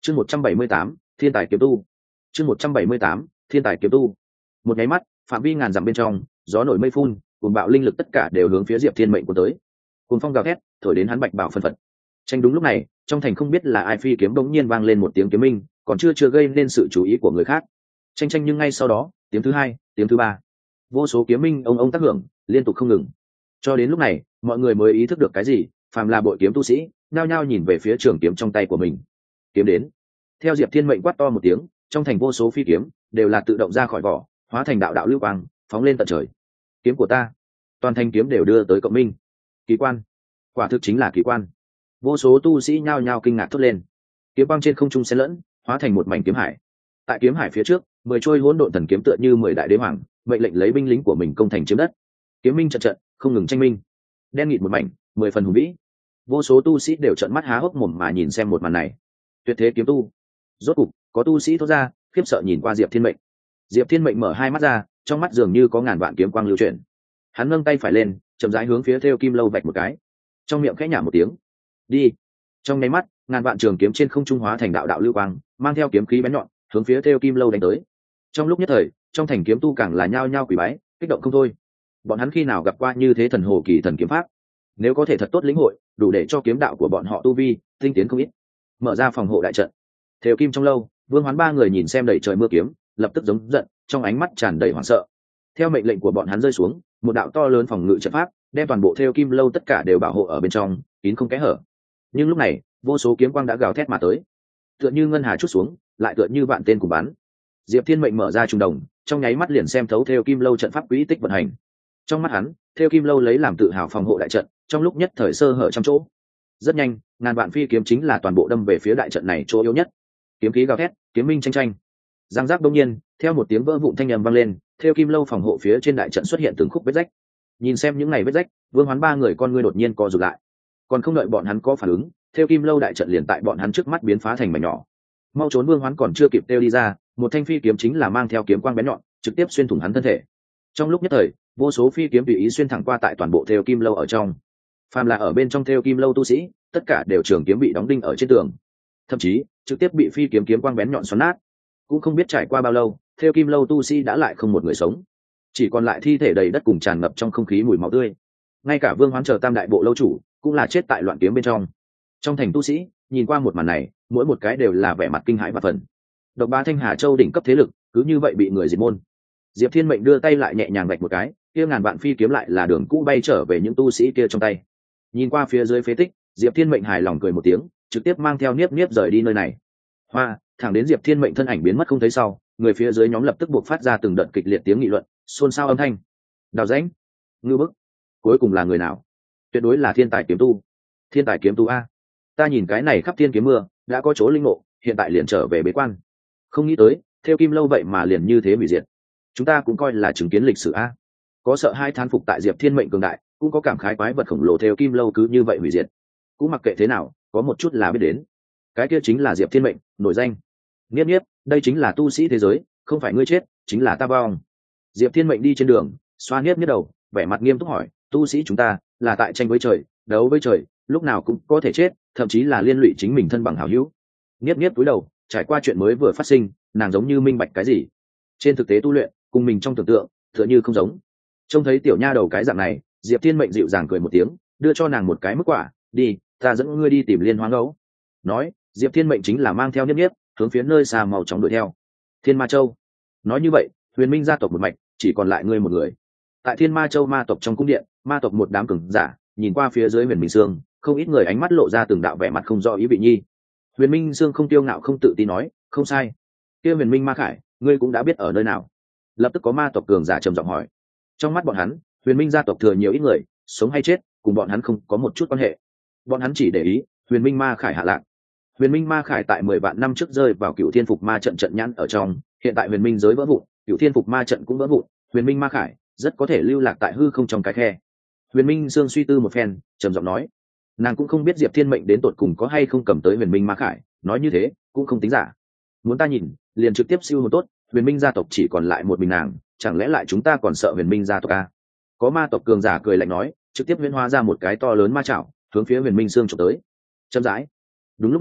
chương 178, thiên tài kiếm tu. chương 178, thiên tài kiếm tu. Một nháy mắt, phạm vi ngàn dặm bên trong, gió nổi mây phun, cuồng bạo linh lực tất cả đều hướng phía Diệp Thiên Mệnh cuốn tới. Cuồng phong gào thét, thổi đến hắn bạch bào phân phật. Tranh đúng lúc này, trong thành không biết là ai phi kiếm đống nhiên vang lên một tiếng kiếm minh, còn chưa gây nên sự chú ý của người khác. Tranh nhưng ngay sau đó, tiếng thứ hai, tiếng thứ ba, vô số kiếm minh ông tác hưởng, liên tục không ngừng. Cho đến lúc này, mọi người mới ý thức được cái gì, phàm là bội kiếm tu sĩ, nhao nhao nhìn về phía trường kiếm trong tay của mình. Kiếm đến. Theo Diệp Thiên Mệnh quát to một tiếng, trong thành vô số phi kiếm đều là tự động ra khỏi vỏ, hóa thành đạo đạo lưu quang, phóng lên tận trời. Kiếm của ta, toàn thành kiếm đều đưa tới cộng minh. Kỳ quan, quả thực chính là kỳ quan. Vô số tu sĩ nhao nhao kinh ngạc thốt lên. Kiếm quang trên không trung xen lẫn, hóa thành một mảnh kiếm hải. Tại kiếm hải phía trước, 10 trôi hỗn độn thần kiếm tựa như 10 đại đế hoàng, mệnh lệnh lấy binh lính của mình công thành chiếm đất. Kiếm minh trận trận, không ngừng tranh minh. Đen nghịt một mảnh, 10 phần hùng vĩ. Vô số tu sĩ đều trợn mắt há hốc mồm mà nhìn xem một màn này. Tuyệt thế kiếm tu. Rốt cục, có tu sĩ thốt ra, khiếp sợ nhìn qua Diệp Thiên Mệnh. Diệp Thiên Mệnh mở hai mắt ra, trong mắt dường như có ngàn vạn kiếm quang lưu chuyển. Hắn nâng tay phải lên, chậm rãi hướng phía Thêu Kim Lâu vạch một cái. Trong miệng khẽ nhả một tiếng. Đi. Trong nháy mắt, ngàn vạn trường kiếm trên không trung hóa thành đạo đạo lưu quang, mang theo kiếm khí bén nhọn, hướng phía Thêu Kim Lâu đánh tới. Trong lúc nhất thời, trong thành kiếm tu càng là nhao nhao quỳ bái, kích động không thôi. Bọn hắn khi nào gặp qua như thế thần hồ kỳ thần kiếm pháp? Nếu có thể thật tốt lĩnh hội, đủ để cho kiếm đạo của bọn họ tu vi tinh tiến không ít. Mở ra phòng hộ đại trận. Thêu Kim trong lâu, Vương Hoán ba người nhìn xem đầy trời mưa kiếm, lập tức giống giận, trong ánh mắt tràn đầy hoảng sợ. Theo mệnh lệnh của bọn hắn rơi xuống, một đạo to lớn phòng ngự trận pháp đem toàn bộ Thêu Kim lâu tất cả đều bảo hộ ở bên trong, kín không kẽ hở. Nhưng lúc này, vô số kiếm quang đã gào thét mà tới, tựa như ngân hà chút xuống, lại tựa như vạn tên cùng bắn. Diệp Thiên Mệnh mở ra trung đồng, trong nháy mắt liền xem thấu Thêu Kim lâu trận pháp quỹ tích vận hành. Trong mắt hắn, Thêu Kim lâu lấy làm tự hào phòng hộ đại trận, trong lúc nhất thời sơ hở trăm chỗ. Rất nhanh, ngàn vạn phi kiếm chính là toàn bộ đâm về phía đại trận này chỗ yếu nhất. Kiếm khí gào thét, kiếm minh tranh. Giang giác đông nhiên, theo một tiếng vỡ vụn thanh âm vang lên, Thêu Kim lâu phòng hộ phía trên đại trận xuất hiện từng khúc vết rách. Nhìn xem những này vết rách, Vương Hoán ba người con ngươi đột nhiên co rụt lại. Còn không đợi bọn hắn có phản ứng, Thêu Kim lâu đại trận liền tại bọn hắn trước mắt biến phá thành mảnh nhỏ. Mau trốn! Vương Hoán còn chưa kịp Thêu đi ra, một thanh phi kiếm chính là mang theo kiếm quang bén nhọn, trực tiếp xuyên thủng hắn thân thể. Trong lúc nhất thời, vô số phi kiếm tùy ý xuyên thẳng qua tại toàn bộ Thêu Kim lâu ở trong. Phàm là ở bên trong Thêu Kim lâu tu sĩ, tất cả đều trường kiếm bị đóng đinh ở trên tường, thậm chí trực tiếp bị phi kiếm kiếm quang bén nhọn xoắn nát. Cũng không biết trải qua bao lâu, Thêu Kim lâu tu sĩ đã lại không một người sống, chỉ còn lại thi thể đầy đất cùng tràn ngập trong không khí mùi máu tươi. Ngay cả Vương Hoán chờ tam đại bộ lâu chủ cũng là chết tại loạn kiếm bên trong. Trong thành tu sĩ nhìn qua một màn này, mỗi một cái đều là vẻ mặt kinh hãi và phần. Độc Bá Thanh Hà Châu đỉnh cấp thế lực cứ như vậy bị người diệt môn. Diệp Thiên Mệnh đưa tay lại nhẹ nhàng vạch một cái, kia ngàn vạn phi kiếm lại là đường cũ bay trở về những tu sĩ kia trong tay. Nhìn qua phía dưới phế tích, Diệp Thiên Mệnh hài lòng cười một tiếng, trực tiếp mang theo Niếp Niếp rời đi nơi này. Hoa, thẳng đến Diệp Thiên Mệnh thân ảnh biến mất không thấy sau, người phía dưới nhóm lập tức buộc phát ra từng đợt kịch liệt tiếng nghị luận, xôn xao âm thanh. Đào rãnh, ngư bức, cuối cùng là người nào? Tuyệt đối là thiên tài kiếm tu. Thiên tài kiếm tu a, ta nhìn cái này khắp thiên kiếm mưa, đã có chỗ linh ngộ, hiện tại liền trở về bế quan. Không nghĩ tới, Thêu Kim lâu vậy mà liền như thế hủy diệt. Chúng ta cũng coi là chứng kiến lịch sử a. Có sợ hai thán phục tại Diệp Thiên Mệnh cường đại, cũng có cảm khái quái vật khổng lồ Thêu Kim lâu cứ như vậy hủy diệt. Cũng mặc kệ thế nào, có một chút là biết đến. Cái kia chính là Diệp Thiên Mệnh, nổi danh. Niếp Niếp, đây chính là tu sĩ thế giới, không phải ngươi chết, chính là ta vong. Diệp Thiên Mệnh đi trên đường, xoa Niếp Niếp đầu, vẻ mặt nghiêm túc hỏi, tu sĩ chúng ta là tại tranh với trời, đấu với trời, lúc nào cũng có thể chết, thậm chí là liên lụy chính mình thân bằng hảo hữu. Niếp Niếp cúi đầu, trải qua chuyện mới vừa phát sinh, nàng giống như minh bạch cái gì. Trên thực tế tu luyện, cùng mình trong tưởng tượng, tựa như không giống. Trông thấy tiểu nha đầu cái dạng này, Diệp Thiên Mệnh dịu dàng cười một tiếng, đưa cho nàng một cái mức quả, đi, ta dẫn ngươi đi tìm Liên Hoa Ngẫu. Nói, Diệp Thiên Mệnh chính là mang theo Niếp Niếp, hướng phía nơi xa màu chóng đuổi theo. Thiên Ma Châu. Nói như vậy, Huyền Minh gia tộc một mạch, chỉ còn lại ngươi một người. Tại Thiên Ma Châu ma tộc trong cung điện, ma tộc một đám cường giả, nhìn qua phía dưới Huyền Minh Sương, không ít người ánh mắt lộ ra từng đạo vẻ mặt không rõ ý vị nhi. Huyền Minh Sương không tiêu ngạo không tự tin nói, không sai. Kia Huyền Minh Ma Khải, ngươi cũng đã biết ở nơi nào? Lập tức có ma tộc cường giả trầm giọng hỏi. Trong mắt bọn hắn, Huyền Minh gia tộc thừa nhiều ít người, sống hay chết, cùng bọn hắn không có một chút quan hệ. Bọn hắn chỉ để ý, Huyền Minh Ma Khải hạ lạc. Huyền Minh Ma Khải tại 10 vạn năm trước rơi vào Cựu Thiên Phục Ma trận trận nhãn ở trong, hiện tại Huyền Minh giới vỡ vụn, Cựu Thiên Phục Ma trận cũng vỡ vụn, Huyền Minh Ma Khải rất có thể lưu lạc tại hư không trong cái khe. Huyền Minh Dương suy tư một phen, trầm giọng nói, nàng cũng không biết Diệp Thiên Mệnh đến tột cùng có hay không cầm tới Huyền Minh Ma Khải, nói như thế cũng không tính giả. Muốn ta nhìn, liền trực tiếp siêu hồn tốt, Huyền Minh gia tộc chỉ còn lại một mình nàng, chẳng lẽ lại chúng ta còn sợ Huyền Minh gia tộc à? Có ma tộc cường giả cười lạnh nói, trực tiếp huyễn hóa ra một cái to lớn ma chảo, hướng phía Huyền Minh Dương chụp tới. Chậm rãi. Đúng lúc này,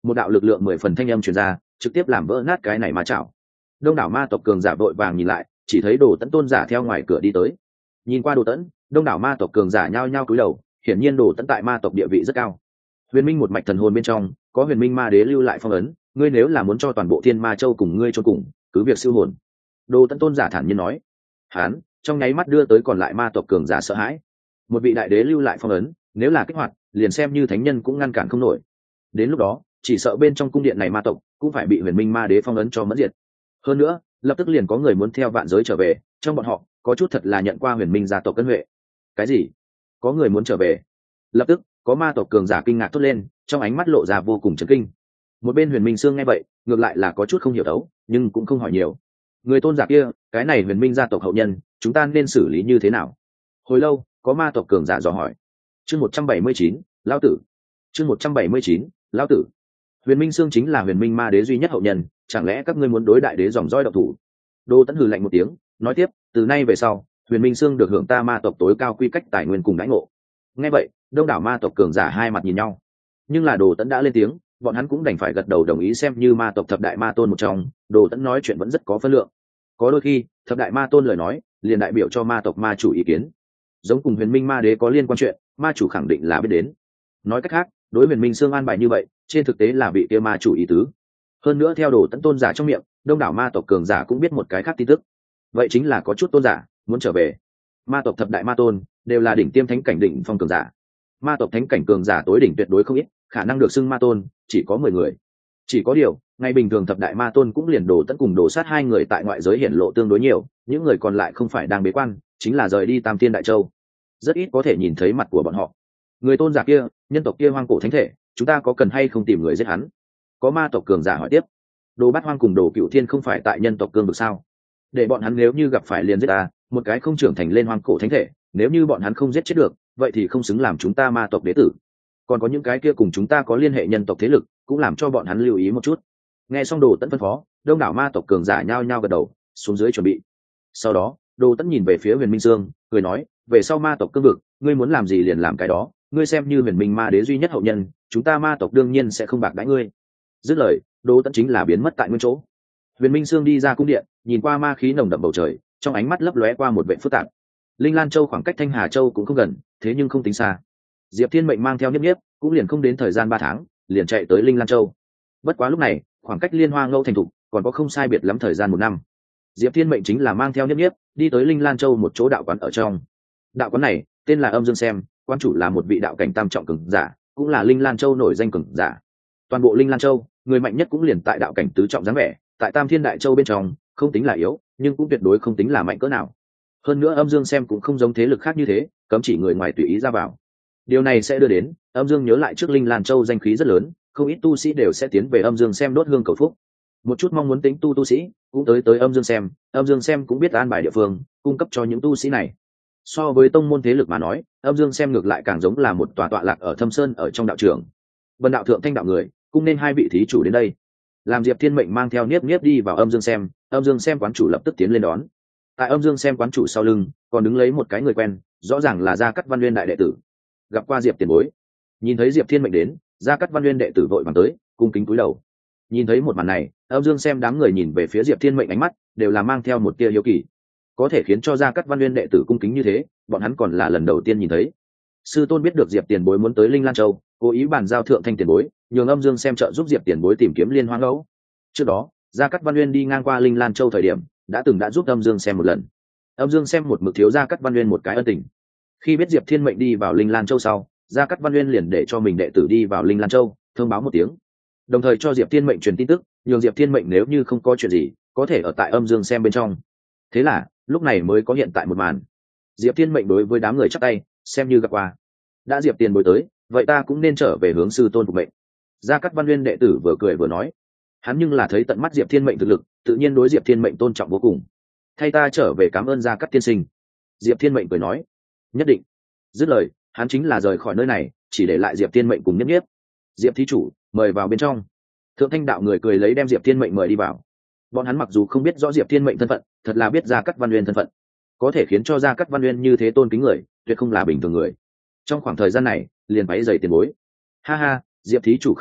một đạo lực lượng 10 phần thanh âm truyền ra, trực tiếp làm vỡ nát cái này ma chảo. Đông đảo ma tộc cường giả vội vàng nhìn lại, chỉ thấy Đồ Tẫn tôn giả theo ngoài cửa đi tới. Nhìn qua Đồ Tẫn, đông đảo ma tộc cường giả nhao nhao cúi đầu, hiển nhiên Đồ Tẫn tại ma tộc địa vị rất cao. Huyền Minh một mạch thần hồn bên trong có Huyền Minh ma đế lưu lại phong ấn, ngươi nếu là muốn cho toàn bộ Thiên Ma Châu cùng ngươi chôn cùng, cứ việc siêu hồn. Đồ Tẫn tôn giả thản nhiên nói. Hán trong nháy mắt đưa tới còn lại ma tộc cường giả sợ hãi. Một vị đại đế lưu lại phong ấn, nếu là kích hoạt, liền xem như thánh nhân cũng ngăn cản không nổi. Đến lúc đó, chỉ sợ bên trong cung điện này ma tộc cũng phải bị Huyền Minh ma đế phong ấn cho mất diệt. Hơn nữa, lập tức liền có người muốn theo vạn giới trở về, trong bọn họ có chút thật là nhận qua Huyền Minh gia tộc cân huệ. Cái gì? Có người muốn trở về? Lập tức có ma tộc cường giả kinh ngạc thốt lên, trong ánh mắt lộ ra vô cùng chấn kinh. Một bên Huyền Minh Sương nghe vậy, ngược lại là có chút không hiểu đấu, nhưng cũng không hỏi nhiều. Người tôn giả kia, cái này Huyền Minh gia tộc hậu nhân, chúng ta nên xử lý như thế nào? Hồi lâu, có ma tộc cường giả dò hỏi. Chương 179, lão tử. Chương 179, lão tử. Huyền Minh Sương chính là Huyền Minh ma đế duy nhất hậu nhân, chẳng lẽ các ngươi muốn đối đại đế dòng dõi độc thủ? Đô Tẫn hừ lạnh một tiếng, nói tiếp, từ nay về sau, Huyền Minh Sương được hưởng ta ma tộc tối cao quy cách tài nguyên cùng đãi ngộ. Nghe vậy, đông đảo ma tộc cường giả hai mặt nhìn nhau. Nhưng là Đồ Tẫn đã lên tiếng, bọn hắn cũng đành phải gật đầu đồng ý, xem như ma tộc thập đại ma tôn một trong, Đồ Tẫn nói chuyện vẫn rất có phân lượng. Có đôi khi, thập đại ma tôn lời nói, liền đại biểu cho ma tộc ma chủ ý kiến. Giống cùng Huyền Minh ma đế có liên quan chuyện, ma chủ khẳng định là biết đến. Nói cách khác, đối Huyền Minh Sương an bài như vậy, trên thực tế là vị kia ma chủ ý tứ. Hơn nữa theo Đồ Tẫn tôn giả trong miệng, đông đảo ma tộc cường giả cũng biết một cái khác tin tức. Vậy chính là có chút tôn giả muốn trở về. Ma tộc thập đại ma tôn đều là đỉnh tiêm thánh cảnh đỉnh phong cường giả. Ma tộc thánh cảnh cường giả tối đỉnh tuyệt đối không ít, khả năng được xưng ma tôn chỉ có 10 người. Chỉ có điều, ngày bình thường thập đại ma tôn cũng liền Đồ Tẫn cùng Đồ Sát hai người tại ngoại giới hiển lộ tương đối nhiều, những người còn lại không phải đang bế quan, chính là rời đi Tam Thiên Đại Châu. Rất ít có thể nhìn thấy mặt của bọn họ. Người tôn giả kia, nhân tộc kia hoang cổ thánh thể, chúng ta có cần hay không tìm người giết hắn? Có ma tộc cường giả hỏi tiếp. Đồ Bát Hoang cùng Đồ Cựu Thiên không phải tại nhân tộc cương vực sao? Để bọn hắn nếu như gặp phải liền giết ta, một cái không trưởng thành lên hoang cổ thánh thể, nếu như bọn hắn không giết chết được, vậy thì không xứng làm chúng ta ma tộc đế tử. Còn có những cái kia cùng chúng ta có liên hệ nhân tộc thế lực, cũng làm cho bọn hắn lưu ý một chút. Nghe xong Đồ Tẫn phân phó, đông đảo ma tộc cường giả nhao nhao gật đầu, xuống dưới chuẩn bị. Sau đó, Đồ Tẫn nhìn về phía Huyền Minh Sương, cười nói, về sau ma tộc cương vực, ngươi muốn làm gì liền làm cái đó, ngươi xem như Huyền Minh ma đế duy nhất hậu nhân, chúng ta ma tộc đương nhiên sẽ không bạc đãi ngươi. Dứt lời, Đồ Tẫn chính là biến mất tại nguyên chỗ. Huyền Minh Sương đi ra cung điện, nhìn qua ma khí nồng đậm bầu trời, trong ánh mắt lấp lóe qua một vẻ phức tạp. Linh Lan Châu khoảng cách Thanh Hà Châu cũng không gần, thế nhưng không tính xa. Diệp Thiên Mệnh mang theo Niếp Niếp, cũng liền không đến thời gian 3 tháng, liền chạy tới Linh Lan Châu. Bất quá lúc này, khoảng cách Liên Hoa Ngâu thành thục, còn có không sai biệt lắm thời gian 1 năm. Diệp Thiên Mệnh chính là mang theo Niếp Niếp, đi tới Linh Lan Châu một chỗ đạo quán ở trong. Đạo quán này, tên là Âm Dương Xem, quán chủ là một vị đạo cảnh tam trọng cường giả, cũng là Linh Lan Châu nổi danh cường giả. Toàn bộ Linh Lan Châu, người mạnh nhất cũng liền tại đạo cảnh tứ trọng dáng vẻ, tại Tam Thiên Đại Châu bên trong, không tính là yếu, nhưng cũng tuyệt đối không tính là mạnh cỡ nào. Hơn nữa Âm Dương Xem cũng không giống thế lực khác như thế, cấm chỉ người ngoài tùy ý ra vào. Điều này sẽ đưa đến Âm Dương nhớ lại trước Linh Lan Châu danh khí rất lớn, không ít tu sĩ đều sẽ tiến về Âm Dương Xem đốt hương cầu phúc. Một chút mong muốn tính tu sĩ cũng tới Âm Dương Xem, Âm Dương Xem cũng biết an bài địa phương, cung cấp cho những tu sĩ này. So với tông môn thế lực mà nói, Âm Dương Xem ngược lại càng giống là một tòa tọa lạc ở Thâm Sơn ở trong đạo trường. Vân đạo thượng thanh đạo người, cũng nên hai vị thí chủ đến đây. Làm Diệp Thiên Mệnh mang theo Niếp Niếp đi vào Âm Dương Xem, Âm Dương Xem quán chủ lập tức tiến lên đón. Tại Âm Dương Xem quán chủ sau lưng, còn đứng lấy một cái người quen, rõ ràng là Gia Cát Văn Nguyên đại đệ tử. Gặp qua Diệp tiền bối. Nhìn thấy Diệp Thiên Mệnh đến, Gia Cát Văn Nguyên đệ tử vội vàng tới, cung kính cúi đầu. Nhìn thấy một màn này, Âm Dương Xem đám người nhìn về phía Diệp Thiên Mệnh ánh mắt đều là mang theo một tia hiếu kỳ. Có thể khiến cho Gia Cát Văn Nguyên đệ tử cung kính như thế, bọn hắn còn là lần đầu tiên nhìn thấy. Sư tôn biết được Diệp tiền bối muốn tới Linh Lan Châu, cố ý bàn giao thượng thanh tiền bối, nhường Âm Dương Xem trợ giúp Diệp tiền bối tìm kiếm Liên Hoa Ngẫu. Trước đó, Gia Cát Văn Nguyên đi ngang qua Linh Lan Châu thời điểm, đã giúp Âm Dương Xem một lần. Âm Dương Xem một mực thiếu Gia Cát Văn Nguyên một cái ân tình. Khi biết Diệp Thiên Mệnh đi vào Linh Lan Châu sau, Gia Cát Văn Nguyên liền để cho mình đệ tử đi vào Linh Lan Châu, thông báo một tiếng, đồng thời cho Diệp Thiên Mệnh truyền tin tức, nhường Diệp Thiên Mệnh nếu như không có chuyện gì, có thể ở tại Âm Dương Xem bên trong. Thế là, lúc này mới có hiện tại một màn. Diệp Thiên Mệnh đối với đám người chắp tay, xem như gặp qua. Đã Diệp tiền bối tới, vậy ta cũng nên trở về hướng sư tôn phục mệnh. Gia Cát Văn Nguyên đệ tử vừa cười vừa nói. Hắn nhưng là thấy tận mắt Diệp Thiên Mệnh thực lực, tự nhiên đối Diệp Thiên Mệnh tôn trọng vô cùng. Thay ta trở về cảm ơn Gia Cát tiên sinh. Diệp Thiên Mệnh cười nói. Nhất định. Dứt lời, hắn chính là rời khỏi nơi này, chỉ để lại Diệp Thiên Mệnh cùng Niếp Niếp. Diệp thí chủ, mời vào bên trong. Thượng thanh đạo người cười lấy đem Diệp Thiên Mệnh mời đi vào. Bọn hắn mặc dù không biết rõ Diệp Thiên Mệnh thân phận, thật là biết Gia Cát Văn Nguyên thân phận. Có thể khiến cho Gia Cát Văn Nguyên như thế tôn kính người, tuyệt không là bình thường người. Trong khoảng thời gian này, liền váy giày tiền bối. Ha ha, Diệp thí chủ khách khí,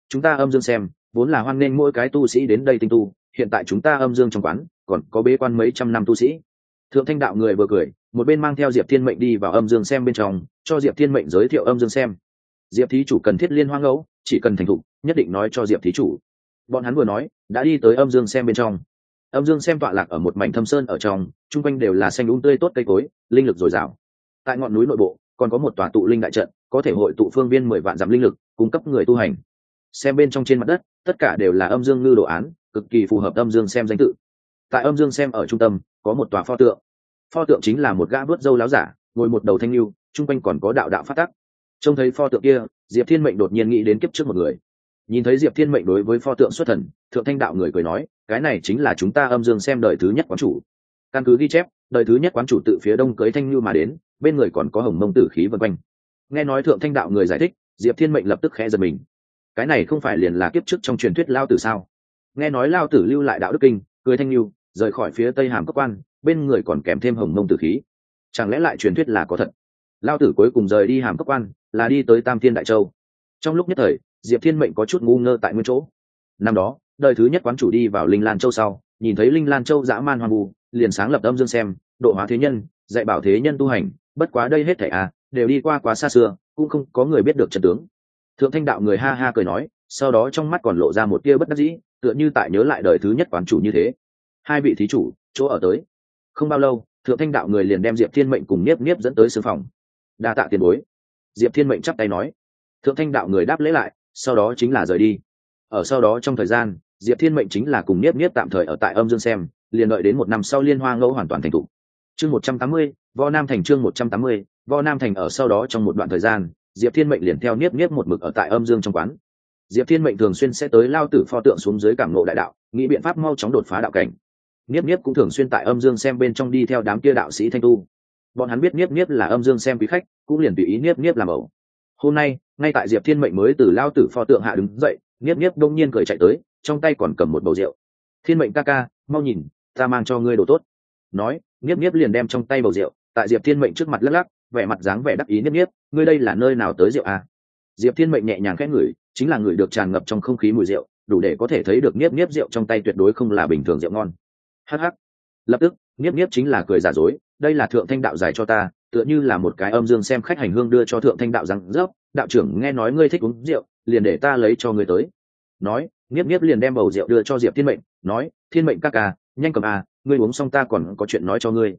chúng ta âm dương xem vốn là hoan nghênh mỗi cái tu sĩ đến đây tinh tu, hiện tại chúng ta âm dương trong quán còn có bế quan mấy trăm năm tu sĩ. Thượng Thanh đạo người vừa cười, một bên mang theo Diệp Thiên Mệnh đi vào âm dương xem bên trong, cho Diệp Thiên Mệnh giới thiệu âm dương xem. Diệp thí chủ cần thiết liên hoang ngẫu, chỉ cần thành thục, nhất định nói cho Diệp thí chủ. Bọn hắn vừa nói, đã đi tới âm dương xem bên trong. Âm dương xem tọa lạc ở một mảnh thâm sơn ở trong, chung quanh đều là xanh um tươi tốt cây cối, linh lực dồi dào. Tại ngọn núi nội bộ, còn có một tòa tụ linh đại trận, có thể hội tụ phương viên 10 vạn dặm linh lực, cung cấp người tu hành. Xem bên trong trên mặt đất, tất cả đều là âm dương ngư đồ án, cực kỳ phù hợp âm dương xem danh tự. Tại âm dương xem ở trung tâm, có một tòa pho tượng. Pho tượng chính là một gã vuốt râu láo giả, ngồi một đầu thanh lưu, chung quanh còn có đạo đạo phát tắc. Trông thấy pho tượng kia, Diệp Thiên Mệnh đột nhiên nghĩ đến kiếp trước một người. Nhìn thấy Diệp Thiên Mệnh đối với pho tượng xuất thần, Thượng Thanh đạo người cười nói, cái này chính là chúng ta âm dương xem đời thứ nhất quán chủ. Căn cứ ghi chép, đời thứ nhất quán chủ tự phía đông cưới thanh lưu mà đến, bên người còn có hồng mông tử khí vần quanh. Nghe nói Thượng Thanh đạo người giải thích, Diệp Thiên Mệnh lập tức khẽ giật mình. Cái này không phải liền là kiếp trước trong truyền thuyết Lao Tử sao? Nghe nói Lao Tử lưu lại đạo đức kinh, cưới thanh lưu, rời khỏi phía tây hàm cốc quan, bên người còn kèm thêm hồng mông tử khí, chẳng lẽ lại truyền thuyết là có thật? Lao Tử cuối cùng rời đi hàm cốc quan, là đi tới Tam Thiên Đại Châu. Trong lúc nhất thời, Diệp Thiên Mệnh có chút ngu ngơ tại nguyên chỗ. Năm đó, đời thứ nhất quán chủ đi vào Linh Lan Châu sau, nhìn thấy Linh Lan Châu dã man hoang vu, liền sáng lập âm dương xem, độ hóa thế nhân, dạy bảo thế nhân tu hành. Bất quá đây hết thảy đều đi qua quá xa xưa, cũng không có người biết được chân tướng. Thượng Thanh đạo người ha ha cười nói, sau đó trong mắt còn lộ ra một tia bất đắc dĩ, tựa như tại nhớ lại đời thứ nhất quán chủ như thế. Hai vị thí chủ, chỗ ở tới. Không bao lâu, Thượng Thanh đạo người liền đem Diệp Thiên Mệnh cùng Niếp Niếp dẫn tới sương phòng. Đa tạ tiền bối. Diệp Thiên Mệnh chắp tay nói. Thượng Thanh đạo người đáp lễ lại, sau đó chính là rời đi. Ở sau đó trong thời gian, Diệp Thiên Mệnh chính là cùng Niếp Niếp tạm thời ở tại âm dương xem, liền đợi đến một năm sau liên hoa ngẫu hoàn toàn thành thục. Chương 180, Võ Nam thành. Chương 180, Võ Nam thành. Ở sau đó trong một đoạn thời gian, Diệp Thiên Mệnh liền theo Niếp Niếp một mực ở tại âm dương trong quán. Diệp Thiên Mệnh thường xuyên sẽ tới Lao Tử pho tượng xuống dưới cảm ngộ đại đạo, nghĩ biện pháp mau chóng đột phá đạo cảnh. Niếp Niếp cũng thường xuyên tại âm dương xem bên trong đi theo đám kia đạo sĩ thanh tu. Bọn hắn biết Niếp Niếp là âm dương xem quý khách, cũng liền tùy ý Niếp Niếp làm ẩu. Hôm nay, ngay tại Diệp Thiên Mệnh mới từ Lao Tử pho tượng hạ đứng dậy, Niếp Niếp đông nhiên cười chạy tới, trong tay còn cầm một bầu rượu. Thiên Mệnh ca ca, mau nhìn, ta mang cho ngươi đồ tốt. Nói, Niếp Niếp liền đem trong tay bầu rượu tại Diệp Thiên Mệnh trước mặt lắc lắc, vẻ mặt dáng vẻ đắc ý. Niếp Niếp, ngươi đây là nơi nào tới rượu à? Diệp Thiên Mệnh nhẹ nhàng khẽ ngửi, chính là ngửi được tràn ngập trong không khí mùi rượu, đủ để có thể thấy được Niếp Niếp rượu trong tay tuyệt đối không là bình thường rượu ngon. Hắc hắc. Lập tức, Niếp Niếp chính là cười giả dối, đây là Thượng Thanh đạo giải cho ta, tựa như là một cái âm dương xem khách hành hương đưa cho Thượng Thanh đạo rằng dốc, đạo trưởng nghe nói ngươi thích uống rượu, liền để ta lấy cho ngươi tới. Nói, Niếp Niếp liền đem bầu rượu đưa cho Diệp Thiên Mệnh, nói, Thiên Mệnh ca ca, nhanh cầm ngươi uống xong ta còn có chuyện nói cho ngươi.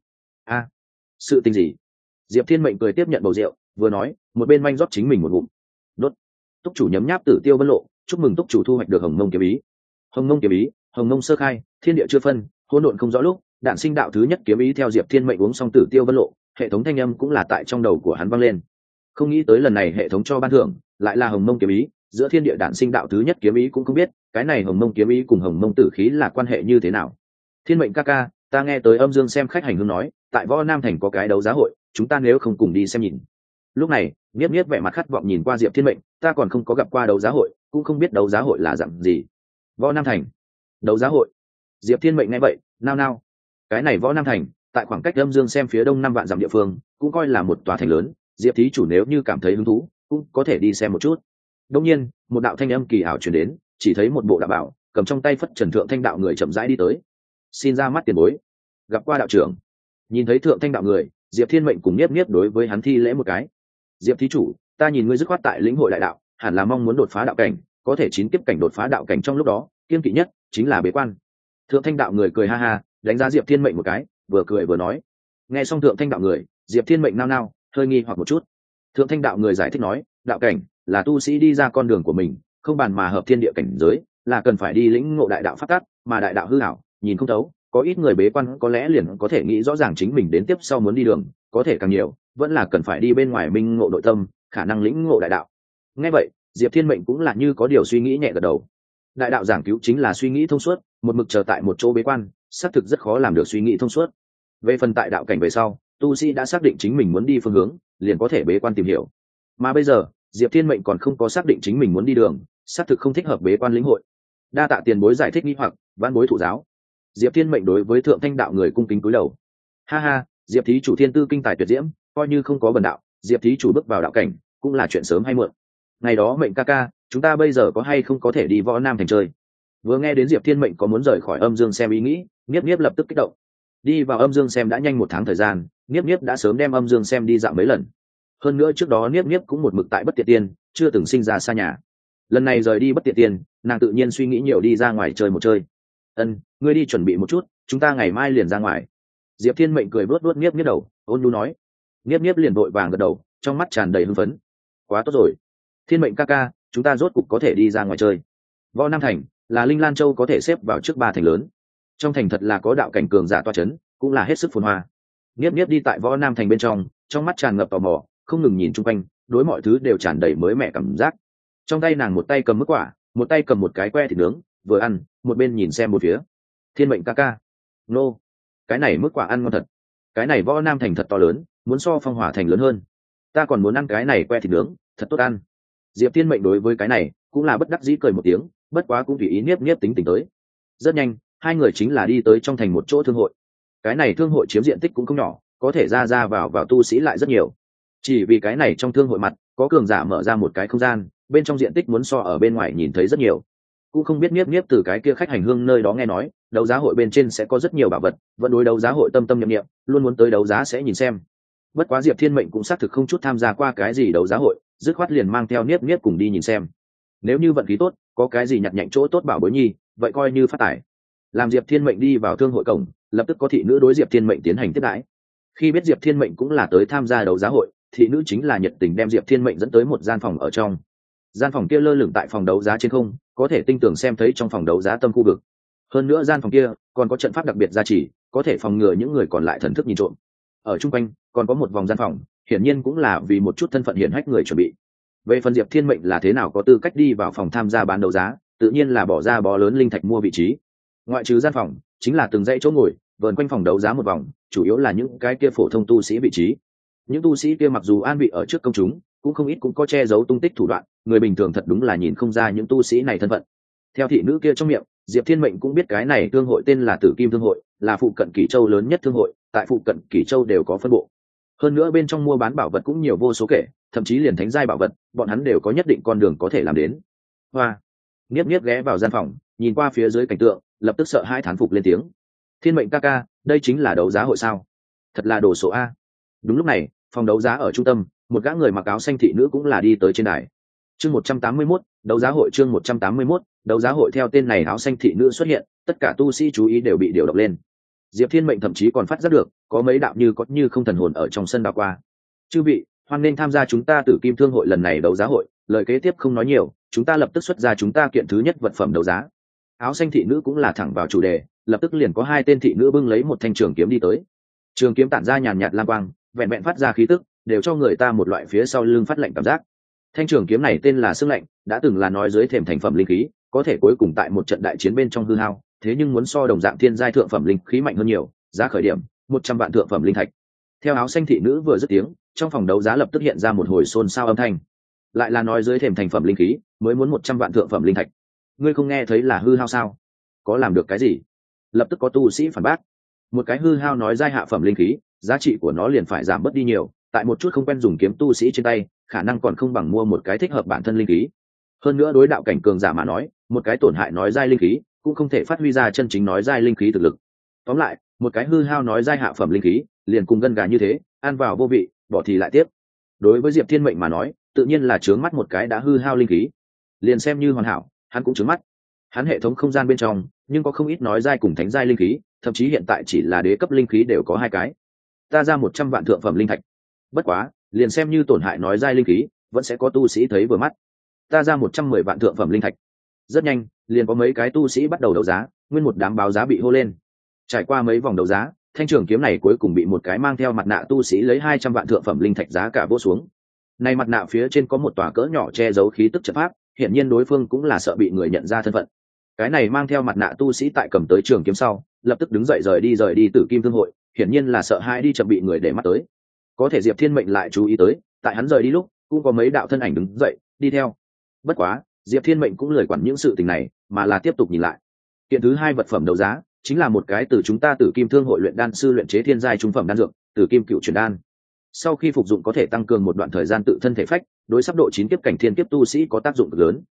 Sự tình gì? Diệp Thiên Mệnh cười tiếp nhận bầu rượu, vừa nói, một bên manh rót chính mình một ngụm. Đốt. Túc chủ nhấm nháp Tử Tiêu Vân Lộ, chúc mừng túc chủ thu hoạch được Hồng Mông kiếm ý. Hồng Mông kiếm ý, Hồng Mông sơ khai, thiên địa chưa phân, hỗn độn không rõ lúc, đạn sinh đạo thứ nhất kiếm ý. Theo Diệp Thiên Mệnh uống xong Tử Tiêu Vân Lộ, hệ thống thanh âm cũng là tại trong đầu của hắn vang lên. Không nghĩ tới lần này hệ thống cho ban thưởng lại là Hồng Mông kiếm ý, giữa thiên địa đạn sinh đạo thứ nhất kiếm ý cũng không biết, cái này Hồng Mông kiếm ý cùng Hồng Mông tử khí là quan hệ như thế nào. Thiên Mệnh ca ca, ta nghe tới âm dương xem khách hành hương nói, tại Võ Nam thành có cái đấu giá hội, chúng ta nếu không cùng đi xem nhìn. Lúc này, Niếp Niếp vẻ mặt khát vọng nhìn qua Diệp Thiên Mệnh, ta còn không có gặp qua đấu giá hội, cũng không biết đấu giá hội là dạng gì. Võ Nam thành, đấu giá hội. Diệp Thiên Mệnh nghe vậy, nao nao. Cái này Võ Nam thành, tại khoảng cách âm dương xem phía đông 5 vạn dặm địa phương, cũng coi là một tòa thành lớn, Diệp thí chủ nếu như cảm thấy hứng thú, cũng có thể đi xem một chút. Đương nhiên, một đạo thanh âm kỳ ảo truyền đến, chỉ thấy một bộ đạo bảo, cầm trong tay phất trần Thượng Thanh đạo người chậm rãi đi tới. Xin ra mắt tiền bối. Gặp qua đạo trưởng. Nhìn thấy Thượng Thanh đạo người, Diệp Thiên Mệnh cùng Niếp Niếp đối với hắn thi lễ một cái. Diệp thí chủ, ta nhìn ngươi dứt khoát tại lĩnh hội đại đạo, hẳn là mong muốn đột phá đạo cảnh, có thể 9 kiếp cảnh đột phá đạo cảnh trong lúc đó, kiên kỵ nhất chính là bế quan. Thượng Thanh đạo người cười ha ha, đánh giá Diệp Thiên Mệnh một cái, vừa cười vừa nói. Nghe xong Thượng Thanh đạo người, Diệp Thiên Mệnh nao nao, hơi nghi hoặc một chút. Thượng Thanh đạo người giải thích nói, đạo cảnh là tu sĩ đi ra con đường của mình, không bàn mà hợp thiên địa cảnh giới, là cần phải đi lĩnh ngộ đại đạo pháp tắc, mà đại đạo hư ảo, nhìn không thấu, có ít người bế quan có lẽ liền có thể nghĩ rõ ràng chính mình đến tiếp sau muốn đi đường, có thể càng nhiều, vẫn là cần phải đi bên ngoài minh ngộ nội tâm, khả năng lĩnh ngộ đại đạo. Nghe vậy, Diệp Thiên Mệnh cũng là như có điều suy nghĩ nhẹ gật đầu. Đại đạo giảng cứu chính là suy nghĩ thông suốt, một mực chờ tại một chỗ bế quan, xác thực rất khó làm được suy nghĩ thông suốt. Về phần tại đạo cảnh về sau, tu sĩ đã xác định chính mình muốn đi phương hướng, liền có thể bế quan tìm hiểu. Mà bây giờ, Diệp Thiên Mệnh còn không có xác định chính mình muốn đi đường, xác thực không thích hợp bế quan lĩnh hội. Đa tạ tiền bối giải thích nghi hoặc, vãn bối thụ giáo. Diệp Thiên Mệnh đối với Thượng Thanh đạo người cung kính cúi đầu. Ha ha, Diệp thí chủ thiên tư kinh tài tuyệt diễm, coi như không có bần đạo, Diệp thí chủ bước vào đạo cảnh cũng là chuyện sớm hay muộn. Ngày đó Mệnh ca ca, chúng ta bây giờ có hay không có thể đi võ nam thành chơi? Vừa nghe đến Diệp Thiên Mệnh có muốn rời khỏi Âm Dương xem ý nghĩ, Niếp Niếp lập tức kích động. Đi vào Âm Dương xem đã nhanh 1 tháng thời gian, Niếp Niếp đã sớm đem Âm Dương xem đi dạo mấy lần. Hơn nữa trước đó Niếp Niếp cũng một mực tại Bất Tiện Tiên, chưa từng sinh ra xa nhà. Lần này rời đi Bất Tiện Tiên, nàng tự nhiên suy nghĩ nhiều đi ra ngoài chơi một chơi. Ân, ngươi đi chuẩn bị một chút, chúng ta ngày mai liền ra ngoài. Diệp Thiên Mệnh cười vuốt vuốt Niếp Niếp đầu, ôn nhu nói. Niếp Niếp liền vội vàng gật đầu, trong mắt tràn đầy hưng phấn. Quá tốt rồi, Thiên Mệnh ca ca, chúng ta rốt cục có thể đi ra ngoài chơi. Võ Nam thành là Linh Lan Châu có thể xếp vào trước 3 thành lớn. Trong thành thật là có đạo cảnh cường giả toa chấn, cũng là hết sức phồn hoa. Niếp Niếp đi tại Võ Nam thành bên trong mắt tràn ngập tò mò, không ngừng nhìn chung quanh, đối mọi thứ đều tràn đầy mới mẻ cảm giác. Trong tay nàng một tay cầm mứt quả, một tay cầm một cái que thịt nướng, vừa ăn, một bên nhìn xem một phía. Thiên Mệnh ca ca, nô, cái này mứt quả ăn ngon thật. Cái này Võ Nam thành thật to lớn, muốn so Phong Hỏa thành lớn hơn. Ta còn muốn ăn cái này que thịt nướng, thật tốt ăn. Diệp Thiên Mệnh đối với cái này cũng là bất đắc dĩ cười một tiếng, bất quá cũng tùy ý Niếp Niếp tính tới. Rất nhanh, hai người chính là đi tới trong thành một chỗ thương hội. Cái này thương hội chiếm diện tích cũng không nhỏ, có thể ra vào tu sĩ lại rất nhiều. Chỉ vì cái này trong thương hội mặt có cường giả mở ra một cái không gian, bên trong diện tích muốn so ở bên ngoài nhìn thấy rất nhiều. Cũng không biết Niếp Niếp từ cái kia khách hành hương nơi đó nghe nói, đấu giá hội bên trên sẽ có rất nhiều bảo vật, vẫn đối đấu giá hội tâm tâm niệm niệm, luôn muốn tới đấu giá sẽ nhìn xem. Bất quá Diệp Thiên Mệnh cũng xác thực không chút tham gia qua cái gì đấu giá hội, dứt khoát liền mang theo Niếp Niếp cùng đi nhìn xem. Nếu như vận khí tốt, có cái gì nhặt nhạnh chỗ tốt bảo bối nhi, vậy coi như phát tài. Làm Diệp Thiên Mệnh đi vào thương hội cổng, lập tức có thị nữ đối Diệp Thiên Mệnh tiến hành tiếp đãi. Khi biết Diệp Thiên Mệnh cũng là tới tham gia đấu giá hội, thị nữ chính là nhiệt tình đem Diệp Thiên Mệnh dẫn tới một gian phòng ở trong. Gian phòng kia lơ lửng tại phòng đấu giá trên không, có thể tinh tường xem thấy trong phòng đấu giá tâm khu vực. Hơn nữa gian phòng kia còn có trận pháp đặc biệt gia trì, có thể phòng ngừa những người còn lại thần thức nhìn trộm. Ở trung quanh còn có một vòng gian phòng, hiển nhiên cũng là vì một chút thân phận hiển hách người chuẩn bị. Về phần Diệp Thiên Mệnh là thế nào có tư cách đi vào phòng tham gia bán đấu giá, tự nhiên là bỏ ra bó lớn linh thạch mua vị trí. Ngoại trừ gian phòng, chính là từng dãy chỗ ngồi, vờn quanh phòng đấu giá một vòng, chủ yếu là những cái kia phổ thông tu sĩ vị trí. Những tu sĩ kia mặc dù an vị ở trước công chúng, cũng không ít cũng có che giấu tung tích thủ đoạn, người bình thường thật đúng là nhìn không ra những tu sĩ này thân phận. Theo thị nữ kia trong miệng, Diệp Thiên Mệnh cũng biết cái này thương hội tên là Tử Kim thương hội, là phụ cận Kỷ Châu lớn nhất thương hội, tại phụ cận Kỷ Châu đều có phân bộ. Hơn nữa bên trong mua bán bảo vật cũng nhiều vô số kể, thậm chí liền thánh giai bảo vật, bọn hắn đều có nhất định con đường có thể làm đến. Hoa, Niếp Niếp ghé vào gian phòng, nhìn qua phía dưới cảnh tượng, lập tức sợ hãi thán phục lên tiếng. Thiên Mệnh ca ca, đây chính là đấu giá hội sao? Thật là đồ sộ a. Đúng lúc này, phòng đấu giá ở trung tâm, một gã người mặc áo xanh thị nữ cũng là đi tới trên đài. Chương 181, đấu giá hội chương 181, đấu giá hội theo tên này áo xanh thị nữ xuất hiện, tất cả tu sĩ chú ý đều bị điều động lên. Diệp Thiên Mệnh thậm chí còn phát giác được, có mấy đạo như có như không thần hồn ở trong sân đảo qua. Chư vị, hoan nên tham gia chúng ta Tử Kim thương hội lần này đấu giá hội, lời kế tiếp không nói nhiều, chúng ta lập tức xuất ra chúng ta kiện thứ nhất vật phẩm đấu giá. Áo xanh thị nữ cũng là thẳng vào chủ đề, lập tức liền có 2 tên thị nữ bưng lấy một thanh trường kiếm đi tới. Trường kiếm tản ra nhàn nhạt lam quang, vẹn vẹn phát ra khí tức, đều cho người ta một loại phía sau lưng phát lạnh cảm giác. Thanh trường kiếm này tên là Sương Lạnh, đã từng là nói dưới thềm thành phẩm linh khí, có thể cuối cùng tại một trận đại chiến bên trong hư hao, thế nhưng muốn so đồng dạng thiên giai thượng phẩm linh khí mạnh hơn nhiều, giá khởi điểm 100 vạn thượng phẩm linh thạch. Theo áo xanh thị nữ vừa dứt tiếng, trong phòng đấu giá lập tức hiện ra một hồi xôn xao âm thanh. Lại là nói dưới thềm thành phẩm linh khí, mới muốn 100 vạn thượng phẩm linh thạch. Ngươi không nghe thấy là hư hao sao? Có làm được cái gì? Lập tức có tu sĩ phản bác. Một cái hư hao nói giai hạ phẩm linh khí, giá trị của nó liền phải giảm bớt đi nhiều, tại một chút không quen dùng kiếm tu sĩ trên tay, khả năng còn không bằng mua một cái thích hợp bản thân linh khí. Hơn nữa đối đạo cảnh cường giả mà nói, một cái tổn hại nói giai linh khí, cũng không thể phát huy ra chân chính nói giai linh khí thực lực. Tóm lại, một cái hư hao nói giai hạ phẩm linh khí, liền cùng gân gà như thế, ăn vào vô vị, bỏ thì lại tiếp. Đối với Diệp Thiên Mệnh mà nói, tự nhiên là trướng mắt một cái đã hư hao linh khí, liền xem như hoàn hảo, hắn cũng trướng mắt. Hắn hệ thống không gian bên trong, nhưng có không ít nói giai cùng thánh giai linh khí, thậm chí hiện tại chỉ là đế cấp linh khí đều có 2 cái. Ta ra 100 vạn thượng phẩm linh thạch. Bất quá, liền xem như tổn hại nói giai linh khí, vẫn sẽ có tu sĩ thấy vừa mắt. Ta ra 110 vạn thượng phẩm linh thạch. Rất nhanh, liền có mấy cái tu sĩ bắt đầu đấu giá, nguyên một đám báo giá bị hô lên. Trải qua mấy vòng đấu giá, thanh trường kiếm này cuối cùng bị một cái mang theo mặt nạ tu sĩ lấy 200 vạn thượng phẩm linh thạch giá cả vỗ xuống. Này mặt nạ phía trên có một tòa cỡ nhỏ che giấu khí tức trận pháp, hiển nhiên đối phương cũng là sợ bị người nhận ra thân phận. Cái này mang theo mặt nạ tu sĩ tại cầm tới trường kiếm sau, lập tức đứng dậy rời đi Tử Kim thương hội, hiển nhiên là sợ hãi đi chậm bị người để mắt tới. Có thể Diệp Thiên Mệnh lại chú ý tới, tại hắn rời đi lúc, cũng có mấy đạo thân ảnh đứng dậy, đi theo. Bất quá, Diệp Thiên Mệnh cũng lười quản những sự tình này, mà là tiếp tục nhìn lại. Kiện thứ 2 vật phẩm đấu giá, chính là một cái từ chúng ta Tử Kim thương hội luyện đan sư luyện chế thiên giai trung phẩm đan dược, Tử Kim Cựu Chuyển đan. Sau khi phục dụng có thể tăng cường một đoạn thời gian tự thân thể phách, đối sắp độ 9 kiếp cảnh thiên kiếp tu sĩ có tác dụng cực lớn.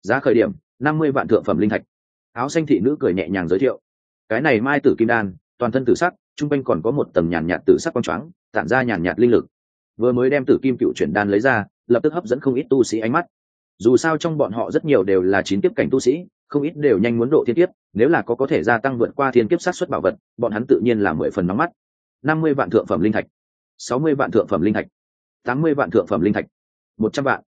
Giá khởi điểm 50 vạn thượng phẩm linh thạch. Áo xanh thị nữ cười nhẹ nhàng giới thiệu. Cái này mai tử kim đan, toàn thân tử sắc, trung quanh còn có một tầng nhàn nhạt tử sắc quang choáng, tản ra nhàn nhạt linh lực. Vừa mới đem tử kim cựu chuyển đan lấy ra, lập tức hấp dẫn không ít tu sĩ ánh mắt. Dù sao trong bọn họ rất nhiều đều là 9 kiếp cảnh tu sĩ, không ít đều nhanh muốn độ thiên kiếp, nếu là có thể gia tăng vượt qua thiên kiếp sát suất bảo vật, bọn hắn tự nhiên là 10 phần nóng mắt. 50 vạn thượng phẩm linh thạch, 60 vạn thượng phẩm linh thạch, 80 vạn thượng phẩm linh thạch, 100 vạn,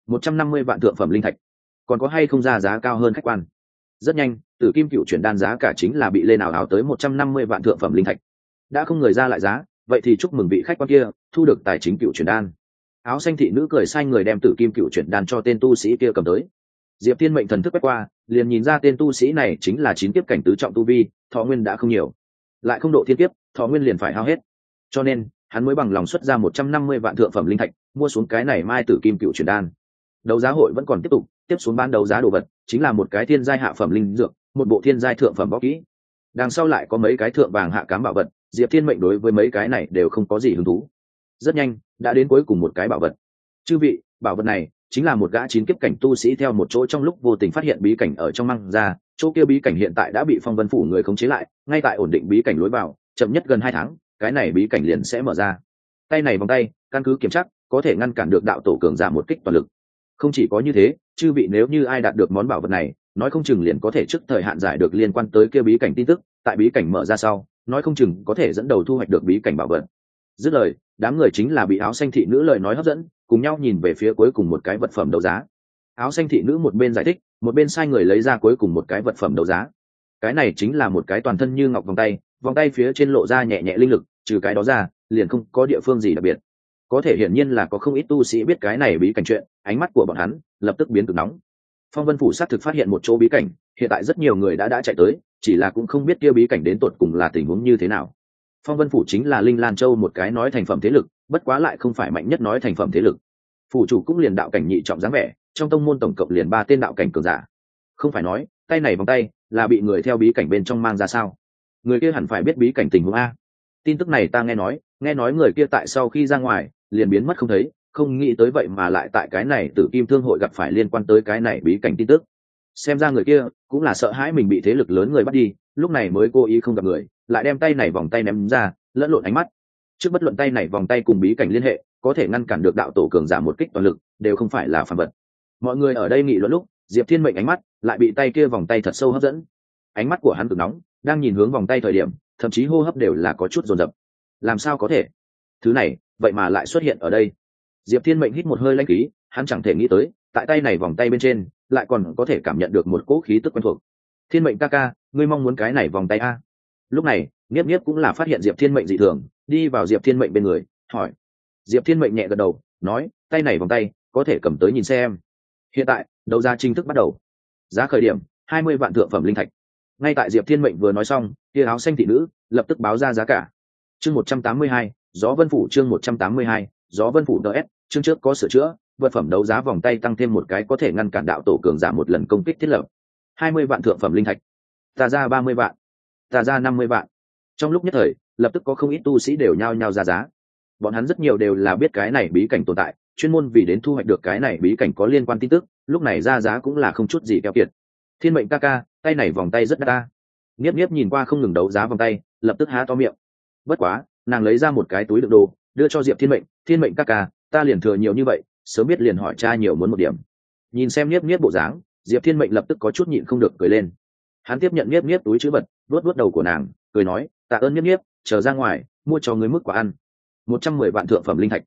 150 vạn thượng phẩm linh thạch. Còn có hay không ra giá cao hơn khách quan? Rất nhanh, tử kim cựu chuyển đan giá cả chính là bị lên ảo ảo tới 150 vạn thượng phẩm linh thạch. Đã không người ra lại giá, vậy thì chúc mừng vị khách quan kia thu được tài chính cựu chuyển đan. Áo xanh thị nữ cười sai người đem tử kim cựu chuyển đan cho tên tu sĩ kia cầm tới. Diệp Thiên mệnh thần thức quét qua, liền nhìn ra tên tu sĩ này chính là 9 kiếp cảnh tứ trọng tu vi, thọ nguyên đã không nhiều, lại không độ thiên kiếp, thọ nguyên liền phải hao hết. Cho nên, hắn mới bằng lòng xuất ra 150 vạn thượng phẩm linh thạch, mua xuống cái này mai tử kim cựu chuyển đan. Đấu giá hội vẫn còn tiếp tục, tiếp xuống bán đấu giá đồ vật chính là một cái thiên giai hạ phẩm linh dược, một bộ thiên giai thượng phẩm võ kỹ. Đằng sau lại có mấy cái thượng vàng hạ cám bảo vật, Diệp Thiên mệnh đối với mấy cái này đều không có gì hứng thú. Rất nhanh, đã đến cuối cùng một cái bảo vật. Chư vị, bảo vật này chính là một gã 9 kiếp cảnh tu sĩ theo một chỗ trong lúc vô tình phát hiện bí cảnh ở trong măng ra, chỗ kia bí cảnh hiện tại đã bị Phong Vân phủ người khống chế lại, ngay tại ổn định bí cảnh lối vào, chậm nhất gần 2 tháng, cái này bí cảnh liền sẽ mở ra. Tay này vòng tay, căn cứ kiểm chắc, có thể ngăn cản được đạo tổ cường giả một kích toàn lực. Không chỉ có như thế, chư vị nếu như ai đạt được món bảo vật này, nói không chừng liền có thể trước thời hạn giải được liên quan tới kia bí cảnh tin tức, tại bí cảnh mở ra sau, nói không chừng có thể dẫn đầu thu hoạch được bí cảnh bảo vật. Dứt lời, đám người chính là bị áo xanh thị nữ lời nói hấp dẫn, cùng nhau nhìn về phía cuối cùng một cái vật phẩm đấu giá. Áo xanh thị nữ một bên giải thích, một bên sai người lấy ra cuối cùng một cái vật phẩm đấu giá. Cái này chính là một cái toàn thân như ngọc vòng tay phía trên lộ ra nhẹ nhẹ linh lực, trừ cái đó ra, liền không có địa phương gì đặc biệt. Có thể hiển nhiên là có không ít tu sĩ biết cái này bí cảnh chuyện, ánh mắt của bọn hắn lập tức biến cực nóng. Phong Vân phủ xác thực phát hiện một chỗ bí cảnh, hiện tại rất nhiều người đã chạy tới, chỉ là cũng không biết kia bí cảnh đến tột cùng là tình huống như thế nào. Phong Vân phủ chính là Linh Lan Châu một cái nói thành phẩm thế lực, bất quá lại không phải mạnh nhất nói thành phẩm thế lực. Phủ chủ cũng liền đạo cảnh nhị trọng dáng vẻ, trong tông môn tổng cộng liền 3 tên đạo cảnh cường giả. Không phải nói, tay này vòng tay là bị người theo bí cảnh bên trong mang ra sao? Người kia hẳn phải biết bí cảnh tình huống a. Tin tức này ta nghe nói người kia tại sau khi ra ngoài, liền biến mất không thấy, không nghĩ tới vậy mà lại tại cái này Tử Kim Thương hội gặp phải liên quan tới cái này bí cảnh tin tức. Xem ra người kia cũng là sợ hãi mình bị thế lực lớn người bắt đi, lúc này mới cố ý không gặp người, lại đem tay này vòng tay ném ra, lẫn lộn ánh mắt. Trước bất luận tay này vòng tay cùng bí cảnh liên hệ, có thể ngăn cản được đạo tổ cường giả một kích toàn lực, đều không phải là phàm vật. Mọi người ở đây nghị luận lúc, Diệp Thiên mệnh ánh mắt lại bị tay kia vòng tay thật sâu hấp dẫn. Ánh mắt của hắn cực nóng, đang nhìn hướng vòng tay thời điểm, thậm chí hô hấp đều là có chút dồn dập. Làm sao có thể? Thứ này, vậy mà lại xuất hiện ở đây. Diệp Thiên mệnh hít một hơi lãnh khí, hắn chẳng thể nghĩ tới, tại tay này vòng tay bên trên, lại còn có thể cảm nhận được một cỗ khí tức quen thuộc. Thiên mệnh ca ca, ngươi mong muốn cái này vòng tay a? Lúc này, Niếp Niếp cũng là phát hiện Diệp Thiên mệnh dị thường, đi vào Diệp Thiên mệnh bên người, hỏi. Diệp Thiên mệnh nhẹ gật đầu, nói, tay này vòng tay, có thể cầm tới nhìn xem. Hiện tại, đấu giá chính thức bắt đầu. Giá khởi điểm 20 vạn thượng phẩm linh thạch. Ngay tại Diệp Thiên mệnh vừa nói xong, kia áo xanh thị nữ lập tức báo ra giá cả. Chương 182, Gió Vân phủ chương 182, Gió Vân phủ DS, chương trước có sửa chữa, vật phẩm đấu giá vòng tay tăng thêm một cái có thể ngăn cản đạo tổ cường giả một lần công kích thiết lập. 20 vạn thượng phẩm linh thạch. Ta ra 30 vạn. Ta ra 50 vạn. Trong lúc nhất thời, lập tức có không ít tu sĩ đều nhao nhao ra giá. Bọn hắn rất nhiều đều là biết cái này bí cảnh tồn tại, chuyên môn vì đến thu hoạch được cái này bí cảnh có liên quan tin tức, lúc này ra giá cũng là không chút gì keo kiệt. Thiên mệnh ca ca, tay này vòng tay rất đắt ta. Niếp Niếp nhìn qua không ngừng đấu giá vòng tay, lập tức há to miệng. Bất quá, nàng lấy ra một cái túi đựng đồ, đưa cho Diệp Thiên mệnh ca ca, ta liền thừa nhiều như vậy, sớm biết liền hỏi cha nhiều muốn một điểm. Nhìn xem Niếp Niếp bộ dáng, Diệp Thiên mệnh lập tức có chút nhịn không được cười lên. Hắn tiếp nhận Niếp Niếp túi trữ vật, vuốt đầu của nàng, cười nói, tạ ơn Niếp Niếp, chờ ra ngoài, mua cho ngươi mức quả ăn. 110 vạn thượng phẩm linh thạch,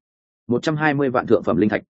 120 vạn thượng phẩm linh thạch,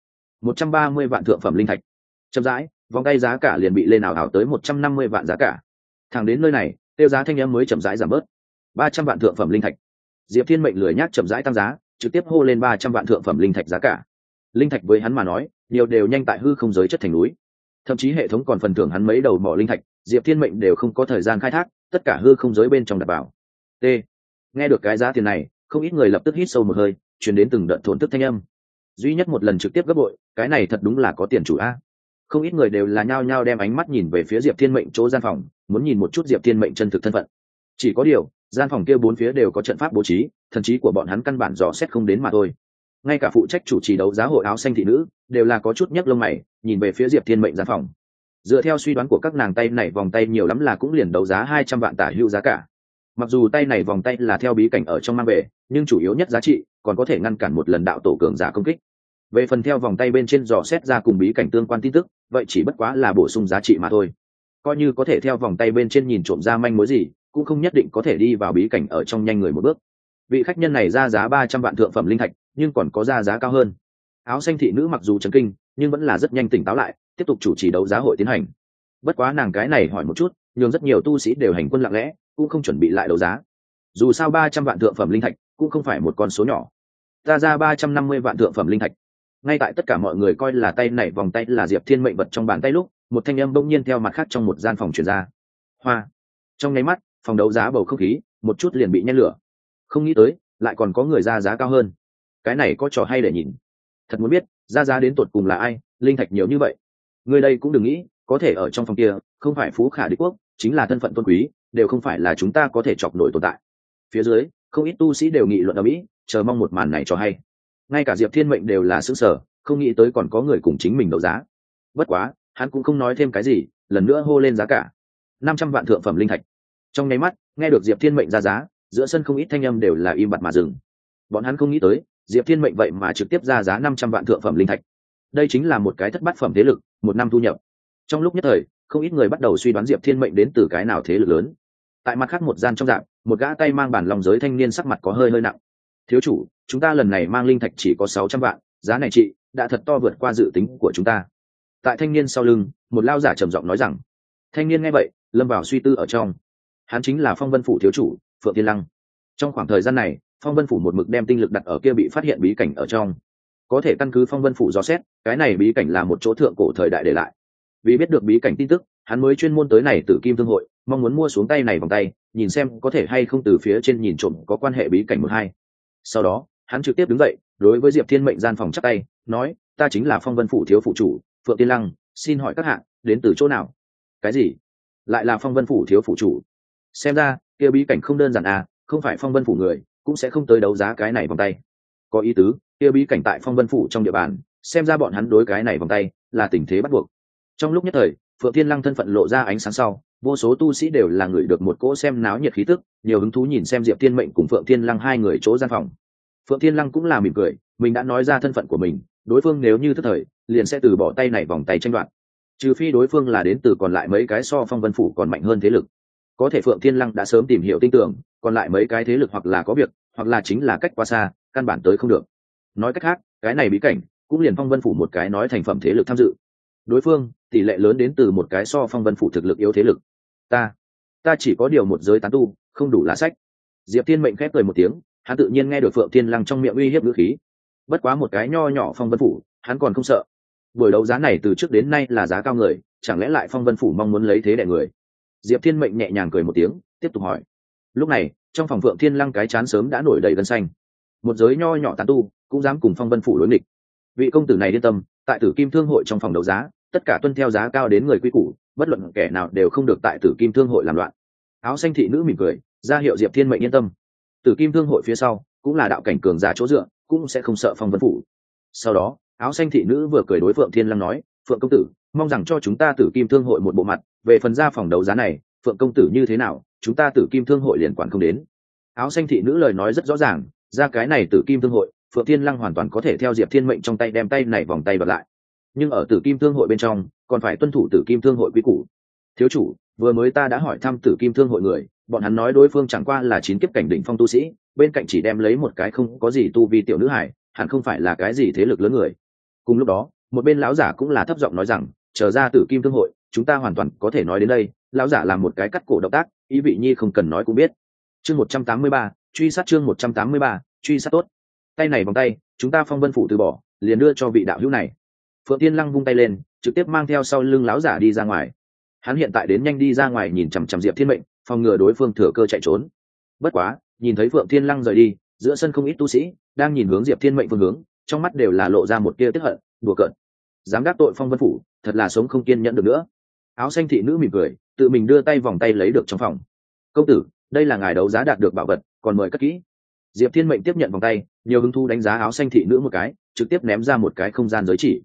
130 vạn thượng phẩm linh thạch. Chậm rãi, vòng tay giá cả liền bị lên ảo tới 150 vạn giá cả. Thẳng đến nơi này, tiêu giá thanh âm mới chậm rãi giảm bớt. 300 vạn thượng phẩm linh thạch. Diệp Thiên mệnh lười nhác chậm rãi tăng giá, trực tiếp hô lên 300 vạn thượng phẩm linh thạch giá cả. Linh thạch với hắn mà nói, nhiều đều nhanh tại hư không giới chất thành núi. Thậm chí hệ thống còn phần thưởng hắn mấy đầu mỏ linh thạch, Diệp Thiên mệnh đều không có thời gian khai thác, tất cả hư không giới bên trong đặt vào. T. Nghe được cái giá tiền này, không ít người lập tức hít sâu một hơi, truyền đến từng đợt thổn thức thanh âm. Duy nhất một lần trực tiếp gấp bội, cái này thật đúng là có tiền chủ a. Không ít người đều là nhao nhao đem ánh mắt nhìn về phía Diệp Thiên mệnh chỗ gian phòng, muốn nhìn một chút Diệp Thiên mệnh chân thực thân phận. Chỉ có điều, gian phòng kia bốn phía đều có trận pháp bố trí, thần trí của bọn hắn căn bản dò xét không đến mà thôi. Ngay cả phụ trách chủ trì đấu giá hội áo xanh thị nữ đều là có chút nhấc lông mày, nhìn về phía Diệp Thiên mệnh gian phòng. Dựa theo suy đoán của các nàng, tay này vòng tay nhiều lắm là cũng liền đấu giá 200 vạn tả hữu giá cả. Mặc dù tay này vòng tay là theo bí cảnh ở trong mang về, nhưng chủ yếu nhất giá trị còn có thể ngăn cản một lần đạo tổ cường giả công kích. Về phần theo vòng tay bên trên dò xét ra cùng bí cảnh tương quan tin tức, vậy chỉ bất quá là bổ sung giá trị mà thôi. Coi như có thể theo vòng tay bên trên nhìn trộm ra manh mối gì, cũng không nhất định có thể đi vào bí cảnh ở trong nhanh người một bước. Vị khách nhân này ra giá 300 vạn thượng phẩm linh thạch, nhưng còn có ra giá cao hơn. Áo xanh thị nữ mặc dù chấn kinh, nhưng vẫn là rất nhanh tỉnh táo lại, tiếp tục chủ trì đấu giá hội tiến hành. Bất quá nàng cái này hỏi một chút, nhưng rất nhiều tu sĩ đều hành quân lặng lẽ, cũng không chuẩn bị lại đấu giá. Dù sao 300 vạn thượng phẩm linh thạch cũng không phải một con số nhỏ. Ta ra 350 vạn thượng phẩm linh thạch. Ngay tại tất cả mọi người coi là tay này vòng tay là Diệp Thiên mệnh vật trong bàn tay lúc, một thanh âm bỗng nhiên theo mặt khác trong một gian phòng truyền ra. Hoa. Trong nháy mắt, phòng đấu giá bầu không khí một chút liền bị nhen lửa. Không nghĩ tới, lại còn có người ra giá cao hơn. Cái này có trò hay để nhìn. Thật muốn biết, ra giá đến tột cùng là ai, linh thạch nhiều như vậy. Người đây cũng đừng nghĩ, có thể ở trong phòng kia, không phải phú khả địch quốc, chính là thân phận tôn quý, đều không phải là chúng ta có thể chọc nổi tồn tại. Phía dưới, không ít tu sĩ đều nghị luận ở mỹ, chờ mong một màn này cho hay. Ngay cả Diệp Thiên mệnh đều là sững sờ, không nghĩ tới còn có người cùng chính mình đấu giá. Bất quá, hắn cũng không nói thêm cái gì, lần nữa hô lên giá cả 500 vạn thượng phẩm linh thạch. Trong nháy mắt, nghe được Diệp Thiên mệnh ra giá, giữa sân không ít thanh âm đều là im bặt mà dừng. Bọn hắn không nghĩ tới, Diệp Thiên mệnh vậy mà trực tiếp ra giá 500 vạn thượng phẩm linh thạch. Đây chính là một cái thất bát phẩm thế lực, một năm thu nhập. Trong lúc nhất thời, không ít người bắt đầu suy đoán Diệp Thiên mệnh đến từ cái nào thế lực lớn. Tại mặt khác một gian trong dạng, một gã tay mang bản lòng giới thanh niên sắc mặt có hơi nặng. Thiếu chủ, chúng ta lần này mang linh thạch chỉ có 600 vạn, giá này chị đã thật to vượt qua dự tính của chúng ta. Tại thanh niên sau lưng, một lao giả trầm giọng nói rằng. Thanh niên nghe vậy, lâm vào suy tư ở trong. Hắn chính là Phong Vân phủ thiếu chủ Phượng Thiên Lăng. Trong khoảng thời gian này, Phong Vân phủ một mực đem tinh lực đặt ở kia bị phát hiện bí cảnh ở trong. Có thể căn cứ Phong Vân phủ dò xét, cái này bí cảnh là một chỗ thượng cổ thời đại để lại. Vì biết được bí cảnh tin tức, hắn mới chuyên môn tới này Tử Kim Thương hội, mong muốn mua xuống tay này vòng tay, nhìn xem có thể hay không từ phía trên nhìn trộm có quan hệ bí cảnh một hai. Sau đó, hắn trực tiếp đứng dậy, đối với Diệp Thiên mệnh gian phòng chắp tay, nói: "Ta chính là Phong Vân phủ thiếu phụ chủ, Phượng Thiên Lăng, xin hỏi các hạ, đến từ chỗ nào?" Cái gì? Lại là Phong Vân phủ thiếu phụ chủ? Xem ra, kia bí cảnh không đơn giản à, không phải Phong Vân phủ người, cũng sẽ không tới đấu giá cái này vòng tay. Có ý tứ, kia bí cảnh tại Phong Vân phủ trong địa bàn, xem ra bọn hắn đối cái này vòng tay là tình thế bắt buộc. Trong lúc nhất thời, Phượng Thiên Lăng thân phận lộ ra ánh sáng sau, vô số tu sĩ đều là người được một cỗ xem náo nhiệt khí tức, nhiều hứng thú nhìn xem Diệp Thiên mệnh cùng Phượng Thiên Lăng hai người chỗ gian phòng. Phượng Thiên Lăng cũng là mỉm cười, mình đã nói ra thân phận của mình, đối phương nếu như tức thời, liền sẽ từ bỏ tay này vòng tay tranh đoạt. Trừ phi đối phương là đến từ còn lại mấy cái so Phong Vân phủ còn mạnh hơn thế lực. Có thể Phượng Thiên Lăng đã sớm tìm hiểu tin tưởng, còn lại mấy cái thế lực hoặc là có việc, hoặc là chính là cách quá xa, căn bản tới không được. Nói cách khác, cái này bí cảnh cũng liền Phong Vân phủ một cái nói thành phẩm thế lực tham dự. Đối phương tỷ lệ lớn đến từ một cái so Phong Vân phủ thực lực yếu thế lực. Ta chỉ có điều một giới tán tu, không đủ lá sách. Diệp Thiên mệnh khép cười một tiếng, hắn tự nhiên nghe được Phượng Thiên Lăng trong miệng uy hiếp ngữ khí. Bất quá một cái nho nhỏ Phong Vân phủ, hắn còn không sợ. Buổi đấu giá này từ trước đến nay là giá cao người, chẳng lẽ lại Phong Vân phủ mong muốn lấy thế đè người? Diệp Thiên mệnh nhẹ nhàng cười một tiếng, tiếp tục hỏi. Lúc này, trong phòng Phượng Thiên Lăng cái chán sớm đã nổi đầy gân xanh. Một giới nho nhỏ tán tu, cũng dám cùng Phong Vân phủ đối nghịch. Vị công tử này yên tâm, tại Tử Kim Thương hội trong phòng đấu giá, tất cả tuân theo giá cao đến người quy củ, bất luận kẻ nào đều không được tại Tử Kim Thương hội làm loạn. Áo xanh thị nữ mỉm cười, ra hiệu Diệp Thiên mệnh yên tâm. Tử Kim Thương hội phía sau cũng là đạo cảnh cường giả chỗ dựa, cũng sẽ không sợ Phong Vân phủ. Sau đó, áo xanh thị nữ vừa cười đối Phượng Thiên Lăng nói: "Phượng công tử, mong rằng cho chúng ta Tử Kim Thương hội một bộ mặt, về phần ra phòng đấu giá này, Phượng công tử như thế nào, chúng ta Tử Kim Thương hội liền quản không đến." Áo xanh thị nữ lời nói rất rõ ràng, ra cái này Tử Kim Thương hội, Phượng Thiên Lăng hoàn toàn có thể theo Diệp Thiên mệnh trong tay đem tay này vòng tay bật lại. Nhưng ở Tử Kim Thương hội bên trong, còn phải tuân thủ Tử Kim Thương hội quy củ. Thiếu chủ, vừa mới ta đã hỏi thăm Tử Kim Thương hội người, bọn hắn nói đối phương chẳng qua là 9 kiếp cảnh đỉnh phong tu sĩ, bên cạnh chỉ đem lấy một cái không có gì tu vi tiểu nữ hải, hẳn không phải là cái gì thế lực lớn người. Cùng lúc đó, một bên lão giả cũng là thấp giọng nói rằng, chờ ra Tử Kim Thương hội, chúng ta hoàn toàn có thể nói đến đây. Lão giả làm một cái cắt cổ động tác, ý vị nhi không cần nói cũng biết. Chương 183, truy sát chương 183, truy sát tốt. Tay này vòng tay, chúng ta Phong Vân phủ từ bỏ, liền đưa cho vị đạo hữu này. Phượng Thiên Lăng vung tay lên, trực tiếp mang theo sau lưng lão giả đi ra ngoài. Hắn hiện tại đến nhanh đi ra ngoài nhìn chằm chằm Diệp Thiên mệnh, phòng ngừa đối phương thừa cơ chạy trốn. Bất quá, nhìn thấy Phượng Thiên Lăng rời đi, giữa sân không ít tu sĩ đang nhìn hướng Diệp Thiên mệnh phương hướng, trong mắt đều là lộ ra một tia tức hận, đùa cợt. Dám đắc tội Phong Vân phủ, thật là sống không kiên nhẫn được nữa. Áo xanh thị nữ mỉm cười, tự mình đưa tay vòng tay lấy được trong phòng. "Công tử, đây là ngài đấu giá đạt được bảo vật, còn mời cất kỹ." Diệp Thiên mệnh tiếp nhận vòng tay, nhiều hứng thú đánh giá áo xanh thị nữ một cái, trực tiếp ném ra một cái không gian giới chỉ.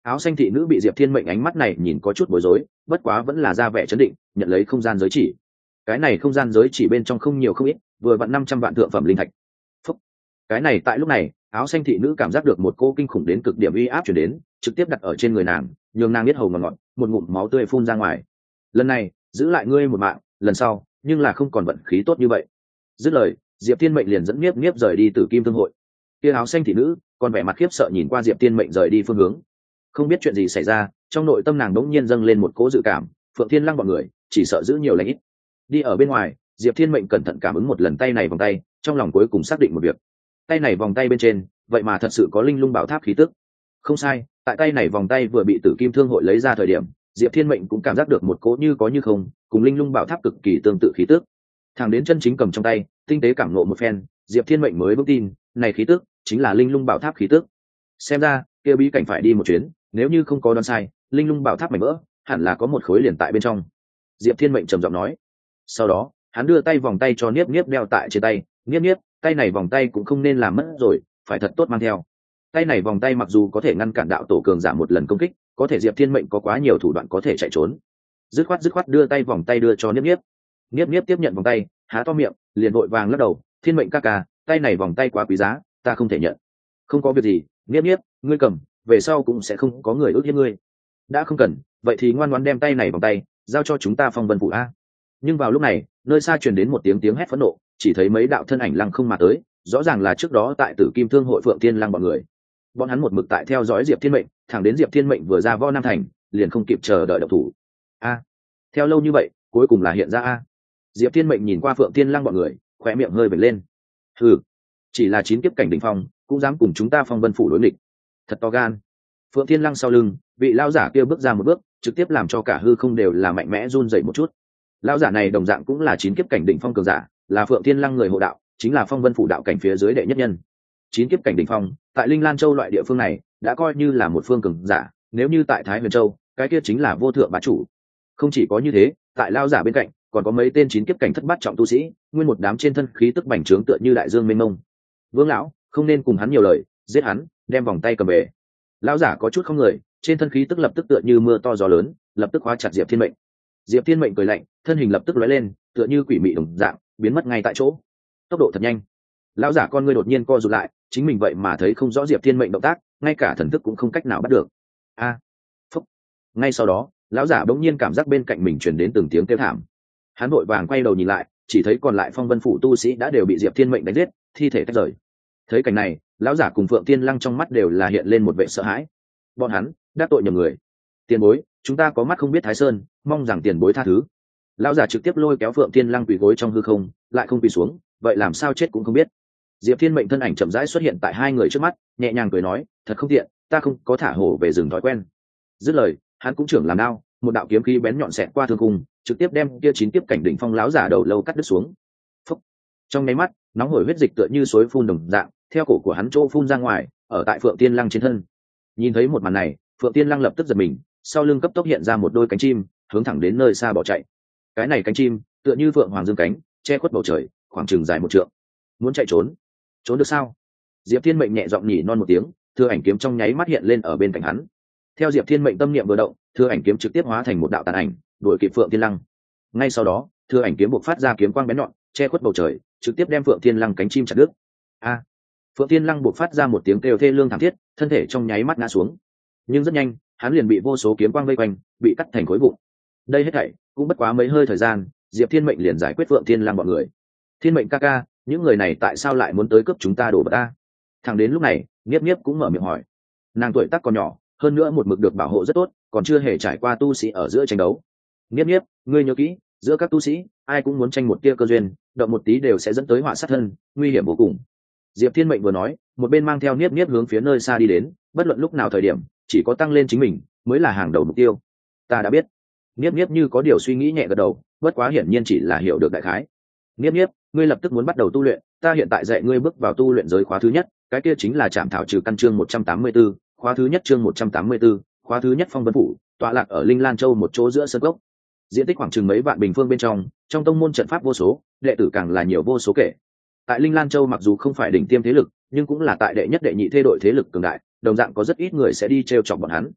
Áo xanh thị nữ bị Diệp Thiên Mệnh ánh mắt này nhìn có chút bối rối, bất quá vẫn là ra vẻ trấn định, nhận lấy không gian giới chỉ. Cái này không gian giới chỉ bên trong không nhiều không ít, vừa vặn 500 vạn thượng phẩm linh thạch. Phúc. Cái này tại lúc này, áo xanh thị nữ cảm giác được một cô kinh khủng đến cực điểm uy áp truyền đến, trực tiếp đặt ở trên người nàng, nhường nàng biết hầu ngọt ngọt, một ngụm máu tươi phun ra ngoài. Lần này, giữ lại ngươi một mạng, lần sau, nhưng là không còn vận khí tốt như vậy. Dứt lời, Diệp Thiên Mệnh liền dẫn Niếp Niếp rời đi Tử Kim Thương hội. Kia áo xanh thị nữ, còn vẻ mặt khiếp sợ nhìn qua Diệp Thiên Mệnh rời đi phương hướng. Không biết chuyện gì xảy ra, trong nội tâm nàng đống nhiên dâng lên một cỗ dự cảm, Phượng Thiên Lăng bọn người, chỉ sợ giữ nhiều lành ít. Đi ở bên ngoài, Diệp Thiên Mệnh cẩn thận cảm ứng một lần tay này vòng tay, trong lòng cuối cùng xác định một việc. Tay này vòng tay bên trên, vậy mà thật sự có linh lung bảo tháp khí tức. Không sai, tại tay này vòng tay vừa bị Tử Kim Thương hội lấy ra thời điểm, Diệp Thiên Mệnh cũng cảm giác được một cỗ như có như không, cùng linh lung bảo tháp cực kỳ tương tự khí tức. Thẳng đến chân chính cầm trong tay, tinh tế cảm ngộ một phen, Diệp Thiên Mệnh mới vững tin, này khí tức chính là linh lung bảo tháp khí tức. Xem ra, kia bí cảnh phải đi một chuyến, nếu như không có đoán sai, linh lung bảo tháp mảnh vỡ, hẳn là có một khối liền tại bên trong. Diệp Thiên Mệnh trầm giọng nói. Sau đó, hắn đưa tay vòng tay cho Niếp Niếp đeo tại trên tay. Niếp Niếp, tay này vòng tay cũng không nên làm mất rồi, phải thật tốt mang theo. Tay này vòng tay mặc dù có thể ngăn cản đạo tổ cường giả một lần công kích, có thể Diệp Thiên Mệnh có quá nhiều thủ đoạn có thể chạy trốn. Dứt khoát đưa tay vòng tay đưa cho Niếp Niếp. Niếp Niếp tiếp nhận vòng tay, há to miệng, liền vội vàng lắc đầu. Thiên Mệnh ca ca, tay này vòng tay quá quý giá, ta không thể nhận. Không có việc gì, Niếp Niếp, ngươi cầm, về sau cũng sẽ không có người ước hiếp ngươi. Đã không cần, vậy thì ngoan ngoãn đem tay này vòng tay giao cho chúng ta Phong Vân phủ a. Nhưng vào lúc này, nơi xa truyền đến một tiếng hét phẫn nộ, chỉ thấy mấy đạo thân ảnh lăng không mà tới, rõ ràng là trước đó tại Tử Kim Thương hội Phượng Thiên Lăng bọn người. Bọn hắn một mực tại theo dõi Diệp Thiên Mệnh, thẳng đến Diệp Thiên Mệnh vừa ra Võ Nam thành, liền không kịp chờ đợi động thủ. A, theo lâu như vậy, cuối cùng là hiện ra a. Diệp Thiên Mệnh nhìn qua Phượng Thiên Lăng bọn người, khóe miệng hơi vểnh lên. Hừ, chỉ là 9 kiếp cảnh đỉnh phong, cũng dám cùng chúng ta Phong Vân phủ đối nghịch. Thật to gan. Phượng Thiên Lăng sau lưng, vị lão giả kia bước ra một bước, trực tiếp làm cho cả hư không đều là mạnh mẽ run rẩy một chút. Lão giả này đồng dạng cũng là 9 kiếp cảnh đỉnh phong cường giả, là Phượng Thiên Lăng người hộ đạo, chính là Phong Vân phủ đạo cảnh phía dưới đệ nhất nhân. 9 kiếp cảnh đỉnh phong, tại Linh Lan Châu loại địa phương này, đã coi như là một phương cường giả, nếu như tại Thái Huyền Châu, cái kia chính là vô thượng bá chủ. Không chỉ có như thế, tại lão giả bên cạnh, còn có mấy tên 9 kiếp cảnh thất bát trọng tu sĩ, nguyên một đám trên thân khí tức bành trướng tựa như đại dương mênh mông. Vương lão, không nên cùng hắn nhiều lời, giết hắn, đem vòng tay cầm về. Lão giả có chút không người, trên thân khí tức lập tức tựa như mưa to gió lớn, lập tức khóa chặt Diệp Thiên Mệnh. Diệp Thiên Mệnh cười lạnh, thân hình lập tức lóe lên, tựa như quỷ mị đồng dạng, biến mất ngay tại chỗ. Tốc độ thật nhanh. Lão giả con ngươi đột nhiên co rụt lại, chính mình vậy mà thấy không rõ Diệp Thiên Mệnh động tác, ngay cả thần thức cũng không cách nào bắt được. A, phúc. Ngay sau đó, lão giả bỗng nhiên cảm giác bên cạnh mình truyền đến từng tiếng kêu thảm. Hắn vội vàng quay đầu nhìn lại, chỉ thấy còn lại Phong Vân phủ tu sĩ đã đều bị Diệp Thiên Mệnh đánh giết, thi thể tách rời. Thấy cảnh này, lão giả cùng Phượng Thiên Lăng trong mắt đều là hiện lên một vẻ sợ hãi. Bọn hắn đắc tội nhầm người. Tiền bối, chúng ta có mắt không biết Thái Sơn, mong rằng tiền bối tha thứ. Lão giả trực tiếp lôi kéo Phượng Thiên Lăng quỳ gối trong hư không, lại không quỳ xuống, vậy làm sao chết cũng không biết. Diệp Thiên Mệnh thân ảnh chậm rãi xuất hiện tại hai người trước mắt, nhẹ nhàng cười nói, thật không tiện, ta không có thả hổ về rừng thói quen. Dứt lời, hắn cũng trưởng làm đao, một đạo kiếm khí bén nhọn xẹt qua thương cung, trực tiếp đem kia 9 kiếp cảnh đỉnh phong lão giả đầu lâu cắt đứt xuống. Phúc. Trong nháy mắt, nóng hổi huyết dịch tựa như suối phun đồng dạng, theo cổ của hắn chỗ phun ra ngoài, ở tại Phượng Thiên Lăng trên thân. Nhìn thấy một màn này, Phượng Thiên Lăng lập tức giật mình, sau lưng cấp tốc hiện ra một đôi cánh chim, hướng thẳng đến nơi xa bỏ chạy. Cái này cánh chim, tựa như phượng hoàng dương cánh, che khuất bầu trời, khoảng chừng dài 1 trượng. Muốn chạy trốn? Trốn được sao? Diệp Thiên Mệnh nhẹ giọng nhỉ non một tiếng, Thừa Ảnh kiếm trong nháy mắt hiện lên ở bên cạnh hắn. Theo Diệp Thiên Mệnh tâm niệm vừa động, Thừa Ảnh kiếm trực tiếp hóa thành một đạo tàn ảnh, đuổi kịp Phượng Thiên Lăng. Ngay sau đó, Thừa Ảnh kiếm bộc phát ra kiếm quang bén nhọn, che khuất bầu trời, trực tiếp đem Phượng Thiên Lăng cánh chim chặt đứt. A! Phượng Thiên Lăng bộc phát ra một tiếng kêu thê lương thảm thiết, thân thể trong nháy mắt ngã xuống. Nhưng rất nhanh, hắn liền bị vô số kiếm quang vây quanh, bị cắt thành khối vụn. Đây hết thảy cũng bất quá mấy hơi thời gian, Diệp Thiên Mệnh liền giải quyết Phượng Thiên Lăng bọn người. Thiên Mệnh ca ca, những người này tại sao lại muốn tới cướp chúng ta đồ vật ta? Thẳng đến lúc này, Niếp Niếp cũng mở miệng hỏi. Nàng tuổi tác còn nhỏ, hơn nữa một mực được bảo hộ rất tốt, còn chưa hề trải qua tu sĩ ở giữa tranh đấu. Niếp Niếp, ngươi nhớ kỹ, giữa các tu sĩ, ai cũng muốn tranh một tia cơ duyên, động một tí đều sẽ dẫn tới họa sát thân, nguy hiểm vô cùng. Diệp Thiên Mệnh vừa nói, một bên mang theo Niếp Niếp hướng phía nơi xa đi đến, bất luận lúc nào thời điểm, chỉ có tăng lên chính mình mới là hàng đầu mục tiêu. Ta đã biết. Niếp Niếp như có điều suy nghĩ nhẹ gật đầu, bất quá hiển nhiên chỉ là hiểu được đại khái. Niếp Niếp, ngươi lập tức muốn bắt đầu tu luyện, ta hiện tại dạy ngươi bước vào tu luyện giới khóa thứ nhất, cái kia chính là Trảm Thảo Trừ Căn chương 184, khóa thứ nhất chương 184, khóa thứ nhất Phong Vân phủ, tọa lạc ở Linh Lan Châu một chỗ giữa sơn cốc. Diện tích khoảng chừng mấy vạn bình phương bên trong tông môn trận pháp vô số, đệ tử càng là nhiều vô số kể. Tại Linh Lan Châu mặc dù không phải đỉnh tiêm thế lực, nhưng cũng là tại đệ nhất đệ nhị thế đội thế lực cường đại, đồng dạng có rất ít người sẽ đi trêu chọc bọn hắn.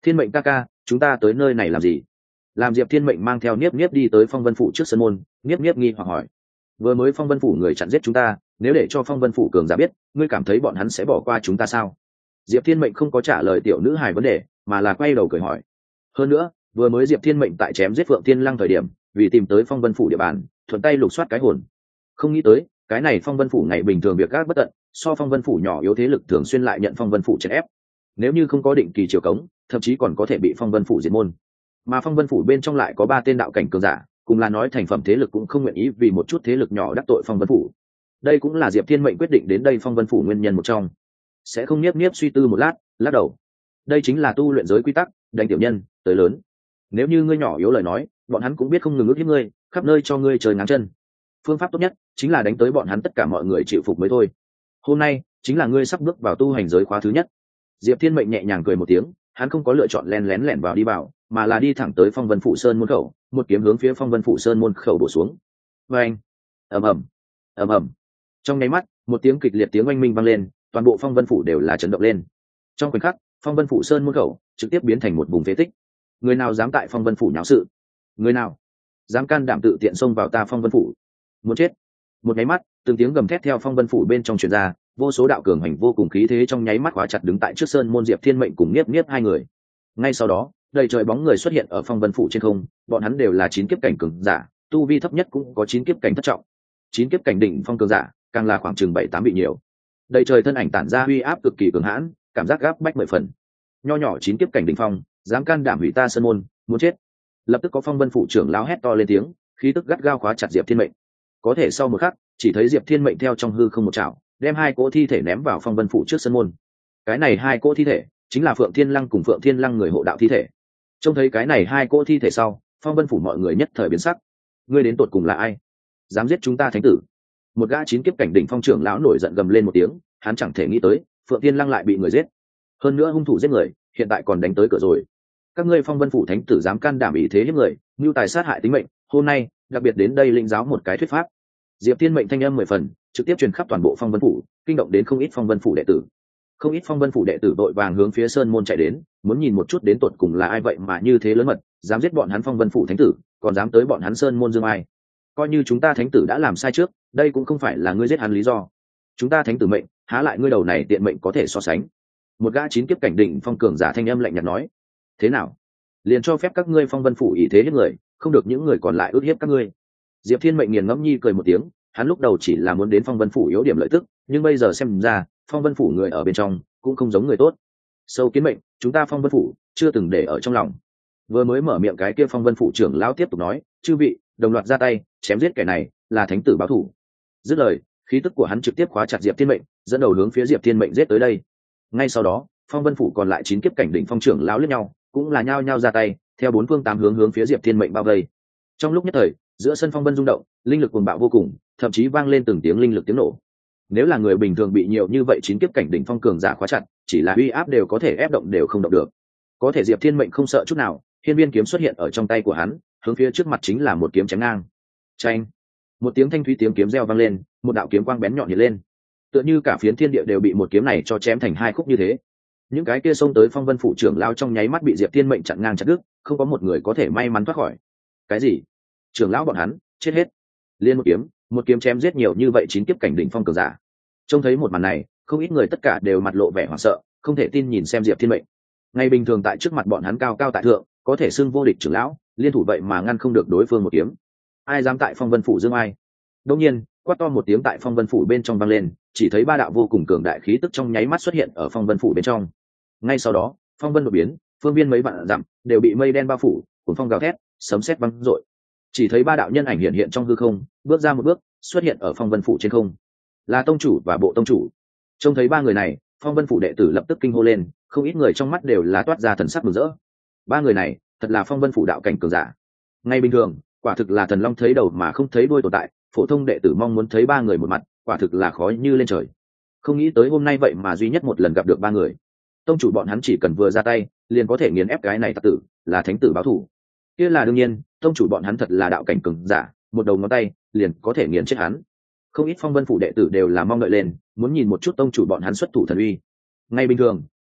Thiên mệnh ca ca, chúng ta tới nơi này làm gì? Làm Diệp Thiên mệnh mang theo Niếp Niếp đi tới Phong Vân phủ trước sân môn, Niếp Niếp nghi hoặc hỏi: vừa mới Phong Vân phủ người chặn giết chúng ta, nếu để cho Phong Vân phủ cường giả biết, ngươi cảm thấy bọn hắn sẽ bỏ qua chúng ta sao? Diệp Thiên mệnh không có trả lời tiểu nữ hài vấn đề, mà là quay đầu cười hỏi: hơn nữa, vừa mới Diệp Thiên mệnh tại chém giết Phượng Thiên Lăng thời điểm, vì tìm tới Phong Vân phủ địa bàn, thuận tay lục soát cái hồn. Không nghĩ tới, cái này Phong Vân phủ ngày bình thường việc gác bất tận, so Phong Vân phủ nhỏ yếu thế lực thường xuyên lại nhận Phong Vân phủ chèn ép. Nếu như không có định kỳ chiều cống, thậm chí còn có thể bị Phong Vân phủ diệt môn. Mà Phong Vân phủ bên trong lại có 3 tên đạo cảnh cường giả, cùng là nói thành phẩm thế lực cũng không nguyện ý vì một chút thế lực nhỏ đắc tội Phong Vân phủ. Đây cũng là Diệp Thiên mệnh quyết định đến đây Phong Vân phủ nguyên nhân một trong. Sẽ không Niếp Niếp suy tư một lát, lắc đầu. Đây chính là tu luyện giới quy tắc, đánh tiểu nhân tới lớn. Nếu như ngươi nhỏ yếu lời nói, bọn hắn cũng biết không ngừng ức hiếp ngươi, khắp nơi cho ngươi trời ngáng chân. Phương pháp tốt nhất chính là đánh tới bọn hắn tất cả mọi người chịu phục mới thôi. Hôm nay chính là ngươi sắp bước vào tu hành giới khóa thứ nhất. Diệp Thiên mệnh nhẹ nhàng cười một tiếng, hắn không có lựa chọn lén lẻn vào đi vào, mà là đi thẳng tới Phong Vân phủ sơn môn khẩu, một kiếm hướng phía Phong Vân phủ sơn môn khẩu bổ xuống. Oeng, ầm ầm, ầm ầm. Trong nháy mắt, một tiếng kịch liệt tiếng oanh minh vang lên, toàn bộ Phong Vân phủ đều là chấn động lên. Trong khoảnh khắc, Phong Vân phủ sơn môn khẩu trực tiếp biến thành một vùng phế tích. Người nào dám tại Phong Vân phủ nháo sự? Người nào dám can đảm tự tiện xông vào ta Phong Vân phủ? Muốn chết! Một nháy mắt, từng tiếng gầm thét theo Phong Vân phủ bên trong truyền ra, vô số đạo cường hành vô cùng khí thế trong nháy mắt khóa chặt đứng tại trước sơn môn Diệp Thiên mệnh cùng Niếp Niếp hai người. Ngay sau đó, đầy trời bóng người xuất hiện ở Phong Vân phủ trên không, bọn hắn đều là 9 kiếp cảnh cường giả, tu vi thấp nhất cũng có 9 kiếp cảnh thất trọng. 9 kiếp cảnh đỉnh phong cường giả, càng là khoảng chừng 7-8 vị nhiều. Đầy trời thân ảnh tản ra uy áp cực kỳ cường hãn, cảm giác gáp bách 10 phần. Nho nhỏ 9 kiếp cảnh đỉnh phong, dám can đảm hủy ta sơn môn, muốn chết. Lập tức có Phong Vân phủ trưởng lão hét to lên tiếng, khí tức gắt gao khóa chặt Diệp Thiên mệnh. Có thể sau một khắc, chỉ thấy Diệp Thiên mệnh theo trong hư không một chảo, đem 2 cỗ thi thể ném vào Phong Vân phủ trước sân môn. Cái này 2 cỗ thi thể chính là Phượng Thiên Lăng cùng Phượng Thiên Lăng người hộ đạo thi thể. Trông thấy cái này 2 cỗ thi thể sau, Phong Vân phủ mọi người nhất thời biến sắc. Ngươi đến tột cùng là ai? Dám giết chúng ta thánh tử? Một gã 9 kiếp cảnh đỉnh phong trưởng lão nổi giận gầm lên một tiếng, hắn chẳng thể nghĩ tới, Phượng Thiên Lăng lại bị người giết. Hơn nữa hung thủ giết người, hiện tại còn đánh tới cửa rồi. Các ngươi Phong Vân phủ thánh tử dám can đảm ý thế hiếp người, mưu tài sát hại tính mệnh, hôm nay đặc biệt đến đây lĩnh giáo một cái thuyết pháp. Diệp Thiên mệnh thanh âm 10 phần, trực tiếp truyền khắp toàn bộ Phong Vân phủ, kinh động đến không ít Phong Vân phủ đệ tử. Không ít Phong Vân phủ đệ tử vội vàng hướng phía sơn môn chạy đến, muốn nhìn một chút đến tột cùng là ai vậy mà như thế lớn mật, dám giết bọn hắn Phong Vân phủ thánh tử, còn dám tới bọn hắn sơn môn dương ai. Coi như chúng ta thánh tử đã làm sai trước, đây cũng không phải là ngươi giết hắn lý do. Chúng ta thánh tử mệnh, há lại ngươi đầu này tiện mệnh có thể so sánh. Một gã 9 kiếp cảnh đỉnh phong cường giả thanh âm lạnh nhạt nói. Thế nào? Liền cho phép các ngươi Phong Vân phủ ý thế hiếp người, không được những người còn lại ước hiếp các ngươi. Diệp Thiên mệnh nghiền ngẫm nhi cười một tiếng, hắn lúc đầu chỉ là muốn đến Phong Vân phủ yếu điểm lợi tức, nhưng bây giờ xem ra, Phong Vân phủ người ở bên trong cũng không giống người tốt. Sâu kiến mệnh, chúng ta Phong Vân phủ chưa từng để ở trong lòng. Vừa mới mở miệng cái kia Phong Vân phủ trưởng lão tiếp tục nói, chư vị, đồng loạt ra tay, chém giết kẻ này, là thánh tử báo thủ. Dứt lời, khí tức của hắn trực tiếp khóa chặt Diệp Thiên mệnh, dẫn đầu hướng phía Diệp Thiên mệnh giết tới đây. Ngay sau đó, Phong Vân phủ còn lại 9 kiếp cảnh đỉnh phong trưởng lão liếc nhau, cũng là nhao nhao ra tay, theo 4 phương 8 hướng phía Diệp Thiên mệnh bao vây. Trong lúc nhất thời, giữa sân phong vân rung động, linh lực cuồng bạo vô cùng, thậm chí vang lên từng tiếng linh lực tiếng nổ. Nếu là người bình thường bị nhiều như vậy 9 kiếp cảnh đỉnh phong cường giả khóa chặt, chỉ là uy áp đều có thể ép động đều không động được. Có thể Diệp Thiên mệnh không sợ chút nào, hiên viên kiếm xuất hiện ở trong tay của hắn, hướng phía trước mặt chính là một kiếm chém ngang. Chanh! Một tiếng thanh thúy tiếng kiếm reo vang lên, một đạo kiếm quang bén nhọn hiện lên, tựa như cả phiến thiên địa đều bị một kiếm này cho chém thành 2 khúc như thế. Những cái kia xông tới Phong Vân phủ trưởng lão trong nháy mắt bị Diệp Thiên mệnh chặn ngang chặt đứt, không có một người có thể may mắn thoát khỏi. Cái gì? Trưởng lão bọn hắn chết hết? Liên một kiếm chém giết nhiều như vậy 9 kiếp cảnh đỉnh phong cường giả. Trông thấy một màn này, không ít người tất cả đều mặt lộ vẻ hoảng sợ, không thể tin nhìn xem Diệp Thiên mệnh. Ngày bình thường tại trước mặt bọn hắn cao cao tại thượng, có thể xưng vô địch trưởng lão, liên thủ vậy mà ngăn không được đối phương một kiếm. Ai dám tại Phong Vân phủ dương ai? Đương nhiên, quát to một tiếng tại Phong Vân phủ bên trong vang lên, chỉ thấy 3 đạo vô cùng cường đại khí tức trong nháy mắt xuất hiện ở Phong Vân phủ bên trong. Ngay sau đó, phong vân đột biến, phương viên mấy vạn dặm đều bị mây đen bao phủ, cuồng phong gào thét, sấm sét vang dội. Chỉ thấy 3 đạo nhân ảnh hiện hiện trong hư không, bước ra một bước, xuất hiện ở Phong Vân phủ trên không. Là tông chủ và bộ tông chủ. Trông thấy 3 người này, Phong Vân phủ đệ tử lập tức kinh hô lên, không ít người trong mắt đều là toát ra thần sắc mừng rỡ. 3 người này, thật là Phong Vân phủ đạo cảnh cường giả. Ngay bình thường, quả thực là thần long thấy đầu mà không thấy đuôi tồn tại, phổ thông đệ tử mong muốn thấy 3 người một mặt, quả thực là khó như lên trời. Không nghĩ tới hôm nay vậy mà duy nhất một lần gặp được 3 người. Tông chủ bọn hắn chỉ cần vừa ra tay, liền có thể nghiền ép cái này tặc tử, là thánh tử báo thủ. Kia là đương nhiên, tông chủ bọn hắn thật là đạo cảnh cường giả, một đầu ngón tay liền có thể nghiền chết hắn. Không ít Phong Vân phủ đệ tử đều là mong đợi lên, muốn nhìn một chút tông chủ bọn hắn xuất thủ thần uy. Ngay bình thường,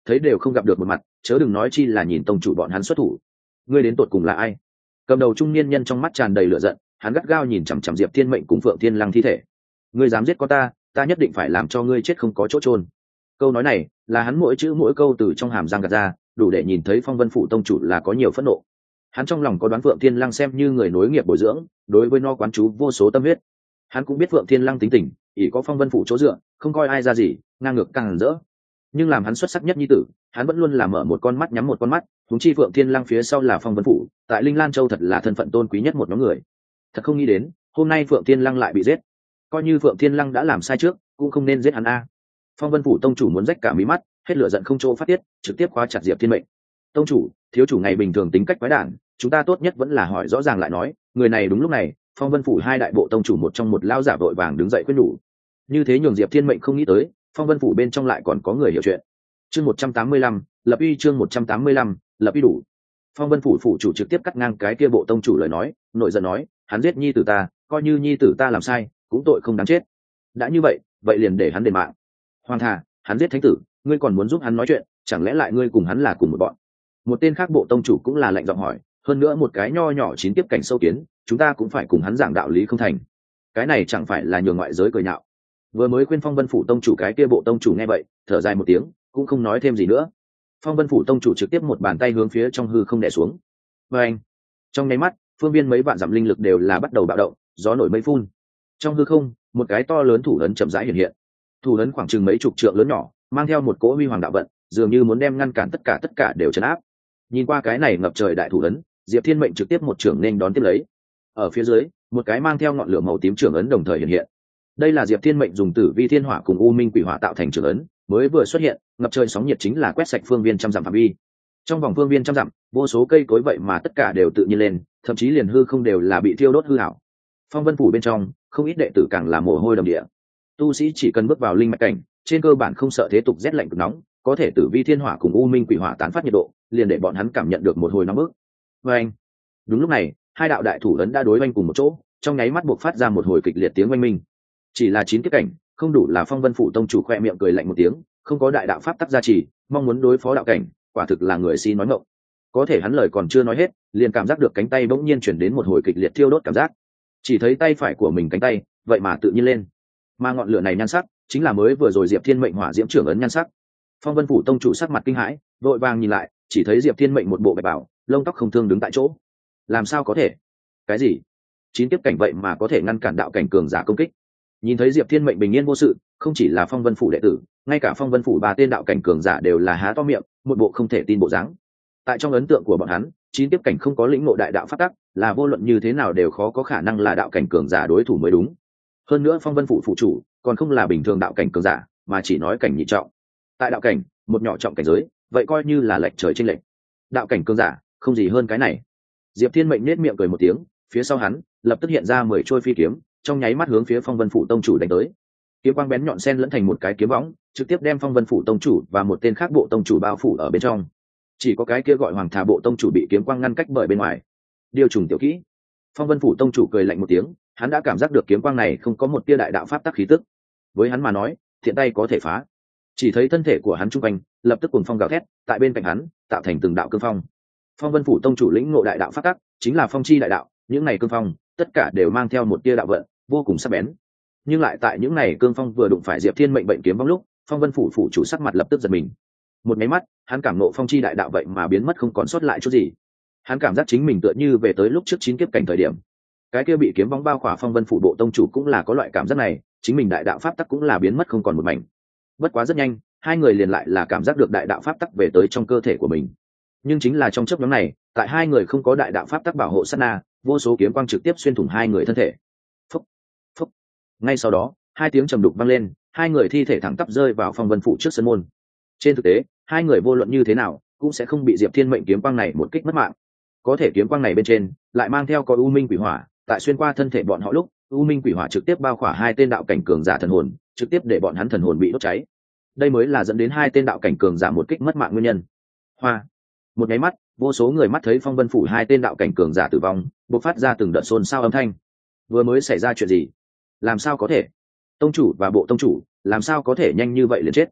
thấy đều không gặp được một mặt, chớ đừng nói chi là nhìn tông chủ bọn hắn xuất thủ. Ngươi đến tột cùng là ai? Cầm đầu trung niên nhân trong mắt tràn đầy lửa giận, hắn gắt gao nhìn chằm chằm Diệp Thiên Mệnh cùng Phượng Thiên Lăng thi thể. Ngươi dám giết con ta nhất định phải làm cho ngươi chết không có chỗ chôn. Câu nói này là hắn mỗi chữ mỗi câu từ trong hàm răng gạt ra, đủ để nhìn thấy Phong Vân phủ tông chủ là có nhiều phẫn nộ. Hắn trong lòng có đoán Phượng Thiên Lăng xem như người nối nghiệp bồi dưỡng, đối với nó quán chú vô số tâm huyết. Hắn cũng biết Phượng Thiên Lăng tính tình, ỷ có Phong Vân phủ chỗ dựa, không coi ai ra gì, ngang ngược càng rỡ. Nhưng làm hắn xuất sắc nhất nhi tử, hắn vẫn luôn là mở một con mắt nhắm một con mắt. Huống chi Phượng Thiên Lăng phía sau là Phong Vân phủ, tại Linh Lan Châu thật là thân phận tôn quý nhất một nhóm người. Thật không nghĩ đến, hôm nay Phượng Thiên Lăng lại bị giết. Coi như Phượng Thiên Lăng đã làm sai trước, cũng không nên giết hắn a. Phong Vân phủ tông chủ muốn rách cả mí mắt, hết lửa giận không chỗ phát tiết, trực tiếp khóa chặt Diệp Thiên Mệnh. Tông chủ, thiếu chủ ngày bình thường tính cách quái đản, chúng ta tốt nhất vẫn là hỏi rõ ràng lại nói. Người này đúng lúc này, Phong Vân phủ hai đại bộ tông chủ một trong một lao giả vội vàng đứng dậy khuyên nhủ. Như thế nhường Diệp Thiên Mệnh không nghĩ tới, Phong Vân phủ bên trong lại còn có người hiểu chuyện. Chương 185, lập uy chương 185, lập uy đủ. Phong Vân phủ phủ chủ trực tiếp cắt ngang cái kia bộ tông chủ lời nói, nội giận nói, hắn giết nhi tử ta, coi như nhi tử ta làm sai, cũng tội không đáng chết. Đã như vậy, vậy liền để hắn đền mạng. Hoàng thà, hắn giết thánh tử, ngươi còn muốn giúp hắn nói chuyện, chẳng lẽ lại ngươi cùng hắn là cùng một bọn? Một tên khác bộ tông chủ cũng là lạnh giọng hỏi, hơn nữa một cái nho nhỏ chín tiếp cảnh sâu kiến, chúng ta cũng phải cùng hắn giảng đạo lý không thành? Cái này chẳng phải là nhường ngoại giới cười nhạo? Vừa mới khuyên Phong Vân phủ tông chủ cái kia bộ tông chủ nghe vậy, thở dài một tiếng, cũng không nói thêm gì nữa. Phong Vân phủ tông chủ trực tiếp một bàn tay hướng phía trong hư không đè xuống. Và anh, trong nháy mắt, phương viên mấy vạn dặm linh lực đều là bắt đầu bạo động, gió nổi mây phun. Trong hư không, một cái to lớn thủ ấn chậm rãi hiện hiện. Thủ ấn khoảng chừng mấy chục trượng lớn nhỏ, mang theo một cỗ huy hoàng đạo vận, dường như muốn đem ngăn cản tất cả đều trấn áp. Nhìn qua cái này ngập trời đại thủ ấn, Diệp Thiên Mệnh trực tiếp một trưởng nên đón tiếp lấy. Ở phía dưới, một cái mang theo ngọn lửa màu tím trưởng ấn đồng thời hiện hiện. Đây là Diệp Thiên Mệnh dùng Tử Vi Thiên Hỏa cùng U Minh Quỷ Hỏa tạo thành trưởng ấn, mới vừa xuất hiện, ngập trời sóng nhiệt chính là quét sạch phương viên trăm dặm phạm vi. Trong vòng phương viên trăm dặm, vô số cây cối vậy mà tất cả đều tự nhiên lên, thậm chí liền hư không đều là bị thiêu đốt hư ảo. Phong Vân phủ bên trong, không ít đệ tử càng là mồ hôi đầm địa. Tu sĩ chỉ cần bước vào linh mạch cảnh, trên cơ bản không sợ thế tục rét lạnh cực nóng, có thể Tử Vi Thiên Hỏa cùng U Minh Quỷ Hỏa tán phát nhiệt độ, liền để bọn hắn cảm nhận được một hồi nóng bức. Và anh, đúng lúc này, hai đạo đại thủ ấn đã đối oanh cùng một chỗ, trong nháy mắt buộc phát ra một hồi kịch liệt tiếng oanh minh. Chỉ là chín kiếp cảnh, không đủ là Phong Vân phủ tông chủ khoe miệng cười lạnh một tiếng, không có đại đạo pháp tắc gia trì, mong muốn đối phó đạo cảnh, quả thực là người si nói ngọng. Có thể hắn lời còn chưa nói hết, liền cảm giác được cánh tay bỗng nhiên chuyển đến một hồi kịch liệt thiêu đốt cảm giác. Chỉ thấy tay phải của mình cánh tay, vậy mà tự nhiên lên. Mà ngọn lửa này nhan sắc, chính là mới vừa rồi Diệp Thiên Mệnh hỏa diễm trưởng ấn nhan sắc. Phong Vân phủ tông chủ sắc mặt kinh hãi, vội vàng nhìn lại, chỉ thấy Diệp Thiên Mệnh một bộ bạch bào, lông tóc không thương đứng tại chỗ. Làm sao có thể? Cái gì? Chín kiếp cảnh vậy mà có thể ngăn cản đạo cảnh cường giả công kích? Nhìn thấy Diệp Thiên Mệnh bình yên vô sự, không chỉ là Phong Vân phủ đệ tử, ngay cả Phong Vân phủ ba tên đạo cảnh cường giả đều là há to miệng, một bộ không thể tin bộ dáng. Tại trong ấn tượng của bọn hắn, chín tiếp cảnh không có lĩnh ngộ đại đạo pháp tắc, là vô luận như thế nào đều khó có khả năng là đạo cảnh cường giả đối thủ mới đúng. Hơn nữa Phong Vân phủ phụ chủ còn không là bình thường đạo cảnh cường giả, mà chỉ nói cảnh nhị trọng. Tại đạo cảnh, một nhỏ trọng cảnh giới, vậy coi như là lệch trời chênh lệch. Đạo cảnh cường giả, không gì hơn cái này. Diệp Thiên Mệnh nét miệng cười một tiếng, phía sau hắn lập tức hiện ra 10 trôi phi kiếm, trong nháy mắt hướng phía Phong Vân phủ tông chủ đánh tới. Kiếm quang bén nhọn xen lẫn thành một cái kiếm võng, trực tiếp đem Phong Vân phủ tông chủ và một tên khác bộ tông chủ bao phủ ở bên trong. Chỉ có cái kia gọi Hoàng Thà bộ tông chủ bị kiếm quang ngăn cách bởi bên ngoài. Điều trùng tiểu kỹ. Phong Vân phủ tông chủ cười lạnh một tiếng, hắn đã cảm giác được kiếm quang này không có một tia đại đạo pháp tắc khí tức. Với hắn mà nói, thiện tay có thể phá. Chỉ thấy thân thể của hắn trung quanh lập tức cuồng phong gào thét, tại bên cạnh hắn tạo thành từng đạo cương phong. Phong Vân phủ tông chủ lĩnh ngộ đại đạo pháp tắc, chính là phong chi đại đạo, những này cương phong, tất cả đều mang theo một tia đạo vận, vô cùng sắc bén. Nhưng lại tại những này cương phong vừa đụng phải Diệp Thiên Mệnh bệnh kiếm vong lúc, Phong Vân phủ chủ sắc mặt lập tức giật mình. Một máy mắt, hắn cảm nộ phong chi đại đạo vậy mà biến mất không còn sót lại chút gì. Hắn cảm giác chính mình tựa như về tới lúc trước chín kiếp cảnh thời điểm. Cái kia bị kiếm vong bao khỏa Phong Vân phủ bộ tông chủ cũng là có loại cảm giác này, chính mình đại đạo pháp tắc cũng là biến mất không còn một mảnh. Bất quá rất nhanh, hai người liền lại là cảm giác được đại đạo pháp tắc về tới trong cơ thể của mình. Nhưng chính là trong chớp nhoáng này, tại hai người không có đại đạo pháp tắc bảo hộ sát na, vô số kiếm quang trực tiếp xuyên thủng hai người thân thể. Phúc, phúc. Ngay sau đó, hai tiếng trầm đục vang lên, hai người thi thể thẳng tắp rơi vào Phong Vân phủ trước sân môn. Trên thực tế, hai người vô luận như thế nào cũng sẽ không bị Diệp Thiên Mệnh kiếm quang này một kích mất mạng. Có thể kiếm quang này bên trên lại mang theo có U Minh Quỷ Hỏa, tại xuyên qua thân thể bọn họ lúc, U Minh Quỷ Hỏa trực tiếp bao khỏa hai tên đạo cảnh cường giả thần hồn, trực tiếp để bọn hắn thần hồn bị đốt cháy. Đây mới là dẫn đến hai tên đạo cảnh cường giả một kích mất mạng nguyên nhân. Hoa. Một nháy mắt, vô số người mắt thấy Phong Vân phủ hai tên đạo cảnh cường giả tử vong, bộc phát ra từng đợt xôn xao âm thanh. Vừa mới xảy ra chuyện gì? Làm sao có thể? Tông chủ và bộ tông chủ, làm sao có thể nhanh như vậy liền chết?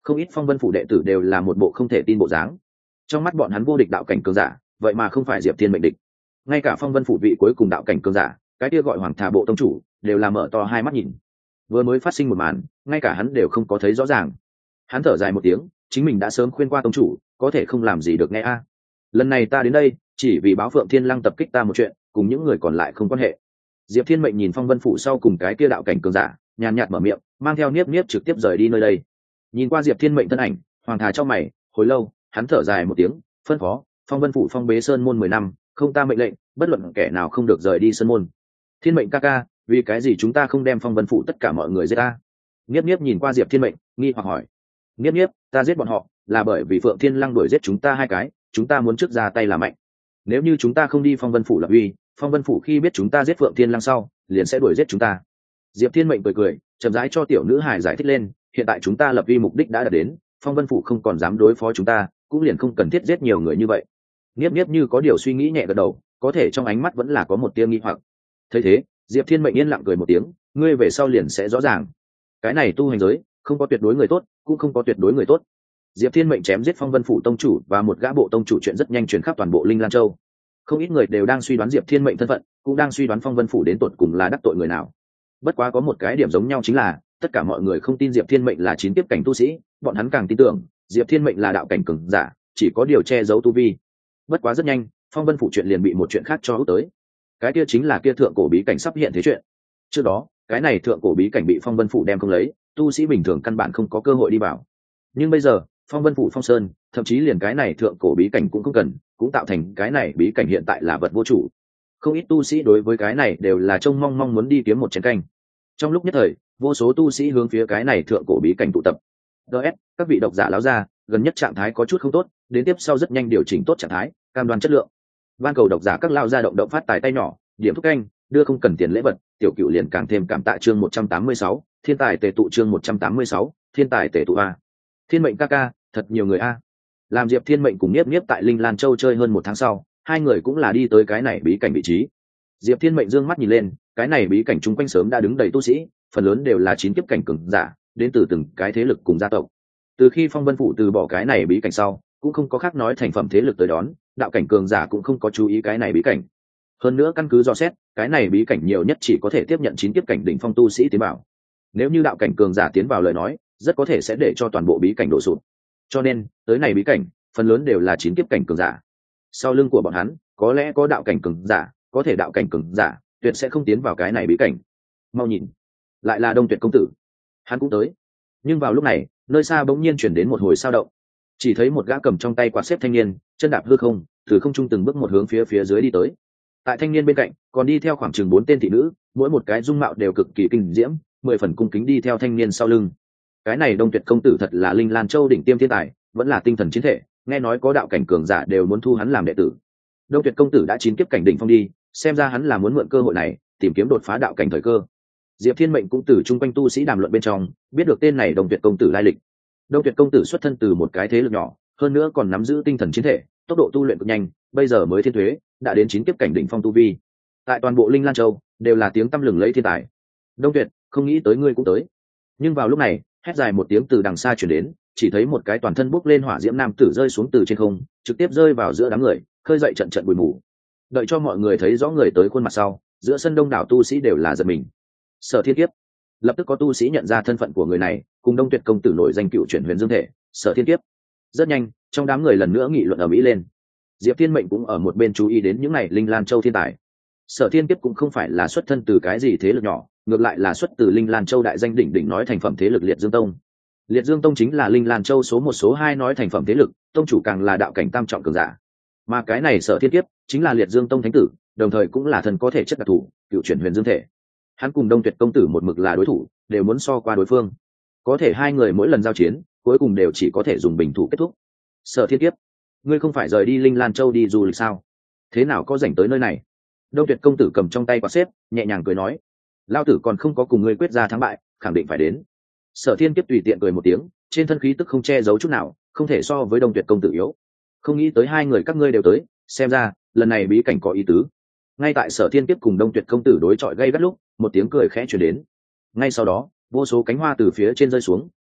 không ít phong vân phủ đệ tử đều là một bộ không thể tin bộ dáng. Trong mắt bọn hắn vô địch đạo cảnh cường giả, vậy mà không phải Diệp Thiên mệnh địch. Ngay cả phong vân phủ vị cuối cùng đạo cảnh cường giả, cái kia gọi Hoàng Thà bộ tông chủ, đều là mở to hai mắt nhìn. Vừa mới phát sinh một màn, ngay cả hắn đều không có thấy rõ ràng. Hắn thở dài một tiếng, chính mình đã sớm khuyên qua tông chủ, có thể không làm gì được nghe a. Lần này ta đến đây, chỉ vì báo Phượng Thiên Lăng tập kích ta một chuyện, cùng những người còn lại không quan hệ. Diệp Thiên mệnh nhìn phong vân phủ sau cùng cái kia đạo cảnh cường giả, nhàn nhạt mở miệng, mang theo niếp niếp trực tiếp rời đi nơi đây. Nhìn qua Diệp Thiên mệnh thân ảnh, Hoàng Thà trong mày, hồi lâu, hắn thở dài một tiếng, phân phó, phong vân phủ phong bế sơn môn 10 năm, không ta mệnh lệnh, bất luận kẻ nào không được rời đi sơn môn. Thiên mệnh ca ca, vì cái gì chúng ta không đem phong vân phủ tất cả mọi người giết ta? Niếp niếp nhìn qua Diệp Thiên mệnh, nghi hoặc hỏi. Niếp niếp, ta giết bọn họ là bởi vì Phượng Thiên Lăng đuổi giết chúng ta hai cái, chúng ta muốn trước ra tay là mạnh. Nếu như chúng ta không đi phong vân phủ lập uy, phong vân phủ khi biết chúng ta giết Phượng Thiên Lăng sau, liền sẽ đuổi giết chúng ta. Diệp Thiên mệnh cười cười, chậm rãi cho tiểu nữ hài giải thích lên, hiện tại chúng ta lập uy mục đích đã đạt đến, phong vân phủ không còn dám đối phó chúng ta, cũng liền không cần thiết giết nhiều người như vậy. Niếp niếp như có điều suy nghĩ nhẹ gật đầu, có thể trong ánh mắt vẫn là có một tia nghi hoặc. Thấy thế, Diệp Thiên mệnh yên lặng cười một tiếng, ngươi về sau liền sẽ rõ ràng. Cái này tu hành giới, không có tuyệt đối người tốt, cũng không có tuyệt đối người tốt. Diệp Thiên mệnh chém giết phong vân phủ tông chủ và một gã bộ tông chủ chuyện rất nhanh truyền khắp toàn bộ Linh Lan Châu. Không ít người đều đang suy đoán Diệp Thiên mệnh thân phận, cũng đang suy đoán phong vân phủ đến tột cùng là đắc tội người nào. Bất quá có một cái điểm giống nhau chính là, tất cả mọi người không tin Diệp Thiên mệnh là chín tiếp cảnh tu sĩ, bọn hắn càng tin tưởng Diệp Thiên mệnh là đạo cảnh cường giả, chỉ có điều che giấu tu vi. Bất quá rất nhanh, phong vân phủ chuyện liền bị một chuyện khác cho hút tới. Cái kia chính là kia thượng cổ bí cảnh sắp hiện thế chuyện. Trước đó, cái này thượng cổ bí cảnh bị phong vân phủ đem không lấy, tu sĩ bình thường căn bản không có cơ hội đi vào. Nhưng bây giờ, phong vân phủ phong sơn, thậm chí liền cái này thượng cổ bí cảnh cũng không cần, cũng tạo thành cái này bí cảnh hiện tại là vật vô chủ. Không ít tu sĩ đối với cái này đều là trông mong muốn đi kiếm một chén canh. Trong lúc nhất thời, vô số tu sĩ hướng phía cái này thượng cổ bí cảnh tụ tập. DS, các vị độc giả láo ra, gần nhất trạng thái có chút không tốt, đến tiếp sau rất nhanh điều chỉnh tốt trạng thái, cam đoan chất lượng. Ban cầu độc giả các lao ra động phát tài tay nhỏ, điểm thúc canh, đưa không cần tiền lễ vật, tiểu cựu liền càng thêm cảm tạ chương 186, thiên tài tề tụ chương 186, thiên tài tề tụ a. Thiên mệnh ca ca, thật nhiều người a. Làm Diệp Thiên mệnh cùng Niếp Niếp tại Linh Lan Châu chơi hơn 1 tháng sau, hai người cũng là đi tới cái này bí cảnh vị trí. Diệp Thiên mệnh dương mắt nhìn lên, cái này bí cảnh chung quanh sớm đã đứng đầy tu sĩ, phần lớn đều là 9 kiếp cảnh cường giả, đến từ từng cái thế lực cùng gia tộc. Từ khi phong vân phủ từ bỏ cái này bí cảnh sau, cũng không có khác nói thành phẩm thế lực tới đón, đạo cảnh cường giả cũng không có chú ý cái này bí cảnh. Hơn nữa căn cứ dò xét, cái này bí cảnh nhiều nhất chỉ có thể tiếp nhận 9 kiếp cảnh đỉnh phong tu sĩ tiến vào. Nếu như đạo cảnh cường giả tiến vào lời nói, rất có thể sẽ để cho toàn bộ bí cảnh đổ sụp. Cho nên, tới này bí cảnh, phần lớn đều là 9 kiếp cảnh cường giả. Sau lưng của bọn hắn, có lẽ có đạo cảnh cường giả, có thể đạo cảnh cường giả tuyệt sẽ không tiến vào cái này bí cảnh. Mau nhìn, lại là Đông Tuyệt công tử. Hắn cũng tới. Nhưng vào lúc này, nơi xa bỗng nhiên chuyển đến một hồi sao động. Chỉ thấy một gã cầm trong tay quạt xếp thanh niên, chân đạp hư không, từ không trung từng bước một hướng phía dưới đi tới. Tại thanh niên bên cạnh, còn đi theo khoảng chừng 4 tên thị nữ, mỗi một cái dung mạo đều cực kỳ kinh diễm, 10 phần cung kính đi theo thanh niên sau lưng. Cái này Đông Tuyệt công tử thật là Linh Lan Châu đỉnh tiêm thiên tài, vẫn là tinh thần chiến thể, nghe nói có đạo cảnh cường giả đều muốn thu hắn làm đệ tử. Đông Tuyệt công tử đã 9 kiếp cảnh đỉnh phong đi, xem ra hắn là muốn mượn cơ hội này, tìm kiếm đột phá đạo cảnh thời cơ. Diệp Thiên mệnh cũng từ chung quanh tu sĩ đàm luận bên trong, biết được tên này Đông Tuyệt công tử lai lịch. Đông Tuyệt công tử xuất thân từ một cái thế lực nhỏ, hơn nữa còn nắm giữ tinh thần chiến thể, tốc độ tu luyện cực nhanh, bây giờ mới thiên thuế, đã đến 9 kiếp cảnh đỉnh phong tu vi. Tại toàn bộ Linh Lan Châu, đều là tiếng tăm lừng lẫy thiên tài. Đông Tuyệt, không nghĩ tới ngươi cũng tới. Nhưng vào lúc này, hét dài một tiếng từ đằng xa truyền đến, chỉ thấy một cái toàn thân bốc lên hỏa diễm nam tử rơi xuống từ trên không, trực tiếp rơi vào giữa đám người, khơi dậy trận trận bụi mù. Đợi cho mọi người thấy rõ người tới khuôn mặt sau, giữa sân đông đảo tu sĩ đều là giật mình. Sở Thiên Kiếp. Lập tức có tu sĩ nhận ra thân phận của người này, cùng Đông Tuyệt công tử nổi danh cựu chuyển huyền dương thể, Sở Thiên Kiếp. Rất nhanh, trong đám người lần nữa nghị luận ầm ĩ lên. Diệp Thiên mệnh cũng ở một bên chú ý đến những này Linh Lan Châu thiên tài. Sở Thiên Kiếp cũng không phải là xuất thân từ cái gì thế lực nhỏ, ngược lại là xuất từ Linh Lan Châu đại danh đỉnh đỉnh nói thành phẩm thế lực Liệt Dương Tông. Liệt Dương Tông chính là Linh Lan Châu số 1 số 2 nói thành phẩm thế lực, tông chủ càng là đạo cảnh tam trọng cường giả. Mà cái này Sở Thiên Kiếp chính là Liệt Dương Tông thánh tử, đồng thời cũng là thần có thể chất đặc thù, cựu chuyển huyền dương thể. Hắn cùng Đông Tuyệt công tử một mực là đối thủ, đều muốn so qua đối phương. Có thể hai người mỗi lần giao chiến, cuối cùng đều chỉ có thể dùng bình thủ kết thúc. Sở Thiên Kiếp, ngươi không phải rời đi Linh Lan Châu đi du lịch sao? Thế nào có rảnh tới nơi này? Đông Tuyệt công tử cầm trong tay quạt xếp, nhẹ nhàng cười nói, lao tử còn không có cùng ngươi quyết ra thắng bại, khẳng định phải đến. Sở Thiên Kiếp tùy tiện cười một tiếng, trên thân khí tức không che giấu chút nào, không thể so với Đông Tuyệt công tử yếu. Không nghĩ tới hai người các ngươi đều tới, xem ra lần này bí cảnh có ý tứ. Ngay tại Sở Thiên Kiếp cùng Đông Tuyệt công tử đối chọi gay gắt lúc, một tiếng cười khẽ truyền đến. Ngay sau đó, vô số cánh hoa từ phía trên rơi xuống,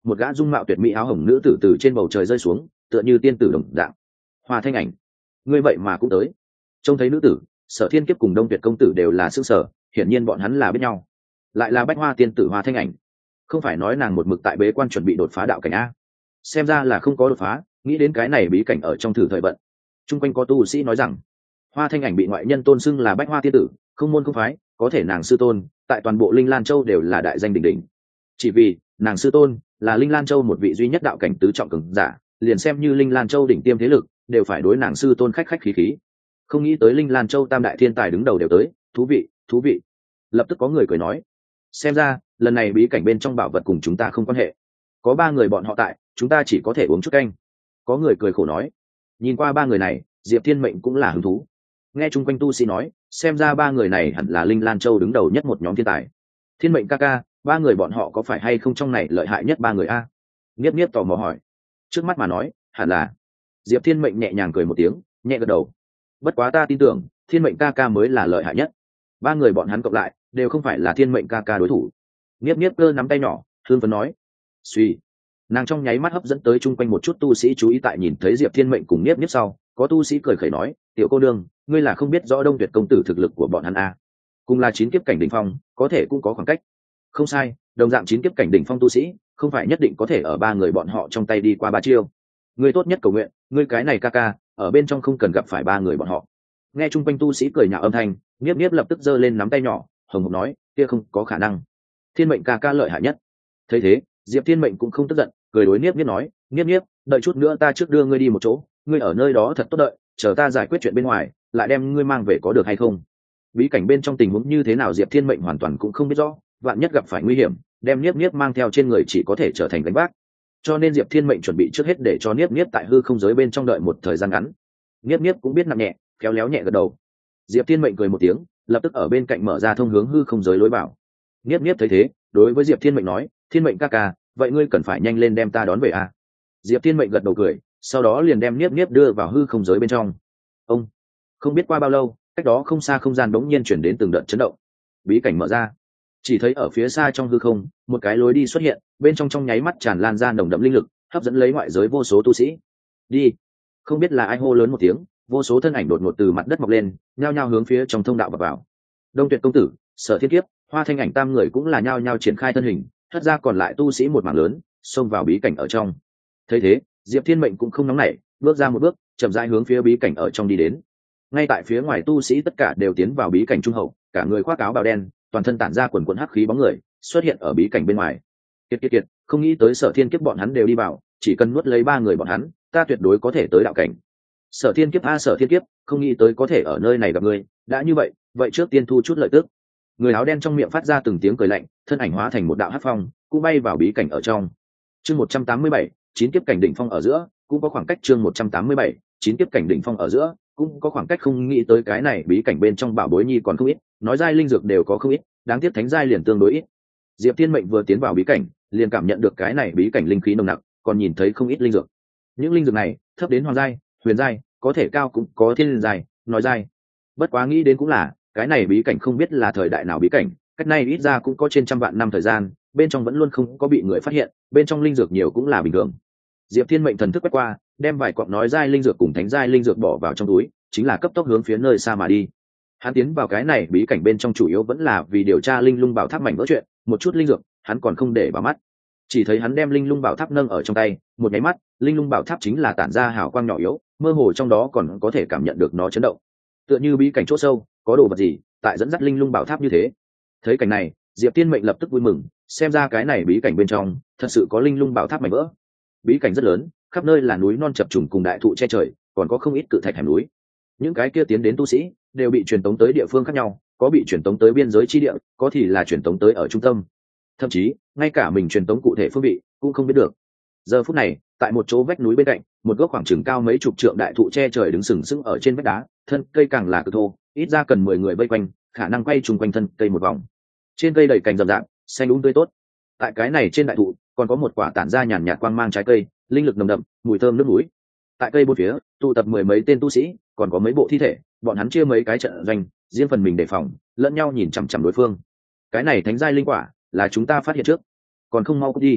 một gã dung mạo tuyệt mỹ áo hồng nữ tử từ trên bầu trời rơi xuống, tựa như tiên tử đồng dạng. Hoa Thanh Ảnh, ngươi vậy mà cũng tới. Trông thấy nữ tử, Sở Thiên Kiếp cùng Đông Tuyệt công tử đều là sững sờ, hiển nhiên bọn hắn là biết nhau. Lại là Bách Hoa tiên tử Hoa Thanh Ảnh. Không phải nói nàng một mực tại bế quan chuẩn bị đột phá đạo cảnh a? Xem ra là không có đột phá, nghĩ đến cái này bí cảnh ở trong thử thời vận. Trung quanh có tu sĩ nói rằng, Hoa Thanh Ảnh bị ngoại nhân tôn xưng là Bách Hoa tiên tử, không môn không phái, có thể nàng sư tôn tại toàn bộ Linh Lan Châu đều là đại danh đỉnh đỉnh. Chỉ vì nàng sư tôn là Linh Lan Châu một vị duy nhất đạo cảnh tứ trọng cường giả, liền xem như Linh Lan Châu đỉnh tiêm thế lực đều phải đối nàng sư tôn khách khách khí khí. Không nghĩ tới Linh Lan Châu tam đại thiên tài đứng đầu đều tới, thú vị, thú vị. Lập tức có người cười nói, xem ra lần này bí cảnh bên trong bảo vật cùng chúng ta không quan hệ, có ba người bọn họ tại, chúng ta chỉ có thể uống chút canh. Có người cười khổ nói, nhìn qua ba người này, Diệp Thiên Mệnh cũng là hứng thú. Nghe chung quanh tu sĩ nói, xem ra ba người này hẳn là Linh Lan Châu đứng đầu nhất một nhóm thiên tài. Thiên Mệnh ca ca, ba người bọn họ có phải hay không trong này lợi hại nhất ba người a? Niếp Niếp tò mò hỏi. Trước mắt mà nói, hẳn là. Diệp Thiên Mệnh nhẹ nhàng cười một tiếng, nhẹ gật đầu. Bất quá ta tin tưởng, Thiên Mệnh ca ca mới là lợi hại nhất. Ba người bọn hắn cộng lại, đều không phải là Thiên Mệnh ca ca đối thủ. Niếp Niếp cơ nắm tay nhỏ, hương phấn nói. Suy. Nàng trong nháy mắt hấp dẫn tới chung quanh một chút tu sĩ chú ý, tại nhìn thấy Diệp Thiên Mệnh cùng Niếp Niếp sau, có tu sĩ cười khẩy nói, tiểu cô đương, ngươi là không biết rõ Đông Tuyệt công tử thực lực của bọn hắn a? Cùng là 9 kiếp cảnh đỉnh phong, có thể cũng có khoảng cách. Không sai, đồng dạng 9 kiếp cảnh đỉnh phong tu sĩ, không phải nhất định có thể ở ba người bọn họ trong tay đi qua ba chiêu. Ngươi tốt nhất cầu nguyện, ngươi cái này ca ca, ở bên trong không cần gặp phải ba người bọn họ. Nghe chung quanh tu sĩ cười nhạo âm thanh, Niếp Niếp lập tức giơ lên nắm tay nhỏ, hồng hộc nói, kia không có khả năng. Thiên Mệnh ca ca lợi hại nhất. Thấy thế, Diệp Thiên Mệnh cũng không tức giận, cười đối Niếp Niếp nói, Niếp Niếp, đợi chút nữa ta trước đưa ngươi đi một chỗ, ngươi ở nơi đó thật tốt đợi, chờ ta giải quyết chuyện bên ngoài, lại đem ngươi mang về có được hay không? Bí cảnh bên trong tình huống như thế nào Diệp Thiên Mệnh hoàn toàn cũng không biết rõ, vạn nhất gặp phải nguy hiểm, đem Niếp Niếp mang theo trên người chỉ có thể trở thành gánh vác. Cho nên Diệp Thiên Mệnh chuẩn bị trước hết để cho Niếp Niếp tại hư không giới bên trong đợi một thời gian ngắn. Niếp Niếp cũng biết nặng nhẹ, khéo léo nhẹ gật đầu. Diệp Thiên Mệnh cười một tiếng, lập tức ở bên cạnh mở ra thông hướng hư không giới lối vào. Niếp Niếp thấy thế, đối với Diệp Thiên Mệnh nói, Thiên Mệnh ca ca, vậy ngươi cần phải nhanh lên đem ta đón về à? Diệp Thiên Mệnh gật đầu cười, sau đó liền đem Niếp Niếp đưa vào hư không giới bên trong. Ông, không biết qua bao lâu, cách đó không xa không gian bỗng nhiên chuyển đến từng đợt chấn động. Bí cảnh mở ra, chỉ thấy ở phía xa trong hư không, một cái lối đi xuất hiện, bên trong nháy mắt tràn lan ra nồng đậm linh lực, hấp dẫn lấy ngoại giới vô số tu sĩ. Đi. Không biết là ai hô lớn một tiếng, vô số thân ảnh đột ngột từ mặt đất mọc lên, nhao nhao hướng phía trong thông đạo vào. Đông Tuyệt công tử, Sở Thiên Kiếp, Hoa Thanh Ảnh tam người cũng là nhao nhao triển khai thân hình, thất ra còn lại tu sĩ một mảng lớn, xông vào bí cảnh ở trong. Thấy thế, Diệp Thiên Mệnh cũng không nóng nảy, bước ra một bước, chậm rãi hướng phía bí cảnh ở trong đi đến. Ngay tại phía ngoài tu sĩ tất cả đều tiến vào bí cảnh trung hậu, cả người khoác áo bào đen, toàn thân tản ra quần quần hắc khí bóng người xuất hiện ở bí cảnh bên ngoài. Kiệt, không nghĩ tới Sở Thiên Kiếp bọn hắn đều đi vào, chỉ cần nuốt lấy ba người bọn hắn, ta tuyệt đối có thể tới đạo cảnh. Sở Thiên Kiếp a Sở Thiên Kiếp, không nghĩ tới có thể ở nơi này gặp ngươi, đã như vậy, vậy trước tiên thu chút lợi tức. Người áo đen trong miệng phát ra từng tiếng cười lạnh, thân ảnh hóa thành một đạo hắc phong, cũng bay vào bí cảnh ở trong. Chương 187, 9 kiếp cảnh đỉnh phong ở giữa, cũng có khoảng cách. Chương 187, 9 kiếp cảnh đỉnh phong ở giữa, cũng có khoảng cách. Không nghĩ tới cái này bí cảnh bên trong bảo bối nhi còn không ít, nói giai linh dược đều có không ít, đáng tiếc thánh giai liền tương đối ít. Diệp Thiên Mệnh vừa tiến vào bí cảnh, liền cảm nhận được cái này bí cảnh linh khí nồng nặc, còn nhìn thấy không ít linh dược. Những linh dược này, thấp đến hoàng giai, huyền giai, có thể cao cũng có thiên giai, nói giai. Bất quá nghĩ đến cũng là, cái này bí cảnh không biết là thời đại nào bí cảnh, cách này ít ra cũng có trên trăm vạn năm thời gian, bên trong vẫn luôn không có bị người phát hiện, bên trong linh dược nhiều cũng là bình thường. Diệp Thiên Mệnh thần thức quét qua, đem vài quặng nói giai linh dược cùng thánh giai linh dược bỏ vào trong túi, chính là cấp tốc hướng phía nơi xa mà đi. Hắn tiến vào cái này bí cảnh bên trong chủ yếu vẫn là vì điều tra linh lung bảo tháp mảnh vỡ chuyện, một chút linh dược hắn còn không để vào mắt. Chỉ thấy hắn đem linh lung bảo tháp nâng ở trong tay, một nháy mắt, linh lung bảo tháp chính là tản ra hào quang nhỏ yếu, mơ hồ trong đó còn có thể cảm nhận được nó chấn động. Tựa như bí cảnh chỗ sâu, có đồ vật gì tại dẫn dắt linh lung bảo tháp như thế. Thấy cảnh này, Diệp Thiên Mệnh lập tức vui mừng, xem ra cái này bí cảnh bên trong thật sự có linh lung bảo tháp mảnh vỡ. Bí cảnh rất lớn, khắp nơi là núi non chập trùng cùng đại thụ che trời, còn có không ít cự thạch hẻm núi. Những cái kia tiến đến tu sĩ đều bị truyền tống tới địa phương khác nhau, có bị truyền tống tới biên giới chi địa, có thì là truyền tống tới ở trung tâm, thậm chí ngay cả mình truyền tống cụ thể phương vị cũng không biết được. Giờ phút này, tại một chỗ vách núi bên cạnh, một gốc khoảng chừng cao mấy chục trượng đại thụ che trời đứng sừng sững ở trên vách đá, thân cây càng là cực thô, ít ra cần 10 người vây quanh, khả năng quay trùng quanh thân cây một vòng. Trên cây đầy cành rậm rạp, xanh um tươi tốt. Tại cái này trên đại thụ còn có một quả tản ra nhàn nhạt quang mang trái cây, linh lực nồng đậm, mùi thơm nước núi. Tại cây bốn phía tụ tập 10 mấy tên tu sĩ, còn có mấy bộ thi thể, bọn hắn chia mấy cái trận doanh, riêng phần mình đề phòng, lẫn nhau nhìn chằm chằm đối phương. Cái này thánh giai linh quả là chúng ta phát hiện trước, còn không mau cút đi.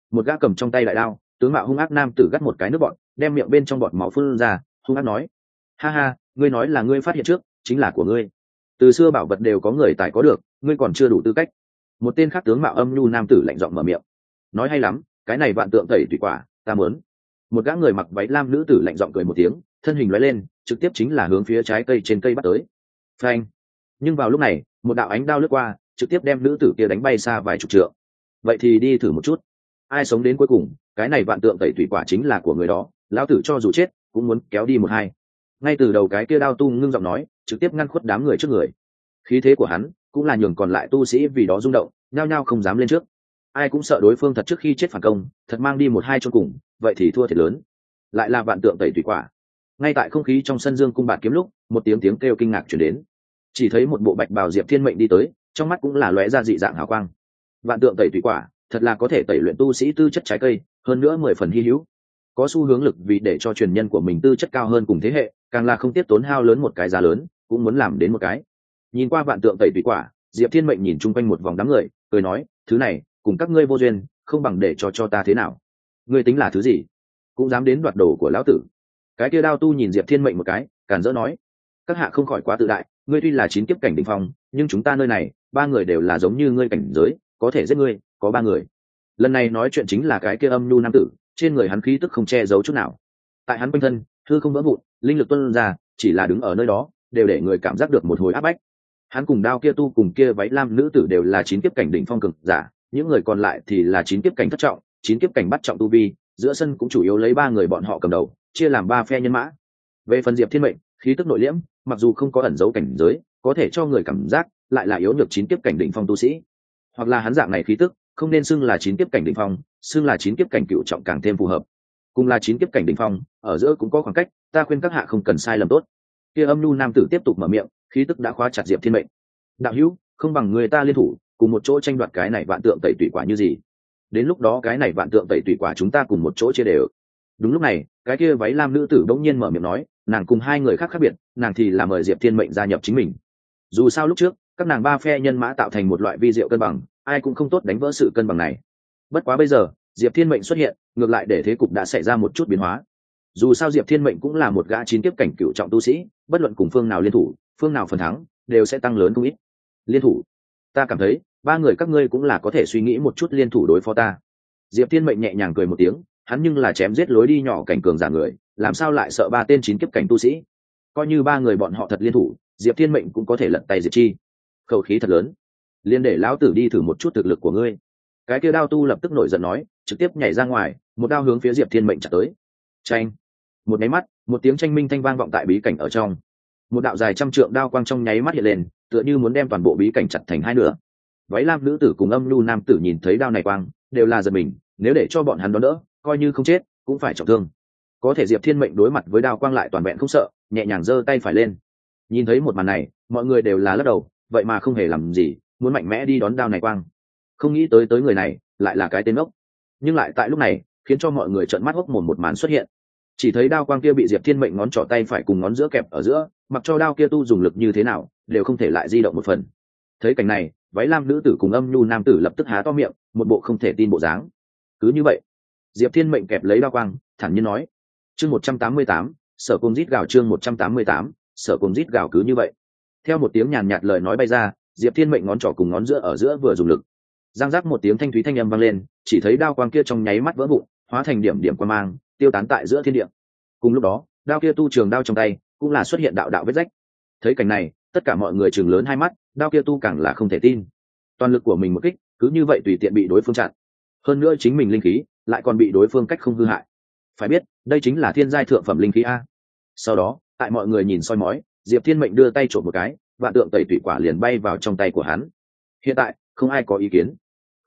Một gã cầm trong tay đại đao, tướng mạo hung ác nam tử gắt một cái nước bọt, đem miệng bên trong bọt máu phun ra, hung ác nói: ha ha, ngươi nói là ngươi phát hiện trước, chính là của ngươi. Từ xưa bảo vật đều có người tài có được, ngươi còn chưa đủ tư cách. Một tên khác tướng mạo âm nhu nam tử lạnh giọng mở miệng: nói hay lắm, cái này vạn tượng tẩy tùy quả ta muốn. Một gã người mặc váy lam nữ tử lạnh giọng cười một tiếng, thân hình lóe lên, trực tiếp chính là hướng phía trái cây trên cây bắt tới. Phanh! Nhưng vào lúc này, một đạo ánh đao lướt qua, trực tiếp đem nữ tử kia đánh bay xa vài chục trượng. Vậy thì đi thử một chút, ai sống đến cuối cùng, cái này vạn tượng tẩy tùy quả chính là của người đó. Lão tử cho dù chết cũng muốn kéo đi một hai. Ngay từ đầu cái kia đao tu ngưng giọng nói, trực tiếp ngăn khuất đám người trước người. Khí thế của hắn cũng là nhường còn lại tu sĩ vì đó rung động, nhao nhao không dám lên trước. Ai cũng sợ đối phương thật trước khi chết phản công, thật mang đi một hai chôn cùng, vậy thì thua thiệt lớn. Lại là vạn tượng tẩy tùy quả. Ngay tại không khí trong sân dương cung bạt kiếm lúc, một tiếng kêu kinh ngạc truyền đến. Chỉ thấy một bộ bạch bào Diệp Thiên Mệnh đi tới, trong mắt cũng là lóe ra dị dạng hào quang. Vạn tượng tẩy tùy quả, thật là có thể tẩy luyện tu sĩ tư chất trái cây, hơn nữa 10 phần hy hữu. Có xu hướng lực vì để cho truyền nhân của mình tư chất cao hơn cùng thế hệ, càng là không tiếp tốn hao lớn một cái giá lớn, cũng muốn làm đến một cái. Nhìn qua vạn tượng tẩy tùy quả, Diệp Thiên Mệnh nhìn chung quanh một vòng đám người, cười nói: thứ này cùng các ngươi vô duyên, không bằng để cho ta thế nào. Ngươi tính là thứ gì, cũng dám đến đoạt đồ của lão tử? Cái kia đao tu nhìn Diệp Thiên Mệnh một cái, cản rỡ nói: các hạ không khỏi quá tự đại, ngươi tuy là 9 kiếp cảnh đỉnh phong, nhưng chúng ta nơi này 3 người đều là giống như ngươi cảnh giới, có thể giết ngươi có 3 người. Lần này nói chuyện chính là cái kia âm nhu nam tử, trên người hắn khí tức không che giấu chút nào. Tại hắn quanh thân hư không vỡ vụn, linh lực tuôn ra, chỉ là đứng ở nơi đó đều để người cảm giác được một hồi áp bách. Hắn cùng đao kia tu cùng kia váy lam nữ tử đều là 9 kiếp cảnh đỉnh phong cường giả, những người còn lại thì là 9 kiếp cảnh thất trọng, 9 kiếp cảnh bắt trọng tu vi, giữa sân cũng chủ yếu lấy 3 người bọn họ cầm đầu, chia làm 3 phe nhân mã. Về phần Diệp Thiên Mệnh, khí tức nội liễm, mặc dù không có ẩn dấu cảnh giới, có thể cho người cảm giác lại là yếu nhược 9 kiếp cảnh đỉnh phong tu sĩ. Hoặc là hắn dạng này khí tức, không nên xưng là 9 kiếp cảnh đỉnh phong, xưng là 9 kiếp cảnh cựu trọng càng thêm phù hợp. Cùng là 9 kiếp cảnh đỉnh phong, ở giữa cũng có khoảng cách, ta khuyên các hạ không cần sai lầm tốt. Kia âm nhu nam tử tiếp tục mở miệng, khí tức đã khóa chặt Diệp Thiên Mệnh. Đạo hữu, không bằng người ta liên thủ, cùng một chỗ tranh đoạt cái này vạn tượng tẩy tùy quả như gì? Đến lúc đó cái này vạn tượng tẩy tùy quả chúng ta cùng một chỗ chia đều. Đúng lúc này, cái kia váy lam nữ tử bỗng nhiên mở miệng nói, nàng cùng 2 người khác khác biệt, nàng thì là mời Diệp Thiên Mệnh gia nhập chính mình. Dù sao lúc trước, các nàng 3 phe nhân mã tạo thành một loại vi diệu cân bằng, ai cũng không tốt đánh vỡ sự cân bằng này. Bất quá bây giờ, Diệp Thiên Mệnh xuất hiện, ngược lại để thế cục đã xảy ra một chút biến hóa. Dù sao Diệp Thiên Mệnh cũng là một gã 9 kiếp cảnh cựu trọng tu sĩ, bất luận cùng phương nào liên thủ, phương nào phần thắng, đều sẽ tăng lớn không ít. Liên thủ? Ta cảm thấy 3 người các ngươi cũng là có thể suy nghĩ một chút liên thủ đối phó ta. Diệp Thiên Mệnh nhẹ nhàng cười một tiếng, hắn nhưng là chém giết lối đi nhỏ cảnh cường giả người, làm sao lại sợ 3 tên 9 kiếp cảnh tu sĩ? Coi như 3 người bọn họ thật liên thủ, Diệp Thiên Mệnh cũng có thể lật tay diệt chi. Khẩu khí thật lớn, liên để lão tử đi thử một chút thực lực của ngươi. Cái kia đao tu lập tức nổi giận nói, trực tiếp nhảy ra ngoài, một đao hướng phía Diệp Thiên Mệnh chặt tới. Chanh! Một nháy mắt, một tiếng tranh minh thanh vang vọng tại bí cảnh ở trong. Một đạo dài trăm trượng đao quang trong nháy mắt hiện lên, tựa như muốn đem toàn bộ bí cảnh chặt thành 2 nửa. Váy lam nữ tử cùng âm nhu nam tử nhìn thấy đao này quang, đều là giật mình, nếu để cho bọn hắn đón đỡ, coi như không chết, cũng phải trọng thương. Có thể Diệp Thiên Mệnh đối mặt với đao quang lại toàn vẹn không sợ, nhẹ nhàng giơ tay phải lên. Nhìn thấy một màn này, mọi người đều là lắc đầu, vậy mà không hề làm gì, muốn mạnh mẽ đi đón đao này quang. Không nghĩ tới người này lại là cái tên ốc. Nhưng lại tại lúc này, khiến cho mọi người trợn mắt hốc mồm một màn xuất hiện. Chỉ thấy đao quang kia bị Diệp Thiên Mệnh ngón trỏ tay phải cùng ngón giữa kẹp ở giữa, mặc cho đao kia tu dùng lực như thế nào, đều không thể lại di động một phần. Thấy cảnh này, váy lam nữ tử cùng âm nhu nam tử lập tức há to miệng, một bộ không thể tin bộ dáng. Cứ như vậy, Diệp Thiên Mệnh kẹp lấy đao quang, thản nhiên nói: chương 188, sở cùng rít gào. Chương 188, sở cùng rít gào. Cứ như vậy, theo một tiếng nhàn nhạt lời nói bay ra, Diệp Thiên Mệnh ngón trỏ cùng ngón giữa ở giữa vừa dùng lực, giang giác một tiếng thanh thúy thanh âm vang lên, chỉ thấy đao quang kia trong nháy mắt vỡ vụn, hóa thành điểm điểm quang mang, tiêu tán tại giữa thiên địa. Cùng lúc đó, đao kia tu trường đao trong tay cũng là xuất hiện đạo đạo vết rách. Thấy cảnh này, tất cả mọi người trừng lớn hai mắt, đao kia tu càng là không thể tin. Toàn lực của mình một kích, cứ như vậy tùy tiện bị đối phương chặn. Hơn nữa chính mình linh khí lại còn bị đối phương cách không hư hại. Phải biết, đây chính là thiên giai thượng phẩm linh khí a. Sau đó, tại mọi người nhìn soi mói, Diệp Thiên Mệnh đưa tay trộm một cái, vạn tượng tẩy tủy quả liền bay vào trong tay của hắn. Hiện tại, không ai có ý kiến.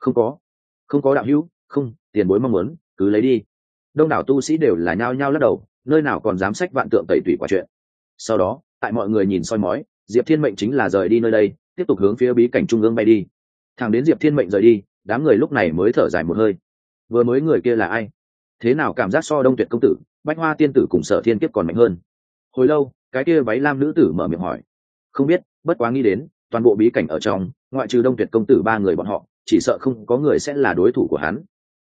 Không có đạo hữu, không, tiền bối mong muốn, cứ lấy đi. Đông đảo tu sĩ đều là nhao nhao lắc đầu, nơi nào còn dám xách vạn tượng tẩy tủy quả chuyện. Sau đó, tại mọi người nhìn soi mói, Diệp Thiên Mệnh chính là rời đi nơi đây, tiếp tục hướng phía bí cảnh trung ương bay đi. Thẳng đến Diệp Thiên Mệnh rời đi, đám người lúc này mới thở dài một hơi. Vừa mới người kia là ai? Thế nào cảm giác so Đông Tuyệt công tử, Bách Hoa tiên tử cùng Sở Thiên Kiếp còn mạnh hơn? Hồi lâu, cái kia váy lam nữ tử mở miệng hỏi. Không biết, bất quá nghĩ đến, toàn bộ bí cảnh ở trong, ngoại trừ Đông Tuyệt công tử 3 người bọn họ, chỉ sợ không có người sẽ là đối thủ của hắn.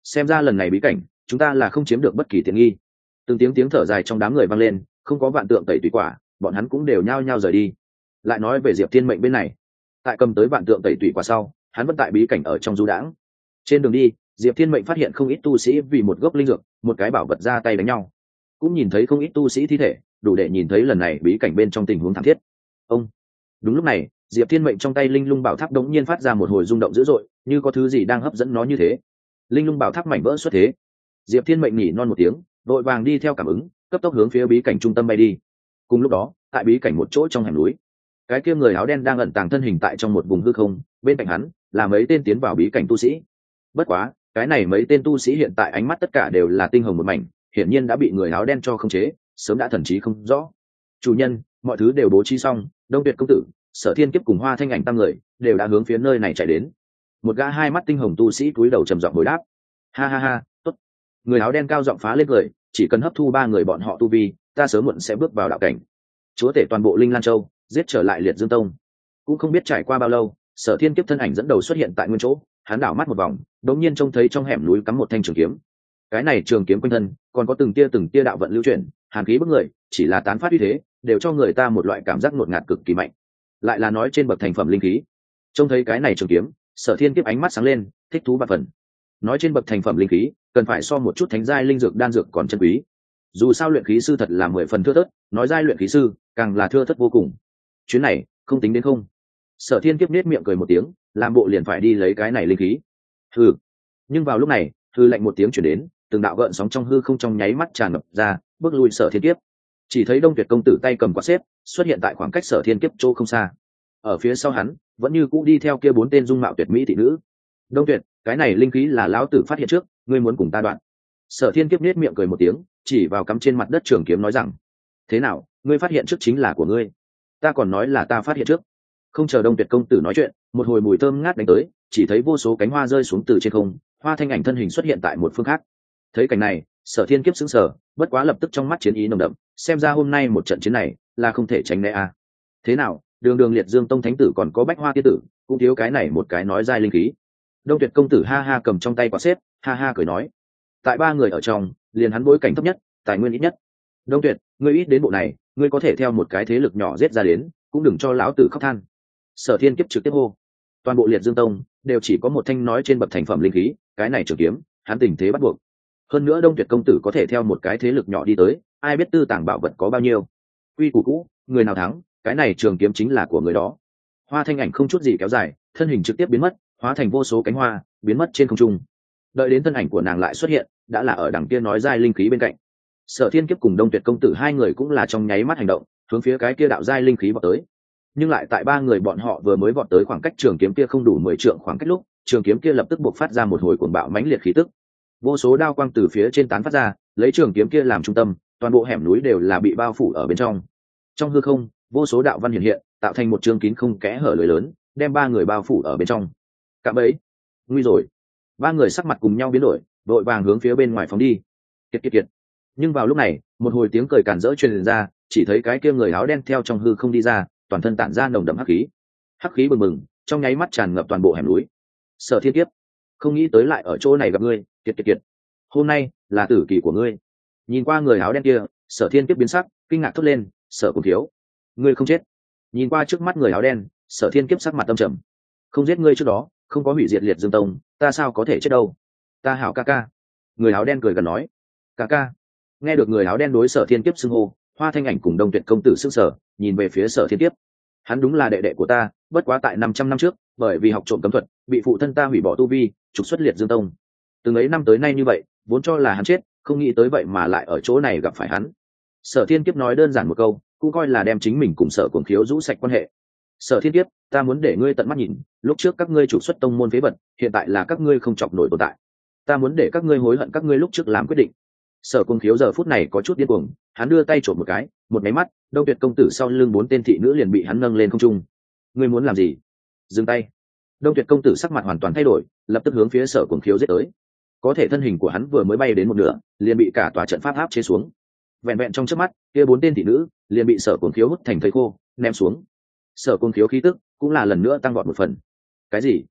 xem ra lần này bí cảnh chúng ta là không chiếm được bất kỳ tiện nghi. Từng tiếng thở dài trong đám người vang lên, không có vạn tượng tẩy tùy quả, bọn hắn cũng đều nhao nhao rời đi. Lại nói về Diệp Thiên Mệnh bên này, tại cầm tới vạn tượng tẩy tùy quả sau, hắn vẫn tại bí cảnh ở trong du đãng. Trên đường đi, Diệp Thiên Mệnh phát hiện không ít tu sĩ vì một gốc linh dược, một cái bảo vật ra tay đánh nhau, cũng nhìn thấy không ít tu sĩ thi thể, đủ để nhìn thấy lần này bí cảnh bên trong tình huống thảm thiết. Ông đúng lúc này, Diệp Thiên Mệnh trong tay linh lung bảo tháp đống nhiên phát ra một hồi rung động dữ dội, như có thứ gì đang hấp dẫn nó như thế. Linh lung bảo tháp mảnh vỡ xuất thế. Diệp Thiên Mệnh nhỉ non một tiếng, vội vàng đi theo cảm ứng, cấp tốc hướng phía bí cảnh trung tâm bay đi. Cùng lúc đó, tại bí cảnh một chỗ trong hẻm núi, cái kia người áo đen đang ẩn tàng thân hình tại trong một vùng hư không, bên cạnh hắn là mấy tên tiến vào bí cảnh tu sĩ. Bất quá, cái này mấy tên tu sĩ hiện tại ánh mắt tất cả đều là tinh hồng một mảnh, hiển nhiên đã bị người áo đen cho khống chế, sớm đã thần trí không rõ. Chủ nhân, mọi thứ đều bố trí xong, Đông Tuyệt công tử, Sở Thiên Kiếp cùng Hoa Thanh Ảnh tam người đều đã hướng phía nơi này chạy đến. Một gã hai mắt tinh hồng tu sĩ cúi đầu trầm giọng hồi đáp. Ha ha ha, tốt. Người áo đen cao giọng phá lên cười, chỉ cần hấp thu ba người bọn họ tu vi, ta sớm muộn sẽ bước vào đạo cảnh. Chúa tể toàn bộ Linh Lan Châu, giết trở lại Liệt Dương Tông. Cũng không biết trải qua bao lâu, Sở Thiên Kiếp thân ảnh dẫn đầu xuất hiện tại nguyên chỗ, hắn đảo mắt một vòng, đột nhiên trông thấy trong hẻm núi cắm một thanh trường kiếm. Cái này trường kiếm quanh thân còn có từng tia đạo vận lưu chuyển, hàn khí bức người, chỉ là tán phát uy thế, đều cho người ta một loại cảm giác ngột ngạt cực kỳ mạnh. Lại là nói trên bậc thành phẩm linh khí. Trông thấy cái này trường kiếm, Sở Thiên Kiếp ánh mắt sáng lên, thích thú bạt phần. Nói trên bậc thành phẩm linh khí, cần phải so một chút thánh giai linh dược đan dược còn chân quý. Dù sao luyện khí sư thật là 10 phần thưa thớt, nói giai luyện khí sư càng là thưa thớt vô cùng. Chuyến này không tính đến không. Sở Thiên Kiếp nết miệng cười một tiếng, làm bộ liền phải đi lấy cái này linh khí. Hừ. Nhưng vào lúc này, hư lạnh một tiếng chuyển đến, từng đạo gợn sóng trong hư không trong nháy mắt tràn ngập ra, bước lui Sở Thiên Kiếp. Chỉ thấy Đông Tuyệt công tử tay cầm quạt xếp, xuất hiện tại khoảng cách Sở Thiên Kiếp chỗ không xa. Ở phía sau hắn, vẫn như cũ đi theo kia bốn tên dung mạo tuyệt mỹ thị nữ. Đông Tuyệt, cái này linh khí là lão tử phát hiện trước, ngươi muốn cùng ta đoạn. Sở Thiên Kiếp nết miệng cười một tiếng, chỉ vào cắm trên mặt đất trường kiếm nói rằng: thế nào, ngươi phát hiện trước chính là của ngươi, ta còn nói là ta phát hiện trước. Không chờ Đông Tuyệt công tử nói chuyện, một hồi mùi thơm ngát đánh tới, chỉ thấy vô số cánh hoa rơi xuống từ trên không, Hoa Thanh Ảnh thân hình xuất hiện tại một phương khác. Thấy cảnh này, Sở Thiên Kiếp sững sờ, bất quá lập tức trong mắt chiến ý nồng đậm, xem ra hôm nay một trận chiến này là không thể tránh né a. Thế nào, đường Liệt Dương Tông thánh tử còn có Bách Hoa tiên tử, cũng thiếu cái này một cái nói giai linh khí. Đông Tuyệt công tử ha ha cầm trong tay quả xếp, ha ha cười nói: tại ba người ở trong, liền hắn bối cảnh thấp nhất, tài nguyên ít nhất. Đông Tuyệt, ngươi ít đến bộ này, ngươi có thể theo một cái thế lực nhỏ giết ra đến, cũng đừng cho lão tử khóc than. Sở Thiên Kiếp trực tiếp hô. Toàn bộ Liệt Dương Tông đều chỉ có một thanh nói trên bậc thành phẩm linh khí, cái này trường kiếm, hắn tình thế bắt buộc. Hơn nữa Đông Tuyệt công tử có thể theo một cái thế lực nhỏ đi tới, ai biết tư tàng bảo vật có bao nhiêu. Quy củ cũ, người nào thắng, cái này trường kiếm chính là của người đó. Hoa Thanh Ảnh không chút gì kéo dài, thân hình trực tiếp biến mất, hóa thành vô số cánh hoa, biến mất trên không trung. Đợi đến thân ảnh của nàng lại xuất hiện, đã là ở đằng kia nói giai linh khí bên cạnh. Sở Thiên Kiếp cùng Đông Tuyệt công tử hai người cũng là trong nháy mắt hành động, hướng phía cái kia đạo giai linh khí vọt tới. Nhưng lại tại ba người bọn họ vừa mới vọt tới khoảng cách trường kiếm kia không đủ 10 trượng khoảng cách lúc, trường kiếm kia lập tức bộc phát ra một hồi cuồng bạo mãnh liệt khí tức. Vô số đao quang từ phía trên tán phát ra, lấy trường kiếm kia làm trung tâm, toàn bộ hẻm núi đều là bị bao phủ ở bên trong. Trong hư không, vô số đạo văn hiện hiện, tạo thành một trường kín không kẽ hở lưới lớn, đem ba người bao phủ ở bên trong. Cạm bẫy, nguy rồi. Ba người sắc mặt cùng nhau biến đổi, vội vàng hướng phía bên ngoài phóng đi. Kiệt. Nhưng vào lúc này, một hồi tiếng cười càn rỡ truyền ra, chỉ thấy cái kia người áo đen theo trong hư không đi ra, toàn thân tản ra nồng đậm hắc khí bừng bừng, trong nháy mắt tràn ngập toàn bộ hẻm núi. Sở Thiên Kiếp, không nghĩ tới lại ở chỗ này gặp ngươi. Kiệt, hôm nay là tử kỳ của ngươi. Nhìn qua người áo đen kia, Sở Thiên Kiếp biến sắc, kinh ngạc thốt lên: Sở Cùng Thiếu, ngươi không chết. Nhìn qua trước mắt người áo đen, Sở Thiên Kiếp sắc mặt tâm trầm: không giết ngươi trước đó, không có hủy diệt Liệt Dương Tông, ta sao có thể chết đâu. Ta hảo ca ca. Người áo đen cười gần nói: ca ca. Nghe được người áo đen đối Sở Thiên Kiếp xưng hô, Hoa Thanh Ảnh cùng Đông Tuyệt công tử sững sờ, nhìn về phía Sở Thiên Kiếp. Hắn đúng là đệ đệ của ta, bất quá tại 500 năm trước, bởi vì học trộm cấm thuật, bị phụ thân ta hủy bỏ tu vi, trục xuất Liệt Dương Tông. Từng ấy năm tới nay như vậy, vốn cho là hắn chết, không nghĩ tới vậy mà lại ở chỗ này gặp phải hắn. Sở Thiên Kiếp nói đơn giản một câu, cũng coi là đem chính mình cùng Sở Cuồng Khiếu rũ sạch quan hệ. Sở Thiên Kiếp, ta muốn để ngươi tận mắt nhìn, lúc trước các ngươi trục xuất tông môn phế vật, hiện tại là các ngươi không chọc nổi tồn tại. Ta muốn để các ngươi hối hận các ngươi lúc trước làm quyết định. Sở Cuồng Khiếu giờ phút này có chút điên cuồng, hắn đưa tay trộm một cái, một máy mắt, Đông Tuyệt công tử sau lưng bốn tên thị nữ liền bị hắn nâng lên không trung. Ngươi muốn làm gì? Dừng tay. Đông Tuyệt công tử sắc mặt hoàn toàn thay đổi, lập tức hướng phía Sở Cuồng Khiếu giết tới. Có thể thân hình của hắn vừa mới bay đến một nửa, liền bị cả tòa trận pháp áp chế xuống. Vẹn trong chớp mắt, kia bốn tên thị nữ liền bị Sở Cuồng Khiếu hút thành thây khô, ném xuống. Sở Cuồng Khiếu khí tức cũng là lần nữa tăng vọt một phần. Cái gì?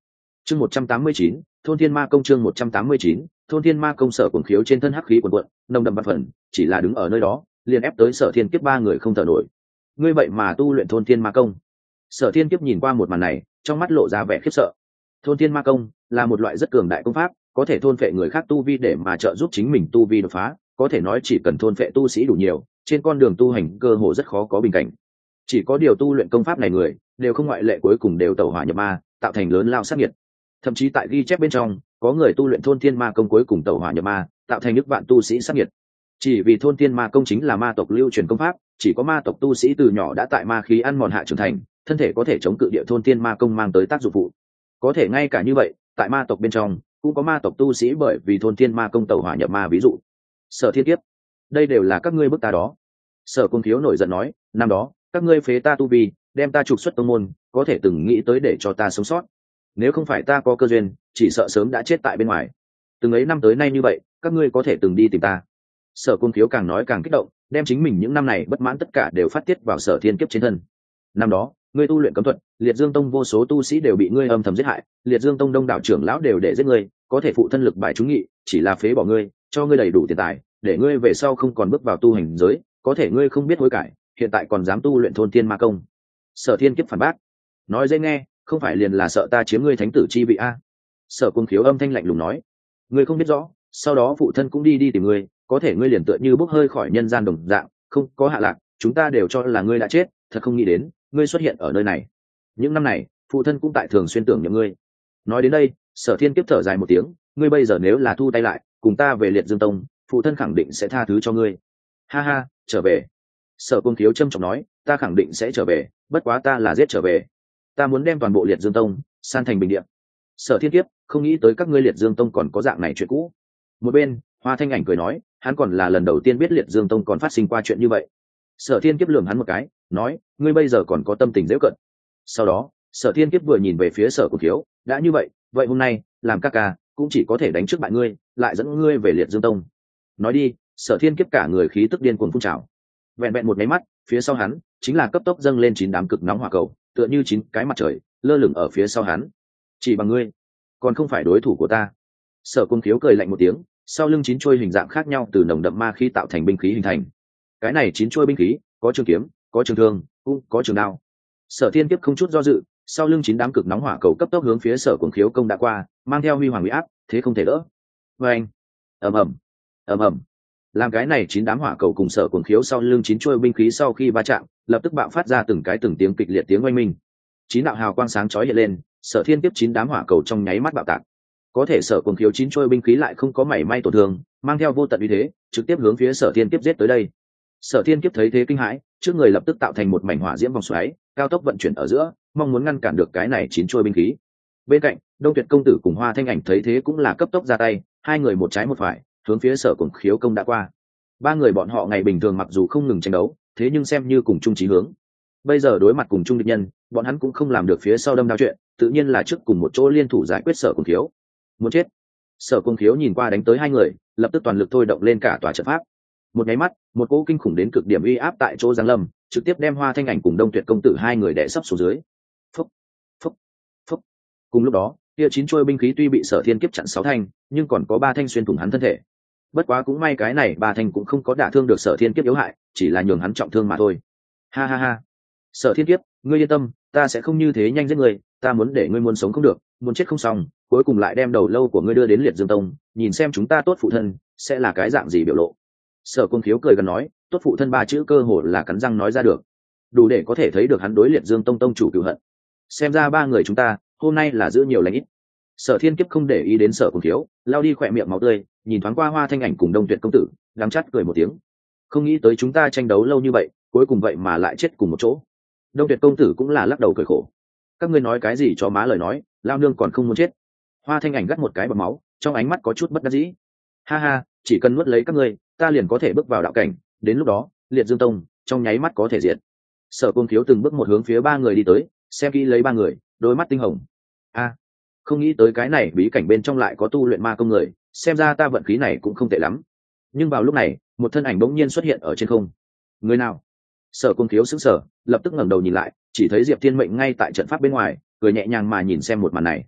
chương 189, thôn thiên ma công. chương 189, thôn thiên ma công. Sở Cuồng Khiếu trên thân hắc khí cuồn cuộn nồng đậm bát phần, chỉ là đứng ở nơi đó liền ép tới Sở Thiên Kiếp ba người không thở nổi. Ngươi vậy mà tu luyện thôn thiên ma công? Sở Thiên Kiếp nhìn qua một màn này, trong mắt lộ ra vẻ khiếp sợ. Thôn thiên ma công là một loại rất cường đại công pháp, có thể thôn phệ người khác tu vi để mà trợ giúp chính mình tu vi đột phá, có thể nói chỉ cần thôn phệ tu sĩ đủ nhiều, trên con đường tu hành cơ hồ rất khó có bình cảnh. Chỉ có điều tu luyện công pháp này người đều không ngoại lệ cuối cùng đều tẩu hỏa nhập ma, tạo thành lớn lao sát nhiệt. Thậm chí tại ghi chép bên trong có người tu luyện thôn thiên ma công cuối cùng tẩu hỏa nhập ma, tạo thành nước vạn tu sĩ sát nhiệt. Chỉ vì thôn thiên ma công chính là ma tộc lưu truyền công pháp, chỉ có ma tộc tu sĩ từ nhỏ đã tại ma khí ăn mòn hạ trưởng thành, thân thể có thể chống cự địa thôn thiên ma công mang tới tác dụng phụ. Có thể ngay cả như vậy, tại ma tộc bên trong cũng có ma tộc tu sĩ bởi vì thôn thiên ma công tẩu hỏa nhập ma. Ví dụ Sở Thiên Kiếp, đây đều là các ngươi bức ta đó. Sở Cuồng Khiếu nổi giận nói, năm đó các ngươi phế ta tu vi, đem ta trục xuất tông môn, có thể từng nghĩ tới để cho ta sống sót. Nếu không phải ta có cơ duyên, chỉ sợ sớm đã chết tại bên ngoài. Từng ấy năm tới nay như vậy, các ngươi có thể từng đi tìm ta. Sở Cuồng Khiếu càng nói càng kích động, đem chính mình những năm này bất mãn tất cả đều phát tiết vào Sở Thiên Kiếp trên thân. Năm đó ngươi tu luyện cấm thuật, Liệt Dương Tông vô số tu sĩ đều bị ngươi âm thầm giết hại, Liệt Dương Tông đông đảo trưởng lão đều để giết ngươi, có thể phụ thân lực bài chúng nghị, chỉ là phế bỏ ngươi, cho ngươi đầy đủ tiền tài, để ngươi về sau không còn bước vào tu hành giới, có thể ngươi không biết hối cải, hiện tại còn dám tu luyện thôn thiên ma công. Sở Thiên Kiếp phản bác, nói dễ nghe, không phải liền là sợ ta chiếm ngươi thánh tử chi vị a? Sở Cuồng Khiếu âm thanh lạnh lùng nói, ngươi không biết rõ, sau đó phụ thân cũng đi tìm ngươi, có thể ngươi liền tựa như bốc hơi khỏi nhân gian đồng dạng, không có hạ lạc, chúng ta đều cho là ngươi đã chết, thật không nghĩ đến ngươi xuất hiện ở nơi này. Những năm này phụ thân cũng tại thường xuyên tưởng nhậm ngươi. Nói đến đây, Sở Thiên Kiếp thở dài một tiếng, ngươi bây giờ nếu là thu tay lại cùng ta về Liệt Dương Tông, phụ thân khẳng định sẽ tha thứ cho ngươi. Ha ha, trở về. Sở Cuồng Khiếu trầm trọng nói, ta khẳng định sẽ trở về, bất quá ta là giết trở về, ta muốn đem toàn bộ Liệt Dương Tông san thành bình địa. Sở Thiên Kiếp, không nghĩ tới các ngươi Liệt Dương Tông còn có dạng này chuyện cũ. Một bên Hoa Thanh Ảnh cười nói, hắn còn là lần đầu tiên biết Liệt Dương Tông còn phát sinh qua chuyện như vậy. Sở Thiên Kiếp lườm hắn một cái, nói, ngươi bây giờ còn có tâm tình dễ cận. Sau đó Sở Thiên Kiếp vừa nhìn về phía Sở Cuồng Khiếu, đã như vậy, vậy hôm nay làm ca ca cũng chỉ có thể đánh trước bại ngươi, lại dẫn ngươi về Liệt Dương Tông. Nói đi, Sở Thiên Kiếp cả người khí tức điên cuồng phun trào. Vẹn vẹn một máy mắt, phía sau hắn chính là cấp tốc dâng lên 9 đám cực nóng hỏa cầu, tựa như 9 cái mặt trời lơ lửng ở phía sau hắn. Chỉ bằng ngươi còn không phải đối thủ của ta. Sở Cuồng Khiếu cười lạnh một tiếng, sau lưng 9 chuôi hình dạng khác nhau từ nồng đậm ma khí tạo thành binh khí hình thành. Cái này 9 chuôi binh khí, có trường kiếm, có trường thương, cũng có trường đao. Sở Thiên Kiếp không chút do dự, sau lưng 9 đám cực nóng hỏa cầu cấp tốc hướng phía Sở Cuồng Khiếu công đã qua, mang theo huy hoàng uy áp, thế không thể đỡ. Oeng, ầm ầm, ầm ầm. Làm cái này 9 đám hỏa cầu cùng Sở Cuồng Khiếu sau lưng 9 chuôi binh khí sau khi va chạm, lập tức bạo phát ra từng tiếng kịch liệt tiếng oanh minh. 9 đạo hào quang sáng chói hiện lên, Sở Thiên Kiếp 9 đám hỏa cầu trong nháy mắt bạo tạc. Có thể Sở Cuồng Khiếu 9 chuôi binh khí lại không có mảy may tổn thương, mang theo vô tận uy thế, trực tiếp hướng phía Sở Thiên Kiếp giết tới đây. Sở Thiên Kiếp thấy thế kinh hãi, trước người lập tức tạo thành một mảnh hỏa diễm vòng xoáy, cao tốc vận chuyển ở giữa, mong muốn ngăn cản được cái này 9 chuôi binh khí. Bên cạnh, Đông Tuyệt công tử cùng Hoa Thanh Ảnh thấy thế cũng là cấp tốc ra tay, hai người một trái một phải, hướng phía Sở Cuồng Khiếu công đã qua. Ba người bọn họ ngày bình thường mặc dù không ngừng tranh đấu, thế nhưng xem như cùng chung chí hướng. Bây giờ đối mặt cùng chung địch nhân, bọn hắn cũng không làm được phía sau đâm đao chuyện, tự nhiên là trước cùng một chỗ liên thủ giải quyết Sở Cuồng Khiếu. Muốn chết. Sở Cuồng Khiếu nhìn qua đánh tới hai người, lập tức toàn lực thôi động lên cả tòa trận pháp. Một nháy mắt, một cỗ kinh khủng đến cực điểm uy áp tại chỗ giáng lâm, trực tiếp đem Hoa Thanh Ảnh cùng Đông Tuyệt công tử hai người đè sấp xuống dưới. Phúc, phúc, phúc. Cùng lúc đó, kia 9 chuôi binh khí tuy bị Sở Thiên Kiếp chặn 6 thanh, nhưng còn có 3 thanh xuyên thủng hắn thân thể. Bất quá cũng may cái này 3 thanh cũng không có đả thương được Sở Thiên Kiếp yếu hại, chỉ là nhường hắn trọng thương mà thôi. Ha ha ha. Sở Thiên Kiếp, ngươi yên tâm, ta sẽ không như thế nhanh giết ngươi, ta muốn để ngươi muốn sống không được, muốn chết không xong, cuối cùng lại đem đầu lâu của ngươi đưa đến Liệt Dương Tông, nhìn xem chúng ta tốt phụ thân sẽ là cái dạng gì biểu lộ. Sở Cuồng Khiếu cười gần nói, tốt phụ thân 3 chữ cơ hồ là cắn răng nói ra được, đủ để có thể thấy được hắn đối Liệt Dương Tông tông chủ cừu hận. Xem ra 3 người chúng ta hôm nay là giữ nhiều lành ít. Sở Thiên Kiếp không để ý đến Sở Cuồng Khiếu, lao đi khỏe miệng máu tươi, nhìn thoáng qua Hoa Thanh Ảnh cùng Đông Tuyệt công tử, đắng chát cười một tiếng. Không nghĩ tới chúng ta tranh đấu lâu như vậy, cuối cùng vậy mà lại chết cùng một chỗ. Đông Tuyệt công tử cũng là lắc đầu cười khổ. Các ngươi nói cái gì cho má lời nói, lao nương còn không muốn chết. Hoa Thanh Ảnh gắt một cái bọt máu, trong ánh mắt có chút bất đắc dĩ. Ha ha, chỉ cần nuốt lấy các ngươi, ta liền có thể bước vào đạo cảnh, đến lúc đó, Liệt Dương Tông trong nháy mắt có thể diệt. Sở Cuồng Khiếu từng bước một hướng phía 3 người đi tới, xem kỹ lấy 3 người, đôi mắt tinh hồng. A, không nghĩ tới cái này bí cảnh bên trong lại có tu luyện ma công người, xem ra ta vận khí này cũng không tệ lắm. Nhưng vào lúc này, một thân ảnh bỗng nhiên xuất hiện ở trên không. Người nào? Sở Cuồng Khiếu sững sờ, lập tức ngẩng đầu nhìn lại, chỉ thấy Diệp Thiên Mệnh ngay tại trận pháp bên ngoài, cười nhẹ nhàng mà nhìn xem một màn này.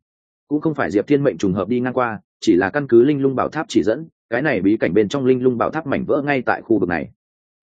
cũng không phải Diệp Thiên Mệnh trùng hợp đi ngang qua, chỉ là căn cứ linh lung bảo tháp chỉ dẫn, cái này bí cảnh bên trong linh lung bảo tháp mảnh vỡ ngay tại khu vực này.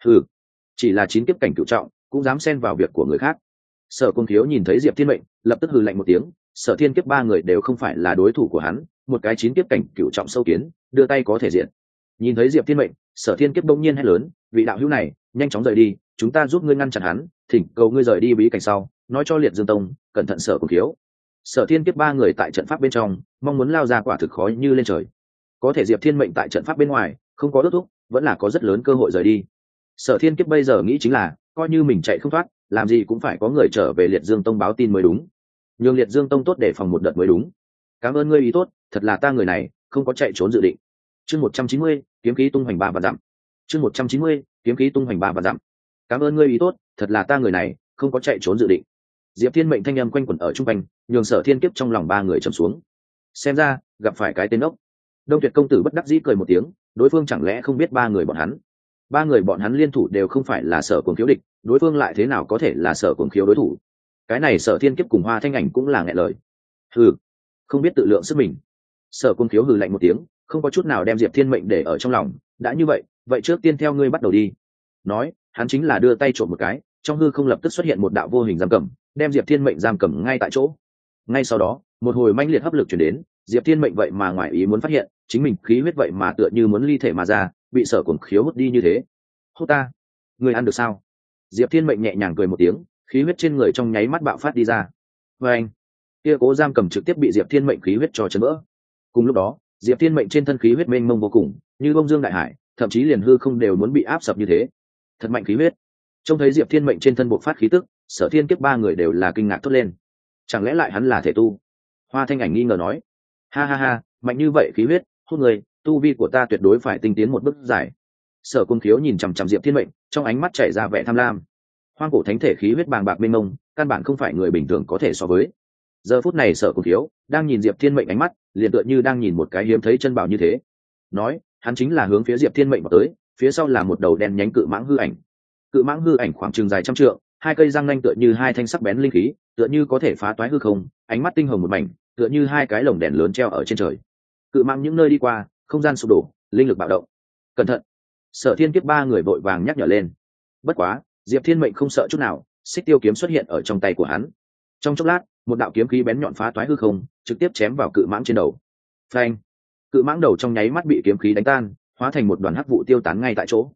Chỉ là 9 kiếp cảnh cửu trọng cũng dám xen vào việc của người khác. Sở Cung Thiếu nhìn thấy Diệp Thiên Mệnh, lập tức hừ lạnh một tiếng, Sở Thiên Kiếp ba người đều không phải là đối thủ của hắn, một cái 9 kiếp cảnh cửu trọng sâu kiến, đưa tay có thể diện. Nhìn thấy Diệp Thiên Mệnh, Sở Thiên Kiếp bỗng nhiên hét lớn, vị đạo hữu này, nhanh chóng rời đi, chúng ta giúp ngươi ngăn chặn hắn, thỉnh cầu ngươi rời đi bí cảnh sau, nói cho Liệt Dương Tông, cẩn thận Sở Cung Thiếu. Sở Thiên Kiếp ba người tại trận pháp bên trong, mong muốn lao ra quả thực khó như lên trời. Có thể Diệp Thiên Mệnh tại trận pháp bên ngoài, không có ước thúc, vẫn là có rất lớn cơ hội rời đi. Sở Thiên Kiếp bây giờ nghĩ chính là, coi như mình chạy không thoát, làm gì cũng phải có người trở về Liệt Dương Tông báo tin mới đúng. Nhưng Liệt Dương Tông tốt để phòng một đợt mới đúng. Cảm ơn ngươi ý tốt, thật là ta người này, không có chạy trốn dự định. Chương 190, kiếm khí tung hoành 3 vạn dặm. Chương 190, kiếm khí tung hoành 3 vạn dặm. Cảm ơn ngươi ý tốt, thật là ta người này, không có chạy trốn dự định. Diệp Thiên Mệnh thanh âm quanh quẩn ở trung quanh, nhường Sở Thiên Kiếp trong lòng ba người trầm xuống. Xem ra, gặp phải cái tên ốc. Đông Tuyệt công tử bất đắc dĩ cười một tiếng, đối phương chẳng lẽ không biết ba người bọn hắn? Ba người bọn hắn liên thủ đều không phải là Sở Cuồng Khiếu địch, đối phương lại thế nào có thể là Sở Cuồng Khiếu đối thủ? Cái này Sở Thiên Kiếp cùng Hoa Thanh Ảnh cũng là nghẹn lời. Hừ, không biết tự lượng sức mình. Sở Cuồng Khiếu hừ lạnh một tiếng, không có chút nào đem Diệp Thiên Mệnh để ở trong lòng, đã như vậy, vậy trước tiên theo ngươi bắt đầu đi. Nói, hắn chính là đưa tay trộm một cái, trong hư không lập tức xuất hiện một đạo vô hình giam cầm, đem Diệp Thiên Mệnh giam cầm ngay tại chỗ. Ngay sau đó, một hồi mãnh liệt hấp lực truyền đến, Diệp Thiên Mệnh vậy mà ngoài ý muốn phát hiện, chính mình khí huyết vậy mà tựa như muốn ly thể mà ra, bị Sở Cuồng Khiếu hút đi như thế. Hút ta, người ăn được sao? Diệp Thiên Mệnh nhẹ nhàng cười một tiếng, khí huyết trên người trong nháy mắt bạo phát đi ra. Và anh, kia cố giam cầm trực tiếp bị Diệp Thiên Mệnh khí huyết cho chấn vỡ. Cùng lúc đó, Diệp Thiên Mệnh trên thân khí huyết mênh mông vô cùng, như bông dương đại hải, thậm chí liền hư không đều muốn bị áp sập như thế. Thật mạnh khí huyết. Trông thấy Diệp Thiên Mệnh trên thân bộc phát khí tức, Sở Thiên Kiếp ba người đều là kinh ngạc thốt lên. Chẳng lẽ lại hắn là thể tu? Hoa Thanh Ảnh nghi ngờ nói. Ha ha ha, mạnh như vậy khí huyết, hút người, tu vi của ta tuyệt đối phải tinh tiến một bước dài. Sở Cung Khiếu nhìn chằm chằm Diệp Thiên Mệnh, trong ánh mắt chảy ra vẻ tham lam. Hoang cổ thánh thể khí huyết bàng bạc mênh mông, căn bản không phải người bình thường có thể so với. Giờ phút này Sở Cung Khiếu đang nhìn Diệp Thiên Mệnh ánh mắt, liền tựa như đang nhìn một cái hiếm thấy chân bảo như thế. Nói, hắn chính là hướng phía Diệp Thiên Mệnh vào tới, phía sau là một đầu đen nhánh cự mãng hư ảnh. Cự mãng hư ảnh khoảng chừng dài 100 trượng, hai cây răng nanh tựa như hai thanh sắc bén linh khí, tựa như có thể phá toái hư không, ánh mắt tinh hồng một mảnh, tựa như hai cái lồng đèn lớn treo ở trên trời. Cự mãng những nơi đi qua, không gian sụp đổ, linh lực bạo động. Cẩn thận! Sở Thiên Kiếp ba người vội vàng nhắc nhở lên. Bất quá, Diệp Thiên Mệnh không sợ chút nào, xích tiêu kiếm xuất hiện ở trong tay của hắn. Trong chốc lát, một đạo kiếm khí bén nhọn phá toái hư không, trực tiếp chém vào cự mãng trên đầu. Phanh! Cự mãng đầu trong nháy mắt bị kiếm khí đánh tan, hóa thành một đoàn hắc vụ tiêu tán ngay tại chỗ.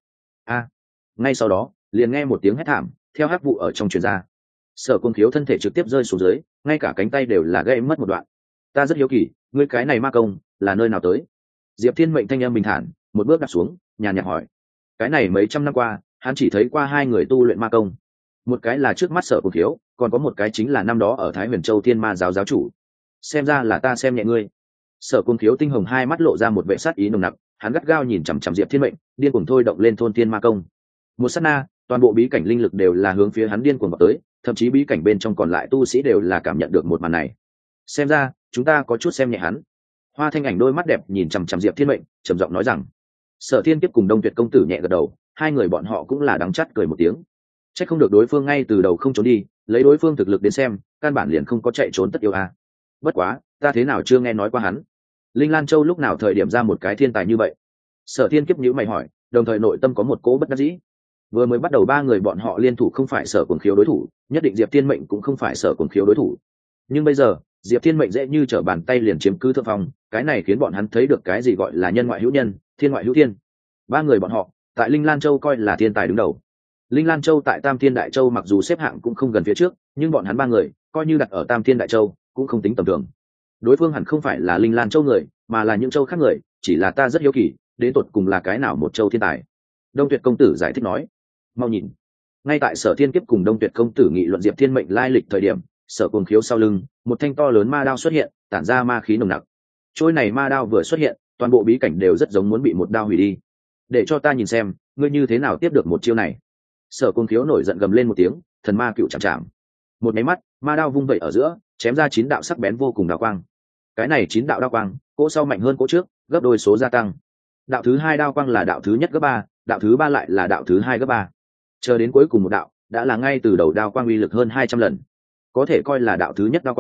Ngay sau đó, liền nghe một tiếng hét thảm, theo hắc vụ ở trong truyền ra. Sở Cung Khiếu thân thể trực tiếp rơi xuống dưới, ngay cả cánh tay đều là gãy mất một đoạn. Ta rất hiếu kỳ, ngươi cái này ma công là nơi nào tới? Diệp Thiên Mệnh thanh âm bình thản, một bước đặt xuống, nhàn nhạt hỏi. Cái này mấy trăm năm qua, hắn chỉ thấy qua hai người tu luyện ma công. Một cái là trước mắt Sở Cung Khiếu, còn có một cái chính là năm đó ở Thái Huyền Châu Thiên Ma giáo giáo chủ. Xem ra là ta xem nhẹ ngươi. Sở Cung Khiếu tinh hồng hai mắt lộ ra một vẻ sát ý nồng nặc, hắn gắt gao nhìn chằm chằm Diệp Thiên Mệnh, điên cuồng thôi động lên thôn thiên ma công. Một sát na, toàn bộ bí cảnh linh lực đều là hướng phía hắn điên cuồng vào tới, thậm chí bí cảnh bên trong còn lại tu sĩ đều là cảm nhận được một màn này. Xem ra, chúng ta có chút xem nhẹ hắn. Hoa Thanh Ảnh đôi mắt đẹp nhìn chằm chằm Diệp Thiên Mệnh, trầm giọng nói rằng. Sở Thiên Kiếp cùng Đông Tuyệt công tử nhẹ gật đầu, hai người bọn họ cũng là đắng chát cười một tiếng. Chắc không được đối phương ngay từ đầu không trốn đi, lấy đối phương thực lực đến xem, căn bản liền không có chạy trốn tất yếu a. Bất quá, ta thế nào chưa nghe nói qua hắn? Linh Lan Châu lúc nào thời điểm ra một cái thiên tài như vậy? Sở Thiên Kiếp nhíu mày hỏi, đồng thời nội tâm có một cỗ bất đắc dĩ. Vừa mới bắt đầu ba người bọn họ liên thủ không phải Sở Cuồng Khiếu đối thủ, nhất định Diệp Thiên Mệnh cũng không phải Sở Cuồng Khiếu đối thủ. Nhưng bây giờ, Diệp Thiên Mệnh dễ như trở bàn tay liền chiếm cứ thượng phong, cái này khiến bọn hắn thấy được cái gì gọi là nhân ngoại hữu nhân, thiên ngoại hữu thiên. Ba người bọn họ, tại Linh Lan Châu coi là thiên tài đứng đầu. Linh Lan Châu tại Tam Thiên Đại Châu mặc dù xếp hạng cũng không gần phía trước, nhưng bọn hắn ba người, coi như đặt ở Tam Thiên Đại Châu, cũng không tính tầm thường. Đối phương hẳn không phải là Linh Lan Châu người, mà là những châu khác người, chỉ là ta rất hiếu kỳ, đến tột cùng là cái nào một châu thiên tài. Đông Tuyệt công tử giải thích nói. Mau nhìn, ngay tại Sở Thiên Kiếp cùng Đông Tuyệt công tử nghị luận Diệp Thiên Mệnh lai lịch thời điểm, Sở Cuồng Khiếu sau lưng, một thanh to lớn ma đao xuất hiện, tản ra ma khí nồng nặc. Trôi này ma đao vừa xuất hiện, toàn bộ bí cảnh đều rất giống muốn bị một đao hủy đi. Để cho ta nhìn xem, ngươi như thế nào tiếp được một chiêu này. Sở Cuồng Khiếu nổi giận gầm lên một tiếng, thần ma cựu chạm chạm. Một máy mắt, ma đao vung vẩy ở giữa, chém ra 9 đạo sắc bén vô cùng đao quang. Cái này 9 đạo đao quang, cỗ sau mạnh hơn cỗ trước, gấp đôi số gia tăng. Đạo thứ hai đao quang là đạo thứ nhất gấp 3, đạo thứ ba lại là đạo thứ hai gấp 3. Chờ đến cuối cùng một đạo, đã là ngay từ đầu đao quang uy lực hơn 200 lần. Có thể coi là đạo thứ nhất đao quang,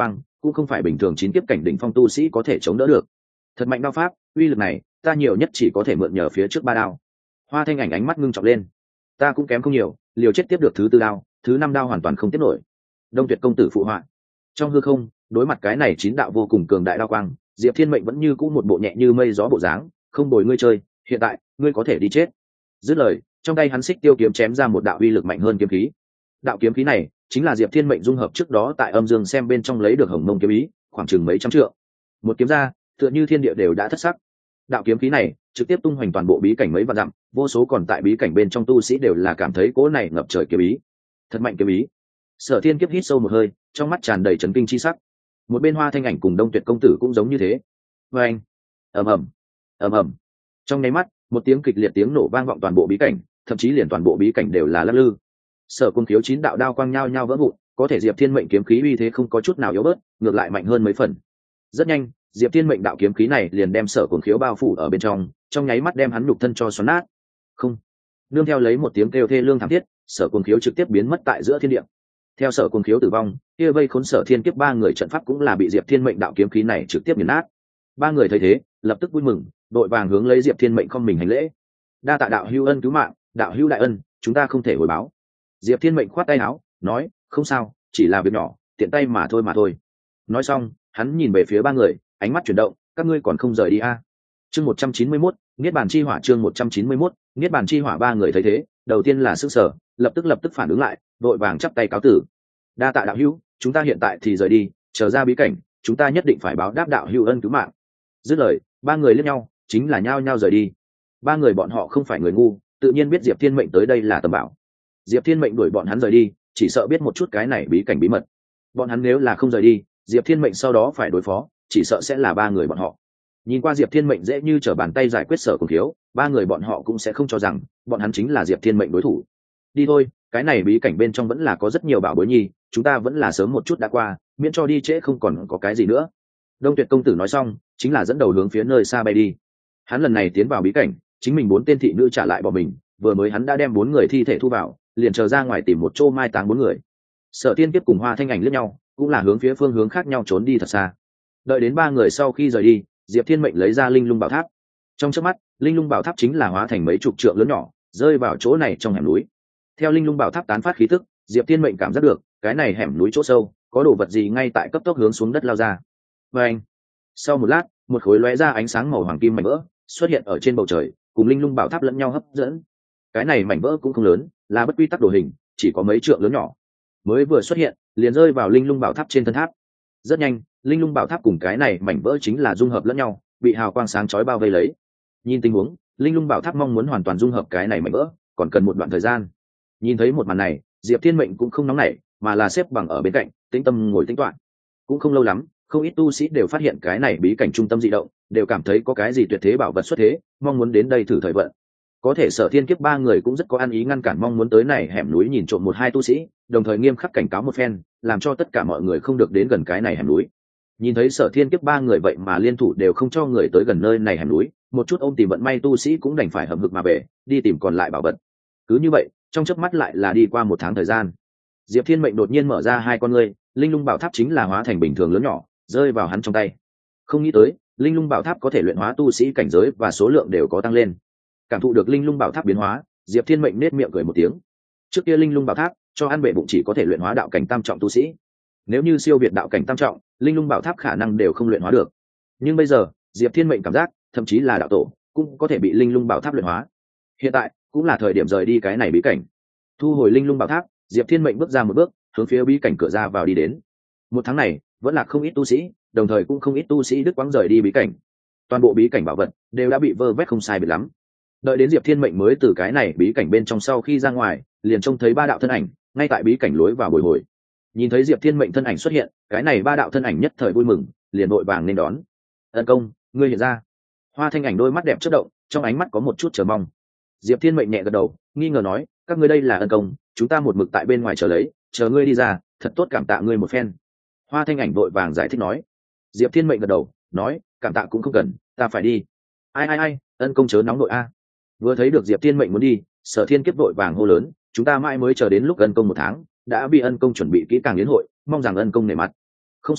cũng không phải bình thường chín kiếp cảnh đỉnh phong tu sĩ có thể chống đỡ được. Thật mạnh đao pháp, uy lực này ta nhiều nhất chỉ có thể mượn nhờ phía trước ba đao. Hoa Thanh Ảnh ánh mắt ngưng trọng lên. Ta cũng kém không nhiều, liều chết tiếp được thứ tư đao, thứ năm đao hoàn toàn không tiếp nổi. Đông Tuyệt công tử phụ họa. Trong hư không, đối mặt cái này chín đạo vô cùng cường đại đao quang, Diệp Thiên Mệnh vẫn như cũ một bộ nhẹ như mây gió bộ dáng, không bồi ngươi chơi, hiện tại ngươi có thể đi chết. Dứt lời, trong tay hắn xích tiêu kiếm chém ra một đạo uy lực mạnh hơn kiếm khí. Đạo kiếm khí này chính là Diệp Thiên Mệnh dung hợp trước đó tại âm dương xem bên trong lấy được hồng mông kiếm ý, khoảng chừng mấy trăm trượng. Một kiếm ra, tựa như thiên địa đều đã thất sắc. Đạo kiếm khí này trực tiếp tung hoành toàn bộ bí cảnh mấy vạn dặm, vô số còn tại bí cảnh bên trong tu sĩ đều là cảm thấy cỗ này ngập trời kiếm ý. Thật mạnh kiếm ý. Sở Thiên Kiếp hít sâu một hơi, trong mắt tràn đầy chấn kinh chi sắc. Một bên Hoa Thanh Ảnh cùng Đông Tuyệt công tử cũng giống như thế. Và anh, ầm ầm, ầm ầm. Trong nháy mắt, một tiếng kịch liệt tiếng nổ vang vọng toàn bộ bí cảnh, thậm chí liền toàn bộ bí cảnh đều là lắc lư. Sở Cung Khiếu chín đạo đao quang nhao nhao vỡ vụn, có thể Diệp Thiên Mệnh kiếm khí uy thế không có chút nào yếu bớt, ngược lại mạnh hơn mấy phần. Rất nhanh, Diệp Thiên Mệnh đạo kiếm khí này liền đem Sở Cung Khiếu bao phủ ở bên trong nháy mắt đem hắn nhục thân cho xoắn nát. Không. Nương theo lấy một tiếng kêu thê lương thảm thiết, Sở Cung Khiếu trực tiếp biến mất tại giữa thiên địa. Theo Sở Cung Khiếu tử vong, kia vây khốn Sở Thiên Kiếp ba người trận pháp cũng là bị Diệp Thiên Mệnh đạo kiếm khí này trực tiếp nghiền nát. Ba người thấy thế, lập tức vui mừng, đội vàng hướng lấy Diệp Thiên Mệnh không mình hành lễ. Đa tạ đạo hữu ân cứu mạng, đạo hữu đại ân, chúng ta không thể hồi báo. Diệp Thiên Mệnh khoát tay áo, nói, không sao, chỉ là việc nhỏ, tiện tay mà thôi. Nói xong, hắn nhìn về phía ba người, ánh mắt chuyển động, các ngươi còn không rời đi a? Chương 191, Niết Bàn Chi Hỏa chương 191, Niết Bàn Chi Hỏa ba người thấy thế, đầu tiên là sửng sở, lập tức phản ứng lại, vội vàng chắp tay cáo tử. Đa tạ đạo hữu, chúng ta hiện tại thì rời đi, chờ ra bí cảnh, chúng ta nhất định phải báo đáp đạo hữu ân cứu mạng. Dứt lời, ba người liếc nhau, chính là nhao nhao rời đi. Ba người bọn họ không phải người ngu, tự nhiên biết Diệp Thiên Mệnh tới đây là tầm bảo. Diệp Thiên Mệnh đuổi bọn hắn rời đi, chỉ sợ biết một chút cái này bí cảnh bí mật. Bọn hắn nếu là không rời đi, Diệp Thiên Mệnh sau đó phải đối phó, chỉ sợ sẽ là ba người bọn họ. Nhìn qua Diệp Thiên Mệnh dễ như trở bàn tay giải quyết Sở Cung Khiếu, ba người bọn họ cũng sẽ không cho rằng bọn hắn chính là Diệp Thiên Mệnh đối thủ. Đi thôi, cái này bí cảnh bên trong vẫn là có rất nhiều bảo bối nhi, chúng ta vẫn là sớm một chút đã qua, miễn cho đi trễ không còn có cái gì nữa. Đông Tuyệt công tử nói xong, chính là dẫn đầu hướng phía nơi xa bay đi. Hắn lần này tiến vào bí cảnh, chính mình 4 tên thị nữ trả lại bỏ mình, vừa mới hắn đã đem 4 người thi thể thu vào, liền chờ ra ngoài tìm một chỗ mai táng 4 người. Sở Thiên Kiếp cùng Hoa Thanh Ảnh liếc nhau, cũng là hướng phía phương hướng khác nhau trốn đi thật xa. Đợi đến 3 người sau khi rời đi, Diệp Thiên Mệnh lấy ra Linh Lung Bảo Tháp. Trong chớp mắt, Linh Lung Bảo Tháp chính là hóa thành mấy chục trượng lớn nhỏ, rơi vào chỗ này trong hẻm núi. Theo Linh Lung Bảo Tháp tán phát khí tức, Diệp Thiên Mệnh cảm giác được, cái này hẻm núi chỗ sâu, có đồ vật gì ngay tại cấp tốc hướng xuống đất lao ra. Và anh, sau một lát, một khối lóe ra ánh sáng màu hoàng kim mảnh vỡ xuất hiện ở trên bầu trời, cùng Linh Lung Bảo Tháp lẫn nhau hấp dẫn. Cái này mảnh vỡ cũng không lớn, là bất quy tắc đồ hình, chỉ có mấy trượng lớn nhỏ. Mới vừa xuất hiện, liền rơi vào Linh Lung Bảo Tháp trên thân tháp. Rất nhanh, Linh Lung Bảo Tháp cùng cái này mảnh vỡ chính là dung hợp lẫn nhau, bị hào quang sáng chói bao vây lấy. Nhìn tình huống, Linh Lung Bảo Tháp mong muốn hoàn toàn dung hợp cái này mảnh vỡ, còn cần một đoạn thời gian. Nhìn thấy một màn này, Diệp Thiên Mệnh cũng không nóng nảy, mà là xếp bằng ở bên cạnh, tĩnh tâm ngồi tĩnh toạn. Cũng không lâu lắm, không ít tu sĩ đều phát hiện cái này bí cảnh trung tâm dị động, đều cảm thấy có cái gì tuyệt thế bảo vật xuất thế, mong muốn đến đây thử thời vận. Có thể Sở Thiên Kiếp ba người cũng rất có ăn ý ngăn cản mong muốn tới này hẻm núi nhìn trộm 1-2 tu sĩ, đồng thời nghiêm khắc cảnh cáo một phen, làm cho tất cả mọi người không được đến gần cái này hẻm núi. Nhìn thấy Sở Thiên Kiếp ba người vậy mà liên thủ đều không cho người tới gần nơi này hẻm núi, một chút ôm tìm vận may tu sĩ cũng đành phải hậm hực mà về, đi tìm còn lại bảo vật. Cứ như vậy, trong chớp mắt lại là đi qua 1 tháng thời gian. Diệp Thiên Mệnh đột nhiên mở ra 2 con ngươi, Linh Lung Bảo Tháp chính là hóa thành bình thường lớn nhỏ, rơi vào hắn trong tay. Không nghĩ tới, Linh Lung Bảo Tháp có thể luyện hóa tu sĩ cảnh giới và số lượng đều có tăng lên. Cảm thụ được Linh Lung Bảo Tháp biến hóa, Diệp Thiên Mệnh nét miệng cười một tiếng. Trước kia Linh Lung Bảo Tháp cho ăn bệ bụng chỉ có thể luyện hóa đạo cảnh tam trọng tu sĩ. Nếu như siêu việt đạo cảnh tam trọng, Linh Lung Bảo Tháp khả năng đều không luyện hóa được. Nhưng bây giờ, Diệp Thiên Mệnh cảm giác, thậm chí là đạo tổ cũng có thể bị Linh Lung Bảo Tháp luyện hóa. Hiện tại, cũng là thời điểm rời đi cái này bí cảnh. Thu hồi Linh Lung Bảo Tháp, Diệp Thiên Mệnh bước ra một bước, hướng phía bí cảnh cửa ra vào đi đến. 1 tháng này, vẫn là không ít tu sĩ, đồng thời cũng không ít tu sĩ đứt quãng rời đi bí cảnh. Toàn bộ bí cảnh bảo vật đều đã bị vơ vét không sai biệt lắm. Đợi đến Diệp Thiên Mệnh mới từ cái này bí cảnh bên trong sau khi ra ngoài, liền trông thấy 3 đạo thân ảnh ngay tại bí cảnh lối vào bồi hồi. Nhìn thấy Diệp Thiên Mệnh thân ảnh xuất hiện, cái này 3 đạo thân ảnh nhất thời vui mừng, liền vội vàng nên đón. Ân công, ngươi hiện ra. Hoa Thanh Ảnh đôi mắt đẹp chớp động, trong ánh mắt có một chút chờ mong. Diệp Thiên Mệnh nhẹ gật đầu, nghi ngờ nói, các ngươi đây là ân công, chúng ta một mực tại bên ngoài chờ lấy, chờ ngươi đi ra, thật tốt cảm tạ ngươi một phen. Hoa Thanh Ảnh vội vàng giải thích nói. Diệp Thiên Mệnh gật đầu, nói, cảm tạ cũng không cần, ta phải đi. Ai, ân công chớ nóng nội a. Vừa thấy được Diệp Thiên Mệnh muốn đi, Sở Thiên Kiếp vội vàng hô lớn, chúng ta mãi mới chờ đến lúc ân công 1 tháng, đã bị ân công chuẩn bị kỹ càng yến hội, mong rằng ân công nể mặt. Không sai,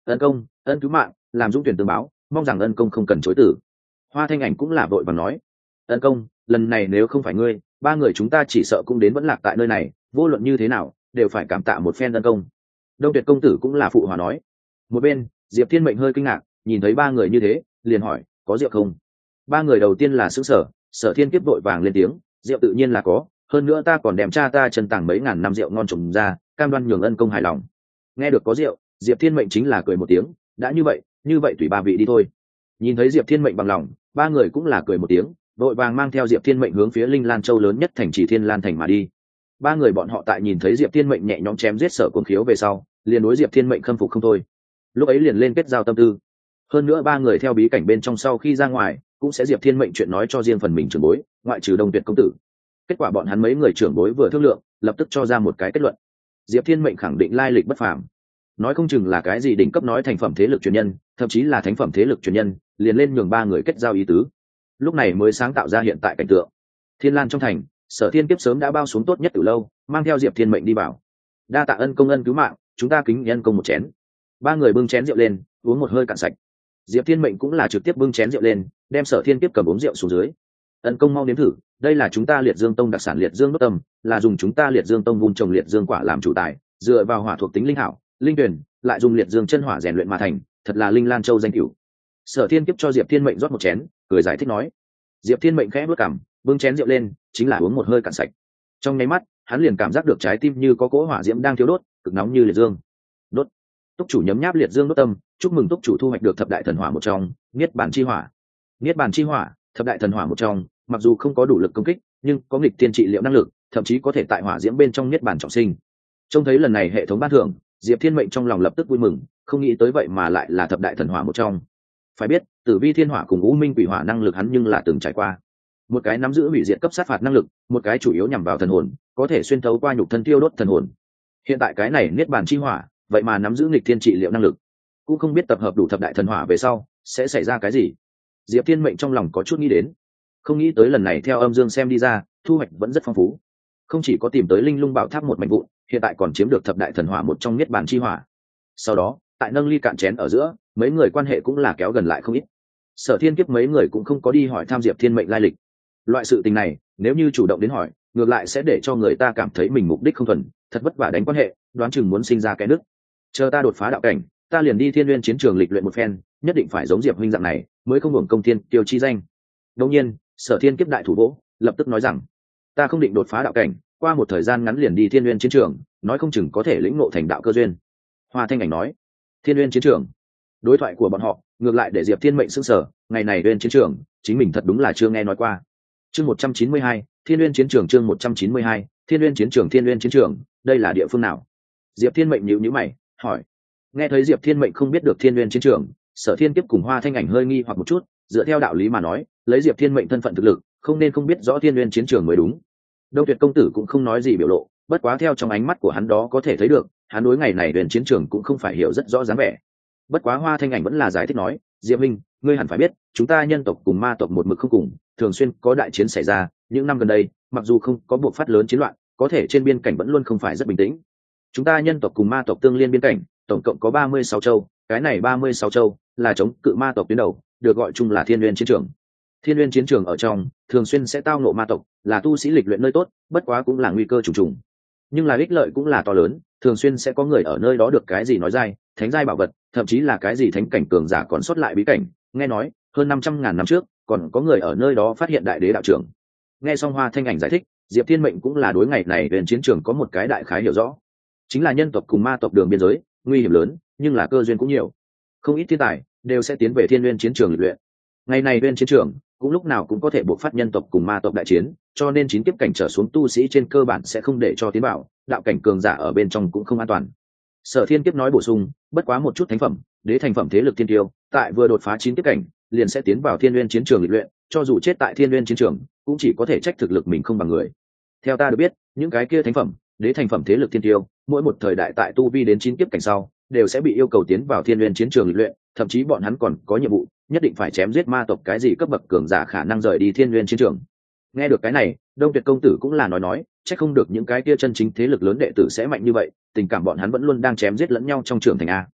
ân công, ân cứu mạng, làm dũng tuyển tương báo, mong rằng ân công không cần chối từ. Hoa Thanh Ảnh cũng là vội vàng nói, ân công, lần này nếu không phải ngươi, ba người chúng ta chỉ sợ cũng đến vẫn lạc tại nơi này, vô luận như thế nào đều phải cảm tạ một phen ân công. Đông Tuyệt công tử cũng là phụ hòa nói. Một bên Diệp Thiên Mệnh hơi kinh ngạc, nhìn thấy ba người như thế liền hỏi, có rượu không? Ba người đầu tiên là sững sờ, Sở Thiên Kiếp vội vàng lên tiếng, rượu tự nhiên là có, hơn nữa ta còn đem cha ta chân tàng mấy ngàn năm rượu ngon trồng ra, cam đoan nhường ân công hài lòng. Nghe được có rượu, Diệp Thiên Mệnh chính là cười một tiếng, đã như vậy tùy ba vị đi thôi. Nhìn thấy Diệp Thiên Mệnh bằng lòng, ba người cũng là cười một tiếng, vội vàng mang theo Diệp Thiên Mệnh hướng phía Linh Lan Châu lớn nhất thành trì Thiên Lan thành mà đi. Ba người bọn họ tại nhìn thấy Diệp Thiên Mệnh nhẹ nhõm chém giết Sở Cuồng Khiếu về sau, liền đối Diệp Thiên Mệnh khâm phục không thôi. Lúc ấy liền lên kết giao tâm tư. Hơn nữa ba người theo bí cảnh bên trong sau khi ra ngoài, cũng sẽ Diệp Thiên Mệnh chuyện nói cho riêng phần mình trưởng bối, ngoại trừ Đông Tuyệt công tử. Kết quả bọn hắn mấy người trưởng bối vừa thương lượng, lập tức cho ra một cái kết luận. Diệp Thiên Mệnh khẳng định lai lịch bất phàm, nói không chừng là cái gì đỉnh cấp nói thành phẩm thế lực truyền nhân, thậm chí là thánh phẩm thế lực truyền nhân, liền lên nhường ba người kết giao ý tứ. Lúc này mới sáng tạo ra hiện tại cảnh tượng. Thiên Lan trong thành, Sở Thiên Kiếp sớm đã bao xuống tốt nhất từ lâu, mang theo Diệp Thiên Mệnh đi vào. Đa tạ ân công ân cứu mạng, chúng ta kính ân công một chén. Ba người bưng chén rượu lên, uống một hơi cạn sạch. Diệp Thiên Mệnh cũng là trực tiếp bưng chén rượu lên, đem Sở Thiên Kiếp cầm uống rượu xuống dưới. Ân công mau nếm thử, đây là chúng ta Liệt Dương Tông đặc sản Liệt Dương Đốt Tâm, là dùng chúng ta Liệt Dương Tông vun trồng Liệt Dương quả làm chủ tài, dựa vào hỏa thuộc tính linh hảo, linh tuyển, lại dùng Liệt Dương chân hỏa rèn luyện mà thành, thật là Linh Lan Châu danh cửu. Sở Thiên Kiếp cho Diệp Thiên Mệnh rót một chén, cười giải thích nói. Diệp Thiên Mệnh khẽ bước cằm, bưng chén rượu lên, chính là uống một hơi cạn sạch. Trong nháy mắt, hắn liền cảm giác được trái tim như có cỗ hỏa diễm đang thiêu đốt, cực nóng như liệt dương. Đốt. Túc chủ nhấm nháp Liệt Dương Đốt Tâm, chúc mừng túc chủ thu hoạch được thập đại thần hỏa một trong, Niết Bàn chi hỏa. Niết Bàn chi hỏa, thập đại thần hỏa một trong, mặc dù không có đủ lực công kích, nhưng có nghịch tiên trị liệu năng lực, thậm chí có thể tại hỏa diễm bên trong Niết Bàn trọng sinh. Trông thấy lần này hệ thống ban thưởng, Diệp Thiên Mệnh trong lòng lập tức vui mừng, không nghĩ tới vậy mà lại là thập đại thần hỏa một trong. Phải biết, Tử Vi Thiên Hỏa cùng U Minh Quỷ Hỏa năng lực hắn nhưng là từng trải qua. Một cái nắm giữ hủy diệt cấp sát phạt năng lực, một cái chủ yếu nhằm vào thần hồn, có thể xuyên thấu qua nhục thân tiêu đốt thần hồn. Hiện tại cái này Niết Bàn chi hỏa, vậy mà nắm giữ nghịch thiên trị liệu năng lực, cũng không biết tập hợp đủ thập đại thần hỏa về sau sẽ xảy ra cái gì. Diệp Thiên Mệnh trong lòng có chút nghĩ đến, không nghĩ tới lần này theo âm dương xem đi ra, thu hoạch vẫn rất phong phú. Không chỉ có tìm tới Linh Lung Bảo Tháp một mảnh vụn, hiện tại còn chiếm được thập đại thần hỏa một trong Niết Bàn chi hỏa. Sau đó, tại nâng ly cạn chén ở giữa, mấy người quan hệ cũng là kéo gần lại không ít. Sở Thiên Kiếp mấy người cũng không có đi hỏi tham Diệp Thiên Mệnh lai lịch. Loại sự tình này, nếu như chủ động đến hỏi, ngược lại sẽ để cho người ta cảm thấy mình mục đích không thuần, thật vất vả đánh quan hệ, đoán chừng muốn sinh ra cái nứt. Chờ ta đột phá đạo cảnh, ta liền đi Thiên Nguyên chiến trường lịch luyện một phen, nhất định phải giống Diệp huynh dạng này, mới không hưởng công thiên tiêu chi danh. Đương nhiên, Sở Thiên Kiếp đại thủ vỗ, lập tức nói rằng, ta không định đột phá đạo cảnh, qua một thời gian ngắn liền đi Thiên Nguyên chiến trường, nói không chừng có thể lĩnh ngộ thành đạo cơ duyên. Hoa Thanh Ảnh nói, Thiên Nguyên chiến trường. Đối thoại của bọn họ, ngược lại để Diệp Thiên Mệnh sững sờ, ngày này Nguyên chiến trường, chính mình thật đúng là chưa nghe nói qua. Chương 192, Thiên Nguyên chiến trường chương 192, Thiên Nguyên chiến trường Thiên Nguyên chiến trường, đây là địa phương nào? Diệp Thiên Mệnh nhíu nhíu mày, hỏi. Nghe thấy Diệp Thiên Mệnh không biết được Thiên Nguyên chiến trường, Sở Thiên Kiếp cùng Hoa Thanh Ảnh hơi nghi hoặc một chút, dựa theo đạo lý mà nói, lấy Diệp Thiên Mệnh thân phận thực lực, không nên không biết rõ Thiên Nguyên chiến trường mới đúng. Đông Tuyệt công tử cũng không nói gì biểu lộ, bất quá theo trong ánh mắt của hắn đó có thể thấy được, hắn đối ngày này Nguyên chiến trường cũng không phải hiểu rất rõ dáng vẻ. Bất quá Hoa Thanh Ảnh vẫn là giải thích nói, Diệp Minh, ngươi hẳn phải biết, chúng ta nhân tộc cùng ma tộc một mực không cùng, thường xuyên có đại chiến xảy ra, những năm gần đây, mặc dù không có buộc phát lớn chiến loạn, có thể trên biên cảnh vẫn luôn không phải rất bình tĩnh. Chúng ta nhân tộc cùng ma tộc tương liên biên cảnh, tổng cộng có 36 châu, cái này 36 châu là chống cự ma tộc tuyến đầu, được gọi chung là Thiên Nguyên chiến trường. Thiên Nguyên chiến trường ở trong, thường xuyên sẽ tao ngộ ma tộc, là tu sĩ lịch luyện nơi tốt, bất quá cũng là nguy cơ trùng trùng. Nhưng là ích lợi cũng là to lớn, thường xuyên sẽ có người ở nơi đó được cái gì nói dai, thánh giai bảo vật, thậm chí là cái gì thánh cảnh cường giả còn sót lại bí cảnh, nghe nói, hơn 500.000 năm trước, còn có người ở nơi đó phát hiện đại đế đạo trưởng. Nghe xong Hoa Thanh Ảnh giải thích, Diệp Thiên Mệnh cũng là đối ngày này Huyền chiến trường có một cái đại khái hiểu rõ, chính là nhân tộc cùng ma tộc đường biên giới, nguy hiểm lớn, nhưng là cơ duyên cũng nhiều, không ít thiên tài đều sẽ tiến về Thiên Nguyên chiến trường luyện. Ngày này Huyền chiến trường cũng lúc nào cũng có thể buộc phát nhân tộc cùng ma tộc đại chiến, cho nên 9 kiếp cảnh trở xuống tu sĩ trên cơ bản sẽ không để cho tiến vào, đạo cảnh cường giả ở bên trong cũng không an toàn. Sở Thiên Kiếp nói bổ sung, bất quá một chút thánh phẩm, đế thành phẩm thế lực thiên tiêu, tại vừa đột phá 9 kiếp cảnh, liền sẽ tiến vào Thiên Nguyên chiến trường luyện, cho dù chết tại Thiên Nguyên chiến trường, cũng chỉ có thể trách thực lực mình không bằng người. Theo ta được biết, những cái kia thánh phẩm, đế thành phẩm thế lực thiên tiêu, mỗi một thời đại tại tu vi đến 9 kiếp cảnh sau, đều sẽ bị yêu cầu tiến vào Thiên Nguyên chiến trường luyện, thậm chí bọn hắn còn có nhiệm vụ, nhất định phải chém giết ma tộc cái gì cấp bậc cường giả khả năng rời đi Thiên Nguyên chiến trường. Nghe được cái này, Đông Tuyệt công tử cũng là nói, chắc không được những cái kia chân chính thế lực lớn đệ tử sẽ mạnh như vậy, tình cảm bọn hắn vẫn luôn đang chém giết lẫn nhau trong trường thành a.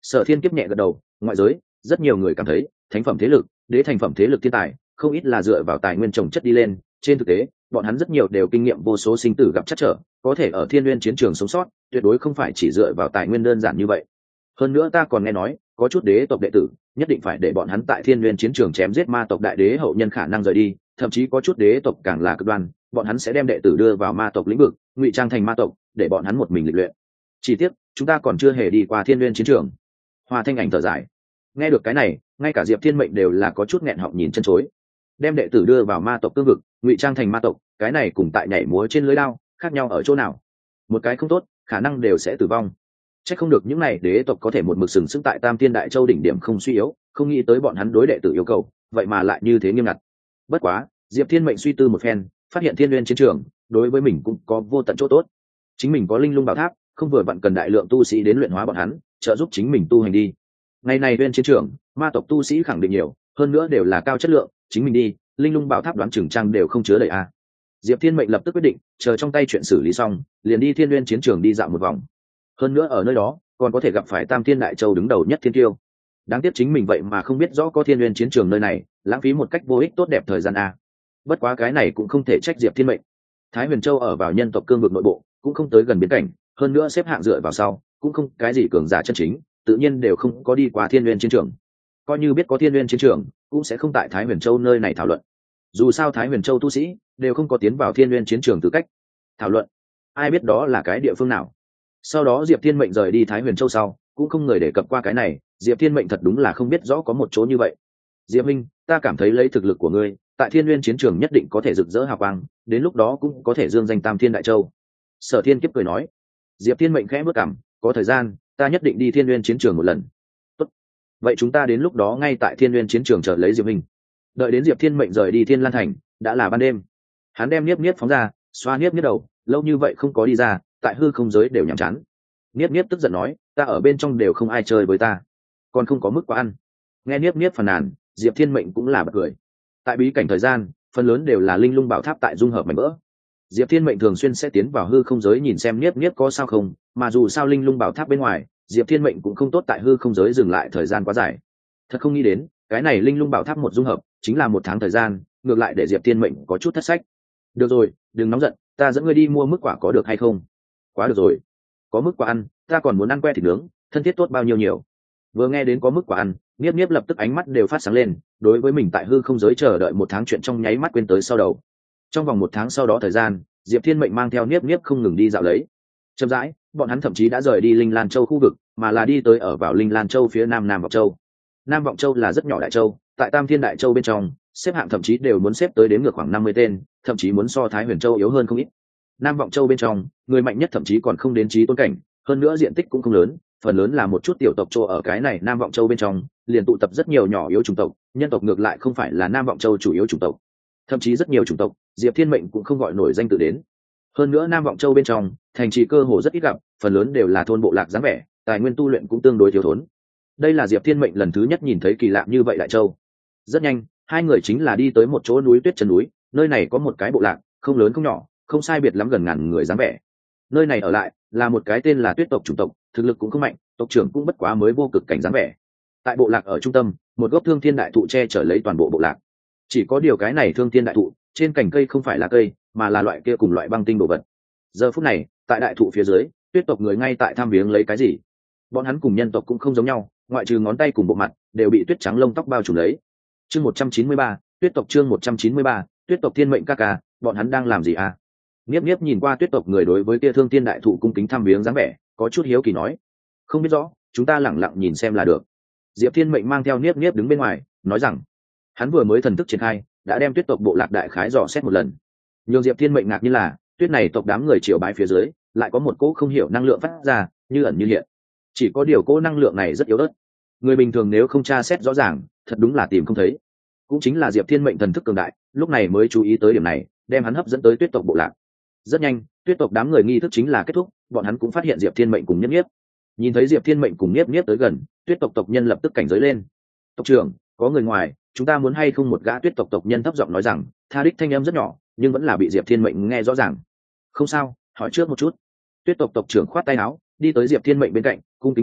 Sở Thiên Kiếp nhẹ gật đầu, ngoại giới rất nhiều người cảm thấy thánh phẩm thế lực, đế thành phẩm thế lực thiên tài không ít là dựa vào tài nguyên trồng chất đi lên, trên thực tế bọn hắn rất nhiều đều kinh nghiệm vô số sinh tử gặp chắc trở, có thể ở thiên nguyên chiến trường sống sót tuyệt đối không phải chỉ dựa vào tài nguyên đơn giản như vậy. Hơn nữa ta còn nghe nói có chút đế tộc đệ tử nhất định phải để bọn hắn tại thiên nguyên chiến trường chém giết ma tộc đại đế hậu nhân khả năng rời đi, thậm chí có chút đế tộc càng là cực đoan, bọn hắn sẽ đem đệ tử đưa vào ma tộc lĩnh vực, ngụy trang thành ma tộc để bọn hắn một mình lịch luyện. Chỉ tiếc chúng ta còn chưa hề đi qua thiên nguyên chiến trường. Hoa Thanh Ảnh thở dài. Nghe được cái này, ngay cả Diệp Thiên Mệnh đều là có chút nghẹn họng nhìn chân chối. Đem đệ tử đưa vào ma tộc cương vực, ngụy trang thành ma tộc, cái này cùng tại nhảy múa trên lưới đao khác nhau ở chỗ nào? Một cái không tốt, khả năng đều sẽ tử vong. Chắc không được những này đế tộc có thể một mực sừng sững tại Tam Tiên Đại Châu đỉnh điểm không suy yếu, không nghĩ tới bọn hắn đối đệ tử yêu cầu, vậy mà lại như thế nghiêm ngặt. Bất quá, Diệp Thiên Mệnh suy tư một phen, phát hiện thiên nguyên chiến trường đối với mình cũng có vô tận chỗ tốt. Chính mình có linh lung bảo tháp, không vừa vặn cần đại lượng tu sĩ đến luyện hóa bọn hắn, trợ giúp chính mình tu hành đi. Ngày này bên chiến trường, ma tộc tu sĩ khẳng định nhiều, hơn nữa đều là cao chất lượng, chính mình đi, linh lung bảo tháp đoán chừng trang đều không chứa đầy a. Diệp Thiên Mệnh lập tức quyết định, chờ trong tay chuyện xử lý xong, liền đi thiên nguyên chiến trường đi dạo một vòng. Hơn nữa ở nơi đó, còn có thể gặp phải Tam Tiên Đại Châu đứng đầu nhất thiên tiêu. Đáng tiếc chính mình vậy mà không biết rõ có thiên nguyên chiến trường nơi này, lãng phí một cách vô ích tốt đẹp thời gian a. Bất quá cái này cũng không thể trách Diệp Thiên Mệnh. Thái Huyền Châu ở vào nhân tộc cương vực nội bộ, cũng không tới gần biên cảnh, hơn nữa xếp hạng dựa vào sau, cũng không cái gì cường giả chân chính, tự nhiên đều không có đi qua thiên nguyên chiến trường. Coi như biết có thiên nguyên chiến trường, cũng sẽ không tại Thái Huyền Châu nơi này thảo luận. Dù sao Thái Huyền Châu tu sĩ đều không có tiến vào thiên nguyên chiến trường tư cách thảo luận, ai biết đó là cái địa phương nào. Sau đó Diệp Thiên Mệnh rời đi Thái Huyền Châu sau, cũng không người đề cập qua cái này, Diệp Thiên Mệnh thật đúng là không biết rõ có một chỗ như vậy. Diệp Minh, ta cảm thấy lấy thực lực của ngươi, tại thiên nguyên chiến trường nhất định có thể rực rỡ hào quang, đến lúc đó cũng có thể dương danh Tam Thiên Đại Châu. Sở Thiên Kiếp cười nói. Diệp Thiên Mệnh khẽ bước cằm, có thời gian ta nhất định đi thiên nguyên chiến trường một lần. Tốt, vậy chúng ta đến lúc đó ngay tại thiên nguyên chiến trường chờ lấy Diệp Minh. Đợi đến Diệp Thiên Mệnh rời đi Thiên Lan Thành, đã là ban đêm. Hắn đem Niếp Niếp phóng ra, xoa Niếp Niếp đầu, lâu như vậy không có đi ra, tại hư không giới đều nhàm chán. Niếp Niếp tức giận nói, ta ở bên trong đều không ai chơi với ta, còn không có mức quá ăn. Nghe Niếp Niếp phàn nàn, Diệp Thiên Mệnh cũng là bật cười. Tại bí cảnh thời gian, phần lớn đều là linh lung bảo tháp tại dung hợp mảnh vỡ. Diệp Thiên Mệnh thường xuyên sẽ tiến vào hư không giới nhìn xem Niếp Niếp có sao không, mà dù sao linh lung bảo tháp bên ngoài, Diệp Thiên Mệnh cũng không tốt tại hư không giới dừng lại thời gian quá dài. Thật không nghĩ đến, cái này linh lung bảo tháp một dung hợp chính là 1 tháng thời gian, ngược lại để Diệp Thiên Mệnh có chút thất sách. Được rồi, đừng nóng giận, ta dẫn ngươi đi mua mức quả có được hay không? Quá được rồi, có mức quả ăn, ta còn muốn ăn que thịt nướng, thân thiết tốt bao nhiêu nhiều. Vừa nghe đến có mức quả ăn, Niếp Niếp lập tức ánh mắt đều phát sáng lên, đối với mình tại hư không giới chờ đợi 1 tháng chuyện trong nháy mắt quên tới sau đầu. Trong vòng 1 tháng sau đó thời gian, Diệp Thiên Mệnh mang theo Niếp Niếp không ngừng đi dạo lấy. Chậm rãi, bọn hắn thậm chí đã rời đi Linh Lan Châu khu vực, mà là đi tới ở vào Linh Lan Châu phía nam Nam Vọng Châu. Nam Vọng Châu là rất nhỏ đại châu, tại Tam Thiên Đại Châu bên trong, xếp hạng thậm chí đều muốn xếp tới đến ngược khoảng 50 tên, thậm chí muốn so Thái Huyền Châu yếu hơn không ít. Nam Vọng Châu bên trong, người mạnh nhất thậm chí còn không đến chí tôn cảnh, hơn nữa diện tích cũng không lớn, phần lớn là một chút tiểu tộc châu ở cái này Nam Vọng Châu bên trong, liền tụ tập rất nhiều nhỏ yếu chủng tộc, nhân tộc ngược lại không phải là Nam Vọng Châu chủ yếu chủng tộc. Thậm chí rất nhiều chủng tộc, Diệp Thiên Mệnh cũng không gọi nổi danh tự đến. Hơn nữa Nam Vọng Châu bên trong, thành trì cơ hồ rất ít gặp, phần lớn đều là thôn bộ lạc dáng vẻ, tài nguyên tu luyện cũng tương đối thiếu thốn. Đây là Diệp Thiên Mệnh lần thứ nhất nhìn thấy kỳ lạ như vậy đại châu. Rất nhanh, hai người chính là đi tới một chỗ núi tuyết chân núi, nơi này có một cái bộ lạc, không lớn không nhỏ, không sai biệt lắm gần ngàn người dáng vẻ. Nơi này ở lại là một cái tên là Tuyết tộc chủng tộc, thực lực cũng không mạnh, tộc trưởng cũng bất quá mới vô cực cảnh dáng vẻ. Tại bộ lạc ở trung tâm, một gốc Thương Thiên đại thụ che chở lấy toàn bộ bộ lạc. Chỉ có điều cái này Thương Thiên đại thụ, trên cành cây không phải là cây, mà là loại kia cùng loại băng tinh đồ vật. Giờ phút này, tại đại thụ phía dưới, Tuyết tộc người ngay tại thăm viếng lấy cái gì. Bọn hắn cùng nhân tộc cũng không giống nhau, ngoại trừ ngón tay cùng bộ mặt đều bị tuyết trắng lông tóc bao trùm lấy. Chương 193, Tuyết tộc chương 193, Tuyết tộc Thiên Mệnh ca ca, bọn hắn đang làm gì à? Niếp Niếp nhìn qua Tuyết tộc người đối với kia Thương Thiên đại thụ cung kính thăm viếng dáng vẻ, có chút hiếu kỳ nói: "Không biết rõ, chúng ta lẳng lặng nhìn xem là được." Diệp Thiên Mệnh mang theo Niếp Niếp đứng bên ngoài, nói rằng: hắn vừa mới thần thức triển khai, đã đem Tuyết tộc bộ lạc đại khái dò xét một lần. Nhưng Diệp Thiên Mệnh ngạc như là, Tuyết này tộc đám người triều bái phía dưới, lại có một cỗ không hiểu năng lượng phát ra, như ẩn như hiện. Chỉ có điều cỗ năng lượng này rất yếu ớt, người bình thường nếu không tra xét rõ ràng, thật đúng là tìm không thấy. Cũng chính là Diệp Thiên Mệnh thần thức cường đại, lúc này mới chú ý tới điểm này, đem hắn hấp dẫn tới Tuyết tộc bộ lạc. Rất nhanh, Tuyết tộc đám người nghi thức chính là kết thúc, bọn hắn cũng phát hiện Diệp Thiên Mệnh cùng Niếp Niếp. Nhìn thấy Diệp Thiên Mệnh cùng Niếp Niếp tới gần, Tuyết tộc tộc nhân lập tức cảnh giới lên. "Tộc trưởng, có người ngoài, chúng ta muốn hay không?" một gã Tuyết tộc tộc nhân thấp giọng nói rằng, tha đích thanh âm rất nhỏ, nhưng vẫn là bị Diệp Thiên Mệnh nghe rõ ràng. "Không sao, hỏi trước một chút." Tuyết tộc tộc trưởng khoát tay áo, đi tới Diệp Thiên Mệnh bên cạnh, cung kính hỏi: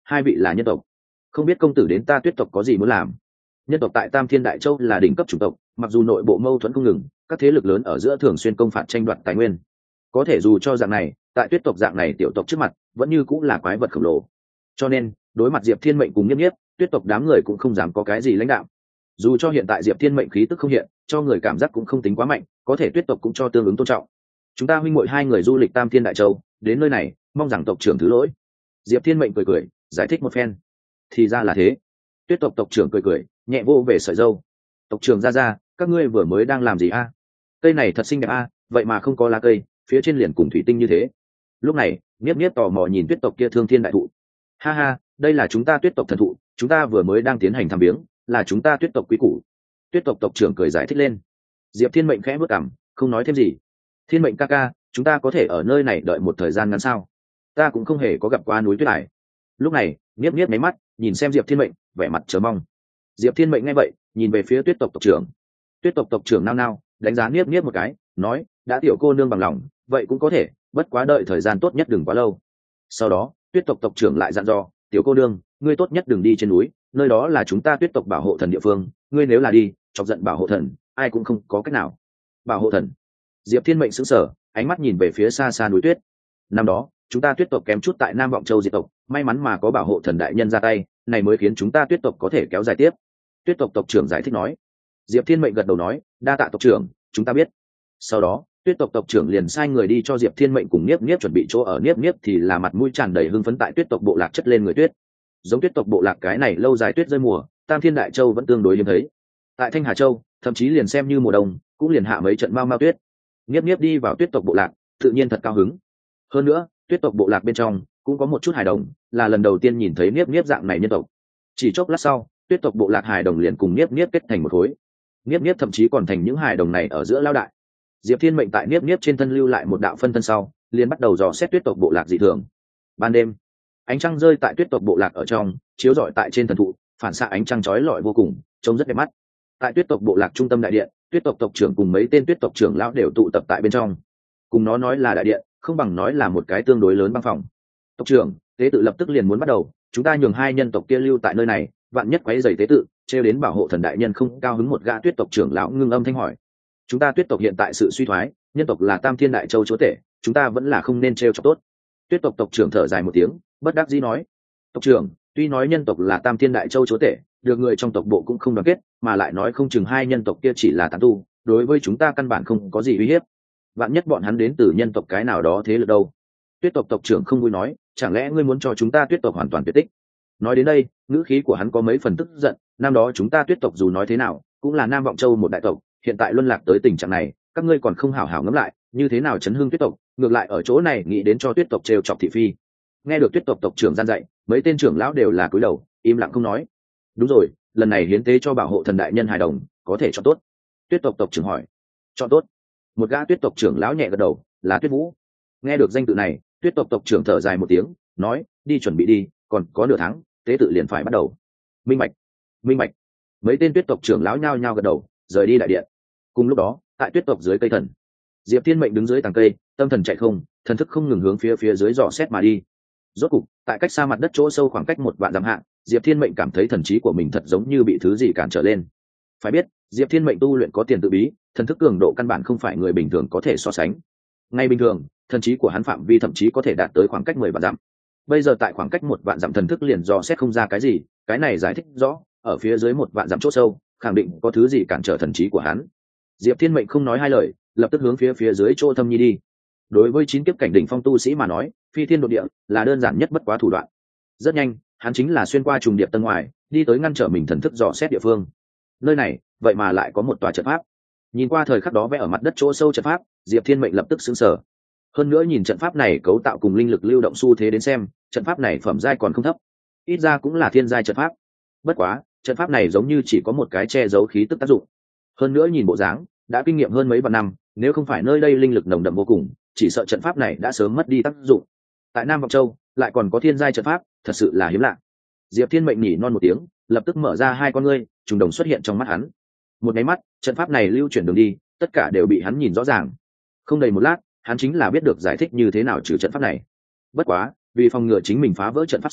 hai vị là nhân tộc, không biết công tử đến ta Tuyết tộc có gì muốn làm? Nhân tộc tại Tam Thiên Đại Châu là đỉnh cấp chủng tộc, mặc dù nội bộ mâu thuẫn không ngừng, các thế lực lớn ở giữa thường xuyên công phạt tranh đoạt tài nguyên, có thể dù cho dạng này, tại Tuyết tộc dạng này tiểu tộc trước mặt vẫn như cũng là quái vật khổng lồ. Cho nên đối mặt Diệp Thiên Mệnh cùng Nhiếp Nhiếp, Tuyết tộc đám người cũng không dám có cái gì lãnh đạo. Dù cho hiện tại Diệp Thiên Mệnh khí tức không hiện, cho người cảm giác cũng không tính quá mạnh, có thể Tuyết tộc cũng cho tương ứng tôn trọng. Chúng ta huynh muội hai người du lịch Tam Thiên Đại Châu, đến nơi này, mong rằng tộc trưởng thứ lỗi. Diệp Thiên Mệnh cười cười, giải thích một phen. Thì ra là thế. Tuyết tộc tộc trưởng cười cười, nhẹ vô về sợi dâu. Tộc trưởng ra, các ngươi vừa mới đang làm gì a? Cây này thật xinh đẹp a, vậy mà không có lá cây, phía trên liền cùng thủy tinh như thế. Lúc này, Niếp Niếp tò mò nhìn Tuyết tộc kia Thương Thiên đại thụ. Ha ha, đây là chúng ta Tuyết tộc thần thụ, chúng ta vừa mới đang tiến hành thăm viếng, là chúng ta Tuyết tộc quý củ. Tuyết tộc tộc trưởng cười giải thích lên. Diệp Thiên Mệnh khẽ bước cằm, không nói thêm gì. Thiên Mệnh ca ca, chúng ta có thể ở nơi này đợi một thời gian ngắn sao? Ta cũng không hề có gặp qua núi tuyết này. Lúc này, Niếp Niếp mấy mắt nhìn xem Diệp Thiên Mệnh, vẻ mặt chờ mong. Diệp Thiên Mệnh nghe vậy, nhìn về phía Tuyết tộc tộc trưởng. Tuyết tộc tộc trưởng nao nao, đánh giá Niếp Niếp một cái, nói, đã tiểu cô nương bằng lòng, vậy cũng có thể, bất quá đợi thời gian tốt nhất đừng quá lâu. Sau đó, Tuyết tộc tộc trưởng lại dặn dò, tiểu cô nương, ngươi tốt nhất đừng đi trên núi, nơi đó là chúng ta Tuyết tộc bảo hộ thần địa phương, ngươi nếu là đi, chọc giận bảo hộ thần, ai cũng không có cách nào. Bảo hộ thần? Diệp Thiên Mệnh sững sờ, ánh mắt nhìn về phía xa xa núi tuyết. Năm đó, chúng ta Tuyết tộc kém chút tại Nam Vọng Châu diệt tộc, may mắn mà có bảo hộ thần đại nhân ra tay, này mới khiến chúng ta Tuyết tộc có thể kéo dài tiếp. Tuyết tộc tộc trưởng giải thích nói. Diệp Thiên Mệnh gật đầu nói, đa tạ tộc trưởng, chúng ta biết. Sau đó, Tuyết tộc tộc trưởng liền sai người đi cho Diệp Thiên Mệnh cùng Niếp Niếp chuẩn bị chỗ ở. Niếp Niếp thì là mặt mũi tràn đầy hưng phấn tại Tuyết tộc bộ lạc chất lên người tuyết. Giống Tuyết tộc bộ lạc cái này lâu dài tuyết rơi mùa, Tam Thiên Đại Châu vẫn tương đối hiếm thấy. Tại Thanh Hà Châu, thậm chí liền xem như mùa đông, cũng liền hạ mấy trận mao mao tuyết. Niếp Niếp đi vào Tuyết tộc bộ lạc, tự nhiên thật cao hứng. Hơn nữa, Tuyết tộc bộ lạc bên trong cũng có một chút hài đồng, là lần đầu tiên nhìn thấy Niếp Niếp dạng này nhân tộc. Chỉ chốc lát sau, Tuyết tộc bộ lạc hài đồng liền cùng Niếp Niếp kết thành một khối. Niếp Niếp thậm chí còn thành những hài đồng này ở giữa lao đại. Diệp Thiên Mệnh tại Niếp Niếp trên thân lưu lại một đạo phân thân sau, liền bắt đầu dò xét Tuyết tộc bộ lạc dị thường. Ban đêm, ánh trăng rơi tại Tuyết tộc bộ lạc ở trong, chiếu rọi tại trên thần thụ, phản xạ ánh trăng chói lọi vô cùng, trông rất đẹp mắt. Tại Tuyết tộc bộ lạc trung tâm đại điện, Tuyết tộc tộc trưởng cùng mấy tên Tuyết tộc trưởng lão đều tụ tập tại bên trong. Cùng nó nói là đại điện, không bằng nói là một cái tương đối lớn băng phòng. Tộc trưởng, tế tự lập tức liền muốn bắt đầu, chúng ta nhường hai nhân tộc kia lưu tại nơi này, vạn nhất quấy rầy tế tự, trêu đến bảo hộ thần đại nhân không cao hứng. Một gã Tuyết tộc trưởng lão ngưng âm thanh hỏi. Chúng ta Tuyết tộc hiện tại sự suy thoái, nhân tộc là Tam Thiên Đại Châu chúa tể, chúng ta vẫn là không nên trêu chọc tốt. Tuyết tộc tộc trưởng thở dài một tiếng, bất đắc dĩ nói. Tộc trưởng, tuy nói nhân tộc là Tam Thiên Đại Châu chúa tể, được người trong tộc bộ cũng không đoàn kết, mà lại nói không chừng hai nhân tộc kia chỉ là tán tu, đối với chúng ta căn bản không có gì uy hiếp. Vạn nhất bọn hắn đến từ nhân tộc cái nào đó thế lực đâu? Tuyết tộc tộc trưởng không vui nói, chẳng lẽ ngươi muốn cho chúng ta Tuyết tộc hoàn toàn tuyệt tích? Nói đến đây, ngữ khí của hắn có mấy phần tức giận. Năm đó chúng ta Tuyết tộc dù nói thế nào cũng là Nam Vọng Châu một đại tộc, hiện tại luân lạc tới tình trạng này, các ngươi còn không hảo hảo ngẫm lại, như thế nào chấn hưng Tuyết tộc, ngược lại ở chỗ này nghĩ đến cho Tuyết tộc trêu chọc thị phi. Nghe được Tuyết tộc tộc trưởng gian dạy, mấy tên trưởng lão đều là cúi đầu, im lặng không nói. Đúng rồi, lần này hiến tế cho bảo hộ thần đại nhân hài đồng, có thể chọn tốt? Tuyết tộc tộc trưởng hỏi. Chọn tốt? Một gã Tuyết tộc trưởng lão nhẹ gật đầu, là Tuyết Vũ. Nghe được danh tự này, Tuyết tộc tộc trưởng thở dài một tiếng, nói, đi chuẩn bị đi, còn có nửa tháng, tế tự liền phải bắt đầu. Minh bạch, minh bạch. Mấy tên Tuyết tộc trưởng lão nhao nhao gật đầu, rời đi đại điện. Cùng lúc đó, tại Tuyết tộc dưới cây thần, Diệp Thiên Mệnh đứng dưới tàng cây, tâm thần chạy không, thần thức không ngừng hướng phía dưới dò xét mà đi. Rốt cục, tại cách xa mặt đất chỗ sâu khoảng cách 1 vạn dặm hạ, Diệp Thiên Mệnh cảm thấy thần trí của mình thật giống như bị thứ gì cản trở lên. Phải biết, Diệp Thiên Mệnh tu luyện có tiền tự bí, thần thức cường độ căn bản không phải người bình thường có thể so sánh. Ngay bình thường, thần trí của hắn phạm vi thậm chí có thể đạt tới khoảng cách 10 vạn dặm. Bây giờ tại khoảng cách 1 vạn dặm thần thức liền dò xét không ra cái gì, cái này giải thích rõ, ở phía dưới 1 vạn dặm chỗ sâu, khẳng định có thứ gì cản trở thần trí của hắn. Diệp Thiên Mệnh không nói hai lời, lập tức hướng phía dưới chỗ thâm nhi đi. Đối với 9 kiếp cảnh đỉnh phong tu sĩ mà nói, phi thiên độn địa là đơn giản nhất bất quá thủ đoạn. Rất nhanh, hắn chính là xuyên qua trùng điệp tân ngoài, đi tới ngăn trở mình thần thức dò xét địa phương. Nơi này, vậy mà lại có một tòa trận pháp. Nhìn qua thời khắc đó vẽ ở mặt đất chỗ sâu trận pháp, Diệp Thiên Mệnh lập tức sững sờ. Hơn nữa nhìn trận pháp này cấu tạo cùng linh lực lưu động xu thế đến xem, trận pháp này phẩm giai còn không thấp, ít ra cũng là thiên giai trận pháp. Bất quá, trận pháp này giống như chỉ có một cái che giấu khí tức tác dụng. Hơn nữa nhìn bộ dáng, đã kinh nghiệm hơn mấy vạn năm, nếu không phải nơi đây linh lực nồng đậm vô cùng, chỉ sợ trận pháp này đã sớm mất đi tác dụng. Tại Nam Vọng Châu lại còn có thiên giai trận pháp, thật sự là hiếm lạ. Diệp Thiên Mệnh nhỉ non một tiếng, lập tức mở ra hai con ngươi, trùng đồng xuất hiện trong mắt hắn. Một cái mắt, trận pháp này lưu chuyển đường đi, tất cả đều bị hắn nhìn rõ ràng. Không đầy một lát, hắn chính là biết được giải thích như thế nào trừ trận pháp này. Bất quá, vì phòng ngừa chính mình phá vỡ trận pháp sau,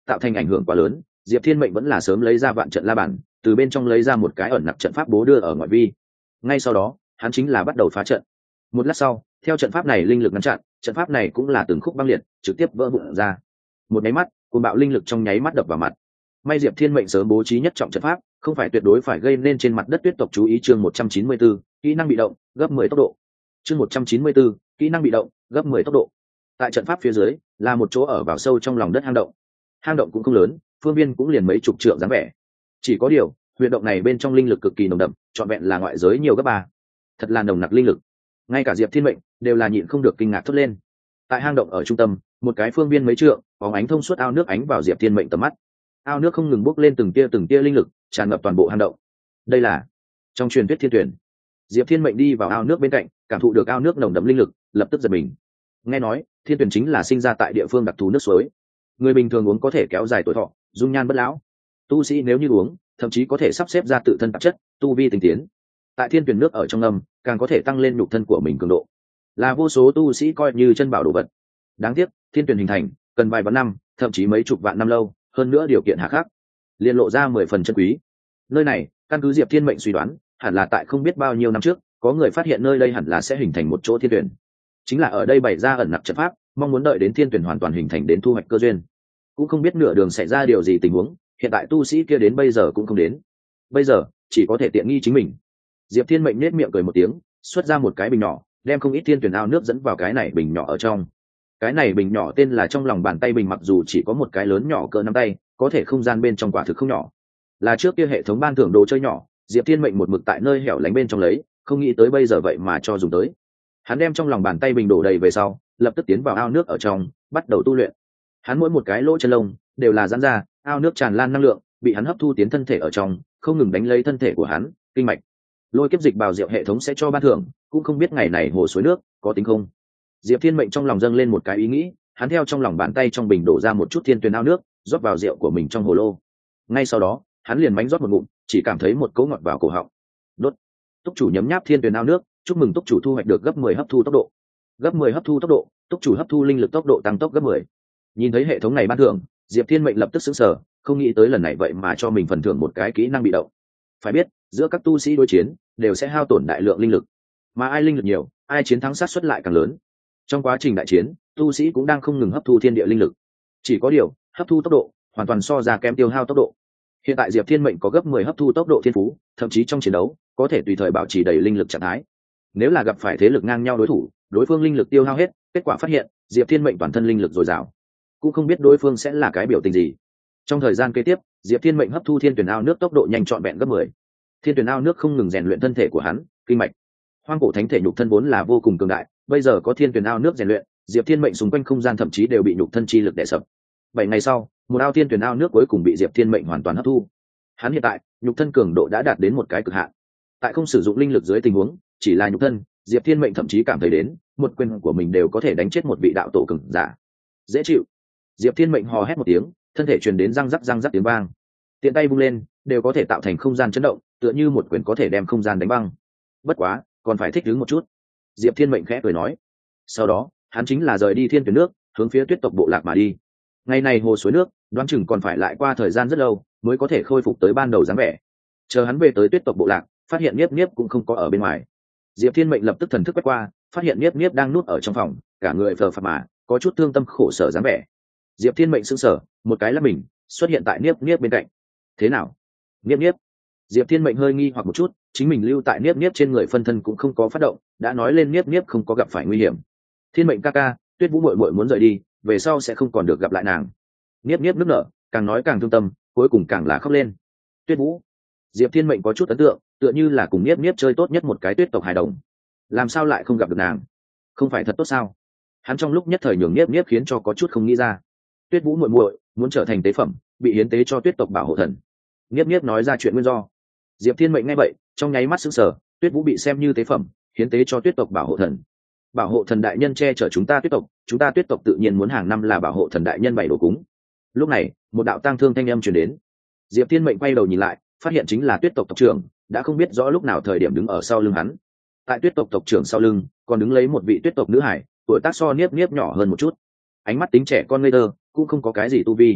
tạo thành ảnh hưởng quá lớn, Diệp Thiên Mệnh vẫn là sớm lấy ra vạn trận la bản, từ bên trong lấy ra một cái ẩn nặc trận pháp bố đưa ở ngoại vi. Ngay sau đó, hắn chính là bắt đầu phá trận. Một lát sau, theo trận pháp này linh lực ngăn chặn, trận pháp này cũng là từng khúc băng liệt, trực tiếp vỡ vụn ra. Một nháy mắt, cuồng bạo linh lực trong nháy mắt đập vào mặt. May Diệp Thiên Mệnh sớm bố trí nhất trọng trận pháp, không phải tuyệt đối phải gây nên trên mặt đất tuyết tộc chú ý. Chương 194, kỹ năng bị động, gấp 10 tốc độ. Chương 194, kỹ năng bị động, gấp 10 tốc độ. Tại trận pháp phía dưới là một chỗ ở vào sâu trong lòng đất hang động. Hang động cũng không lớn, phương viên cũng liền mấy chục trượng dáng vẻ. Chỉ có điều, huyệt động này bên trong linh lực cực kỳ nồng đậm, trọn vẹn là ngoại giới nhiều gấp 3. Thật là nồng nặc linh lực. Ngay cả Diệp Thiên Mệnh đều là nhịn không được kinh ngạc thốt lên. Tại hang động ở trung tâm, một cái phương viên mấy trượng, bóng ánh thông suốt ao nước ánh vào Diệp Thiên Mệnh tầm mắt. Ao nước không ngừng bốc lên từng tia linh lực, tràn ngập toàn bộ hang động. Đây là trong truyền thuyết thiên tuyển. Diệp Thiên Mệnh đi vào ao nước bên cạnh, cảm thụ được ao nước nồng đậm linh lực, lập tức giật mình. Nghe nói, thiên tuyển chính là sinh ra tại địa phương đặc thù nước suối. Người bình thường uống có thể kéo dài tuổi thọ, dung nhan bất lão. Tu sĩ nếu như uống, thậm chí có thể sắp xếp ra tự thân tạp chất, tu vi tinh tiến. Tại thiên tuyển nước ở trong âm, càng có thể tăng lên nhục thân của mình cường độ. Là vô số tu sĩ coi như chân bảo đồ vật. Đáng tiếc, thiên tuyển hình thành, cần vài vạn năm, thậm chí mấy chục vạn năm lâu, hơn nữa điều kiện hà khắc, liên lộ ra 10 phần chân quý. Nơi này, căn cứ Diệp Thiên Mệnh suy đoán, hẳn là tại không biết bao nhiêu năm trước, có người phát hiện nơi đây hẳn là sẽ hình thành một chỗ thiên tuyển. Chính là ở đây bày ra ẩn nặc trận pháp, mong muốn đợi đến thiên tuyển hoàn toàn hình thành đến thu hoạch cơ duyên. Cũng không biết nửa đường xảy ra điều gì tình huống, hiện tại tu sĩ kia đến bây giờ cũng không đến. Bây giờ, chỉ có thể tiện nghi chính mình. Diệp Thiên Mệnh nết miệng cười một tiếng, xuất ra một cái bình nhỏ, đem không ít thiên tuyển ao nước dẫn vào cái này bình nhỏ ở trong. Cái này bình nhỏ tên là trong lòng bàn tay bình, mặc dù chỉ có một cái lớn nhỏ cỡ nắm tay, có thể không gian bên trong quả thực không nhỏ. Là trước kia hệ thống ban thưởng đồ chơi nhỏ, Diệp Thiên Mệnh một mực tại nơi hẻo lánh bên trong lấy, không nghĩ tới bây giờ vậy mà cho dùng tới. Hắn đem trong lòng bàn tay bình đổ đầy về sau, lập tức tiến vào ao nước ở trong, bắt đầu tu luyện. Hắn mỗi một cái lỗ chân lông đều là giãn ra, ao nước tràn lan năng lượng, bị hắn hấp thu tiến thân thể ở trong, không ngừng đánh lấy thân thể của hắn, kinh mạch. Lôi kiếp dịch bào diệu hệ thống sẽ cho ban thưởng, cũng không biết ngày này hồ suối nước có tính không. Diệp Thiên Mệnh trong lòng dâng lên một cái ý nghĩ, hắn theo trong lòng bàn tay trong bình đổ ra một chút thiên tuyền ao nước, rót vào rượu của mình trong hồ lô. Ngay sau đó, hắn liền mánh rót một ngụm, chỉ cảm thấy một cỗ ngọt vào cổ họng. Đốt. Túc chủ nhấm nháp thiên tuyền ao nước, chúc mừng túc chủ thu hoạch được gấp 10 hấp thu tốc độ. Gấp 10 hấp thu tốc độ, túc chủ hấp thu linh lực tốc độ tăng tốc gấp 10. Nhìn thấy hệ thống này ban thưởng, Diệp Thiên Mệnh lập tức sững sờ, không nghĩ tới lần này vậy mà cho mình phần thưởng một cái kỹ năng bị động. Phải biết, giữa các tu sĩ đối chiến đều sẽ hao tổn đại lượng linh lực, mà ai linh lực nhiều, ai chiến thắng sát suất lại càng lớn. Trong quá trình đại chiến, tu sĩ cũng đang không ngừng hấp thu thiên địa linh lực. Chỉ có điều, hấp thu tốc độ hoàn toàn so ra kém tiêu hao tốc độ. Hiện tại Diệp Thiên Mệnh có gấp 10 hấp thu tốc độ thiên phú, thậm chí trong chiến đấu có thể tùy thời bảo trì đầy linh lực trạng thái. Nếu là gặp phải thế lực ngang nhau đối thủ, đối phương linh lực tiêu hao hết, kết quả phát hiện Diệp Thiên Mệnh toàn thân linh lực dồi dào, cũng không biết đối phương sẽ là cái biểu tình gì. Trong thời gian kế tiếp, Diệp Thiên Mệnh hấp thu thiên tuyển ao nước tốc độ nhanh trọn vẹn gấp 10. Thiên tuyển ao nước không ngừng rèn luyện thân thể của hắn, kinh mạch. Hoang cổ thánh thể nhục thân vốn là vô cùng cường đại, bây giờ có thiên tuyển ao nước rèn luyện, Diệp Thiên Mệnh xung quanh không gian thậm chí đều bị nhục thân chi lực đè sập. 7 ngày sau, một ao thiên tuyển ao nước cuối cùng bị Diệp Thiên Mệnh hoàn toàn hấp thu. Hắn hiện tại, nhục thân cường độ đã đạt đến một cái cực hạn. Tại không sử dụng linh lực dưới tình huống, chỉ là nhục thân, Diệp Thiên Mệnh thậm chí cảm thấy đến, một quyền của mình đều có thể đánh chết một vị đạo tổ cường giả. Dễ chịu. Diệp Thiên Mệnh hò hét một tiếng, thân thể truyền đến răng rắc tiếng vang. Tiện tay vung lên, đều có thể tạo thành không gian chấn động, tựa như một quyền có thể đem không gian đánh băng. Bất quá, còn phải thích ứng một chút. Diệp Thiên Mệnh khẽ cười nói. Sau đó, hắn chính là rời đi thiên tuyển nước, hướng phía tuyết tộc bộ lạc mà đi. Ngày này hồ suối nước, đoán chừng còn phải lại qua thời gian rất lâu, mới có thể khôi phục tới ban đầu dáng vẻ. Chờ hắn về tới tuyết tộc bộ lạc, phát hiện Niếp Niếp cũng không có ở bên ngoài. Diệp Thiên Mệnh lập tức thần thức quét qua, phát hiện Niếp Niếp đang nuốt ở trong phòng, cả người phờ phạc mà, có chút thương tâm khổ sở dáng vẻ. Diệp Thiên Mệnh sững sờ, một cái là mình xuất hiện tại Niếp Niếp bên cạnh. Thế nào? Niếp Niếp. Diệp Thiên Mệnh hơi nghi hoặc một chút, chính mình lưu tại Niếp Niếp trên người phân thân cũng không có phát động, đã nói lên Niếp Niếp không có gặp phải nguy hiểm. Thiên Mệnh ca ca, Tuyết Vũ muội muội muốn rời đi, về sau sẽ không còn được gặp lại nàng. Niếp Niếp nức nở, càng nói càng thương tâm, cuối cùng càng là khóc lên. Tuyết Vũ. Diệp Thiên Mệnh có chút ấn tượng, tựa như là cùng Niếp Niếp chơi tốt nhất một cái tuyết tộc hài đồng. Làm sao lại không gặp được nàng? Không phải thật tốt sao? Hắn trong lúc nhất thời nhường Niếp Niếp khiến cho có chút không nghĩ ra. Tuyết Vũ muội muội muốn trở thành tế phẩm, bị hiến tế cho tuyết tộc bảo hộ thần. Niếp Niếp nói ra chuyện nguyên do. Diệp Thiên Mệnh nghe vậy, trong nháy mắt sững sờ, Tuyết Vũ bị xem như tế phẩm, hiến tế cho tuyết tộc bảo hộ thần. Bảo hộ thần đại nhân che chở chúng ta tuyết tộc tự nhiên muốn hàng năm là bảo hộ thần đại nhân bày đồ cúng. Lúc này, một đạo tang thương thanh âm truyền đến. Diệp Thiên Mệnh quay đầu nhìn lại, phát hiện chính là tuyết tộc tộc trưởng, đã không biết rõ lúc nào thời điểm đứng ở sau lưng hắn. Tại tuyết tộc tộc trưởng sau lưng, còn đứng lấy một vị tuyết tộc nữ hải, tuổi tác so Niếp Niếp nhỏ hơn một chút. Ánh mắt tính trẻ con ngây thơ, cũng không có cái gì tu vi.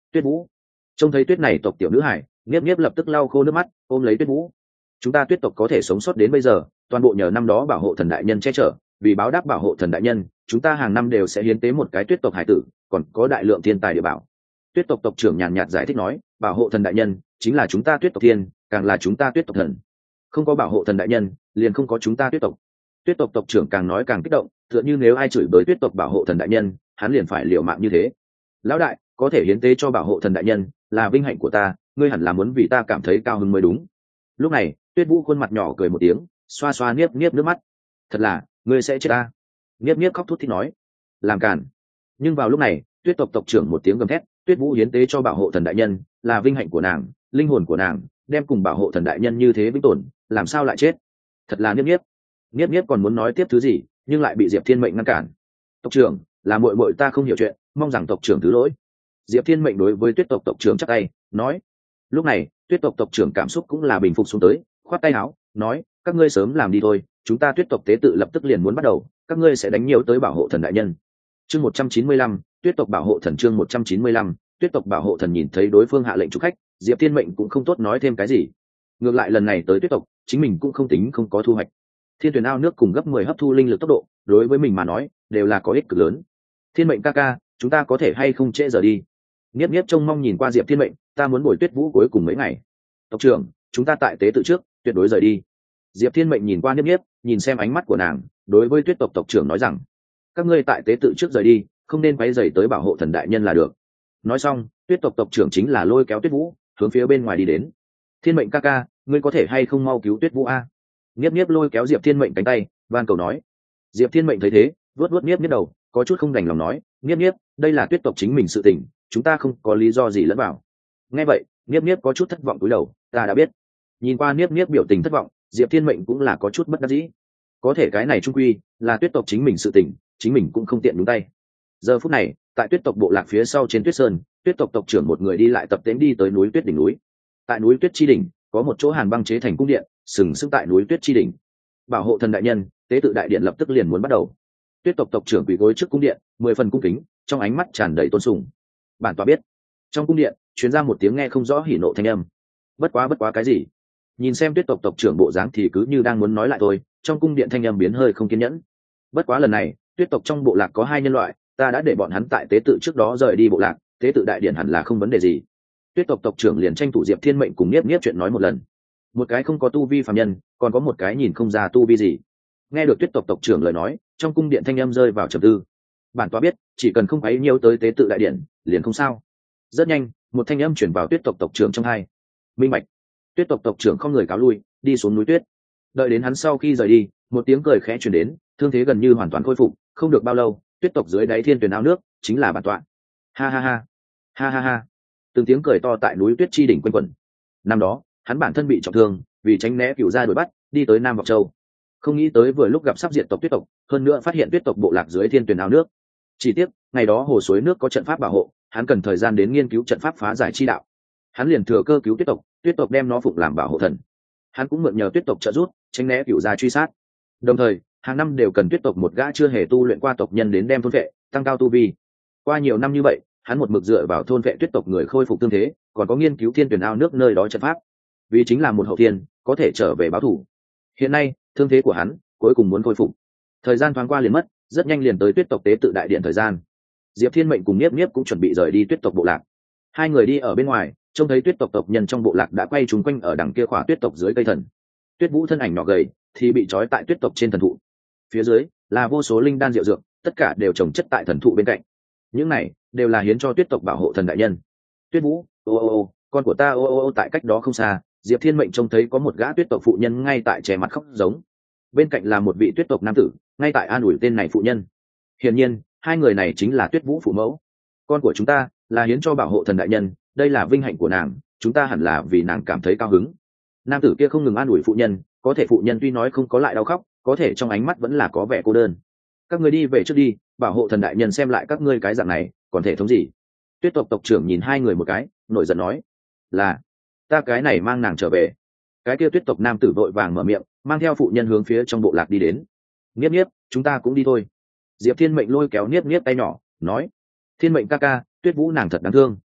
Tuyết Vũ. Trông thấy Tuyết này tộc tiểu nữ hải, Niếp Niếp lập tức lau khô nước mắt, ôm lấy Tuyết Vũ. Chúng ta Tuyết tộc có thể sống sót đến bây giờ, toàn bộ nhờ năm đó bảo hộ thần đại nhân che chở, vì báo đáp bảo hộ thần đại nhân, chúng ta hàng năm đều sẽ hiến tế một cái Tuyết tộc hải tử, còn có đại lượng thiên tài địa bảo. Tuyết tộc tộc trưởng nhàn nhạt giải thích nói, bảo hộ thần đại nhân chính là chúng ta Tuyết tộc thiên, càng là chúng ta Tuyết tộc thần. Không có bảo hộ thần đại nhân, liền không có chúng ta Tuyết tộc. Tuyết tộc tộc trưởng càng nói càng kích động, tựa như nếu ai chửi bới Tuyết tộc bảo hộ thần đại nhân, hắn liền phải liều mạng như thế. Lão đại, có thể hiến tế cho bảo hộ thần đại nhân, là vinh hạnh của ta, ngươi hẳn là muốn vì ta cảm thấy cao hứng mới đúng. Lúc này, Tuyết Vũ khuôn mặt nhỏ cười một tiếng, xoa xoa Niếp Niếp nước mắt. Thật là, ngươi sẽ chết ta. Niếp Niếp khóc thút thít nói, làm cản. Nhưng vào lúc này, Tuyết tộc tộc trưởng một tiếng gầm thét, Tuyết Vũ hiến tế cho bảo hộ thần đại nhân, là vinh hạnh của nàng, linh hồn của nàng, đem cùng bảo hộ thần đại nhân như thế vĩnh tồn, làm sao lại chết? Thật là Niếp Niếp. Niếp Niếp còn muốn nói tiếp thứ gì, nhưng lại bị Diệp Thiên Mệnh ngăn cản. Tộc trưởng, là muội muội ta không hiểu chuyện, mong rằng tộc trưởng thứ lỗi. Diệp Thiên Mệnh đối với Tuyết tộc tộc trưởng chắp tay, nói. Lúc này, Tuyết tộc tộc trưởng cảm xúc cũng là bình phục xuống tới, khoát tay áo, nói, các ngươi sớm làm đi thôi, chúng ta Tuyết tộc tế tự lập tức liền muốn bắt đầu, các ngươi sẽ đánh nhiều tới bảo hộ thần đại nhân. Chương 195, Tuyết tộc bảo hộ thần. Chương 195, Tuyết tộc bảo hộ thần. Nhìn thấy đối phương hạ lệnh chúc khách, Diệp Thiên Mệnh cũng không tốt nói thêm cái gì. Ngược lại lần này tới Tuyết tộc, chính mình cũng không tính không có thu hoạch. Thiên tuyển ao nước cùng gấp 10 hấp thu linh lực tốc độ, đối với mình mà nói, đều là có ích cực lớn. Thiên Mệnh ca ca, chúng ta có thể hay không trễ giờ đi? Niếp Niếp trông mong nhìn qua Diệp Thiên Mệnh, ta muốn bồi Tuyết Vũ cuối cùng mấy ngày. Tộc trưởng, chúng ta tại tế tự trước, tuyệt đối rời đi. Diệp Thiên Mệnh nhìn qua Niếp Niếp, nhìn xem ánh mắt của nàng, đối với Tuyết tộc tộc trưởng nói rằng, các ngươi tại tế tự trước rời đi, không nên quấy rầy tới bảo hộ thần đại nhân là được. Nói xong, Tuyết tộc tộc trưởng chính là lôi kéo Tuyết Vũ hướng phía bên ngoài đi đến. Thiên Mệnh ca ca, ngươi có thể hay không mau cứu Tuyết Vũ a? Niếp Niếp lôi kéo Diệp Thiên Mệnh cánh tay, van cầu nói. Diệp Thiên Mệnh thấy thế, vuốt vuốt Niếp Niếp đầu, có chút không đành lòng nói, Niếp Niếp, đây là Tuyết tộc chính mình sự tình, chúng ta không có lý do gì lẫn vào. Nghe vậy, Niếp Niếp có chút thất vọng cúi đầu, ta đã biết. Nhìn qua Niếp Niếp biểu tình thất vọng, Diệp Thiên Mệnh cũng là có chút bất đắc dĩ. Có thể cái này trung quy là Tuyết tộc chính mình sự tình, chính mình cũng không tiện nhúng tay. Giờ phút này, tại Tuyết tộc bộ lạc phía sau trên Tuyết Sơn, Tuyết tộc tộc trưởng một người đi lại tập tễnh đi tới núi Tuyết đỉnh núi. Tại núi Tuyết chi đỉnh, có một chỗ hàn băng chế thành cung điện, sừng sững tại núi Tuyết chi đỉnh. Bảo hộ thần đại nhân, tế tự đại điện lập tức liền muốn bắt đầu. Tuyết tộc tộc trưởng quỳ gối trước cung điện, 10 phần cung kính, trong ánh mắt tràn đầy tôn sùng. Bản tọa biết. Trong cung điện, truyền ra một tiếng nghe không rõ hỉ nộ thanh âm. Bất quá cái gì? Nhìn xem Tuyết tộc tộc trưởng bộ dáng thì cứ như đang muốn nói lại thôi, trong cung điện thanh âm biến hơi không kiên nhẫn. Bất quá lần này, Tuyết tộc trong bộ lạc có 2 nhân loại, ta đã để bọn hắn tại tế tự trước đó rời đi bộ lạc, tế tự đại điện hẳn là không vấn đề gì. Tuyết tộc tộc trưởng liền tranh thủ Diệp Thiên Mệnh cùng Niếp Niếp chuyện nói một lần. Một cái không có tu vi phàm nhân, còn có một cái nhìn không ra tu vi gì. Nghe được Tuyết tộc tộc trưởng lời nói, trong cung điện thanh âm rơi vào trầm tư. Bản tọa biết, chỉ cần không quấy nhiễu tới tế tự đại điện, liền không sao. Rất nhanh, một thanh âm chuyển vào Tuyết tộc tộc trưởng trong hai. Minh bạch. Tuyết tộc tộc trưởng không người cáo lui, đi xuống núi tuyết. Đợi đến hắn sau khi rời đi, một tiếng cười khẽ truyền đến, thương thế gần như hoàn toàn khôi phục, không được bao lâu, Tuyết tộc dưới đáy thiên tuyển ao nước chính là bản tọa. Ha ha ha, ha ha ha. Từng tiếng cười to tại núi Tuyết chi đỉnh quanh quẩn. Năm đó, hắn bản thân bị trọng thương, vì tránh né cửu gia đuổi bắt, đi tới Nam Vọng Châu. Không nghĩ tới vừa lúc gặp sắp diệt tộc Tuyết tộc, hơn nữa phát hiện Tuyết tộc bộ lạc dưới thiên tuyển ao nước. Chỉ tiếc, ngày đó hồ suối nước có trận pháp bảo hộ, hắn cần thời gian đến nghiên cứu trận pháp phá giải chi đạo. Hắn liền thừa cơ cứu Tuyết tộc đem nó phụng làm bảo hộ thần. Hắn cũng mượn nhờ Tuyết tộc trợ giúp, tránh né cửu gia truy sát. Đồng thời, hàng năm đều cần Tuyết tộc một gã chưa hề tu luyện qua tộc nhân đến đem thôn vệ, tăng cao tu vi. Qua nhiều năm như vậy, hắn một mực dựa vào thôn vệ Tuyết tộc người khôi phục tương thế, còn có nghiên cứu thiên tuyển ao nước nơi đó trận pháp. Vì chính là một hậu thiên, có thể trở về báo thù. Hiện nay, thương thế của hắn cuối cùng muốn khôi phục. Thời gian thoáng qua liền mất, rất nhanh liền tới Tuyết tộc tế tự đại điện thời gian. Diệp Thiên Mệnh cùng Niếp Niếp cũng chuẩn bị rời đi Tuyết tộc bộ lạc. Hai người đi ở bên ngoài, trông thấy Tuyết tộc tộc nhân trong bộ lạc đã quay trúng quanh ở đằng kia khỏa Tuyết tộc dưới cây thần. Tuyết Vũ thân ảnh nhỏ gầy thì bị trói tại Tuyết tộc trên thần thụ. Phía dưới là vô số linh đan diệu dược, tất cả đều trồng chất tại thần thụ bên cạnh. Những này đều là hiến cho Tuyết tộc bảo hộ thần đại nhân. Tuyết Vũ, con của ta tại cách đó không xa, Diệp Thiên Mệnh trông thấy có một gã Tuyết tộc phụ nhân ngay tại che mặt khóc giống. Bên cạnh là một vị Tuyết tộc nam tử, ngay tại an ủi tên này phụ nhân. Hiển nhiên, hai người này chính là Tuyết Vũ phụ mẫu. Con của chúng ta là hiến cho bảo hộ thần đại nhân, đây là vinh hạnh của nàng, chúng ta hẳn là vì nàng cảm thấy cao hứng. Nam tử kia không ngừng an ủi phụ nhân, có thể phụ nhân tuy nói không có lại đau khóc, có thể trong ánh mắt vẫn là có vẻ cô đơn. Các ngươi đi về trước đi, bảo hộ thần đại nhân xem lại các ngươi cái dạng này, còn thể thống gì? Tuyết tộc tộc trưởng nhìn hai người một cái, nổi giận nói, là ta cái này mang nàng trở về. Cái kia Tuyết tộc nam tử vội vàng mở miệng, mang theo phụ nhân hướng phía trong bộ lạc đi đến. Niếp Niếp, chúng ta cũng đi thôi. Diệp Thiên Mệnh lôi kéo Niếp Niếp tay nhỏ, nói, Thiên Mệnh ca ca, Tuyết Vũ nàng thật đáng thương.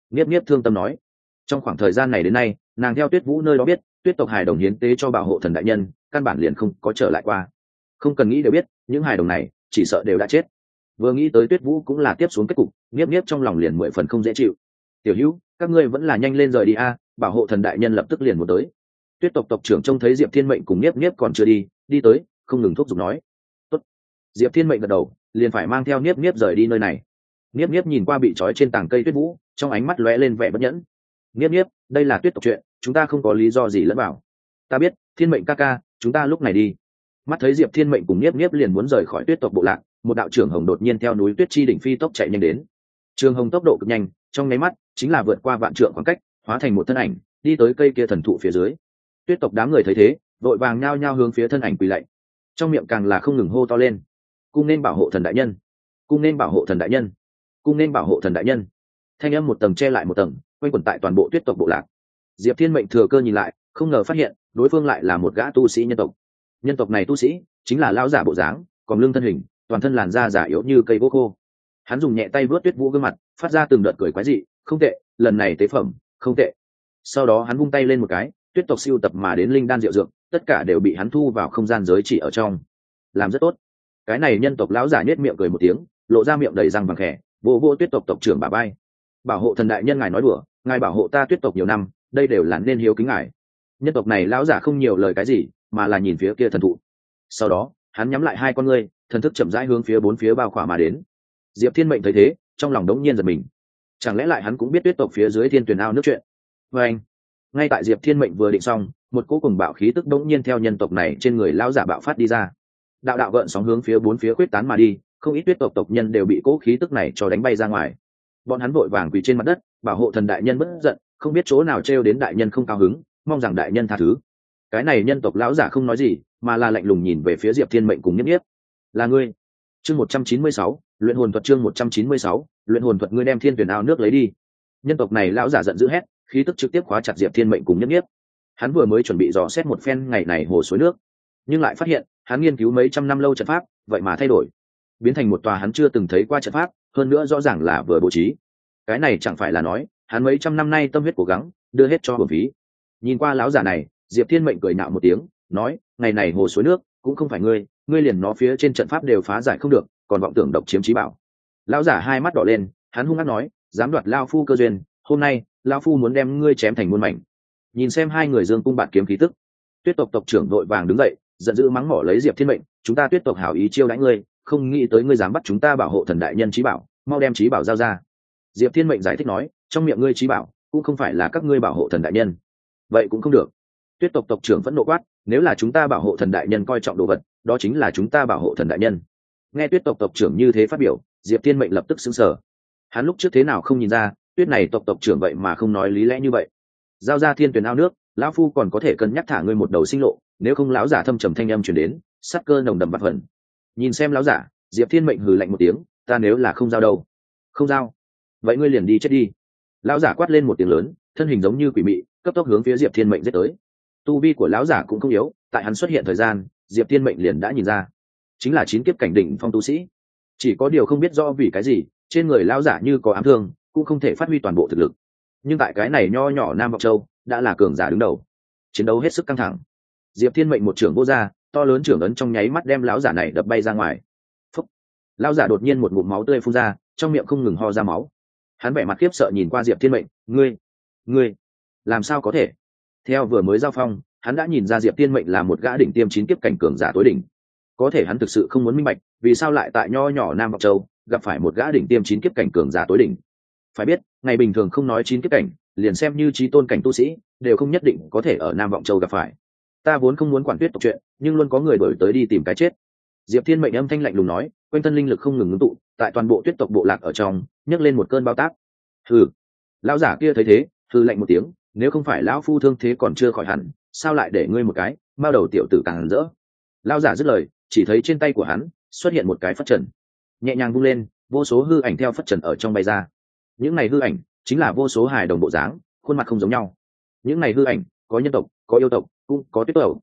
Niếp Niếp thương tâm nói. Trong khoảng thời gian này đến nay, nàng theo Tuyết Vũ nơi đó biết, tuyết tộc hài đồng hiến tế cho bảo hộ thần đại nhân, căn bản liền không có trở lại qua. Không cần nghĩ đều biết, những hài đồng này chỉ sợ đều đã chết. Vừa nghĩ tới Tuyết Vũ cũng là tiếp xuống kết cục, Niếp Niếp trong lòng liền 10 phần không dễ chịu. Tiểu Hữu, các ngươi vẫn là nhanh lên rời đi a, bảo hộ thần đại nhân lập tức liền muốn tới. Tuyết tộc tộc trưởng trông thấy Diệp Thiên Mệnh cùng Niếp Niếp còn chưa đi tới, không ngừng thúc giục nói. Tốt. Diệp Thiên Mệnh gật đầu, liền phải mang theo Niếp Niếp rời đi nơi này. Niếp Niếp nhìn qua bị trói trên tảng cây Tuyết Vũ, trong ánh mắt lóe lên vẻ bất nhẫn. Niếp Niếp, đây là tuyết tộc chuyện, chúng ta không có lý do gì lẫn vào. Ta biết, Thiên Mệnh ca ca, chúng ta lúc này đi. Mắt thấy Diệp Thiên Mệnh cùng Niếp Niếp liền muốn rời khỏi tuyết tộc bộ lạc, một đạo trưởng hồng đột nhiên theo núi tuyết chi đỉnh phi tốc chạy nhanh đến. Trường hồng tốc độ cực nhanh, trong nháy mắt chính là vượt qua vạn trượng khoảng cách, hóa thành một thân ảnh, đi tới cây kia thần thụ phía dưới. Tuyết tộc đám người thấy thế, vội vàng nhao nhao hướng phía thân ảnh quỳ lạy, trong miệng càng là không ngừng hô to lên: cung nên bảo hộ thần đại nhân, cung nên bảo hộ thần đại nhân, cung nên bảo hộ thần đại nhân. Thanh âm một tầng che lại một tầng, quanh quẩn tại toàn bộ tuyết tộc bộ lạc. Diệp Thiên Mệnh thừa cơ nhìn lại, không ngờ phát hiện đối phương lại là một gã tu sĩ nhân tộc. Nhân tộc này tu sĩ chính là lão giả bộ dáng, còn lưng thân hình, toàn thân làn da giả yếu như cây gỗ khô. Hắn dùng nhẹ tay vớt Tuyết Vũ gương mặt, phát ra từng đợt cười quái dị: không tệ, lần này tế phẩm không tệ. Sau đó hắn vung tay lên một cái, tuyết tộc siêu tập mà đến linh đan diệu dược, tất cả đều bị hắn thu vào không gian giới chỉ ở trong. Làm rất tốt. Cái này nhân tộc lão giả nhếch miệng cười một tiếng, lộ ra miệng đầy răng vàng khẽ, vô vô tuyết tộc tộc trưởng bả vai. Bảo hộ thần đại nhân ngài nói đùa, ngài bảo hộ ta tuyết tộc nhiều năm, đây đều là nên hiếu kính ngài. Nhân tộc này lão giả không nhiều lời cái gì, mà là nhìn phía kia thần thụ. Sau đó hắn nhắm lại hai con ngươi, thần thức chậm rãi hướng phía bốn phía bao khỏa mà đến. Diệp Thiên Mệnh thấy thế, trong lòng đống nhiên giật mình. Chẳng lẽ lại hắn cũng biết tuyết tộc phía dưới thiên tuyển ao nước chuyện? Và anh, ngay tại Diệp Thiên Mệnh vừa định xong, một cỗ cùng bạo khí tức đống nhiên theo nhân tộc này trên người lão giả bạo phát đi ra. Đạo đạo gợn sóng hướng phía bốn phía quyết tán mà đi, không ít tuyết tộc tộc nhân đều bị cỗ khí tức này cho đánh bay ra ngoài. Bọn hắn vội vàng quỳ trên mặt đất, bảo hộ thần đại nhân bất giận, không biết chỗ nào trêu đến đại nhân không cao hứng, mong rằng đại nhân tha thứ. Cái này nhân tộc lão giả không nói gì, mà là lạnh lùng nhìn về phía Diệp Thiên Mệnh cùng Niếp Niếp. Là ngươi? Chương 196, luyện hồn thuật. Chương 196, luyện hồn thuật. Ngươi đem thiên tuyển ao nước lấy đi. Nhân tộc này lão giả giận dữ hét, khí tức trực tiếp khóa chặt Diệp Thiên Mệnh cùng Niếp Niếp. Hắn vừa mới chuẩn bị dò xét một phen ngày này hồ suối nước, nhưng lại phát hiện hắn nghiên cứu mấy trăm năm lâu trận pháp, vậy mà thay đổi, biến thành một tòa hắn chưa từng thấy qua trận pháp, hơn nữa rõ ràng là vừa bố trí. Cái này chẳng phải là nói hắn mấy trăm năm nay tâm huyết cố gắng đưa hết cho hưởng phí. Nhìn qua lão giả này, Diệp Thiên Mệnh cười nhạo một tiếng, nói: ngày này hồ suối nước cũng không phải ngươi liền nó phía trên trận pháp đều phá giải không được, còn vọng tưởng độc chiếm trí bảo. Lão giả hai mắt đỏ lên, hắn hung hăng nói: dám đoạt lao phu cơ duyên, hôm nay lao phu muốn đem ngươi chém thành muôn mảnh. Nhìn xem hai người dương cung bạt kiếm khí tức, tuyết tộc tộc trưởng đội vàng đứng dậy, giận dữ mắng mỏ lấy Diệp Thiên Mệnh: chúng ta tuyết tộc hảo ý chiêu đãi ngươi, không nghĩ tới ngươi dám bắt chúng ta bảo hộ thần đại nhân trí bảo, mau đem trí bảo giao ra. Diệp Thiên Mệnh giải thích nói: trong miệng ngươi trí bảo cũng không phải là các ngươi bảo hộ thần đại nhân. Vậy cũng không được. Tuyết tộc tộc trưởng vẫn nộ quát: nếu là chúng ta bảo hộ thần đại nhân coi trọng đồ vật, đó chính là chúng ta bảo hộ thần đại nhân. Nghe tuyết tộc tộc trưởng như thế phát biểu, Diệp Thiên Mệnh lập tức sững sờ. Hắn lúc trước thế nào không nhìn ra, tuyết này tộc tộc trưởng vậy mà không nói lý lẽ như vậy. Giao ra thiên tuyển ao nước, lão phu còn có thể cân nhắc thả ngươi một đầu sinh lộ, nếu không lão giả thâm trầm thanh âm truyền đến, sát cơ nồng đậm bạt phần. Nhìn xem lão giả, Diệp Thiên Mệnh hừ lạnh một tiếng: ta nếu là không giao đâu? Không giao, vậy ngươi liền đi chết đi. Lão giả quát lên một tiếng lớn, thân hình giống như quỷ mị, cấp tốc hướng phía Diệp Thiên Mệnh giết tới. Tu vi của lão giả cũng không yếu, tại hắn xuất hiện thời gian, Diệp Thiên Mệnh liền đã nhìn ra, chính là 9 kiếp cảnh đỉnh phong tu sĩ. Chỉ có điều không biết do vì cái gì, trên người lão giả như có ám thương, cũng không thể phát huy toàn bộ thực lực. Nhưng tại cái này nho nhỏ Nam Vọng Châu, đã là cường giả đứng đầu. Chiến đấu hết sức căng thẳng. Diệp Thiên Mệnh một trưởng vô ra, to lớn trưởng ấn trong nháy mắt đem lão giả này đập bay ra ngoài. Phúc! Lão giả đột nhiên một ngụm máu tươi phun ra, trong miệng không ngừng ho ra máu. Hắn vẻ mặt khiếp sợ nhìn qua Diệp Thiên Mệnh: ngươi làm sao có thể? Theo vừa mới giao phong, hắn đã nhìn ra Diệp Thiên Mệnh là một gã đỉnh tiêm 9 kiếp cảnh cường giả tối đỉnh. Có thể hắn thực sự không muốn minh bạch, vì sao lại tại nho nhỏ Nam Vọng Châu gặp phải một gã đỉnh tiêm 9 kiếp cảnh cường giả tối đỉnh. Phải biết, ngày bình thường không nói 9 kiếp cảnh, liền xem như chí tôn cảnh tu sĩ, đều không nhất định có thể ở Nam Vọng Châu gặp phải. Ta vốn không muốn quản tuyết tộc chuyện, nhưng luôn có người đuổi tới đi tìm cái chết. Diệp Thiên Mệnh âm thanh lạnh lùng nói, quanh thân linh lực không ngừng ngưng tụ, tại toàn bộ tuyết tộc bộ lạc ở trong, nhấc lên một cơn bao tác. Hừ. Lão giả kia thấy thế, hừ lạnh một tiếng, nếu không phải lão phu thương thế còn chưa khỏi hẳn, sao lại để ngươi một cái bao đầu tiểu tử càng rỡ. Lão giả dứt lời, chỉ thấy trên tay của hắn xuất hiện một cái phất trần, nhẹ nhàng vung lên, vô số hư ảnh theo phất trần ở trong bay ra. Những này hư ảnh chính là vô số hài đồng bộ dáng, khuôn mặt không giống nhau. Những này hư ảnh có nhân tộc, có yêu tộc, cũng có tuyết tộc.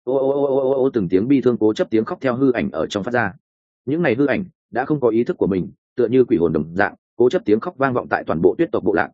Ô từng tiếng bi thương cố chấp tiếng khóc theo hư ảnh ở trong phát ra. Những này hư ảnh đã không có ý thức của mình, tựa như quỷ hồn đồng dạng, cố chấp tiếng khóc vang vọng tại toàn bộ tuyết tộc bộ lạc.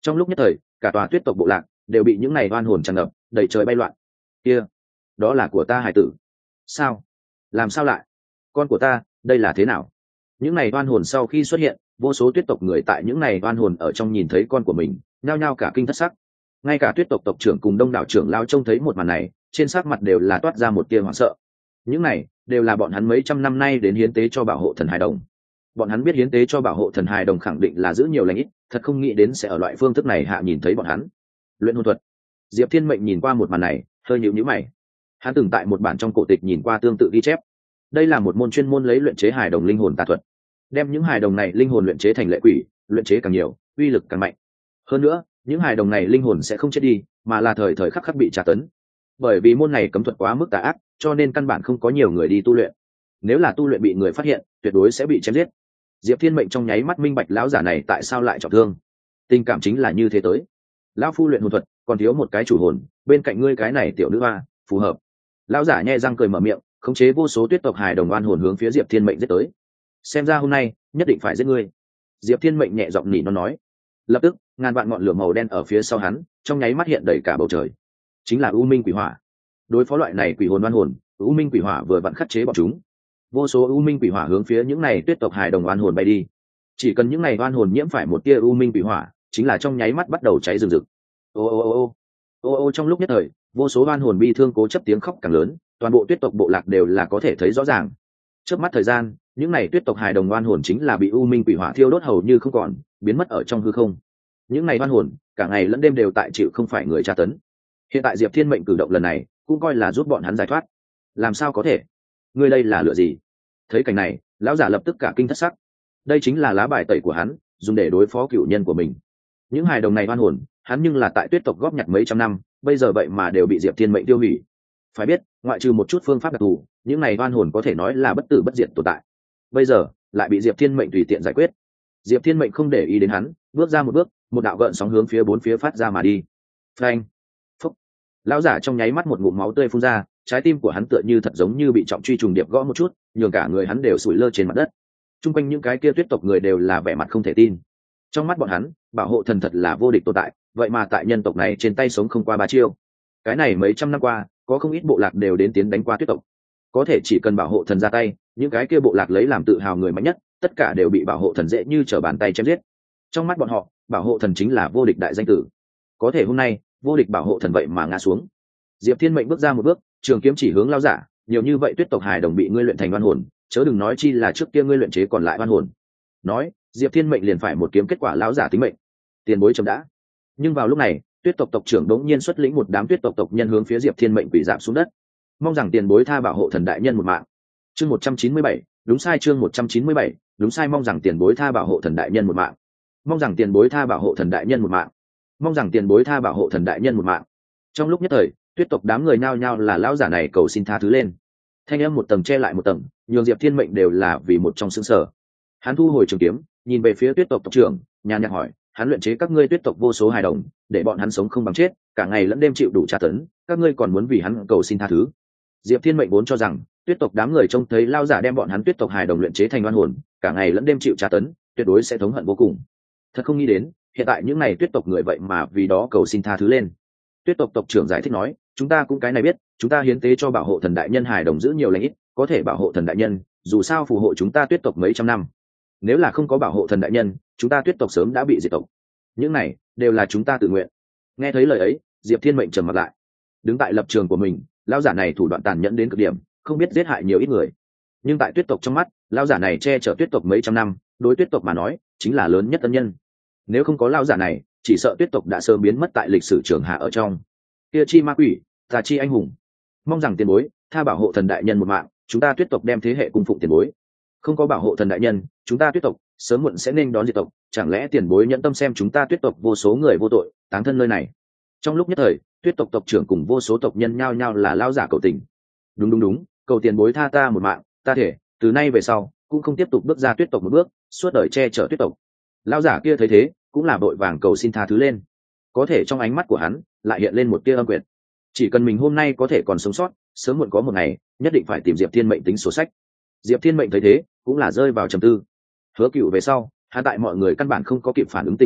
Trong lúc nhất thời, cả tòa tuyết tộc bộ lạc đều bị những này oan hồn tràn ngập, đầy trời bay loạn. Kia, đó là của ta hải tử. Sao? Làm sao lại? Con của ta, đây là thế nào? Những này oan hồn sau khi xuất hiện, vô số tuyết tộc người tại những này oan hồn ở trong nhìn thấy con của mình, nhao nhao cả kinh thất sắc. Ngay cả tuyết tộc tộc trưởng cùng đông đảo trưởng lao trông thấy một màn này, trên sắc mặt đều là toát ra một tia hoảng sợ. Những này đều là bọn hắn mấy trăm năm nay đến hiến tế cho bảo hộ thần hài đồng. Bọn hắn biết hiến tế cho bảo hộ thần hài đồng khẳng định là giữ nhiều lành ít, thật không nghĩ đến sẽ ở loại phương thức này hạ nhìn thấy bọn hắn. Luyện hồn thuật. Diệp Thiên Mệnh nhìn qua một màn này, hơi nhíu nhíu mày. Hắn từng tại một bản trong cổ tịch nhìn qua tương tự ghi chép. Đây là một môn chuyên môn lấy luyện chế hài đồng linh hồn tà thuật, đem những hài đồng này linh hồn luyện chế thành lệ quỷ, luyện chế càng nhiều, uy lực càng mạnh. Hơn nữa, những hài đồng này linh hồn sẽ không chết đi, mà là thời thời khắc khắc bị tra tấn. Bởi vì môn này cấm thuật quá mức tà ác, cho nên căn bản không có nhiều người đi tu luyện. Nếu là tu luyện bị người phát hiện, tuyệt đối sẽ bị chém giết. Diệp Thiên Mệnh trong nháy mắt minh bạch lão giả này tại sao lại trọng thương. Tình cảm chính là như thế tới. Lão phu luyện hồn thuật, còn thiếu một cái chủ hồn, bên cạnh ngươi cái này tiểu nữ hoa, phù hợp. Lão giả nhe răng cười mở miệng, khống chế vô số tuyết tộc hài đồng oan hồn hướng phía Diệp Thiên Mệnh giết tới. Xem ra hôm nay nhất định phải giết ngươi. Diệp Thiên Mệnh nhẹ giọng nỉ nó nói. Lập tức, ngàn vạn ngọn lửa màu đen ở phía sau hắn, trong nháy mắt hiện đầy cả bầu trời. Chính là U Minh Quỷ Hỏa. Đối phó loại này quỷ hồn oan hồn, U Minh Quỷ Hỏa vừa vặn khắc chế bọn chúng. Vô số U Minh Quỷ Hỏa hướng phía những này tuyết tộc hài đồng oan hồn bay đi. Chỉ cần những này oan hồn nhiễm phải một tia U Minh Quỷ Hỏa, chính là trong nháy mắt bắt đầu cháy rừng rực. Ô ô ô ô ô ô, trong lúc nhất thời, vô số oan hồn bi thương cố chấp tiếng khóc càng lớn, toàn bộ tuyết tộc bộ lạc đều là có thể thấy rõ ràng. Trước mắt thời gian, những này tuyết tộc hài đồng oan hồn chính là bị U Minh Quỷ Hỏa thiêu đốt hầu như không còn, biến mất ở trong hư không. Những này oan hồn cả ngày lẫn đêm đều tại chịu không phải người tra tấn. Hiện tại Diệp Thiên Mệnh cử động lần này cũng coi là giúp bọn hắn giải thoát. Làm sao có thể? Ngươi đây là lựa gì? Thấy cảnh này, lão giả lập tức cả kinh thất sắc. Đây chính là lá bài tẩy của hắn, dùng để đối phó cựu nhân của mình. Những hài đồng này oan hồn, hắn nhưng là tại tuyết tộc góp nhặt mấy trăm năm, bây giờ vậy mà đều bị Diệp Thiên Mệnh tiêu hủy. Phải biết, ngoại trừ một chút phương pháp đặc thù, những này oan hồn có thể nói là bất tử bất diệt tồn tại. Bây giờ lại bị Diệp Thiên Mệnh tùy tiện giải quyết. Diệp Thiên Mệnh không để ý đến hắn, bước ra một bước, một đạo gợn sóng hướng phía bốn phía phát ra mà đi. Phanh! Phúc! Lão giả trong nháy mắt một ngụm máu tươi phun ra, trái tim của hắn tựa như thật giống như bị trọng truy trùng điệp gõ một chút, nhường cả người hắn đều sủi lơ trên mặt đất. Trung quanh những cái kia tuyết tộc người đều là vẻ mặt không thể tin. Trong mắt bọn hắn, bảo hộ thần thật là vô địch tồn tại, vậy mà tại nhân tộc này trên tay sống không qua 3 chiêu. Cái này mấy trăm năm qua, có không ít bộ lạc đều đến tiến đánh qua tuyết tộc. Có thể chỉ cần bảo hộ thần ra tay, những cái kia bộ lạc lấy làm tự hào người mạnh nhất, tất cả đều bị bảo hộ thần dễ như trở bàn tay chém giết. Trong mắt bọn họ, bảo hộ thần chính là vô địch đại danh tử. Có thể hôm nay, vô địch bảo hộ thần vậy mà ngã xuống. Diệp Thiên Mệnh bước ra một bước, trường kiếm chỉ hướng lão giả, nhiều như vậy tuyết tộc hài đồng bị ngươi luyện thành oan hồn, chớ đừng nói chi là trước kia ngươi luyện chế còn lại oan hồn. Nói, Diệp Thiên Mệnh liền phải một kiếm kết quả lão giả tính mệnh. Tiền bối chấm đã. Nhưng vào lúc này, tuyết tộc tộc trưởng đống nhiên xuất lĩnh một đám tuyết tộc tộc nhân hướng phía Diệp Thiên Mệnh quỳ rạp xuống đất. Mong rằng tiền bối tha bảo hộ thần đại nhân một mạng. Chương 197, đúng sai chương 197, đúng sai mong rằng tiền bối tha bảo hộ thần đại nhân một mạng. Mong rằng tiền bối tha bảo hộ thần đại nhân một mạng. Mong rằng tiền bối tha bảo hộ thần đại nhân một mạng. Trong lúc nhất thời, tuyết tộc đám người nhao nhao là lão giả này cầu xin tha thứ lên. Thanh âm một tầng che lại một tầng, nhường Diệp Thiên Mệnh đều là vì một trong xương sở. Hắn thu hồi trường kiếm, nhìn về phía tuyết tộc tộc trưởng, nhàn nhạt hỏi, hắn luyện chế các ngươi tuyết tộc vô số hài đồng, để bọn hắn sống không bằng chết, cả ngày lẫn đêm chịu đủ tra tấn, các ngươi còn muốn vì hắn cầu xin tha thứ? Diệp Thiên Mệnh vốn cho rằng tuyết tộc đám người trông thấy lao giả đem bọn hắn tuyết tộc hài đồng luyện chế thành oan hồn, cả ngày lẫn đêm chịu tra tấn, tuyệt đối sẽ thống hận vô cùng. Thật không nghĩ đến, hiện tại những này tuyết tộc người vậy mà vì đó cầu xin tha thứ lên. Tuyết tộc tộc trưởng giải thích nói, chúng ta cũng cái này biết, chúng ta hiến tế cho bảo hộ thần đại nhân hài đồng giữ nhiều lành ít, có thể bảo hộ thần đại nhân, dù sao phù hộ chúng ta tuyết tộc mấy trăm năm. Nếu là không có bảo hộ thần đại nhân, chúng ta tuyết tộc sớm đã bị diệt tộc. Những này đều là chúng ta tự nguyện. Nghe thấy lời ấy, Diệp Thiên Mệnh trầm mặt lại. Đứng tại lập trường của mình, lão giả này thủ đoạn tàn nhẫn đến cực điểm, không biết giết hại nhiều ít người. Nhưng tại tuyết tộc trong mắt, lão giả này che chở tuyết tộc mấy trăm năm, đối tuyết tộc mà nói, chính là lớn nhất ân nhân. Nếu không có lão giả này, chỉ sợ tuyết tộc đã sớm biến mất tại lịch sử trường hạ ở trong. Kia chi ma quỷ, tà chi anh hùng. Mong rằng tiền bối tha bảo hộ thần đại nhân một mạng, chúng ta tuyết tộc đem thế hệ cung phụng tiền bối. Không có bảo hộ thần đại nhân, chúng ta tuyết tộc sớm muộn sẽ nên đón diệt tộc, chẳng lẽ tiền bối nhẫn tâm xem chúng ta tuyết tộc vô số người vô tội táng thân nơi này? Trong lúc nhất thời, tuyết tộc tộc trưởng cùng vô số tộc nhân nhao nhao là lao giả cầu tình. Đúng, cầu tiền bối tha ta một mạng, ta thể từ nay về sau cũng không tiếp tục bước ra tuyết tộc một bước, suốt đời che chở tuyết tộc. Lao giả kia thấy thế, cũng là vội vàng cầu xin tha thứ lên. Có thể trong ánh mắt của hắn lại hiện lên một tia âm quyệt. Chỉ cần mình hôm nay có thể còn sống sót, sớm muộn có một ngày nhất định phải tìm Diệp Thiên Mệnh tính sổ sách. Diệp Thiên Mệnh thấy thế, cũng là rơi vào trầm tư. Hứa Cựu về sau, hắn tại mọi người căn bản không có kịp phản ứng tình huống hạ,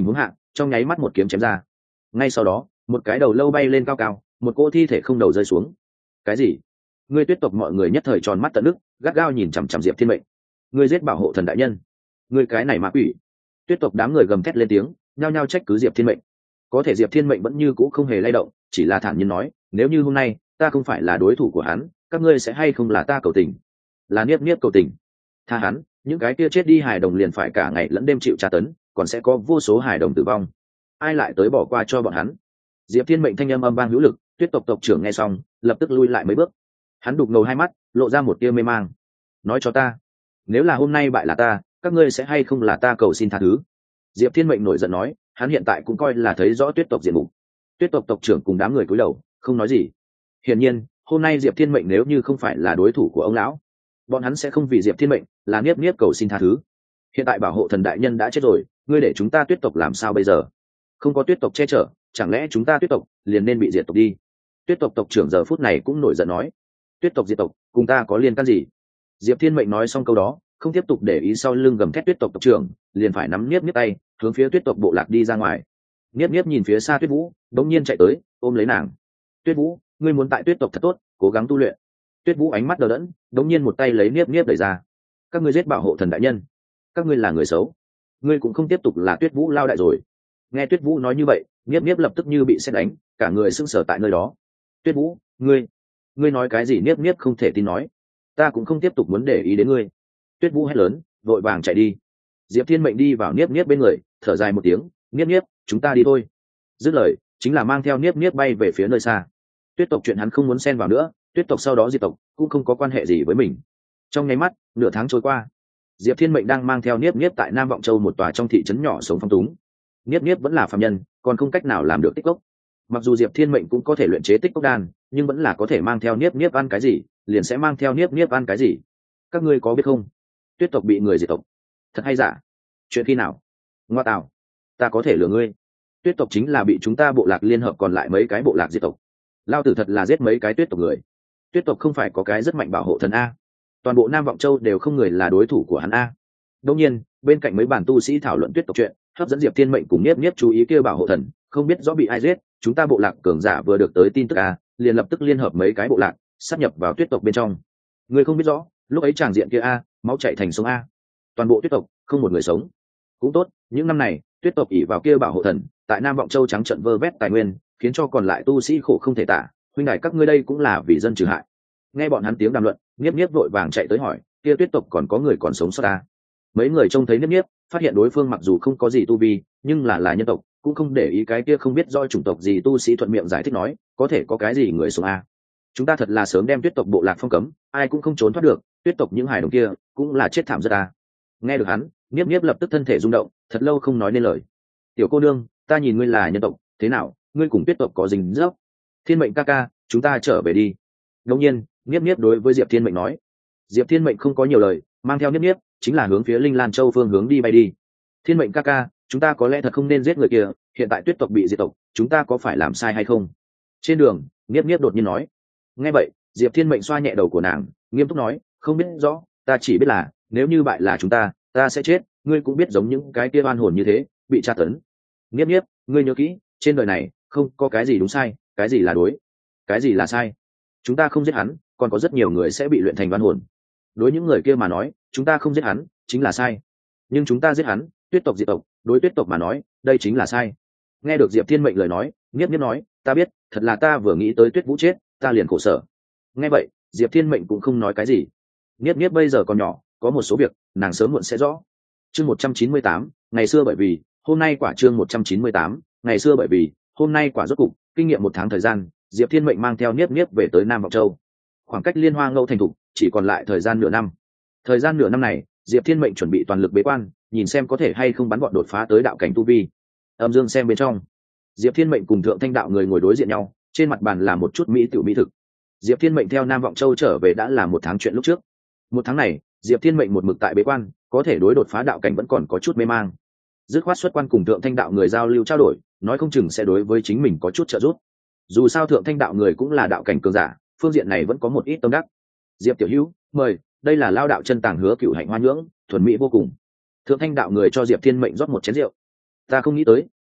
trong nháy mắt một kiếm chém ra. Ngay sau đó một cái đầu lâu bay lên cao cao, một cỗ thi thể không đầu rơi xuống. Cái gì? Ngươi Tuyết tộc mọi người nhất thời tròn mắt tận nước, gắt gao nhìn chằm chằm Diệp Thiên Mệnh. Ngươi giết bảo hộ thần đại nhân, ngươi cái này ma quỷ! Tuyết tộc đám người gầm thét lên tiếng, nhao nhao trách cứ Diệp Thiên Mệnh. Có thể Diệp Thiên Mệnh vẫn như cũ không hề lay động, chỉ là thản nhiên nói, nếu như hôm nay ta không phải là đối thủ của hắn, các ngươi sẽ hay không là ta cầu tình? Là Niếp Niếp cầu tình? Tha hắn, những cái kia chết đi hài đồng liền phải cả ngày lẫn đêm chịu tra tấn, còn sẽ có vô số hài đồng tử vong. Ai lại tới bỏ qua cho bọn hắn? Diệp Thiên Mệnh thanh âm âm vang hữu lực, Tuyết tộc tộc trưởng nghe xong lập tức lui lại mấy bước. Hắn đục ngầu hai mắt, lộ ra một tia mê mang. Nói cho ta, nếu là hôm nay bại là ta, các ngươi sẽ hay không là ta cầu xin tha thứ? Diệp Thiên Mệnh nổi giận nói, hắn hiện tại cũng coi là thấy rõ Tuyết tộc diện mục. Tuyết tộc tộc trưởng cùng đám người cúi đầu không nói gì. Hiển nhiên hôm nay Diệp Thiên Mệnh nếu như không phải là đối thủ của ông lão, bọn hắn sẽ không vì Diệp Thiên Mệnh là Niếp Niếp cầu xin tha thứ. Hiện tại bảo hộ thần đại nhân đã chết rồi, ngươi để chúng ta Tuyết tộc làm sao bây giờ? Không có Tuyết tộc che chở, chẳng lẽ chúng ta Tuyết tộc liền nên bị diệt tộc đi? Tuyết tộc tộc trưởng giờ phút này cũng nổi giận nói, Tuyết tộc diệt tộc cùng ta có liên can gì? Diệp Thiên Mệnh nói xong câu đó, không tiếp tục để ý sau lưng gầm thét Tuyết tộc tộc trưởng, liền phải nắm Niếp Niếp tay hướng phía Tuyết tộc bộ lạc đi ra ngoài. Niếp Niếp nhìn phía xa Tuyết Vũ, đống nhiên chạy tới ôm lấy nàng. Tuyết Vũ, ngươi muốn tại Tuyết tộc thật tốt, cố gắng tu luyện. Tuyết Vũ ánh mắt đờ đẫn, đống nhiên một tay lấy Niếp Niếp đẩy ra. Các ngươi giết bảo hộ thần đại nhân, các ngươi là người xấu, ngươi cũng không tiếp tục là Tuyết Vũ lao đại rồi. Nghe Tuyết Vũ nói như vậy, Niếp Niếp lập tức như bị sét đánh, cả người sững sờ tại nơi đó. Tuyết Vũ, ngươi nói cái gì? Niếp Niếp không thể tin nói, ta cũng không tiếp tục muốn để ý đến ngươi. Tuyết Vũ hét lớn, vội vàng chạy đi. Diệp Thiên Mệnh đi vào Niếp Niếp bên người, thở dài một tiếng, Niếp Niếp, chúng ta đi thôi. Dứt lời chính là mang theo Niếp Niếp bay về phía nơi xa. Tuyết tộc chuyện hắn không muốn xen vào nữa, Tuyết tộc sau đó diệt tộc cũng không có quan hệ gì với mình. Trong nháy mắt nửa tháng trôi qua, Diệp Thiên Mệnh đang mang theo Niếp Niếp tại Nam Vọng Châu một tòa trong thị trấn nhỏ sống phong túng. Niếp Niếp vẫn là phàm nhân, còn không cách nào làm được tích cốc. Mặc dù Diệp Thiên Mệnh cũng có thể luyện chế tích cốc đan, nhưng vẫn là có thể mang theo Niếp Niếp ăn cái gì liền sẽ mang theo Niếp Niếp ăn cái gì. Các ngươi có biết không, Tuyết tộc bị người diệt tộc, thật hay giả? Chuyện khi nào? Ngoa tạo, ta có thể lừa ngươi. Tuyết tộc chính là bị chúng ta bộ lạc liên hợp còn lại mấy cái bộ lạc diệt tộc. Lao tử thật là giết mấy cái Tuyết tộc người. Tuyết tộc không phải có cái rất mạnh bảo hộ thần a? Toàn bộ Nam Vọng Châu đều không người là đối thủ của hắn a. Đương nhiên bên cạnh mấy bản tu sĩ thảo luận Tuyết tộc chuyện, hấp dẫn Diệp Thiên Mệnh cùng Niếp Niếp chú ý kia bảo hộ thần không biết rõ bị ai giết. Chúng ta bộ lạc cường giả vừa được tới tin tức a, liền lập tức liên hợp mấy cái bộ lạc sáp nhập vào Tuyết tộc bên trong. Người không biết rõ lúc ấy tràng diện kia a, máu chảy thành sông a, toàn bộ Tuyết tộc không một người sống. Cũng tốt, những năm này Tuyết tộc ỷ vào kia bảo hộ thần tại Nam Vọng Châu trắng trợn vơ vét tài nguyên, khiến cho còn lại tu sĩ khổ không thể tả. Huynh đài các ngươi đây cũng là vì dân trừ hại. Nghe bọn hắn tiếng đàm luận, Niếp Niếp vội vàng chạy tới hỏi, kia Tuyết tộc còn có người còn sống sót ta? Mấy người trông thấy Niếp Niếp, phát hiện đối phương mặc dù không có gì tu vi, nhưng là nhân tộc, cũng không để ý cái kia không biết do chủng tộc gì tu sĩ thuận miệng giải thích nói, có thể có cái gì người sống a? Chúng ta thật là sớm đem Tuyết tộc bộ lạc phong cấm, ai cũng không trốn thoát được, Tuyết tộc những hài đồng kia cũng là chết thảm rất a. Nghe được hắn, Niếp Niếp lập tức thân thể rung động, thật lâu không nói nên lời. Tiểu cô nương, ta nhìn ngươi là nhân tộc, thế nào, ngươi cùng Tuyết tộc có dính dấp? Thiên Mệnh ca ca, chúng ta trở về đi. Đương nhiên, Niếp Niếp đối với Diệp Thiên Mệnh nói. Diệp Thiên Mệnh không có nhiều lời, mang theo Niếp Niếp chính là hướng phía Linh Lan Châu phương hướng đi bay đi. Thiên Mệnh ca ca, chúng ta có lẽ thật không nên giết người kia, hiện tại Tuyết tộc bị diệt tộc, chúng ta có phải làm sai hay không? Trên đường, Niếp Niếp đột nhiên nói. Nghe vậy, Diệp Thiên Mệnh xoa nhẹ đầu của nàng, nghiêm túc nói, không biết rõ, ta chỉ biết là nếu như bại là chúng ta sẽ chết, ngươi cũng biết giống những cái kia oan hồn như thế bị tra tấn. Niếp Niếp, ngươi nhớ kỹ, trên đời này không có cái gì đúng sai, cái gì là đối, cái gì là sai. Chúng ta không giết hắn, còn có rất nhiều người sẽ bị luyện thành oan hồn. Đối những người kia mà nói, chúng ta không giết hắn chính là sai, nhưng chúng ta giết hắn, Tuyết tộc diệt tộc, đối Tuyết tộc mà nói đây chính là sai. Nghe được Diệp Thiên Mệnh lời nói, Niếp Niếp nói, ta biết, thật là ta vừa nghĩ tới Tuyết Vũ chết, ta liền khổ sở. Nghe vậy, Diệp Thiên Mệnh cũng không nói cái gì. Niếp Niếp bây giờ còn nhỏ, có một số việc nàng sớm muộn sẽ rõ. Chương 198, ngày xưa bởi vì hôm nay quả. Chương 198, ngày xưa bởi vì hôm nay quả. Rốt cục kinh nghiệm một tháng thời gian, Diệp Thiên Mệnh mang theo Niếp Niếp về tới Nam Vọng Châu. Khoảng cách Liên Hoa Ngẫu thành thục chỉ còn lại thời gian nửa năm. Thời gian nửa năm này, Diệp Thiên Mệnh chuẩn bị toàn lực bế quan, nhìn xem có thể hay không bắn bọn đột phá tới đạo cảnh tu vi. Âm dương xem bên trong, Diệp Thiên Mệnh cùng Thượng Thanh đạo người ngồi đối diện nhau, trên mặt bàn là một chút mỹ tiểu mỹ thực. Diệp Thiên Mệnh theo Nam Vọng Châu trở về đã là một tháng chuyện lúc trước. Một tháng này, Diệp Thiên Mệnh một mực tại bế quan, có thể đối đột phá đạo cảnh vẫn còn có chút mê mang. Dứt khoát xuất quan cùng Thượng Thanh đạo người giao lưu trao đổi, nói không chừng sẽ đối với chính mình có chút trợ giúp. Dù sao Thượng Thanh đạo người cũng là đạo cảnh cường giả, phương diện này vẫn có một ít tâm đắc. Diệp tiểu hữu, mời, đây là lao đạo chân tàng Hứa Cựu hạnh hoa nhưỡng, thuần mỹ vô cùng. Thượng Thanh đạo người cho Diệp Thiên Mệnh rót một chén rượu. Ta không nghĩ tới,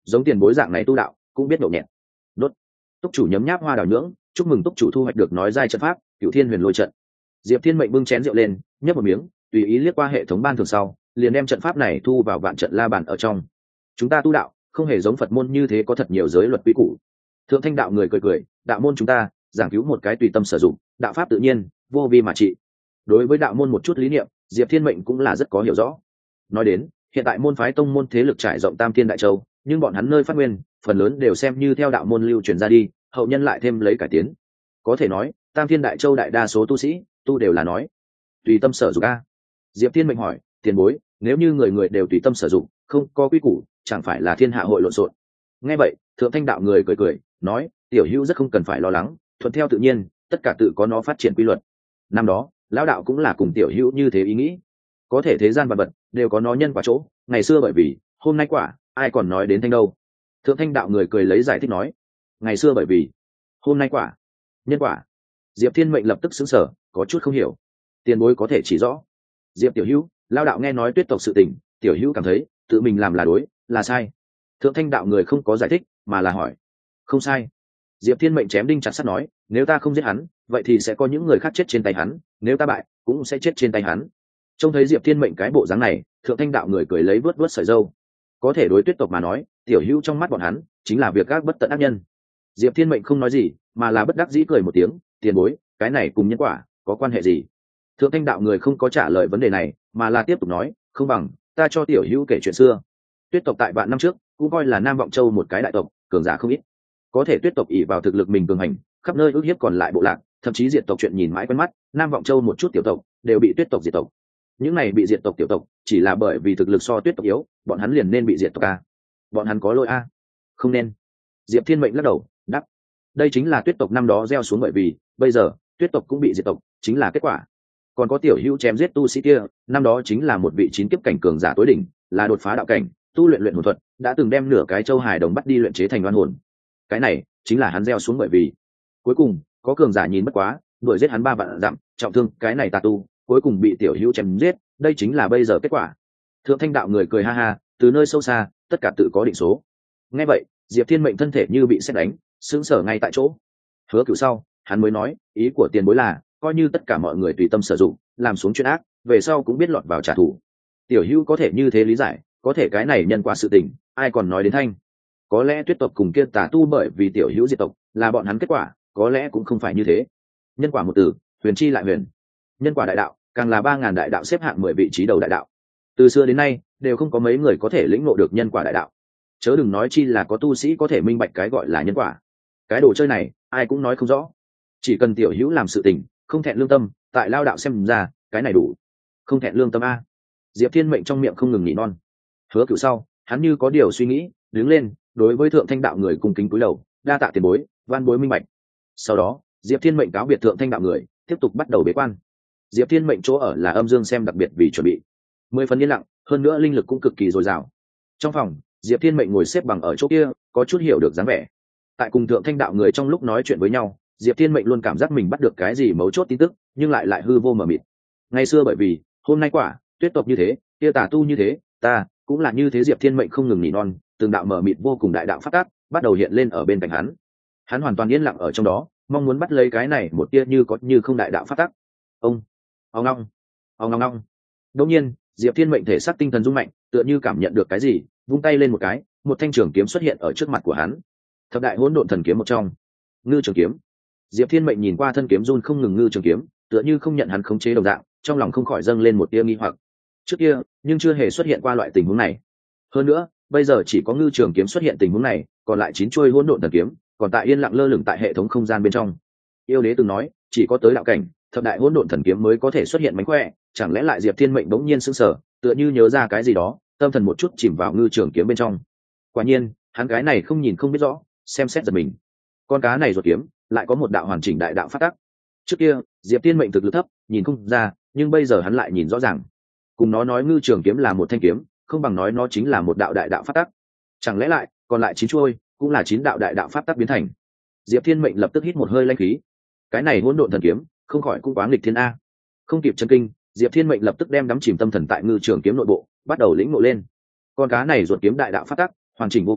giống tiền bối dạng này tu đạo cũng biết nhậu nhẹt. Đốt. Túc chủ nhấm nháp hoa đào nhưỡng, chúc mừng túc chủ thu hoạch được nói giai trận pháp Cửu Thiên Huyền Lôi trận. Diệp Thiên Mệnh bưng chén rượu lên, nhấp một miếng, tùy ý liếc qua hệ thống ban thường sau, liền đem trận pháp này thu vào vạn trận la bàn ở trong. Chúng ta tu đạo không hề giống Phật môn như thế có thật nhiều giới luật quy củ. Thượng Thanh đạo người cười cười, đạo môn chúng ta giảng cứu một cái tùy tâm sử dụng, đạo pháp tự nhiên, vô vi mà trị. Đối với đạo môn một chút lý niệm, Diệp Thiên Mệnh cũng là rất có hiểu rõ. Nói đến, hiện tại môn phái tông môn thế lực trải rộng Tam Thiên Đại Châu, nhưng bọn hắn nơi phát nguyên, phần lớn đều xem như theo đạo môn lưu truyền ra đi, hậu nhân lại thêm lấy cải tiến. Có thể nói, Tam Thiên Đại Châu đại đa số tu sĩ, tu đều là nói tùy tâm sở dụng a. Diệp Thiên Mệnh hỏi, tiền bối, nếu như người người đều tùy tâm sử dụng, không có quy củ, chẳng phải là thiên hạ hội lộn xộn? Nghe vậy, Thượng Thanh đạo người cười cười, nói, tiểu hữu rất không cần phải lo lắng, thuận theo tự nhiên, tất cả tự có nó phát triển quy luật. Năm đó, lão đạo cũng là cùng tiểu hữu như thế ý nghĩ. Có thể thế gian vật vật đều có nó nhân quả chỗ, ngày xưa bởi vì, hôm nay quả, ai còn nói đến thanh đâu. Thượng Thanh đạo người cười lấy giải thích nói, ngày xưa bởi vì, hôm nay quả, nhân quả. Diệp Thiên Mệnh lập tức sững sờ, có chút không hiểu. Tiền bối có thể chỉ rõ. Diệp tiểu hữu, lão đạo nghe nói Tuyết tộc sự tình, tiểu hữu cảm thấy tự mình làm là đối, là sai. Thượng Thanh đạo người không có giải thích, mà là hỏi, không sai. Diệp Thiên Mệnh chém đinh chặt sắt nói, nếu ta không giết hắn, vậy thì sẽ có những người khác chết trên tay hắn, nếu ta bại, cũng sẽ chết trên tay hắn. Trông thấy Diệp Thiên Mệnh cái bộ dáng này, Thượng Thanh đạo người cười lấy vớt vớt sợi râu. Có thể đối Tuyết tộc mà nói, tiểu hữu trong mắt bọn hắn chính là việc các bất tận ác nhân. Diệp Thiên Mệnh không nói gì, mà là bất đắc dĩ cười một tiếng, tiền bối, cái này cùng nhân quả có quan hệ gì? Thượng Thanh đạo người không có trả lời vấn đề này, mà là tiếp tục nói, không bằng ta cho tiểu hữu kể chuyện xưa. Tuyết tộc tại vạn năm trước cũng coi là Nam Vọng Châu một cái đại tộc, cường giả không ít. Có thể Tuyết tộc ỷ vào thực lực mình cường hành, khắp nơi ức hiếp còn lại bộ lạc, thậm chí diệt tộc chuyện nhìn mãi quen mắt, Nam Vọng Châu một chút tiểu tộc đều bị Tuyết tộc diệt tộc. Những này bị diệt tộc tiểu tộc chỉ là bởi vì thực lực so Tuyết tộc yếu, bọn hắn liền nên bị diệt tộc a. Bọn hắn có lỗi a? Không nên. Diệp Thiên Mệnh lắc đầu, đáp, đây chính là Tuyết tộc năm đó gieo xuống, bởi vì bây giờ Tuyết tộc cũng bị diệt tộc, chính là kết quả. Còn có tiểu hữu chém giết tu sĩ kia, năm đó chính là một vị chín kiếp cảnh cường giả tối đỉnh, là đột phá đạo cảnh, tu luyện luyện hồn thuật, đã từng đem nửa cái châu hài đồng bắt đi luyện chế thành oan hồn. Cái này chính là hắn gieo xuống, bởi vì cuối cùng có cường giả nhìn bất quá, đuổi giết hắn 3 vạn dặm, trọng thương cái này tà tu, cuối cùng bị tiểu hữu chém giết, đây chính là bây giờ kết quả. Thượng Thanh đạo người cười ha ha, từ nơi sâu xa, tất cả tự có định số. Nghe vậy, Diệp Thiên Mệnh thân thể như bị sét đánh, sững sờ ngay tại chỗ. Hứa Cửu sau, hắn mới nói, ý của tiền bối là coi như tất cả mọi người tùy tâm sử dụng, làm xuống chuyện ác, về sau cũng biết lọt vào trả thù. Tiểu hữu có thể như thế lý giải, có thể cái này nhân quả sự tình, ai còn nói đến thanh. Có lẽ Tuyết tộc cùng kia tà tu bởi vì tiểu hữu diệt tộc, là bọn hắn kết quả, có lẽ cũng không phải như thế. Nhân quả một từ, huyền chi lại huyền. Nhân quả đại đạo, càng là 3000 đại đạo xếp hạng 10 vị trí đầu đại đạo. Từ xưa đến nay, đều không có mấy người có thể lĩnh ngộ được nhân quả đại đạo. Chớ đừng nói chi là có tu sĩ có thể minh bạch cái gọi là nhân quả. Cái đồ chơi này, ai cũng nói không rõ. Chỉ cần tiểu hữu làm sự tình, không thẹn lương tâm, tại lao đạo xem ra, cái này đủ. Không thẹn lương tâm a. Diệp Thiên Mệnh trong miệng không ngừng nhỉ non. Hứa Cửu sau, hắn như có điều suy nghĩ, đứng lên, đối với Thượng Thanh đạo người cung kính cúi đầu, đa tạ tiền bối, van bối minh bạch. Sau đó, Diệp Thiên Mệnh cáo biệt Thượng Thanh đạo người, tiếp tục bắt đầu bế quan. Diệp Thiên Mệnh chỗ ở là âm dương xem đặc biệt vì chuẩn bị 10 phần yên lặng, hơn nữa linh lực cũng cực kỳ dồi dào. Trong phòng, Diệp Thiên Mệnh ngồi xếp bằng ở chỗ kia, có chút hiểu được dáng vẻ. Tại cùng Thượng Thanh đạo người trong lúc nói chuyện với nhau, Diệp Thiên Mệnh luôn cảm giác mình bắt được cái gì mấu chốt tin tức, nhưng lại hư vô mờ mịt. Ngày xưa bởi vì, hôm nay quả, Tuyết tộc như thế, kia tà tu như thế, ta cũng là như thế. Diệp Thiên Mệnh không ngừng nỉ non, từng đạo mờ mịt vô cùng đại đạo phát tác bắt đầu hiện lên ở bên cạnh hắn. Hắn hoàn toàn yên lặng ở trong đó, mong muốn bắt lấy cái này một tia như có như không đại đạo phát tác. Ông ngong ngong. Đột nhiên, Diệp Thiên Mệnh thể xác tinh thần rung mạnh, tựa như cảm nhận được cái gì, vung tay lên một cái, một thanh trường kiếm xuất hiện ở trước mặt của hắn. Thập đại hỗn độn thần kiếm một trong, Ngư Trường Kiếm. Diệp Thiên Mệnh nhìn qua thân kiếm run không ngừng Ngư Trường Kiếm, tựa như không nhận hắn khống chế đồng dạng, trong lòng không khỏi dâng lên một tia nghi hoặc. Trước kia, nhưng chưa hề xuất hiện qua loại tình huống này. Hơn nữa, bây giờ chỉ có Ngư Trường Kiếm xuất hiện tình huống này, còn lại 9 chuôi hỗn độn thần kiếm, còn tại yên lặng lơ lửng tại hệ thống không gian bên trong. Yêu đế từng nói, chỉ có tới đạo cảnh, thập đại hỗn độn thần kiếm mới có thể xuất hiện mánh khỏe, chẳng lẽ lại Diệp Thiên Mệnh bỗng nhiên sững sờ, tựa như nhớ ra cái gì đó, tâm thần một chút chìm vào Ngư Trường Kiếm bên trong. Quả nhiên, hắn cái này không nhìn không biết rõ, xem xét giật mình. Con cá này ruột kiếm, lại có một đạo hoàn chỉnh đại đạo phát tắc. Trước kia, Diệp Thiên Mệnh thực lực thấp, nhìn không ra, nhưng bây giờ hắn lại nhìn rõ ràng. Cùng nó nói Ngư Trường Kiếm là một thanh kiếm, không bằng nói nó chính là một đạo đại đạo phát tắc. Chẳng lẽ lại, còn lại 9 chuôi, cũng là 9 đạo đại đạo phát tắc biến thành. Diệp Thiên Mệnh lập tức hít một hơi lãnh khí. Cái này hỗn độn thần kiếm, không khỏi cũng quá nghịch thiên a. Không kịp chân kinh, Diệp Thiên Mệnh lập tức đem đắm chìm tâm thần tại Ngư Trường Kiếm nội bộ, bắt đầu lĩnh ngộ lên. Con cá này ruột kiếm đại đạo phát tắc, hoàn chỉnh vô cùng,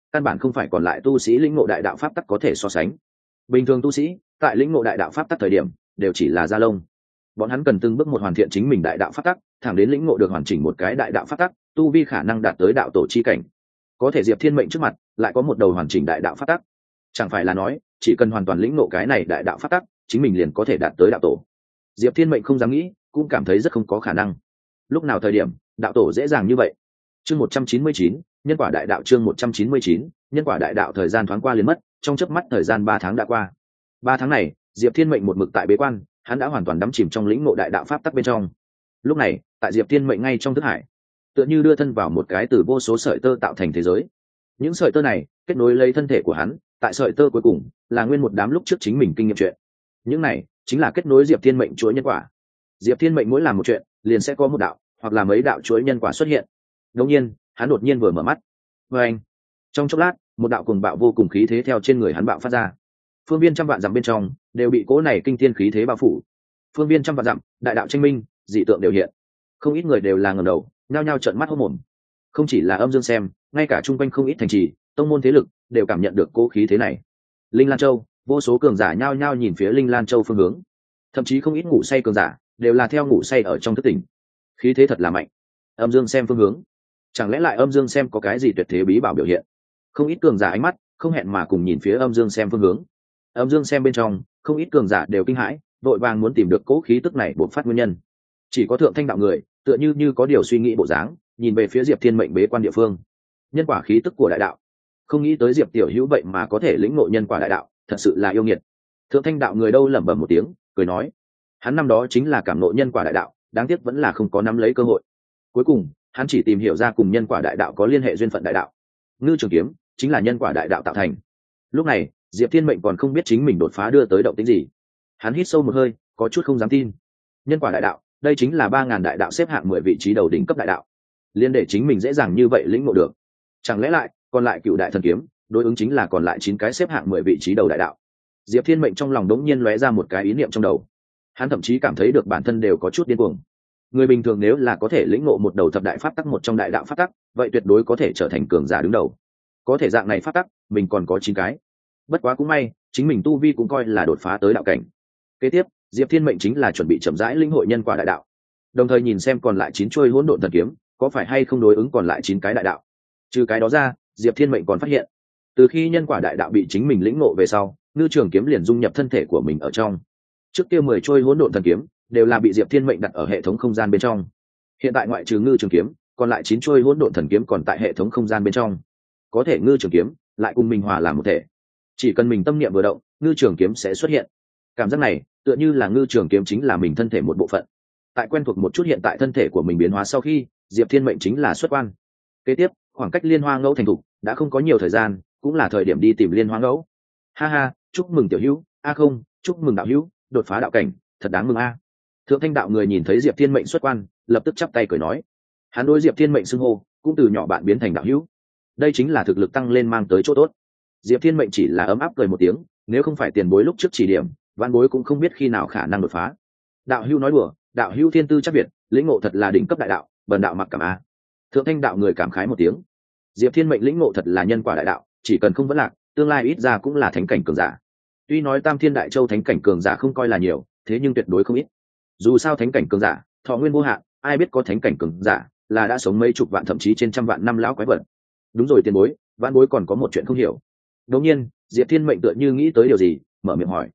căn bản không phải còn lại tu sĩ lĩnh ngộ đại đạo pháp tắc có thể so sánh. Bình thường tu sĩ tại lĩnh ngộ đại đạo pháp tắc thời điểm đều chỉ là da lông, bọn hắn cần từng bước một hoàn thiện chính mình đại đạo pháp tắc, thẳng đến lĩnh ngộ được hoàn chỉnh một cái đại đạo pháp tắc, tu vi khả năng đạt tới đạo tổ chi cảnh. Có thể Diệp Thiên Mệnh trước mặt lại có một đầu hoàn chỉnh đại đạo pháp tắc, chẳng phải là nói chỉ cần hoàn toàn lĩnh ngộ cái này đại đạo pháp tắc, chính mình liền có thể đạt tới đạo tổ. Diệp Thiên Mệnh không dám nghĩ, cũng cảm thấy rất không có khả năng. Lúc nào thời điểm đạo tổ dễ dàng như vậy? Chương 199, nhân quả đại đạo. Chương 199, nhân quả đại đạo. Thời gian thoáng qua liền mất, trong chớp mắt thời gian 3 tháng đã qua. 3 tháng này, Diệp Thiên Mệnh một mực tại bế quan, hắn đã hoàn toàn đắm chìm trong lĩnh ngộ đại đạo pháp tắc bên trong. Lúc này, tại Diệp Thiên Mệnh ngay trong thức hải, tựa như đưa thân vào một cái từ vô số sợi tơ tạo thành thế giới. Những sợi tơ này kết nối lấy thân thể của hắn, tại sợi tơ cuối cùng là nguyên một đám lúc trước chính mình kinh nghiệm chuyện. Những này chính là kết nối Diệp Thiên Mệnh chuỗi nhân quả. Diệp Thiên Mệnh mỗi làm một chuyện, liền sẽ có một đạo hoặc là mấy đạo chuỗi nhân quả xuất hiện. Đột nhiên, hắn đột nhiên vừa mở mắt. Và anh, trong chốc lát, một đạo cuồng bạo vô cùng khí thế theo trên người hắn bạo phát ra. Phương viên trăm vạn dặm bên trong đều bị cỗ này kinh thiên khí thế bao phủ. Phương viên trăm vạn dặm, đại đạo tranh minh, dị tượng đều hiện. Không ít người đều là ngẩng đầu, nhao nhao trợn mắt hốt mồm. Không chỉ là Âm Dương xem, ngay cả trung quanh không ít thành trì, tông môn thế lực đều cảm nhận được cỗ khí thế này. Linh Lan Châu, vô số cường giả nhao nhao nhìn phía Linh Lan Châu phương hướng. Thậm chí không ít ngủ say cường giả đều là theo ngủ say ở trong thức tỉnh. Khí thế thật là mạnh. Âm Dương xem phương hướng, chẳng lẽ lại Âm Dương xem có cái gì tuyệt thế bí bảo biểu hiện? Không ít cường giả ánh mắt không hẹn mà cùng nhìn phía Âm Dương xem phương hướng. Âm Dương xem bên trong, không ít cường giả đều kinh hãi, vội vàng muốn tìm được cỗ khí tức này bộc phát nguyên nhân. Chỉ có Thượng Thanh đạo người, tựa như có điều suy nghĩ bộ dáng, nhìn về phía Diệp Thiên Mệnh bế quan địa phương. Nhân quả khí tức của đại đạo, không nghĩ tới Diệp tiểu hữu vậy mà có thể lĩnh ngộ nhân quả đại đạo, thật sự là yêu nghiệt. Thượng Thanh đạo người đâu lẩm bẩm một tiếng, cười nói, hắn năm đó chính là cảm ngộ nhân quả đại đạo, đáng tiếc vẫn là không có nắm lấy cơ hội. Cuối cùng, hắn chỉ tìm hiểu ra cùng nhân quả đại đạo có liên hệ duyên phận đại đạo. Ngư Trường Kiếm chính là nhân quả đại đạo tạo thành. Lúc này, Diệp Thiên Mệnh còn không biết chính mình đột phá đưa tới động tĩnh gì. Hắn hít sâu một hơi, có chút không dám tin. Nhân quả đại đạo, đây chính là 3000 đại đạo xếp hạng 10 vị trí đầu đỉnh cấp đại đạo. Liên để chính mình dễ dàng như vậy lĩnh ngộ được. Chẳng lẽ lại, còn lại Cựu Đại Thần Kiếm, đối ứng chính là còn lại 9 cái xếp hạng 10 vị trí đầu đại đạo. Diệp Thiên Mệnh trong lòng đống nhiên lóe ra một cái ý niệm trong đầu. Hắn thậm chí cảm thấy được bản thân đều có chút điên cuồng. Người bình thường nếu là có thể lĩnh ngộ một đầu thập đại pháp tắc một trong đại đạo pháp tắc, vậy tuyệt đối có thể trở thành cường giả đứng đầu. Có thể dạng này pháp tắc, mình còn có 9 cái. Bất quá cũng may, chính mình tu vi cũng coi là đột phá tới đạo cảnh. Kế tiếp, Diệp Thiên Mệnh chính là chuẩn bị chậm rãi lĩnh hội nhân quả đại đạo, đồng thời nhìn xem còn lại 9 chuôi hỗn độn thần kiếm có phải hay không đối ứng còn lại 9 cái đại đạo. Trừ cái đó ra, Diệp Thiên Mệnh còn phát hiện, từ khi nhân quả đại đạo bị chính mình lĩnh ngộ về sau, Ngư Trường Kiếm liền dung nhập thân thể của mình ở trong. Trước kia 10 chuôi hỗn độn thần kiếm đều là bị Diệp Thiên Mệnh đặt ở hệ thống không gian bên trong. Hiện tại ngoại trừ Ngư Trường Kiếm, còn lại 9 chuôi hỗn độn thần kiếm còn tại hệ thống không gian bên trong. Có thể Ngư Trường Kiếm lại cùng mình hòa làm một thể. Chỉ cần mình tâm niệm vừa động, Ngư Trường Kiếm sẽ xuất hiện. Cảm giác này tựa như là Ngư Trường Kiếm chính là mình thân thể một bộ phận. Tại quen thuộc một chút hiện tại thân thể của mình biến hóa sau khi, Diệp Thiên Mệnh chính là xuất quan. Kế tiếp, khoảng cách Liên Hoa Ngẫu thành thục, đã không có nhiều thời gian, cũng là thời điểm đi tìm Liên Hoa Ngẫu. Ha ha, chúc mừng tiểu hữu, không, chúc mừng đạo hữu, đột phá đạo cảnh, thật đáng mừng a. Thượng Thanh đạo người nhìn thấy Diệp Thiên Mệnh xuất quan, lập tức chắp tay cười nói. Hắn đối Diệp Thiên Mệnh xưng hô, cũng từ nhỏ bạn biến thành đạo hữu. Đây chính là thực lực tăng lên mang tới chỗ tốt. Diệp Thiên Mệnh chỉ là ấm áp cười một tiếng, nếu không phải tiền bối lúc trước chỉ điểm, văn bối cũng không biết khi nào khả năng đột phá. Đạo hữu nói đùa, đạo hữu thiên tư chắc việt, lĩnh ngộ thật là đỉnh cấp đại đạo, bần đạo mặc cảm a. Thượng Thanh đạo người cảm khái một tiếng. Diệp Thiên Mệnh lĩnh ngộ thật là nhân quả đại đạo, chỉ cần không vấn lạc, tương lai ít ra cũng là thánh cảnh cường giả. Tuy nói Tam Thiên Đại Châu thánh cảnh cường giả không coi là nhiều, thế nhưng tuyệt đối không ít. Dù sao thánh cảnh cường giả, thọ nguyên vô hạn, ai biết có thánh cảnh cường giả là đã sống mấy chục vạn thậm chí trên trăm vạn năm lão quái vật. Đúng rồi tiền bối, vãn bối còn có một chuyện không hiểu. Đột nhiên, Diệp Thiên Mệnh tựa như nghĩ tới điều gì, mở miệng hỏi.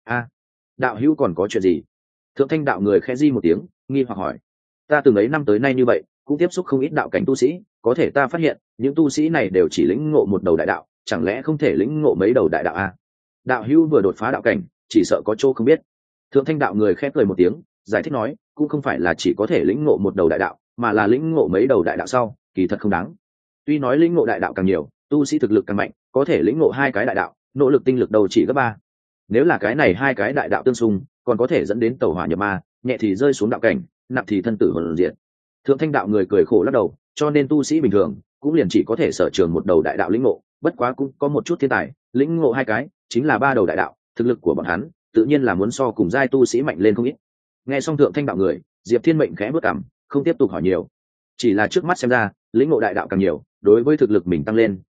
Đạo hữu còn có chuyện gì? Thượng Thanh đạo người khẽ di một tiếng, nghi hoặc hỏi. Ta từng ấy năm tới nay như vậy, cũng tiếp xúc không ít đạo cảnh tu sĩ, có thể ta phát hiện, những tu sĩ này đều chỉ lĩnh ngộ một đầu đại đạo, chẳng lẽ không thể lĩnh ngộ mấy đầu đại đạo a? Đạo hữu vừa đột phá đạo cảnh, chỉ sợ có chỗ không biết. Thượng Thanh đạo người khẽ cười một tiếng, giải thích nói, cũng không phải là chỉ có thể lĩnh ngộ một đầu đại đạo, mà là lĩnh ngộ mấy đầu đại đạo sau, kỳ thật không đáng. Tuy nói lĩnh ngộ đại đạo càng nhiều, tu sĩ thực lực càng mạnh, có thể lĩnh ngộ 2 cái đại đạo, nỗ lực tinh lực đầu chỉ gấp 3. Nếu là cái này 2 cái đại đạo tương xung, còn có thể dẫn đến tẩu hỏa nhập ma, nhẹ thì rơi xuống đạo cảnh, nặng thì thân tử hồn diệt. Thượng Thanh đạo người cười khổ lắc đầu, cho nên tu sĩ bình thường cũng liền chỉ có thể sở trường một đầu đại đạo lĩnh ngộ, bất quá cũng có một chút thiên tài, lĩnh ngộ 2 cái, chính là 3 đầu đại đạo, thực lực của bọn hắn tự nhiên là muốn so cùng giai tu sĩ mạnh lên không ít. Nghe xong Thượng Thanh đạo người, Diệp Thiên Mệnh khẽ bước cằm, không tiếp tục hỏi nhiều. Chỉ là trước mắt xem ra, lĩnh ngộ đại đạo càng nhiều, đối với thực lực mình tăng lên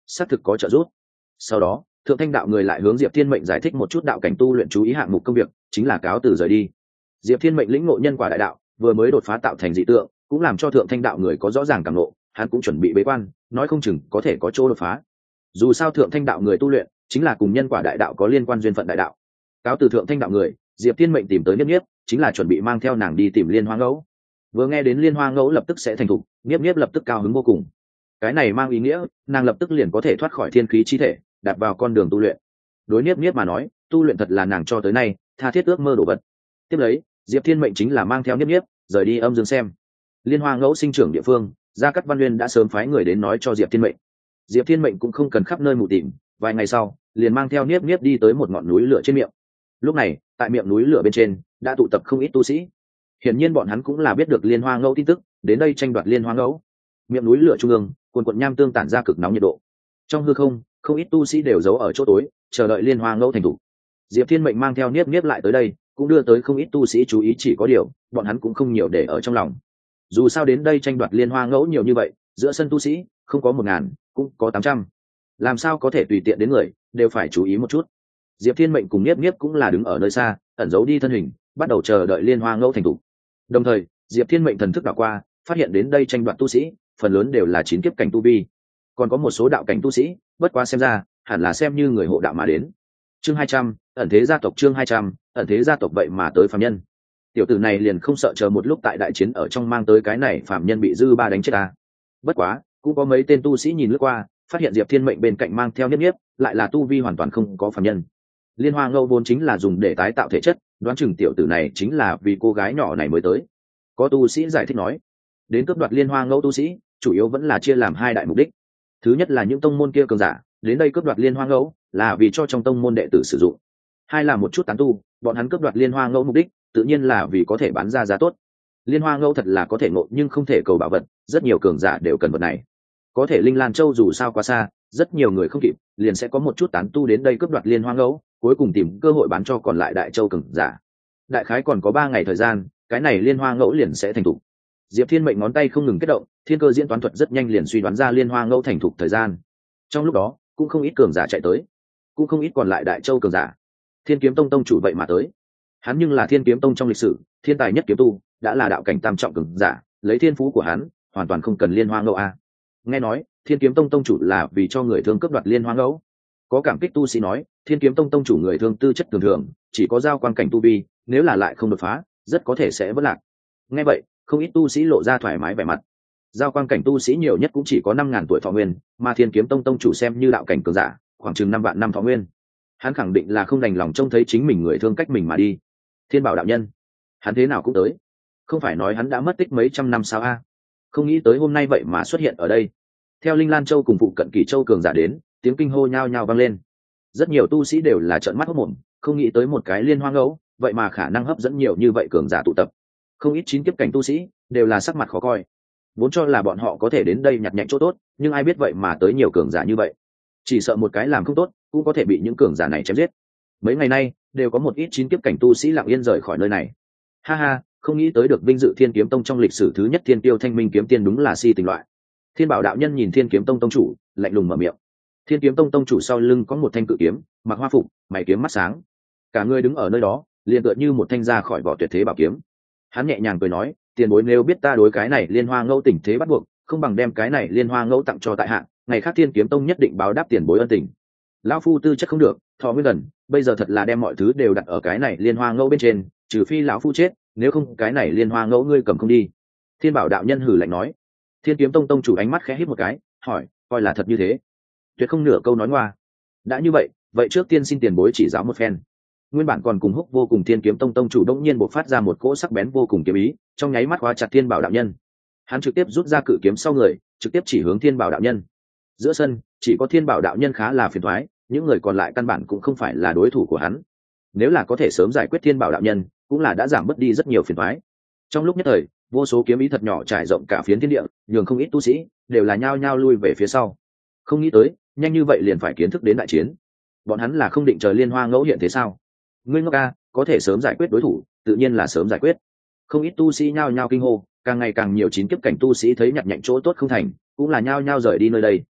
xác thực có trợ giúp. Sau đó thượng thanh đạo người lại hướng Diệp Thiên Mệnh giải thích một chút đạo cảnh tu luyện chú ý hạng mục công việc, chính là cáo từ rời đi. Diệp Thiên Mệnh lĩnh ngộ nhân quả đại đạo, vừa mới đột phá tạo thành dị tượng, cũng làm cho thượng thanh đạo người có rõ ràng cảm ngộ, hắn cũng chuẩn bị bế quan, nói không chừng có thể có chỗ đột phá. Dù sao thượng thanh đạo người tu luyện chính là cùng nhân quả đại đạo có liên quan duyên phận đại đạo. Cáo từ thượng thanh đạo người, Diệp Thiên Mệnh tìm tới Niếp Niếp, chính là chuẩn bị mang theo nàng đi tìm Liên Hoa Ngẫu. Vừa nghe đến Liên Hoa Ngẫu lập tức sẽ thành thục, Niếp Niếp lập tức cao hứng vô cùng. Cái này mang ý nghĩa nàng lập tức liền có thể thoát khỏi thiên khí chi thể, đạp vào con đường tu luyện. Đối Niếp Niếp mà nói, tu luyện thật là nàng cho tới nay tha thiết ước mơ đồ vật. Tiếp lấy Diệp Thiên Mệnh chính là mang theo Niếp Niếp rời đi âm dương xem. Liên Hoa Ngẫu sinh trưởng địa phương, Gia Cát Văn Nguyên đã sớm phái người đến nói cho Diệp Thiên Mệnh. Diệp Thiên Mệnh cũng không cần khắp nơi mù tìm, vài ngày sau liền mang theo Niếp Niếp đi tới một ngọn núi lửa trên miệng. Lúc này tại miệng núi lửa bên trên đã tụ tập không ít tu sĩ, hiển nhiên bọn hắn cũng là biết được Liên Hoa Ngẫu tin tức, đến đây tranh đoạt Liên Hoa Ngẫu. Miệng núi lửa trung ương, quần quần nham tương tản ra cực nóng nhiệt độ. Trong hư không, không ít tu sĩ đều giấu ở chỗ tối, chờ đợi Liên Hoa Ngẫu thành thủ. Diệp Thiên Mệnh mang theo Niếp Niếp lại tới đây, cũng đưa tới không ít tu sĩ chú ý, chỉ có điều bọn hắn cũng không nhiều để ở trong lòng. Dù sao đến đây tranh đoạt Liên Hoa Ngẫu nhiều như vậy, giữa sân tu sĩ không có 1000, cũng có 800, làm sao có thể tùy tiện đến người, đều phải chú ý một chút. Diệp Thiên Mệnh cùng Niếp Niếp cũng là đứng ở nơi xa, ẩn giấu đi thân hình, bắt đầu chờ đợi Liên Hoa Ngẫu thành thủ. Đồng thời Diệp Thiên Mệnh thần thức đảo qua, phát hiện đến đây tranh đoạt tu sĩ phần lớn đều là 9 kiếp cảnh tu vi, còn có một số đạo cảnh tu sĩ, bất quá xem ra hẳn là xem như người hộ đạo mà đến. Chương 200, ẩn thế gia tộc. Chương 200, ẩn thế gia tộc vậy mà tới phàm nhân. Tiểu tử này liền không sợ chờ một lúc tại đại chiến ở trong mang tới cái này phàm nhân bị dư ba đánh chết à? Bất quá cũng có mấy tên tu sĩ nhìn lướt qua, phát hiện Diệp Thiên Mệnh bên cạnh mang theo Niếp Niếp, lại là tu vi hoàn toàn không có phàm nhân. Liên Hoa Ngẫu vốn chính là dùng để tái tạo thể chất, đoán chừng tiểu tử này chính là vì cô gái nhỏ này mới tới. Có tu sĩ giải thích nói, đến cướp đoạt Liên Hoa Ngẫu tu sĩ chủ yếu vẫn là chia làm 2 đại mục đích. Thứ nhất là những tông môn kia cường giả đến đây cướp đoạt Liên Hoa Ngẫu là vì cho trong tông môn đệ tử sử dụng. Hai là một chút tán tu, bọn hắn cướp đoạt Liên Hoa Ngẫu mục đích tự nhiên là vì có thể bán ra giá tốt. Liên Hoa Ngẫu thật là có thể ngộ nhưng không thể cầu bảo vật, rất nhiều cường giả đều cần vật này. Có thể Linh Lan Châu dù sao quá xa, rất nhiều người không kịp, liền sẽ có một chút tán tu đến đây cướp đoạt Liên Hoa Ngẫu, cuối cùng tìm cơ hội bán cho còn lại Đại Châu cường giả. Đại khái còn có 3 ngày thời gian, cái này Liên Hoa Ngẫu liền sẽ thành thục. Diệp Thiên Mệnh ngón tay không ngừng kết động, thiên cơ diễn toán thuật rất nhanh liền suy đoán ra Liên Hoa Ngẫu thành thục thời gian. Trong lúc đó cũng không ít cường giả chạy tới, cũng không ít còn lại Đại Châu cường giả. Thiên Kiếm Tông tông chủ vậy mà tới, hắn nhưng là Thiên Kiếm Tông trong lịch sử thiên tài nhất kiếm tu, đã là đạo cảnh tam trọng cường giả, lấy thiên phú của hắn hoàn toàn không cần Liên Hoa Ngẫu a. Nghe nói Thiên Kiếm Tông tông chủ là vì cho người thương cướp đoạt Liên Hoa Ngẫu. Có cảm kích tu sĩ nói, Thiên Kiếm Tông tông chủ người thương tư chất thường thường, chỉ có giao quan cảnh tu vi, nếu là lại không đột phá, rất có thể sẽ vỡ lạc. Nghe vậy không ít tu sĩ lộ ra thoải mái vẻ mặt. Giao quan cảnh tu sĩ nhiều nhất cũng chỉ có 5000 tuổi thọ nguyên, mà Thiên Kiếm Tông tông chủ xem như đạo cảnh cường giả, khoảng chừng 5 vạn năm thọ nguyên. Hắn khẳng định là không đành lòng trông thấy chính mình người thương cách mình mà đi. Thiên Bảo đạo nhân, hắn thế nào cũng tới, không phải nói hắn đã mất tích mấy trăm năm sao a? Không nghĩ tới hôm nay vậy mà xuất hiện ở đây. Theo Linh Lan Châu cùng phụ cận Kỳ Châu cường giả đến, tiếng kinh hô nhao nhao vang lên. Rất nhiều tu sĩ đều là trợn mắt hốt mồm, không nghĩ tới một cái Liên Hoa Ngẫu vậy mà khả năng hấp dẫn nhiều như vậy cường giả tụ tập. Không ít 9 kiếp cảnh tu sĩ đều là sắc mặt khó coi, vốn cho là bọn họ có thể đến đây nhặt nhạnh chỗ tốt, nhưng ai biết vậy mà tới nhiều cường giả như vậy. Chỉ sợ một cái làm không tốt cũng có thể bị những cường giả này chém giết. Mấy ngày nay đều có một ít 9 kiếp cảnh tu sĩ lặng yên rời khỏi nơi này. Ha ha, không nghĩ tới được vinh dự Thiên Kiếm Tông trong lịch sử thứ nhất thiên tiêu thanh minh kiếm tiên đúng là si tình loại. Thiên Bảo đạo nhân nhìn Thiên Kiếm Tông tông chủ, lạnh lùng mở miệng. Thiên Kiếm Tông tông chủ sau lưng có một thanh cự kiếm, mặc hoa phục, mày kiếm mắt sáng, cả người đứng ở nơi đó liền tựa như một thanh ra khỏi vỏ tuyệt thế bảo kiếm. Hắn nhẹ nhàng cười nói, tiền bối nếu biết ta đối cái này Liên Hoa Ngẫu tình thế bắt buộc, không bằng đem cái này Liên Hoa Ngẫu tặng cho tại hạ, ngày khác Thiên Kiếm Tông nhất định báo đáp tiền bối ân tình. Lão phu tư chất không được, thọ nguyên gần, bây giờ thật là đem mọi thứ đều đặt ở cái này Liên Hoa Ngẫu bên trên, trừ phi lão phu chết, nếu không cái này Liên Hoa Ngẫu ngươi cầm không đi. Thiên Bảo đạo nhân hử lạnh nói. Thiên Kiếm Tông tông chủ ánh mắt khẽ híp một cái, hỏi, coi là thật như thế? Tuyệt không nửa câu nói ngoa. Đã như vậy, vậy trước tiên xin tiền bối chỉ giáo một phen. Nguyên bản còn cùng húc vô cùng Thiên Kiếm Tông tông chủ đống nhiên bộc phát ra một cỗ sắc bén vô cùng kiếm ý, trong nháy mắt khóa chặt Thiên Bảo đạo nhân. Hắn trực tiếp rút ra cự kiếm sau người, trực tiếp chỉ hướng Thiên Bảo đạo nhân. Giữa sân chỉ có Thiên Bảo đạo nhân khá là phiền toái, những người còn lại căn bản cũng không phải là đối thủ của hắn. Nếu là có thể sớm giải quyết Thiên Bảo đạo nhân, cũng là đã giảm bớt đi rất nhiều phiền toái. Trong lúc nhất thời, vô số kiếm ý thật nhỏ trải rộng cả phiến thiên địa, nhường không ít tu sĩ đều là nhao nhao lui về phía sau. Không nghĩ tới nhanh như vậy liền phải kiến thức đến đại chiến. Bọn hắn là không định chờ Liên Hoa Ngẫu hiện thế sao? Ngươi ngốc a, có thể sớm giải quyết đối thủ tự nhiên là sớm giải quyết. Không ít tu sĩ nhao nhao kinh hô, càng ngày càng nhiều 9 kiếp cảnh tu sĩ thấy nhặt nhạnh chỗ tốt không thành, cũng là nhao nhao rời đi nơi đây.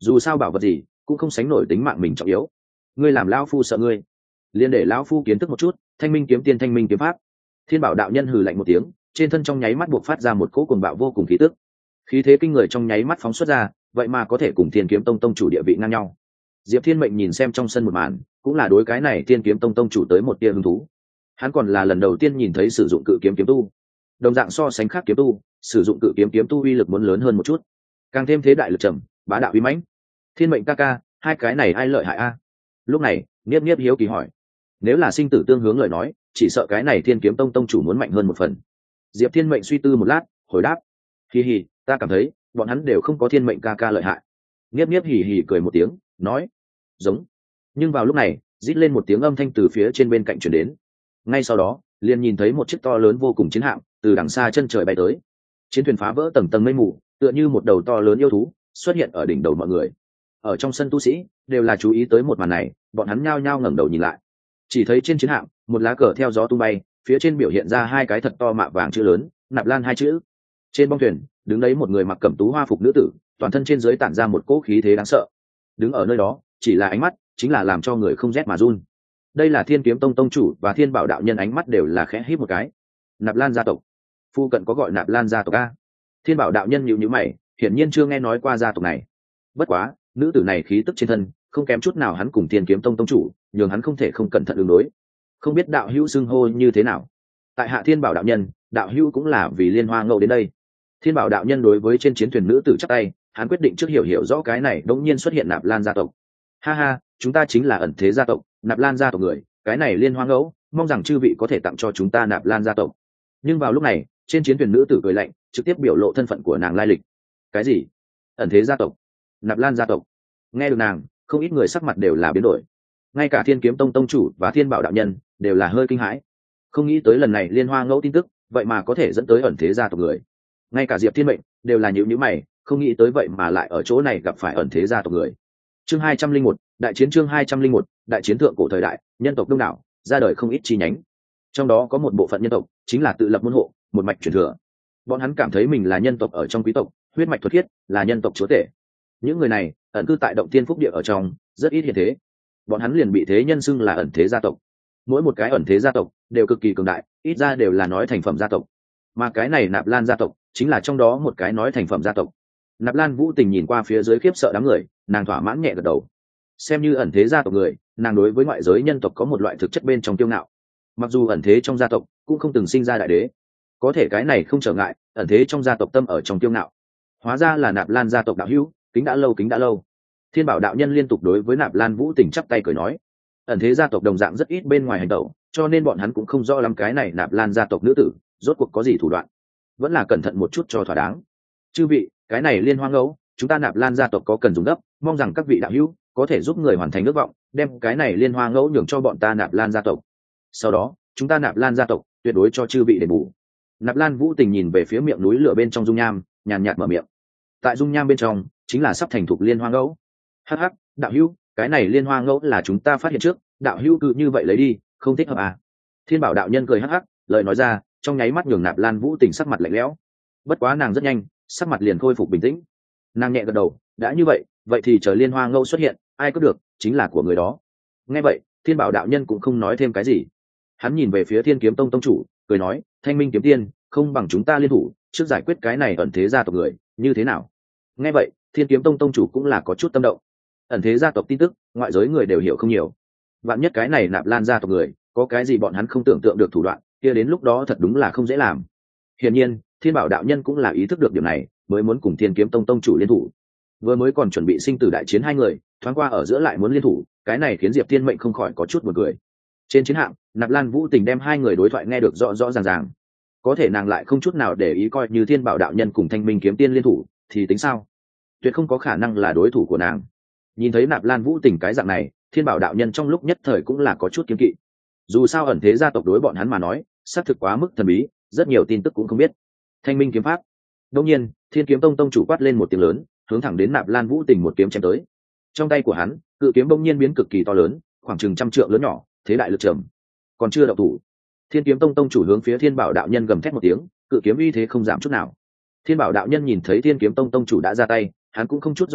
dù sao bảo vật gì cũng không sánh nổi tính mạng mình trọng yếu. Ngươi làm lão phu sợ ngươi, liền để lão phu kiến thức một chút thanh minh kiếm tiên thanh minh kiếm pháp. Thiên Bảo đạo nhân hừ lạnh một tiếng, trên thân trong nháy mắt buộc phát ra một cỗ cuồng bạo vô cùng khí tức, khí thế kinh người trong nháy mắt phóng xuất ra, vậy mà có thể cùng Thiên Kiếm Tông tông chủ địa vị ngang nhau. Diệp Thiên Mệnh nhìn xem trong sân một màn, cũng là đối cái này Thiên Kiếm Tông tông chủ tới một tia hứng thú. Hắn còn là lần đầu tiên nhìn thấy sử dụng cự kiếm kiếm tu, đồng dạng so sánh khác kiếm tu, sử dụng cự kiếm kiếm tu uy lực muốn lớn hơn một chút, càng thêm thế đại lực trầm, bá đạo uy mãnh. Thiên Mệnh ca ca, hai cái này ai lợi hại a? Lúc này, Niếp Niếp hiếu kỳ hỏi. Nếu là sinh tử tương hướng lời nói, chỉ sợ cái này Thiên Kiếm Tông tông chủ muốn mạnh hơn một phần. Diệp Thiên Mệnh suy tư một lát, hồi đáp: hì hì, ta cảm thấy bọn hắn đều không có Thiên Mệnh ca ca lợi hại. Niếp Niếp hì hì cười một tiếng, nói: giống. Nhưng vào lúc này, rít lên một tiếng âm thanh từ phía trên bên cạnh truyền đến. Ngay sau đó, liền nhìn thấy một chiếc to lớn vô cùng chiến hạm từ đằng xa chân trời bay tới. Chiến thuyền phá vỡ tầng tầng mây mù, tựa như một đầu to lớn yêu thú xuất hiện ở đỉnh đầu mọi người. Ở trong sân tu sĩ đều là chú ý tới một màn này, bọn hắn nhao nhao ngẩng đầu nhìn lại. Chỉ thấy trên chiến hạm, một lá cờ theo gió tung bay, phía trên biểu hiện ra hai cái thật to mạ vàng chữ lớn, Nạp Lan hai chữ. Trên bong thuyền, đứng đấy một người mặc cẩm tú hoa phục nữ tử, toàn thân trên dưới tản ra một cỗ khí thế đáng sợ. Đứng ở nơi đó, chỉ là ánh mắt, chính là làm cho người không rét mà run. Đây là Thiên Kiếm Tông tông chủ và Thiên Bảo đạo nhân, ánh mắt đều là khẽ híp một cái. Nạp Lan gia tộc, phu cận có gọi Nạp Lan gia tộc a? Thiên Bảo đạo nhân nhíu nhíu mày, hiển nhiên chưa nghe nói qua gia tộc này. Bất quá, nữ tử này khí tức trên thân, không kém chút nào hắn cùng Thiên Kiếm Tông tông chủ, nhường hắn không thể không cẩn thận ứng đối. Không biết đạo hữu xưng hô như thế nào? Tại hạ Thiên Bảo đạo nhân, đạo hữu cũng là vì Liên Hoa Ngẫu đến đây. Thiên Bảo đạo nhân đối với trên chiến thuyền nữ tử chắp tay, hắn quyết định trước hiểu rõ cái này đột nhiên xuất hiện Nạp Lan gia tộc. Ha ha, chúng ta chính là ẩn thế gia tộc, Nạp Lan gia tộc người, cái này Liên Hoa Ngẫu, mong rằng chư vị có thể tặng cho chúng ta Nạp Lan gia tộc. Nhưng vào lúc này, trên chiến thuyền nữ tử cười lạnh, trực tiếp biểu lộ thân phận của nàng lai lịch. Cái gì? Ẩn thế gia tộc? Nạp Lan gia tộc? Nghe được nàng, không ít người sắc mặt đều là biến đổi. Ngay cả Thiên Kiếm Tông tông chủ và Thiên Bảo đạo nhân đều là hơi kinh hãi. Không nghĩ tới lần này Liên Hoa Ngẫu tin tức, vậy mà có thể dẫn tới ẩn thế gia tộc người. Ngay cả Diệp Thiên Mệnh đều là nhíu nhíu mày, không nghĩ tới vậy mà lại ở chỗ này gặp phải ẩn thế gia tộc người. Chương 201, đại chiến chương 201, đại chiến thượng cổ thời đại, nhân tộc đông đảo, ra đời không ít chi nhánh. Trong đó có một bộ phận nhân tộc chính là tự lập môn hộ, một mạch truyền thừa. Bọn hắn cảm thấy mình là nhân tộc ở trong quý tộc, huyết mạch thuật khiết, là nhân tộc chúa tể. Những người này ẩn cư tại động tiên phúc địa ở trong, rất ít hiện thế. Bọn hắn liền bị thế nhân xưng là ẩn thế gia tộc. Mỗi một cái ẩn thế gia tộc đều cực kỳ cường đại, ít ra đều là nói thành phẩm gia tộc. Mà cái này Nạp Lan gia tộc chính là trong đó một cái nói thành phẩm gia tộc. Nạp Lan Vũ Tình nhìn qua phía dưới khiếp sợ đám người, nàng thỏa mãn nhẹ gật đầu. Xem như ẩn thế gia tộc người, nàng đối với ngoại giới nhân tộc có một loại thực chất bên trong kiêu ngạo. Mặc dù ẩn thế trong gia tộc cũng không từng sinh ra đại đế, có thể cái này không trở ngại, ẩn thế trong gia tộc tâm ở trong kiêu ngạo. Hóa ra là Nạp Lan gia tộc đạo hữu, kính đã lâu. Thiên Bảo đạo nhân liên tục đối với Nạp Lan Vũ Tình chắp tay cười nói. Ẩn thế gia tộc đồng dạng rất ít bên ngoài hành động, cho nên bọn hắn cũng không rõ lắm cái này Nạp Lan gia tộc nữ tử rốt cuộc có gì thủ đoạn, vẫn là cẩn thận một chút cho thỏa đáng. Chư vị, cái này Liên Hoa Ngẫu, chúng ta Nạp Lan gia tộc có cần dùng gấp, mong rằng các vị đạo hữu có thể giúp người hoàn thành ước vọng, đem cái này Liên Hoa Ngẫu nhường cho bọn ta Nạp Lan gia tộc. Sau đó, chúng ta Nạp Lan gia tộc tuyệt đối cho chư vị đền bù. Nạp Lan Vũ Tình nhìn về phía miệng núi lửa bên trong dung nham, nhàn nhạt mở miệng. Tại dung nham bên trong, chính là sắp thành thục Liên Hoa Ngẫu. Hắc hắc, đạo hữu, cái này Liên Hoa Ngẫu là chúng ta phát hiện trước, đạo hữu cứ như vậy lấy đi, không thích hợp à? Thiên Bảo đạo nhân cười hắc hắc, lời nói ra, trong nháy mắt nhường Nạp Lan Vũ Tình sắc mặt lạnh lẽo. Bất quá nàng rất nhanh, sắc mặt liền khôi phục bình tĩnh. Nàng nhẹ gật đầu, đã như vậy thì chờ Liên Hoa Ngẫu xuất hiện, ai có được chính là của người đó. Nghe vậy, Thiên Bảo đạo nhân cũng không nói thêm cái gì. Hắn nhìn về phía Thiên Kiếm Tông tông chủ, cười nói, Thanh Minh kiếm tiên, không bằng chúng ta liên thủ, trước giải quyết cái này ẩn thế gia tộc người, như thế nào? Nghe vậy, Thiên Kiếm Tông tông chủ cũng là có chút tâm động. Ẩn thế gia tộc tin tức, ngoại giới người đều hiểu không nhiều. Vạn nhất cái này Nạp Lan gia tộc người, có cái gì bọn hắn không tưởng tượng được thủ đoạn, kia đến lúc đó thật đúng là không dễ làm. Hiển nhiên, Thiên Bảo đạo nhân cũng là ý thức được điểm này, mới muốn cùng Thiên Kiếm Tông tông chủ liên thủ. Vừa mới còn chuẩn bị sinh tử đại chiến hai người, thoáng qua ở giữa lại muốn liên thủ, cái này khiến Diệp Thiên Mệnh không khỏi có chút buồn cười. Trên chiến hạm, Nạp Lan Vũ Tình đem hai người đối thoại nghe được rõ ràng. Có thể nàng lại không chút nào để ý, coi như Thiên Bảo đạo nhân cùng Thanh Minh kiếm tiên liên thủ, thì tính sao? Tuyệt không có khả năng là đối thủ của nàng. Nhìn thấy Nạp Lan Vũ Tình cái dạng này, Thiên Bảo đạo nhân trong lúc nhất thời cũng là có chút kiêng kỵ. Dù sao ẩn thế gia tộc đối bọn hắn mà nói, xác thực quá mức thần bí, rất nhiều tin tức cũng không biết. Thanh Minh kiếm pháp. Đương nhiên, Thiên Kiếm Tông tông chủ quát lên một tiếng lớn, hướng thẳng đến Nạp Lan Vũ Tình một kiếm chém tới. Trong tay của hắn, cự kiếm bỗng nhiên biến cực kỳ to lớn, khoảng chừng 100 trượng lớn nhỏ, thế đại lực trầm. Còn chưa động thủ, Thiên Kiếm Tông tông chủ hướng phía Thiên Bảo đạo nhân gầm thét một tiếng, cự kiếm uy thế không giảm chút nào. Thiên Bảo đạo nhân nhìn thấy Thiên Kiếm Tông tông chủ đã ra tay, hắn cũng không chút do dự,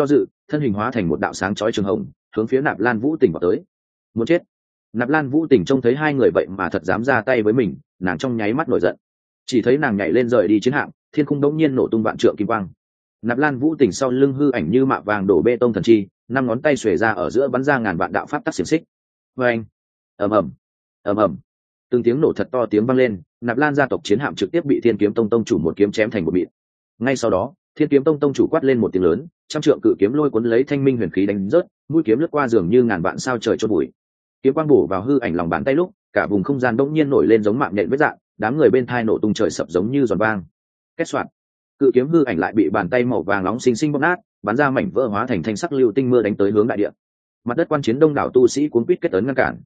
thân hình hóa thành một đạo sáng chói trường hồng, hướng phía Nạp Lan Vũ Tình vào tới. Muốn chết! Nạp Lan Vũ Tình trông thấy hai người vậy mà thật dám ra tay với mình, nàng trong nháy mắt nổi giận. Chỉ thấy nàng nhảy lên rời đi chiến hạm, thiên khung đống nhiên nổ tung vạn trượng kim quang. Nạp Lan Vũ Tình sau lưng hư ảnh như mạ vàng đổ bê tông thần chi, năm ngón tay xuề ra ở giữa bắn ra ngàn vạn đạo pháp tắc xiềng xích. Oeng! Ầm ầm! Ầm ầm! Từng tiếng nổ thật to tiếng vang lên, Nạp Lan gia tộc chiến hạm trực tiếp bị Thiên Kiếm Tông tông chủ một kiếm chém thành một mịn. Ngay sau đó, Thiên Kiếm Tông tông chủ quát lên một tiếng lớn, trăm trượng cự kiếm lôi cuốn lấy thanh minh huyền khí đánh rớt, mũi kiếm lướt qua dường như ngàn vạn sao trời chôn bụi. Kiếm quang bổ vào hư ảnh lòng bàn tay lúc, cả vùng không gian đột nhiên nổi lên giống mạng nhện vết dạng, đám người bên thai nổ tung trời sập giống như giòn vang. Kết soạn, cự kiếm hư ảnh lại bị bàn tay màu vàng nóng xinh xinh bóp nát, bắn ra mảnh vỡ hóa thành thanh sắc lưu tinh mưa đánh tới hướng đại địa. Mặt đất quan chiến đông đảo tu sĩ cuốn quýt kết ấn ngăn cản.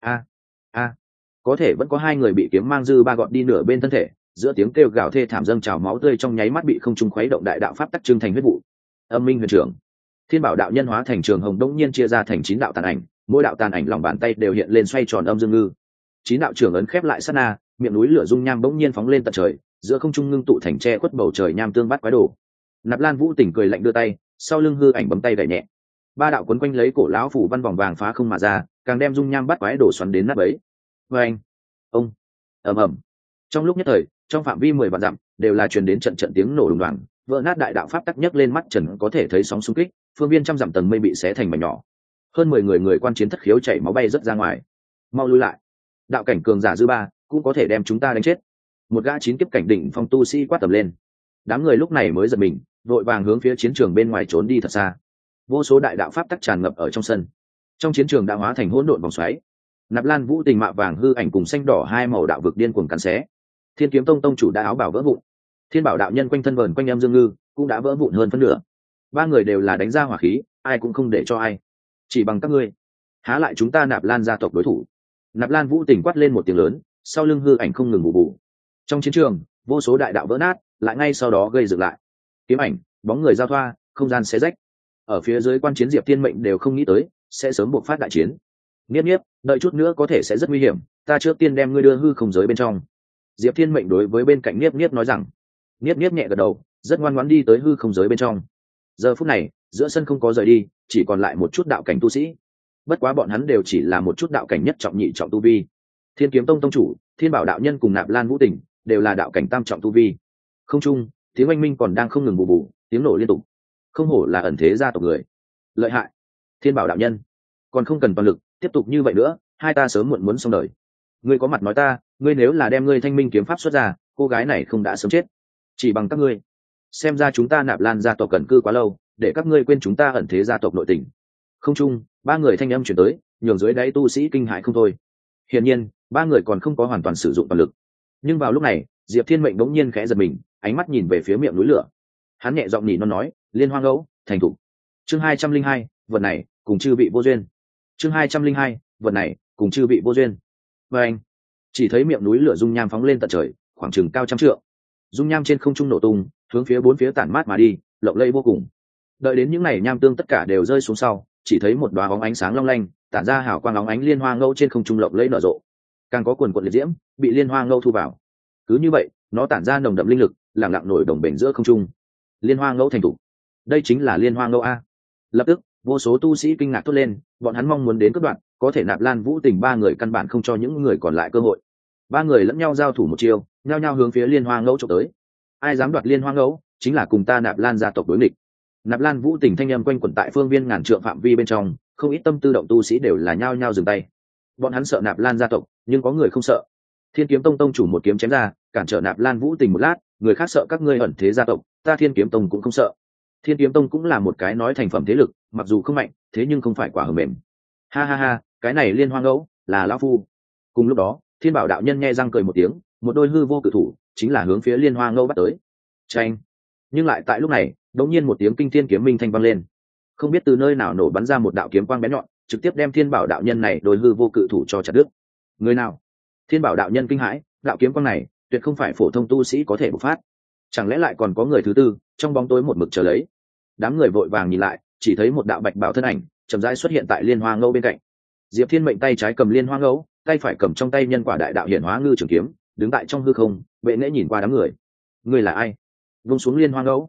A, có thể vẫn có hai người bị kiếm mang dư ba gọt đi nửa bên thân thể, giữa tiếng kêu gào thê thảm dâng trào máu tươi trong nháy mắt bị không trung khuấy động đại đạo pháp tắc trưng thành huyết vụ. Âm minh huyền trưởng, Thiên Bảo đạo nhân hóa thành trường hồng đông nhiên chia ra thành 9 đạo tàn ảnh, mỗi đạo tàn ảnh lòng bàn tay đều hiện lên xoay tròn âm dương ngư. 9 đạo trưởng ấn khép lại sát na, miệng núi lửa dung nham bỗng nhiên phóng lên tận trời, giữa không trung ngưng tụ thành che khuất bầu trời nham tương bát quái đồ. Nạp Lan Vũ Tỉnh cười lạnh đưa tay, sau lưng hư ảnh bấm tay gảy nhẹ. 3 đạo quấn quanh lấy cổ lão phủ văn vòng vàng phá không mà ra, càng đem dung nham bát quái đồ xoắn đến nát bấy. Oeng, ông, ầm ầm. Trong lúc nhất thời, trong phạm vi 10 vạn dặm đều là truyền đến trận trận tiếng nổ đùng đoàng, vỡ nát đại đạo pháp tắc nhấc lên mắt trần có thể thấy sóng xung kích, phương viên trăm dặm tầng mây bị xé thành mảnh nhỏ. Hơn 10 người quan chiến thất khiếu chảy máu bay rất ra ngoài. Mau lui lại, đạo cảnh cường giả dư ba cũng có thể đem chúng ta đánh chết. Một gã 9 kiếp cảnh đỉnh phong tu sĩ quát tầm lên. Đám người lúc này mới giật mình, vội vàng hướng phía chiến trường bên ngoài trốn đi thật xa. Vô số đại đạo pháp tắc tràn ngập ở trong sân, trong chiến trường đã hóa thành hỗn độn vòng xoáy. Nạp Lan Vũ Tình mạ vàng hư ảnh cùng xanh đỏ hai màu đạo vực điên cuồng cắn xé. Thiên Kiếm Tông tông chủ đã áo bào vỡ vụn, Thiên Bảo đạo nhân quanh thân vờn quanh âm dương ngư cũng đã vỡ vụn hơn phân nửa. 3 người đều là đánh ra hỏa khí, ai cũng không để cho ai. Chỉ bằng các ngươi, há lại chúng ta Nạp Lan gia tộc đối thủ? Nạp Lan Vũ Tình quát lên một tiếng lớn, sau lưng hư ảnh không ngừng bù bù. Trong chiến trường, vô số đại đạo vỡ nát, lại ngay sau đó gây dựng lại. Kiếm ảnh, bóng người giao thoa, không gian xé rách. Ở phía dưới quan chiến Diệp Thiên Mệnh đều không nghĩ tới sẽ sớm buộc phát đại chiến. Niếp Niếp, đợi chút nữa có thể sẽ rất nguy hiểm, ta trước tiên đem ngươi đưa hư không giới bên trong. Diệp Thiên Mệnh đối với bên cạnh Niếp Niếp nói rằng. Niếp Niếp nhẹ gật đầu, rất ngoan ngoãn đi tới hư không giới bên trong. Giờ phút này, giữa sân không có rời đi, chỉ còn lại một chút đạo cảnh tu sĩ. Bất quá bọn hắn đều chỉ là một chút đạo cảnh nhất trọng nhị trọng tu vi. Thiên Kiếm Tông tông chủ, Thiên Bảo đạo nhân cùng Nạp Lan Vũ Tình đều là đạo cảnh tam trọng tu vi. Không trung, tiếng oanh minh còn đang không ngừng bù bù, tiếng nổ liên tục. Không hổ là ẩn thế gia tộc người, lợi hại. Thiên Bảo đạo nhân, còn không cần toàn lực, tiếp tục như vậy nữa, hai ta sớm muộn muốn xong đời. Ngươi có mặt nói ta, ngươi nếu là đem ngươi thanh minh kiếm pháp xuất ra, cô gái này không đã sớm chết. Chỉ bằng các ngươi, xem ra chúng ta Nạp Lan gia tộc cẩn cư quá lâu, để các ngươi quên chúng ta ẩn thế gia tộc nội tình. Không trung, 3 người thanh âm chuyển tới, nhường dưới đáy tu sĩ kinh hãi không thôi. Hiển nhiên, 3 người còn không có hoàn toàn sử dụng toàn lực. Nhưng vào lúc này, Diệp Thiên Mệnh đống nhiên khẽ giật mình, ánh mắt nhìn về phía miệng núi lửa. Hắn nhẹ giọng nỉ non nói, Liên Hoa Ngẫu, thành thủ. Chương 202, vật này cùng chư vị vô duyên. Chương 202, vật này cùng chư vị vô duyên. Và anh, chỉ thấy miệng núi lửa dung nham phóng lên tận trời, khoảng chừng cao trăm trượng. Dung nham trên không trung nổ tung, hướng phía 4 phía tản mát mà đi, lộng lẫy vô cùng. Đợi đến những này nham tương tất cả đều rơi xuống sau, chỉ thấy một đóa bóng ánh sáng long lanh, tản ra hào quang óng ánh liên hoa ngẫu trên không trung lộng lẫy nở rộ. Càng có quần quần liệt diễm bị liên hoa ngẫu thu vào. Cứ như vậy, nó tản ra nồng đậm linh lực, lặng lặng nổi đồng bền giữa không trung. Liên hoa ngẫu thành thủ. Đây chính là liên hoa ngẫu a. Lập tức, vô số tu sĩ kinh ngạc thốt lên, bọn hắn mong muốn đến cướp đoạt, có thể Nạp Lan Vũ Tình 3 người căn bản không cho những người còn lại cơ hội. 3 người lẫn nhau giao thủ một chiêu, nhao nhao hướng phía liên hoa ngẫu chụp tới. Ai dám đoạt liên hoa ngẫu, chính là cùng ta Nạp Lan gia tộc đối nghịch. Nạp Lan Vũ Tình thanh âm quanh quẩn tại phương viên ngàn trượng phạm vi bên trong, không ít tâm tư động tu sĩ đều là nhao nhao dừng tay. Bọn hắn sợ Nạp Lan gia tộc, nhưng có người không sợ. Thiên Kiếm Tông tông chủ một kiếm chém ra, cản trở Nạp Lan Vũ Tình một lát, người khác sợ các ngươi ẩn thế gia tộc, ta Thiên Kiếm Tông cũng không sợ. Thiên Kiếm Tông cũng là một cái nói thành phẩm thế lực, mặc dù không mạnh, thế nhưng không phải quả hờ mềm. Ha ha ha, cái này liên hoa ngẫu là lão phu. Cùng lúc đó, Thiên Bảo đạo nhân nghe răng cười một tiếng, một đôi hư vô cự thủ chính là hướng phía liên hoa ngẫu bắt tới. Chanh! Nhưng lại tại lúc này, đống nhiên một tiếng kinh thiên kiếm minh thanh vang lên. Không biết từ nơi nào nổ bắn ra một đạo kiếm quang bén nhọn, trực tiếp đem Thiên Bảo đạo nhân này đôi hư vô cự thủ cho chặt đứt. Người nào? Thiên Bảo đạo nhân kinh hãi, đạo kiếm quang này tuyệt không phải phổ thông tu sĩ có thể bộc phát. Chẳng lẽ lại còn có người thứ tư trong bóng tối một mực chờ lấy? Đám người vội vàng nhìn lại, chỉ thấy một đạo bạch bảo thân ảnh chậm rãi xuất hiện tại liên hoa ngẫu bên cạnh. Diệp Thiên Mệnh tay trái cầm liên hoa ngẫu, tay phải cầm trong tay nhân quả đại đạo hiển hóa ngư trường kiếm, đứng tại trong hư không, bệ nghệ nhìn qua đám người. Người là ai? Vung xuống liên hoa ngẫu.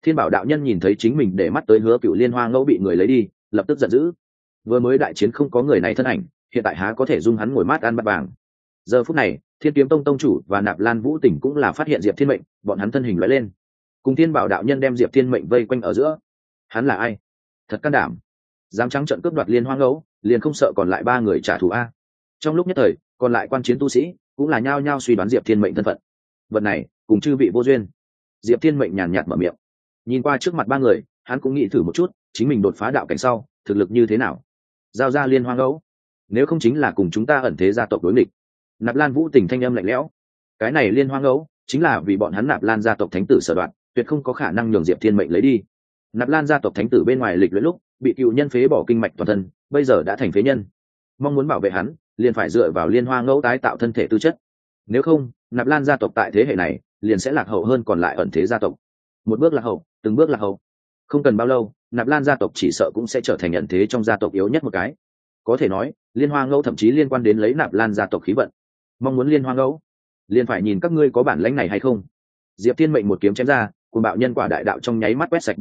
Thiên Bảo đạo nhân nhìn thấy chính mình để mắt tới Hứa Cựu Liên Hoa Ngẫu bị người lấy đi, lập tức giận dữ. Vừa mới đại chiến không có người này thân ảnh, hiện tại há có thể dung hắn ngồi mát ăn bát vàng. Giờ phút này, Thiên Kiếm Tông tông chủ và Nạp Lan Vũ Tỉnh cũng là phát hiện Diệp Thiên Mệnh, bọn hắn thân hình lóe lên, cùng Thiên Bảo đạo nhân đem Diệp Thiên Mệnh vây quanh ở giữa. Hắn là ai? Thật can đảm, dám trắng trợn cướp đoạt Liên Hoa Ngẫu, liền không sợ còn lại ba người trả thù a? Trong lúc nhất thời, còn lại quan chiến tu sĩ cũng là nhao nhao suy đoán Diệp Thiên Mệnh thân phận. Vật này cùng chư vị vô duyên. Diệp Thiên Mệnh nhàn nhạt mở miệng, nhìn qua trước mặt ba người, hắn cũng nghĩ thử một chút chính mình đột phá đạo cảnh sau thực lực như thế nào. Giao ra Liên Hoa Ngẫu, nếu không chính là cùng chúng ta ẩn thế gia tộc đối nghịch. Nạp Lan Vũ Tỉnh thanh âm lạnh lẽo, cái này Liên Hoa Ngẫu chính là vì bọn hắn Nạp Lan gia tộc thánh tử sở đoạn, tuyệt không có khả năng nhường Diệp Thiên Mệnh lấy đi. Nạp Lan gia tộc thánh tử bên ngoài lịch luyện lúc bị cựu nhân phế bỏ kinh mạch toàn thân, bây giờ đã thành phế nhân, mong muốn bảo vệ hắn liền phải dựa vào Liên Hoa Ngẫu tái tạo thân thể tư chất, nếu không Nạp Lan gia tộc tại thế hệ này liền sẽ lạc hậu hơn còn lại ẩn thế gia tộc. Một bước lạc hậu, từng bước lạc hậu, không cần bao lâu Nạp Lan gia tộc chỉ sợ cũng sẽ trở thành ẩn thế trong gia tộc yếu nhất một cái. Có thể nói Liên Hoa Ngẫu thậm chí liên quan đến lấy Nạp Lan gia tộc khí vận. Mong muốn Liên Hoa Ngẫu liền phải nhìn các ngươi có bản lãnh này hay không. Diệp Thiên Mệnh một kiếm chém ra, cùng bạo nhân quả đại đạo trong nháy mắt quét sạch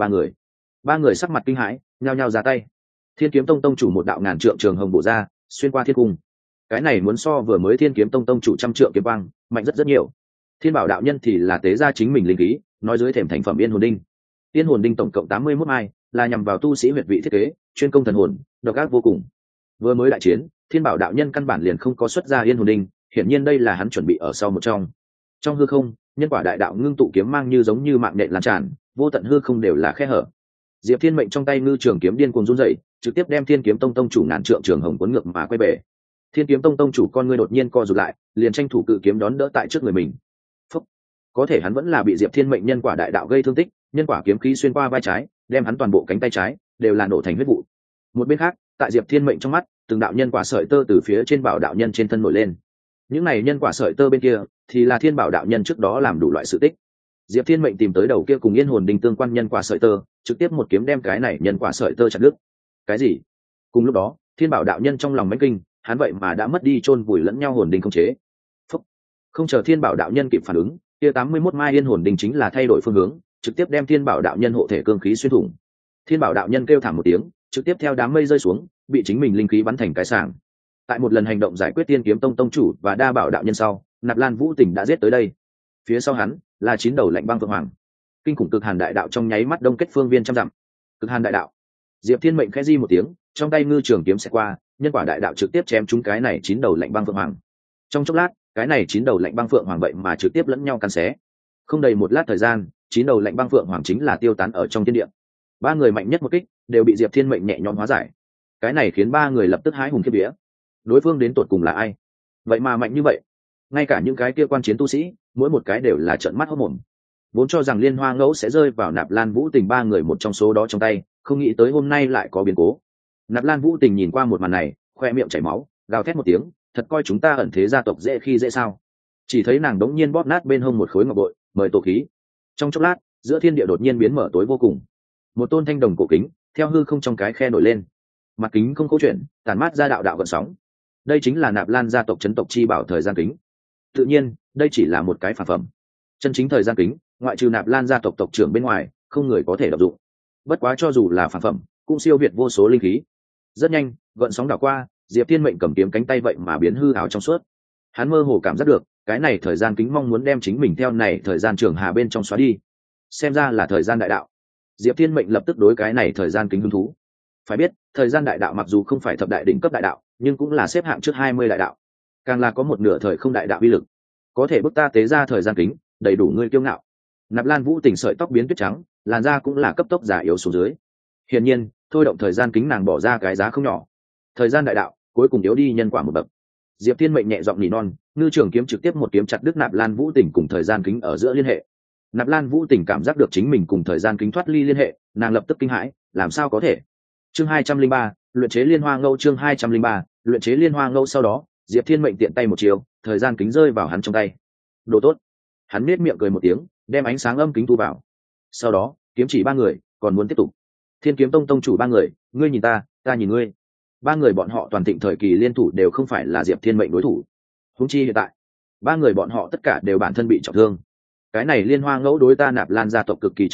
ba người sắc mặt kinh hãi, nhao nhao ra tay. Thiên Kiếm Tông tông chủ một đạo ngàn trượng trường hồng bổ ra, xuyên qua thiên cung. Cái này muốn so vừa mới Thiên Kiếm Tông tông chủ trăm trượng kiếm quang mạnh rất nhiều. Thiên Bảo đạo nhân thì là tế ra chính mình linh khí, nói dưới thềm thành phẩm Yên Hồn Đinh. Yên Hồn Đinh tổng cộng 81 mai, là nhằm vào tu sĩ huyệt vị thiết kế, chuyên công thần hồn, độc ác vô cùng. Vừa mới đại chiến, Thiên Bảo đạo nhân căn bản liền không có xuất ra Yên Hồn Đinh, hiển nhiên đây là hắn chuẩn bị ở sau một trong. Trong hư không, nhân quả đại đạo ngưng tụ kiếm mang như giống như mạng nện lan tràn, vô tận hư không đều là khe hở. Diệp Thiên Mệnh trong tay ngư trường kiếm điên cuồng run rẩy, trực tiếp đem Thiên Kiếm Tông tông chủ ngàn trượng trường hồng cuốn ngược mà quay về. Thiên Kiếm Tông tông chủ con ngươi đột nhiên co rụt lại, liền tranh thủ cự kiếm đón đỡ tại trước người mình. Phúc! Có thể hắn vẫn là bị Diệp Thiên Mệnh nhân quả đại đạo gây thương tích, nhân quả kiếm khí xuyên qua vai trái, đem hắn toàn bộ cánh tay trái đều là nổ thành huyết vụ. Một bên khác, tại Diệp Thiên Mệnh trong mắt, từng đạo nhân quả sợi tơ từ phía trên Bảo đạo nhân trên thân nổi lên. Những này nhân quả sợi tơ bên kia thì là Thiên Bảo đạo nhân trước đó làm đủ loại sự tích. Diệp Thiên Mệnh tìm tới đầu kia cùng Yên Hồn Đinh tương quan nhân quả sợi tơ, trực tiếp một kiếm đem cái này nhân quả sợi tơ chặt đứt. Cái gì? Cùng lúc đó, Thiên Bảo đạo nhân trong lòng mãnh kinh, hắn vậy mà đã mất đi chôn vùi lẫn nhau hồn đinh không chế. Phúc. Không chờ Thiên Bảo đạo nhân kịp phản ứng, kia 81 mai Yên Hồn Đinh chính là thay đổi phương hướng, trực tiếp đem Thiên Bảo đạo nhân hộ thể cương khí xuyên thủng. Thiên Bảo đạo nhân kêu thảm một tiếng, trực tiếp theo đám mây rơi xuống, bị chính mình linh khí bắn thành cái sàng. Tại một lần hành động giải quyết Thiên Kiếm Tông tông chủ và đa bảo đạo nhân sau, Nạp Lan Vũ Tỉnh đã giết tới đây. Phía sau hắn là 9 đầu lạnh băng phượng hoàng. Kinh khủng cực hàn đại đạo trong nháy mắt đông kết phương viên trăm dặm. Cực hàn đại đạo. Diệp Thiên Mệnh khẽ di một tiếng, trong tay ngư trường kiếm sẽ qua, nhân quả đại đạo trực tiếp chém trúng cái này 9 đầu lạnh băng phượng hoàng. Trong chốc lát, cái này 9 đầu lạnh băng phượng hoàng vậy mà trực tiếp lẫn nhau cắn xé. Không đầy một lát thời gian, 9 đầu lạnh băng phượng hoàng chính là tiêu tán ở trong thiên địa. Ba người mạnh nhất một kích đều bị Diệp Thiên Mệnh nhẹ nhõm hóa giải. Cái này khiến ba người lập tức hái hùng khiếp vía. Đối phương đến tột cùng là ai? Vậy mà mạnh như vậy. Ngay cả những cái kia quan chiến tu sĩ, mỗi một cái đều là trợn mắt hốt mồm. Vốn cho rằng Liên Hoa Ngẫu sẽ rơi vào Nạp Lan Vũ Tình ba người một trong số đó trong tay, không nghĩ tới hôm nay lại có biến cố. Nạp Lan Vũ Tình nhìn qua một màn này, khoe miệng chảy máu, gào thét một tiếng, thật coi chúng ta ẩn thế gia tộc dễ khi dễ sao? Chỉ thấy nàng đống nhiên bóp nát bên hông một khối ngọc bội, mời tổ khí. Trong chốc lát, giữa thiên địa đột nhiên biến mở tối vô cùng. Một tôn thanh đồng cổ kính theo hư không trong cái khe nổi lên, mặt kính không câu chuyện, tản mát ra đạo đạo gợn sóng. Đây chính là Nạp Lan gia tộc chấn tộc chi bảo thời gian kính. Tự nhiên, đây chỉ là một cái phản phẩm. Chân chính thời gian kính, ngoại trừ Nạp Lan gia tộc tộc trưởng bên ngoài, không người có thể đọc dụng. Bất quá cho dù là phản phẩm, cũng siêu việt vô số linh khí. Rất nhanh, gợn sóng đảo qua, Diệp Thiên Mệnh cầm kiếm cánh tay vậy mà biến hư ảo trong suốt. Hắn mơ hồ cảm giác được, cái này thời gian kính mong muốn đem chính mình theo này thời gian trường hà bên trong xóa đi. Xem ra là thời gian đại đạo. Diệp Thiên Mệnh lập tức đối cái này thời gian kính hứng thú. Phải biết, thời gian đại đạo mặc dù không phải thập đại đỉnh cấp đại đạo, nhưng cũng là xếp hạng trước 20 đại đạo. Càng là có một nửa thời không đại đạo uy lực. Có thể bức ta tế ra thời gian kính, đầy đủ ngươi kiêu ngạo. Nạp Lan Vũ Tình sợi tóc biến tuyết trắng, làn da cũng là cấp tốc già yếu xuống dưới. Hiển nhiên, thôi động thời gian kính nàng bỏ ra cái giá không nhỏ. Thời gian đại đạo cuối cùng yếu đi nhân quả một bậc. Diệp Thiên Mệnh nhẹ giọng nỉ non, ngư trường kiếm trực tiếp một kiếm chặt đứt Nạp Lan Vũ Tình cùng thời gian kính ở giữa liên hệ. Nạp Lan Vũ Tình cảm giác được chính mình cùng thời gian kính thoát ly liên hệ, nàng lập tức kinh hãi, làm sao có thể? Chương 203, luyện chế Liên Hoa Ngâu. Chương 203, luyện chế Liên Hoa Ngâu. Sau đó, Diệp Thiên Mệnh tiện tay một chiều, thời gian kính rơi vào hắn trong tay. Đồ tốt. Hắn nết miệng cười một tiếng, đem ánh sáng âm kính thu vào. Sau đó, kiếm chỉ ba người, còn muốn tiếp tục. Thiên Kiếm Tông tông chủ ba người, ngươi nhìn ta, ta nhìn ngươi. Ba người bọn họ toàn thịnh thời kỳ liên thủ đều không phải là Diệp Thiên Mệnh đối thủ. Huống chi hiện tại, ba người bọn họ tất cả đều bản thân bị trọng thương. Cái này Liên Hoa Ngẫu đối ta Nạp Lan gia tộc cực kỳ trọng yếu,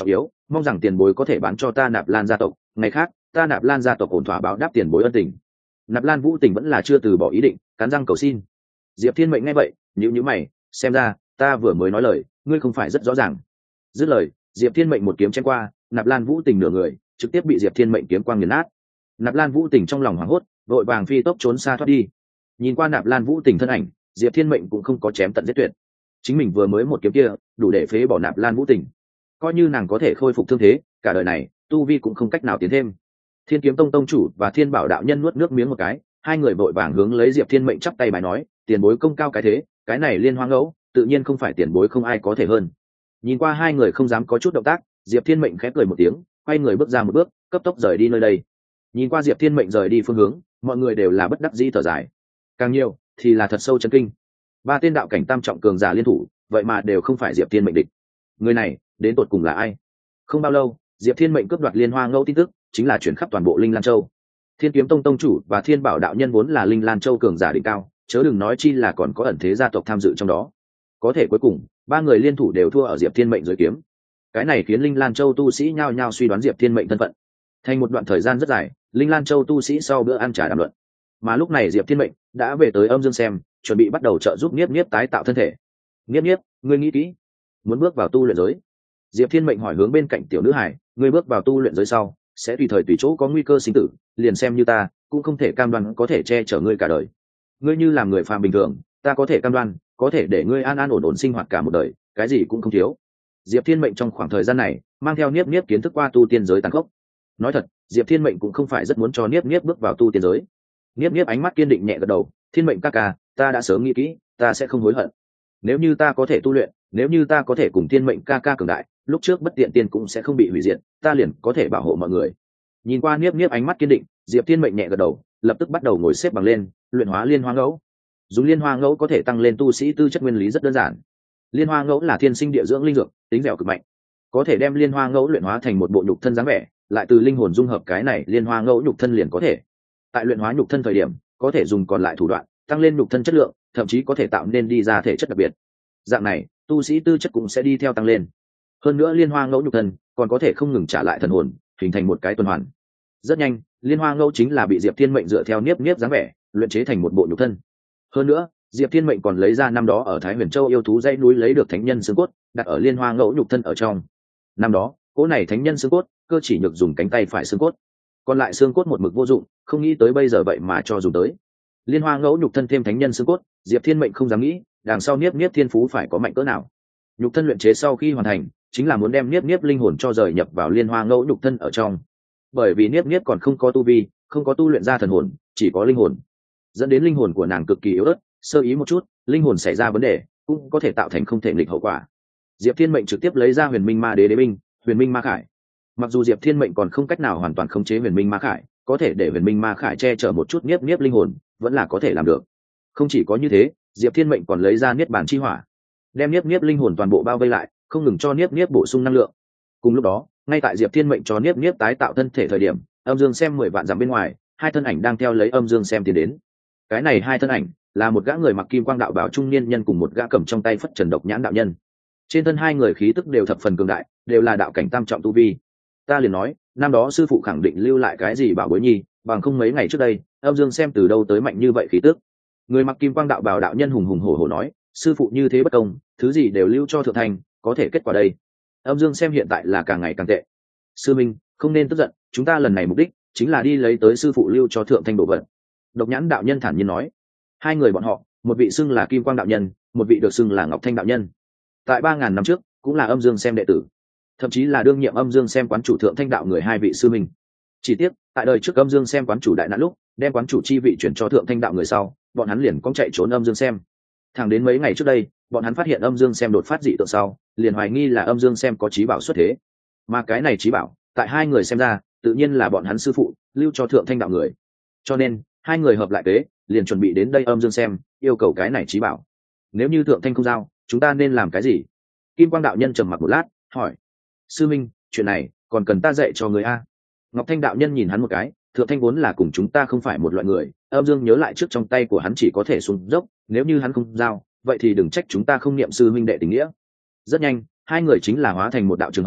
mong rằng tiền bối có thể bán cho ta Nạp Lan gia tộc, ngày khác ta Nạp Lan gia tộc ổn thỏa báo đáp tiền bối ân tình. Nạp Lan Vũ Tình vẫn là chưa từ bỏ ý định, cắn răng cầu xin. Diệp Thiên Mệnh nghe vậy, nhíu mày, xem ra ta vừa mới nói lời ngươi không phải rất rõ ràng. Dứt lời, Diệp Thiên Mệnh một kiếm chém qua, Nạp Lan Vũ Tình nửa người trực tiếp bị Diệp Thiên Mệnh kiếm quang nghiền nát. Nạp Lan Vũ Tình trong lòng hoảng hốt, vội vàng phi tốc trốn xa thoát đi. Nhìn qua Nạp Lan Vũ Tình thân ảnh, Diệp Thiên Mệnh cũng không có chém tận giết tuyệt. Chính mình vừa mới một kiếm kia đủ để phế bỏ Nạp Lan Vũ Tình, coi như nàng có thể khôi phục thương thế, cả đời này tu vi cũng không cách nào tiến thêm. Thiên Kiếm Tông tông chủ và Thiên Bảo đạo nhân nuốt nước miếng một cái, hai người vội vàng hướng lấy Diệp Thiên Mệnh chắp tay bài nói, tiền bối công cao cái thế, cái này Liên Hoa Ngẫu tự nhiên không phải tiền bối không ai có thể hơn. Nhìn qua hai người không dám có chút động tác, Diệp Thiên Mệnh khẽ cười một tiếng, quay người bước ra một bước, cấp tốc rời đi nơi đây. Nhìn qua Diệp Thiên Mệnh rời đi phương hướng, mọi người đều là bất đắc dĩ thở dài, càng nhiều thì là thật sâu chấn kinh. Ba tên đạo cảnh tam trọng cường giả liên thủ, vậy mà đều không phải Diệp Thiên Mệnh địch. Người này đến tột cùng là ai? Không bao lâu, Diệp Thiên Mệnh cướp đoạt Liên Hoa Ngẫu tin tức chính là chuyển khắp toàn bộ Linh Lan Châu. Thiên Kiếm Tông tông chủ và Thiên Bảo đạo nhân vốn là Linh Lan Châu cường giả đỉnh cao, chớ đừng nói chi là còn có ẩn thế gia tộc tham dự trong đó. Có thể cuối cùng ba người liên thủ đều thua ở Diệp Thiên Mệnh dưới kiếm. Cái này khiến Linh Lan Châu tu sĩ nhao nhao suy đoán Diệp Thiên Mệnh thân phận. Thành một đoạn thời gian rất dài, Linh Lan Châu tu sĩ sau bữa ăn trà đàm luận. Mà lúc này Diệp Thiên Mệnh đã về tới Âm Dương xem, chuẩn bị bắt đầu trợ giúp Niếp Niếp tái tạo thân thể. Niếp Niếp, ngươi nghĩ kỹ, muốn bước vào tu luyện giới? Diệp Thiên Mệnh hỏi hướng bên cạnh tiểu nữ hải, ngươi bước vào tu luyện giới sau, sẽ tùy thời tùy chỗ có nguy cơ sinh tử, liền xem như ta, cũng không thể cam đoan có thể che chở ngươi cả đời. Ngươi như làm người phàm bình thường, ta có thể cam đoan, có thể để ngươi an an ổn ổn sinh hoạt cả một đời, cái gì cũng không thiếu. Diệp Thiên Mệnh trong khoảng thời gian này, mang theo Niếp Niếp kiến thức qua tu tiên giới tàn khốc. Nói thật, Diệp Thiên Mệnh cũng không phải rất muốn cho Niếp Niếp bước vào tu tiên giới. Niếp Niếp ánh mắt kiên định nhẹ gật đầu, Thiên Mệnh ca ca, ta đã sớm nghĩ kỹ, ta sẽ không hối hận. Nếu như ta có thể tu luyện, nếu như ta có thể cùng Thiên Mệnh ca ca cường đại, lúc trước bất tiện tiên cũng sẽ không bị hủy diệt, ta liền có thể bảo hộ mọi người. Nhìn qua Niếp Niếp ánh mắt kiên định, Diệp Thiên Mệnh nhẹ gật đầu, lập tức bắt đầu ngồi xếp bằng lên, luyện hóa Liên Hoa Ngẫu. Dùng Liên Hoa Ngẫu có thể tăng lên tu sĩ tư chất nguyên lý rất đơn giản. Liên Hoa Ngẫu là thiên sinh địa dưỡng linh dược, tính dẻo cực mạnh, có thể đem Liên Hoa Ngẫu luyện hóa thành một bộ nhục thân dáng vẻ, lại từ linh hồn dung hợp cái này Liên Hoa Ngẫu nhục thân liền có thể. Tại luyện hóa nhục thân thời điểm, có thể dùng còn lại thủ đoạn tăng lên nhục thân chất lượng, thậm chí có thể tạo nên đi ra thể chất đặc biệt. Dạng này, tu sĩ tư chất cũng sẽ đi theo tăng lên. Hơn nữa Liên Hoa Ngẫu nhục thân còn có thể không ngừng trả lại thần hồn, hình thành một cái tuần hoàn. Rất nhanh, Liên Hoa Ngẫu chính là bị Diệp Thiên Mệnh dựa theo Niếp Niếp dáng vẻ luyện chế thành một bộ nhục thân. Hơn nữa, Diệp Thiên Mệnh còn lấy ra năm đó ở Thái Huyền Châu yêu thú dãy núi lấy được thánh nhân xương cốt, đặt ở Liên Hoa Ngẫu nhục thân ở trong. Năm đó, cỗ này thánh nhân xương cốt, cơ chỉ nhược dùng cánh tay phải xương cốt, còn lại xương cốt một mực vô dụng, không nghĩ tới bây giờ vậy mà cho dùng tới. Liên Hoa Ngẫu nhục thân thêm thánh nhân xương cốt, Diệp Thiên Mệnh không dám nghĩ, đằng sau Niếp Niếp thiên phú phải có mạnh cỡ nào. Nhục thân luyện chế sau khi hoàn thành, chính là muốn đem Niếp Niếp linh hồn cho rời nhập vào Liên Hoa Ngẫu nhục thân ở trong. Bởi vì Niếp Niếp còn không có tu vi, không có tu luyện ra thần hồn, chỉ có linh hồn, dẫn đến linh hồn của nàng cực kỳ yếu ớt, sơ ý một chút, linh hồn xảy ra vấn đề, cũng có thể tạo thành không thể nghịch hậu quả. Diệp Thiên Mệnh trực tiếp lấy ra Huyền Minh Ma Đế đế binh, Huyền Minh Ma Khải. Mặc dù Diệp Thiên Mệnh còn không cách nào hoàn toàn khống chế Huyền Minh Ma Khải, có thể để Huyền Minh Ma Khải che chở một chút Niếp Niếp linh hồn, vẫn là có thể làm được. Không chỉ có như thế, Diệp Thiên Mệnh còn lấy ra Niết Bàn Chi Hỏa, đem Niếp Niếp linh hồn toàn bộ bao vây lại, không ngừng cho Niếp Niếp bổ sung năng lượng. Cùng lúc đó, ngay tại Diệp Thiên Mệnh cho Niếp Niếp tái tạo thân thể thời điểm, Âm Dương xem 10 vạn dặm bên ngoài, hai thân ảnh đang theo lấy Âm Dương xem tiến đến. Cái này hai thân ảnh là một gã người mặc kim quang đạo bào trung niên nhân cùng một gã cầm trong tay phất trần độc nhãn đạo nhân. Trên thân hai người khí tức đều thập phần cường đại, đều là đạo cảnh tam trọng tu vi. Ta liền nói, năm đó sư phụ khẳng định lưu lại cái gì bảo bối nhi, bằng không mấy ngày trước đây, Âm Dương xem từ đâu tới mạnh như vậy khí tức. Người mặc kim quang đạo bào đạo nhân hùng hùng hổ hổ nói, sư phụ như thế bất công, thứ gì đều lưu cho thượng thành, có thể kết quả đây. Âm Dương xem hiện tại là càng ngày càng tệ. Sư minh, không nên tức giận, chúng ta lần này mục đích chính là đi lấy tới sư phụ lưu cho thượng thanh đồ vật. Độc nhãn đạo nhân thản nhiên nói. Hai người bọn họ, một vị xưng là kim quang đạo nhân, một vị được xưng là ngọc thanh đạo nhân. Tại 3000 năm trước, cũng là Âm Dương xem đệ tử, thậm chí là đương nhiệm Âm Dương xem quán chủ thượng thanh đạo người hai vị sư minh. Chỉ tiếc, tại đời trước Âm Dương xem quán chủ đại nạn lúc, đem quán chủ chi vị chuyển cho thượng thanh đạo người sau, bọn hắn liền cong chạy trốn Âm Dương xem. Thẳng đến mấy ngày trước đây, bọn hắn phát hiện Âm Dương xem đột phát dị tượng sau, liền hoài nghi là Âm Dương xem có trí bảo xuất thế. Mà cái này trí bảo, tại hai người xem ra, tự nhiên là bọn hắn sư phụ lưu cho thượng thanh đạo người. Cho nên, hai người hợp lại kế, liền chuẩn bị đến đây Âm Dương xem, yêu cầu cái này trí bảo. Nếu như thượng thanh không giao, chúng ta nên làm cái gì? Kim quang đạo nhân trầm mặc một lát, hỏi. Sư minh, chuyện này còn cần ta dạy cho người a? Ngọc thanh đạo nhân nhìn hắn một cái, thượng thanh vốn là cùng chúng ta không phải một loại người, Âm Dương nhớ lại trước trong tay của hắn chỉ có thể xuống dốc, nếu như hắn không giao, vậy thì đừng trách chúng ta không niệm sư minh đệ tình nghĩa. Rất nhanh, hai người chính là hóa thành một đạo trường hồng,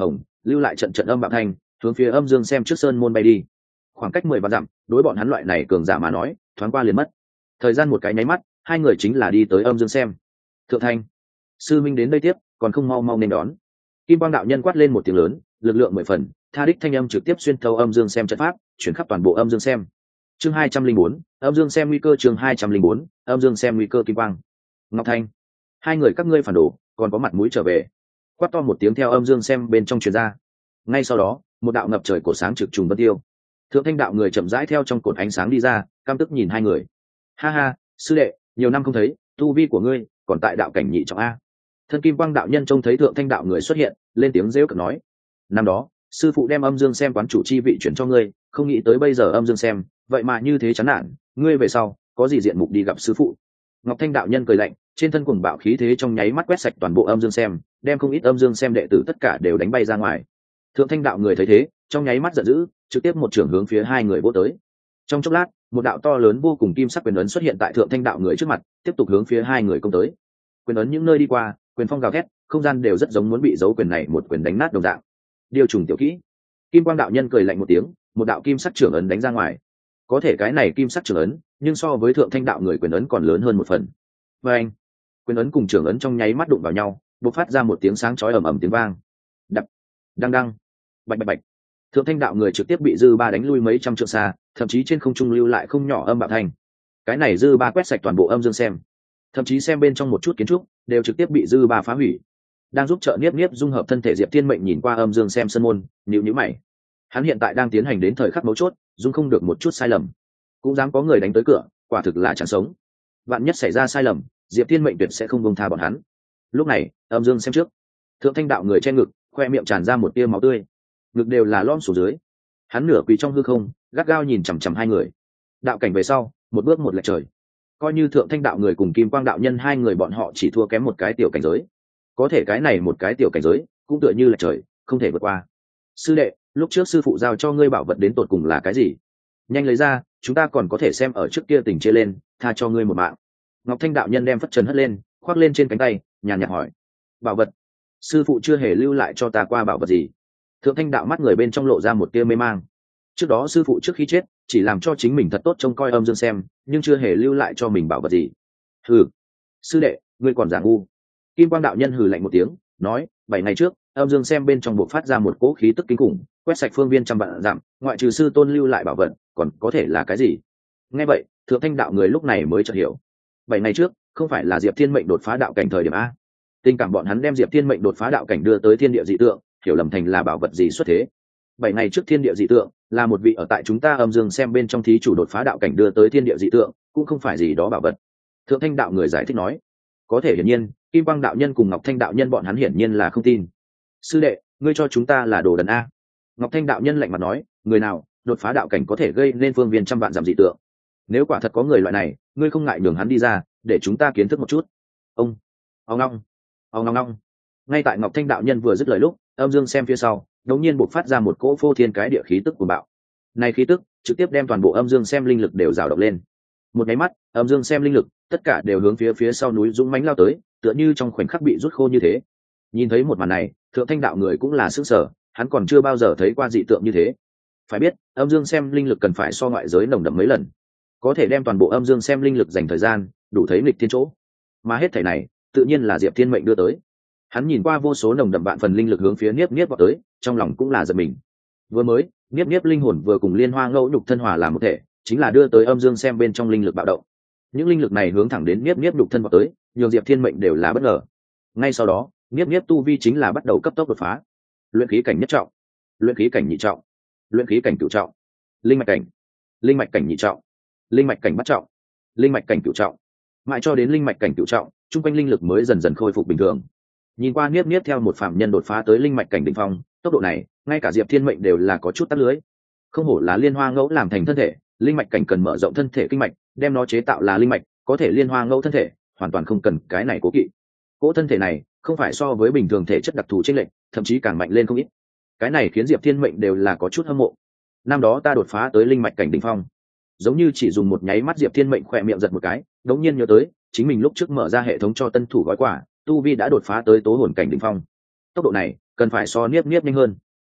lưu lại trận trận âm bạo thanh, hướng phía âm dương xem trước sơn môn bay đi. Khoảng cách 10 vạn dặm, đối bọn hắn loại này cường giả mà nói, thoáng qua liền mất. Thời gian một cái nháy mắt, hai người chính là đi tới âm dương xem. Thượng Thanh, sư minh đến đây tiếp, còn không mau mau nên đón. Kim Quang đạo nhân quát lên một tiếng lớn, lực lượng 10 phần, tha đích thanh âm trực tiếp xuyên thấu âm dương xem trận pháp, chuyển khắp toàn bộ âm dương xem. Chương 204, âm dương xem nguy cơ. Chương 204, âm dương xem nguy cơ. Kim Quang, Ngọc Thanh, hai người các ngươi phản đồ, còn có mặt mũi trở về. Quát to một tiếng theo âm dương xem bên trong truyền ra. Ngay sau đó, một đạo ngập trời cổ sáng trực trùng vân tiêu. Thượng Thanh đạo người chậm rãi theo trong cột ánh sáng đi ra, căm tức nhìn hai người. Ha ha, sư đệ, nhiều năm không thấy, tu vi của ngươi còn tại đạo cảnh nhị trọng a. Thân Kim Quang đạo nhân trông thấy Thượng Thanh đạo người xuất hiện, lên tiếng rêu cợt nói: năm đó sư phụ đem âm dương xem quán chủ chi vị chuyển cho ngươi, không nghĩ tới bây giờ âm dương xem vậy mà như thế chán nản, ngươi về sau có gì diện mục đi gặp sư phụ? Ngọc Thanh đạo nhân cười lạnh, trên thân cuồng bạo khí thế trong nháy mắt quét sạch toàn bộ âm dương xem, đem không ít âm dương xem đệ tử tất cả đều đánh bay ra ngoài. Thượng Thanh đạo người thấy thế, trong nháy mắt giận dữ, trực tiếp một trường hướng phía hai người vỗ tới. Trong chốc lát, một đạo to lớn vô cùng kim sắc quyền ấn xuất hiện tại Thượng Thanh đạo người trước mặt, tiếp tục hướng phía hai người công tới. Quyền ấn những nơi đi qua, quyền phong gào thét, không gian đều rất giống muốn bị dấu quyền này một quyền đánh nát đồng dạng. Điều trùng tiểu kỹ. Kim Quang đạo nhân cười lạnh một tiếng, một đạo kim sắc trưởng ấn đánh ra ngoài. Có thể cái này kim sắc trưởng ấn, nhưng so với Thượng Thanh đạo người quyền ấn còn lớn hơn một phần. Và anh, quyền ấn cùng trưởng ấn trong nháy mắt đụng vào nhau, bộc phát ra một tiếng sáng chói ầm ầm tiếng vang. Đập, đăng đăng, bạch bạch bạch. Thượng Thanh đạo người trực tiếp bị dư ba đánh lui mấy trăm trượng xa, thậm chí trên không trung lưu lại không nhỏ âm bạo thanh. Cái này dư ba quét sạch toàn bộ âm dương xem, thậm chí xem bên trong một chút kiến trúc đều trực tiếp bị dư ba phá hủy. Đang giúp trợ Niếp Niếp dung hợp thân thể Diệp Thiên Mệnh nhìn qua âm dương xem sân môn, nhíu nhíu mày. Hắn hiện tại đang tiến hành đến thời khắc mấu chốt, dung không được một chút sai lầm. Cũng dám có người đánh tới cửa, quả thực là chẳng sống. Vạn nhất xảy ra sai lầm, Diệp Thiên Mệnh tuyệt sẽ không buông tha bọn hắn. Lúc này, âm dương xem trước, Thượng Thanh đạo người che ngực, khoe miệng tràn ra một tia máu tươi, ngực đều là lom xuống dưới. Hắn nửa quỳ trong hư không, gắt gao nhìn chằm chằm hai người. Đạo cảnh về sau, một bước một lệch trời. Coi như Thượng Thanh đạo người cùng Kim Quang đạo nhân hai người bọn họ chỉ thua kém một cái tiểu cảnh giới, có thể cái này một cái tiểu cảnh giới cũng tựa như là trời, không thể vượt qua. Sư đệ, lúc trước sư phụ giao cho ngươi bảo vật đến tột cùng là cái gì? Nhanh lấy ra, chúng ta còn có thể xem ở trước kia tình chê lên, tha cho ngươi một mạng. Ngọc Thanh đạo nhân đem phất trần hất lên, khoác lên trên cánh tay, nhàn nhạt hỏi: bảo vật? Sư phụ chưa hề lưu lại cho ta qua bảo vật gì? Thượng Thanh đạo mắt người bên trong lộ ra một tia mê mang. Trước đó sư phụ trước khi chết chỉ làm cho chính mình thật tốt trông coi âm dương xem, nhưng chưa hề lưu lại cho mình bảo vật gì. Hừ, sư đệ, ngươi còn giả ngu. Kim Quang đạo nhân hừ lạnh một tiếng, nói: 7 ngày trước, âm dương xem bên trong buộc phát ra một cỗ khí tức kinh khủng, quét sạch phương viên trăm vạn dặm, ngoại trừ sư tôn lưu lại bảo vật, còn có thể là cái gì? Nghe vậy, Thượng Thanh đạo người lúc này mới chợt hiểu. 7 ngày trước, không phải là Diệp Thiên Mệnh đột phá đạo cảnh thời điểm a? Tình cảm bọn hắn đem Diệp Thiên Mệnh đột phá đạo cảnh đưa tới thiên địa dị tượng, hiểu lầm thành là bảo vật gì xuất thế. 7 ngày trước thiên địa dị tượng là một vị ở tại chúng ta âm dương xem bên trong thí chủ đột phá đạo cảnh đưa tới thiên địa dị tượng, cũng không phải gì đó bảo vật. Thượng Thanh đạo người giải thích nói. Có thể hiển nhiên, Kim Quang đạo nhân cùng Ngọc Thanh đạo nhân bọn hắn hiển nhiên là không tin. Sư đệ, ngươi cho chúng ta là đồ đần a? Ngọc Thanh đạo nhân lạnh mặt nói: người nào đột phá đạo cảnh có thể gây nên phương viên trăm vạn giảm dị tượng? Nếu quả thật có người loại này, ngươi không ngại nhường hắn đi ra, để chúng ta kiến thức một chút. Ông ngong, ông ngong. Ngay tại Ngọc Thanh đạo nhân vừa dứt lời lúc, âm dương xem phía sau đột nhiên bộc phát ra một cỗ phô thiên cái địa khí tức của bạo. Này khí tức trực tiếp đem toàn bộ âm dương xem linh lực đều rào động lên. Một cái mắt, âm dương xem linh lực tất cả đều hướng phía sau núi dũng mãnh lao tới, tựa như trong khoảnh khắc bị rút khô như thế. Nhìn thấy một màn này, Thượng Thanh đạo người cũng là sửng sở, hắn còn chưa bao giờ thấy qua dị tượng như thế. Phải biết, âm dương xem linh lực cần phải so ngoại giới nồng đậm mấy lần, có thể đem toàn bộ âm dương xem linh lực dành thời gian đủ thấy nghịch thiên chỗ. Mà hết thảy này, tự nhiên là Diệp Thiên Mệnh đưa tới. Hắn nhìn qua vô số nồng đậm vạn phần linh lực hướng phía Niếp Niếp vọt tới, trong lòng cũng là giật mình. Vừa mới, Niếp Niếp linh hồn vừa cùng Liên Hoa Ngẫu nhục thân hòa làm một thể, chính là đưa tới âm dương xem bên trong linh lực bạo động. Những linh lực này hướng thẳng đến Niếp Niếp nhục thân vọt tới, nhường Diệp Thiên Mệnh đều là bất ngờ. Ngay sau đó, Niếp Niếp tu vi chính là bắt đầu cấp tốc đột phá. Luyện khí cảnh nhất trọng, luyện khí cảnh nhị trọng, luyện khí cảnh cửu trọng, linh mạch cảnh nhị trọng, linh mạch cảnh bát trọng, linh mạch cảnh cửu trọng, mãi cho đến linh mạch cảnh cửu trọng, trung quanh linh lực mới dần dần khôi phục bình thường. Nhìn qua Niếp Niếp theo một phạm nhân đột phá tới linh mạch cảnh đỉnh phong, tốc độ này, ngay cả Diệp Thiên Mệnh đều là có chút tắt lưới. Không hổ là Liên Hoa Ngẫu làm thành thân thể, linh mạch cảnh cần mở rộng thân thể kinh mạch, đem nó chế tạo là linh mạch, có thể Liên Hoa Ngẫu thân thể hoàn toàn không cần cái này cố kỵ. Cỗ thân thể này không phải so với bình thường thể chất đặc thù chênh lệch, thậm chí càng mạnh lên không ít. Cái này khiến Diệp Thiên Mệnh đều là có chút hâm mộ. Năm đó ta đột phá tới linh mạch cảnh đỉnh phong, giống như chỉ dùng một nháy mắt, Diệp Thiên Mệnh khỏe miệng giật một cái, đống nhiên nhớ tới chính mình lúc trước mở ra hệ thống cho tân thủ gói quà, tu vi đã đột phá tới tố hồn cảnh đỉnh phong. Tốc độ này cần phải so Niếp Niếp nhanh hơn.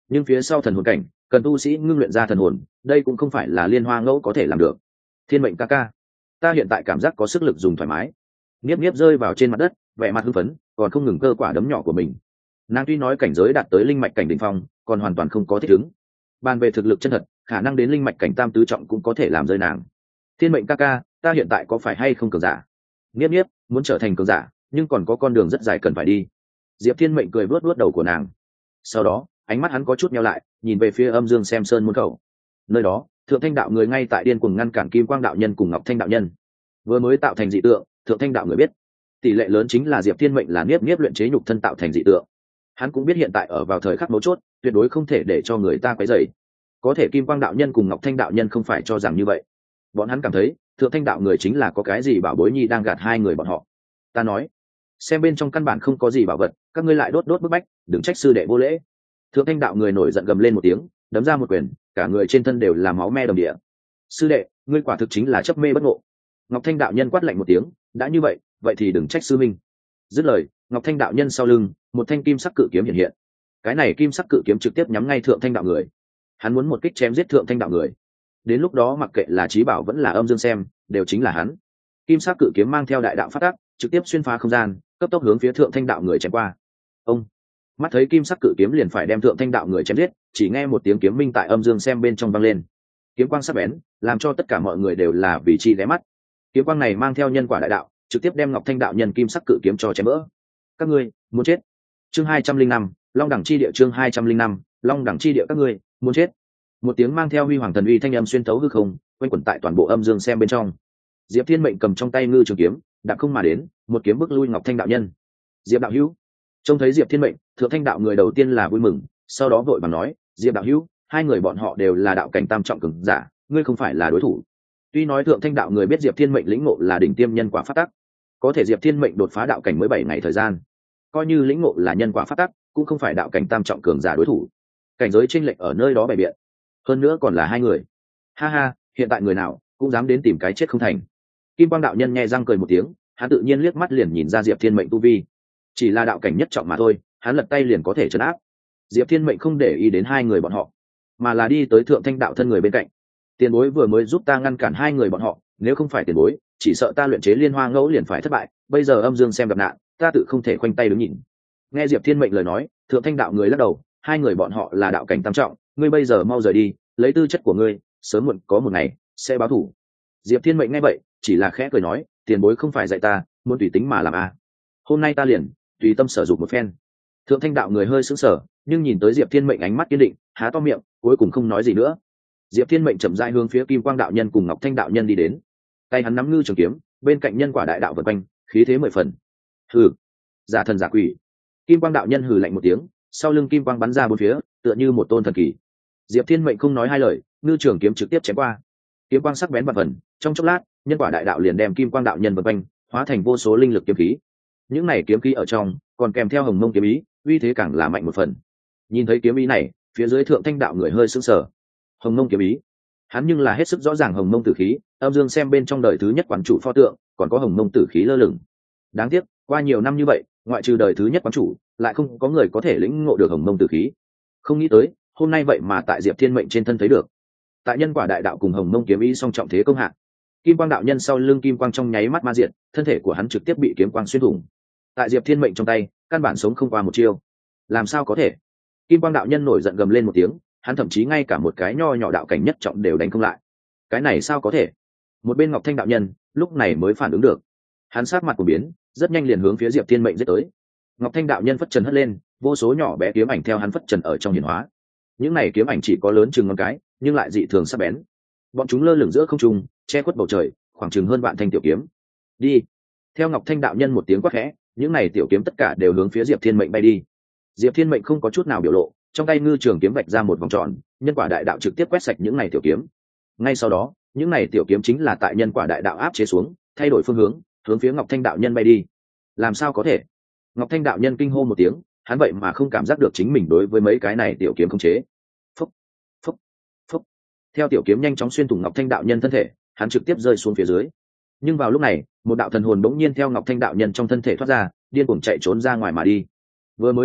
nhưng phía sau thần hồn cảnh cần tu sĩ ngưng luyện ra thần hồn, đây cũng không phải là Liên Hoa Ngẫu có thể làm được. Thiên mệnh ca ca, ta hiện tại cảm giác có sức lực dùng thoải mái. Niếp Niếp rơi vào trên mặt đất, vẻ mặt hưng phấn, còn không ngừng cơ quả đấm nhỏ của mình. Nàng tuy nói cảnh giới đạt tới linh mạch cảnh đỉnh phong, còn hoàn toàn không có thích ứng. Bàn về thực lực chân thật, khả năng đến linh mạch cảnh tam tứ trọng cũng có thể làm rơi nàng. Thiên mệnh ca ca, ta hiện tại có phải hay không cường giả? Niếp Niếp muốn trở thành cường giả, nhưng còn có con đường rất dài cần phải đi. Diệp Thiên mệnh cười vuốt vuốt đầu của nàng. Sau đó, ánh mắt hắn có chút nheo lại, nhìn về phía Âm Dương xem sơn môn khẩu. Nơi đó, Thượng Thanh đạo người ngay tại điên cuồng ngăn cản Kim Quang đạo nhân cùng Ngọc Thanh đạo nhân. Vừa mới tạo thành dị tượng, Thượng Thanh đạo người biết, tỷ lệ lớn chính là Diệp Thiên mệnh là Niếp Niếp luyện chế nhục thân tạo thành dị tượng. Hắn cũng biết hiện tại ở vào thời khắc mấu chốt, tuyệt đối không thể để cho người ta quấy rầy. Có thể Kim Quang đạo nhân cùng Ngọc Thanh đạo nhân không phải cho rằng như vậy. Bọn hắn cảm thấy, Thượng Thanh đạo người chính là có cái gì bảo bối nhi đang gạt hai người bọn họ. Ta nói, xem bên trong căn bản không có gì bảo vật, các ngươi lại đốt bức bách, đừng trách sư đệ vô lễ. Thượng Thanh đạo người nổi giận gầm lên một tiếng, đấm ra một quyền, cả người trên thân đều là máu me đầm địa. Sư đệ, ngươi quả thực chính là chấp mê bất ngộ. Ngọc Thanh đạo nhân quát lạnh một tiếng, đã như vậy, vậy thì đừng trách sư minh. Dứt lời, Ngọc Thanh đạo nhân sau lưng, một thanh kim sắc cự kiếm hiện hiện. Cái này kim sắc cự kiếm trực tiếp nhắm ngay Thượng Thanh đạo người. Hắn muốn một kích chém giết Thượng Thanh đạo người. Đến lúc đó mặc kệ là Chí Bảo vẫn là Âm Dương xem, đều chính là hắn. Kim sắc cự kiếm mang theo đại đạo phát tác, trực tiếp xuyên phá không gian, cấp tốc hướng phía Thượng Thanh đạo người chém qua. Ông mắt thấy kim sắc cự kiếm liền phải đem Thượng Thanh đạo người chém giết, chỉ nghe một tiếng kiếm minh tại Âm Dương xem bên trong vang lên. Kiếm quang sắc bén, làm cho tất cả mọi người đều là vì chi ghé mắt. Kiếm quang này mang theo nhân quả đại đạo, trực tiếp đem Ngọc Thanh đạo nhân kim sắc cự kiếm cho chém vỡ. Các ngươi muốn chết. Chương 205, Long đẳng chi địa. Chương 205, Long đẳng chi địa. Các ngươi muốn chết. Một tiếng mang theo huy hoàng thần uy thanh âm xuyên thấu hư không, quanh quẩn tại toàn bộ Âm Dương xem bên trong. Diệp Thiên mệnh cầm trong tay ngư trường kiếm, đạp không mà đến, một kiếm bức lui Ngọc Thanh đạo nhân. Diệp đạo hữu. Trông thấy Diệp Thiên mệnh, Thượng Thanh đạo người đầu tiên là vui mừng, sau đó vội vàng nói, Diệp đạo hữu, hai người bọn họ đều là đạo cảnh tam trọng cường giả, ngươi không phải là đối thủ. Tuy nói Thượng Thanh đạo người biết Diệp Thiên mệnh lĩnh ngộ là đỉnh tiêm nhân quả pháp tắc, có thể Diệp Thiên mệnh đột phá đạo cảnh mới 7 ngày thời gian, coi như lĩnh ngộ là nhân quả pháp tắc, cũng không phải đạo cảnh tam trọng cường giả đối thủ. Cảnh giới chênh lệch ở nơi đó bày biện, hơn nữa còn là hai người. Ha ha, hiện tại người nào cũng dám đến tìm cái chết không thành. Kim Quang đạo nhân nghe răng cười một tiếng, hắn tự nhiên liếc mắt liền nhìn ra Diệp Thiên mệnh tu vi, chỉ là đạo cảnh nhất trọng mà thôi, hắn lật tay liền có thể trấn áp. Diệp Thiên mệnh không để ý đến hai người bọn họ, mà là đi tới Thượng Thanh đạo thân người bên cạnh. Tiền bối vừa mới giúp ta ngăn cản hai người bọn họ, nếu không phải tiền bối, chỉ sợ ta luyện chế Liên Hoa Ngẫu liền phải thất bại, bây giờ Âm Dương xem gặp nạn, ta tự không thể khoanh tay đứng nhìn. Nghe Diệp Thiên mệnh lời nói, Thượng Thanh đạo người lắc đầu, hai người bọn họ là đạo cảnh tam trọng, ngươi bây giờ mau rời đi, lấy tư chất của ngươi, sớm muộn có một ngày sẽ báo thù. Diệp Thiên mệnh nghe vậy, chỉ là khẽ cười nói, tiền bối không phải dạy ta, muốn tùy tính mà làm à. Hôm nay ta liền tùy tâm sở dụng một phen. Thượng Thanh đạo người hơi sững sờ, nhưng nhìn tới Diệp Thiên mệnh ánh mắt kiên định, há to miệng, cuối cùng không nói gì nữa. Diệp Thiên mệnh chậm rãi hướng phía Kim Quang đạo nhân cùng Ngọc Thanh đạo nhân đi đến, tay hắn nắm ngư trường kiếm, bên cạnh nhân quả đại đạo vần quanh, khí thế 10 phần. Hừ, giả thần giả quỷ. Kim Quang đạo nhân hừ lạnh một tiếng, sau lưng kim quang bắn ra bốn phía, tựa như một tôn thần kỳ. Diệp Thiên mệnh không nói hai lời, ngư trường kiếm trực tiếp chém qua. Kiếm quang sắc bén bật phần, trong chốc lát, nhân quả đại đạo liền đem Kim Quang đạo nhân vần quanh, hóa thành vô số linh lực kiếm khí. Những này kiếm khí ở trong, còn kèm theo Hồng Mông kiếm ý, uy thế càng là mạnh một phần. Nhìn thấy kiếm ý này, phía dưới Thượng Thanh đạo người hơi sững sờ. Hồng Mông kiếm ý, hắn nhưng là hết sức rõ ràng Hồng Mông tử khí, Âm Dương xem bên trong đời thứ nhất quán chủ pho tượng, còn có Hồng Mông tử khí lơ lửng. Đáng tiếc, qua nhiều năm như vậy, ngoại trừ đời thứ nhất quán chủ, lại không có người có thể lĩnh ngộ được Hồng Mông tử khí. Không nghĩ tới, hôm nay vậy mà tại Diệp Thiên mệnh trên thân thấy được. Tại nhân quả đại đạo cùng Hồng Mông kiếm ý song trọng thế công hạ, Kim Quang đạo nhân sau lưng kim quang trong nháy mắt ma diệt, thân thể của hắn trực tiếp bị kiếm quang xuyên thủng. Tại Diệp Thiên mệnh trong tay, căn bản sống không qua một chiêu. Làm sao có thể? Kim Quang đạo nhân nổi giận gầm lên một tiếng, hắn thậm chí ngay cả một cái nho nhỏ đạo cảnh nhất trọng đều đánh không lại. Cái này sao có thể? Một bên Ngọc Thanh đạo nhân lúc này mới phản ứng được, hắn sát mặt của biến, rất nhanh liền hướng phía Diệp Thiên mệnh giết tới. Ngọc Thanh đạo nhân phất trần hất lên, vô số nhỏ bé kiếm ảnh theo hắn phất trần ở trong hiển hóa. Những này kiếm ảnh chỉ có lớn chừng ngón cái, nhưng lại dị thường sắc bén. Bọn chúng lơ lửng giữa không trung, che khuất bầu trời, khoảng chừng hơn vạn thanh tiểu kiếm. Đi! Theo Ngọc Thanh đạo nhân một tiếng quát khẽ, những này tiểu kiếm tất cả đều hướng phía Diệp Thiên mệnh bay đi. Diệp Thiên mệnh không có chút nào biểu lộ, trong tay ngư trường kiếm vạch ra một vòng tròn, nhân quả đại đạo trực tiếp quét sạch những này tiểu kiếm. Ngay sau đó, những này tiểu kiếm chính là tại nhân quả đại đạo áp chế xuống, thay đổi phương hướng, hướng phía Ngọc Thanh đạo nhân bay đi. Làm sao có thể? Ngọc Thanh đạo nhân kinh hô một tiếng, hắn vậy mà không cảm giác được chính mình đối với mấy cái này tiểu kiếm khống chế. Phúc, phúc, phúc. Theo tiểu kiếm nhanh chóng xuyên thủng Ngọc Thanh đạo nhân thân thể, hắn trực tiếp rơi xuống phía dưới. Nhưng vào lúc này, một đạo thần hồn bỗng nhiên theo Ngọc Thanh đạo nhân trong thân thể thoát ra, điên cuồng chạy trốn ra ngoài mà đi. Vừa mới công kích,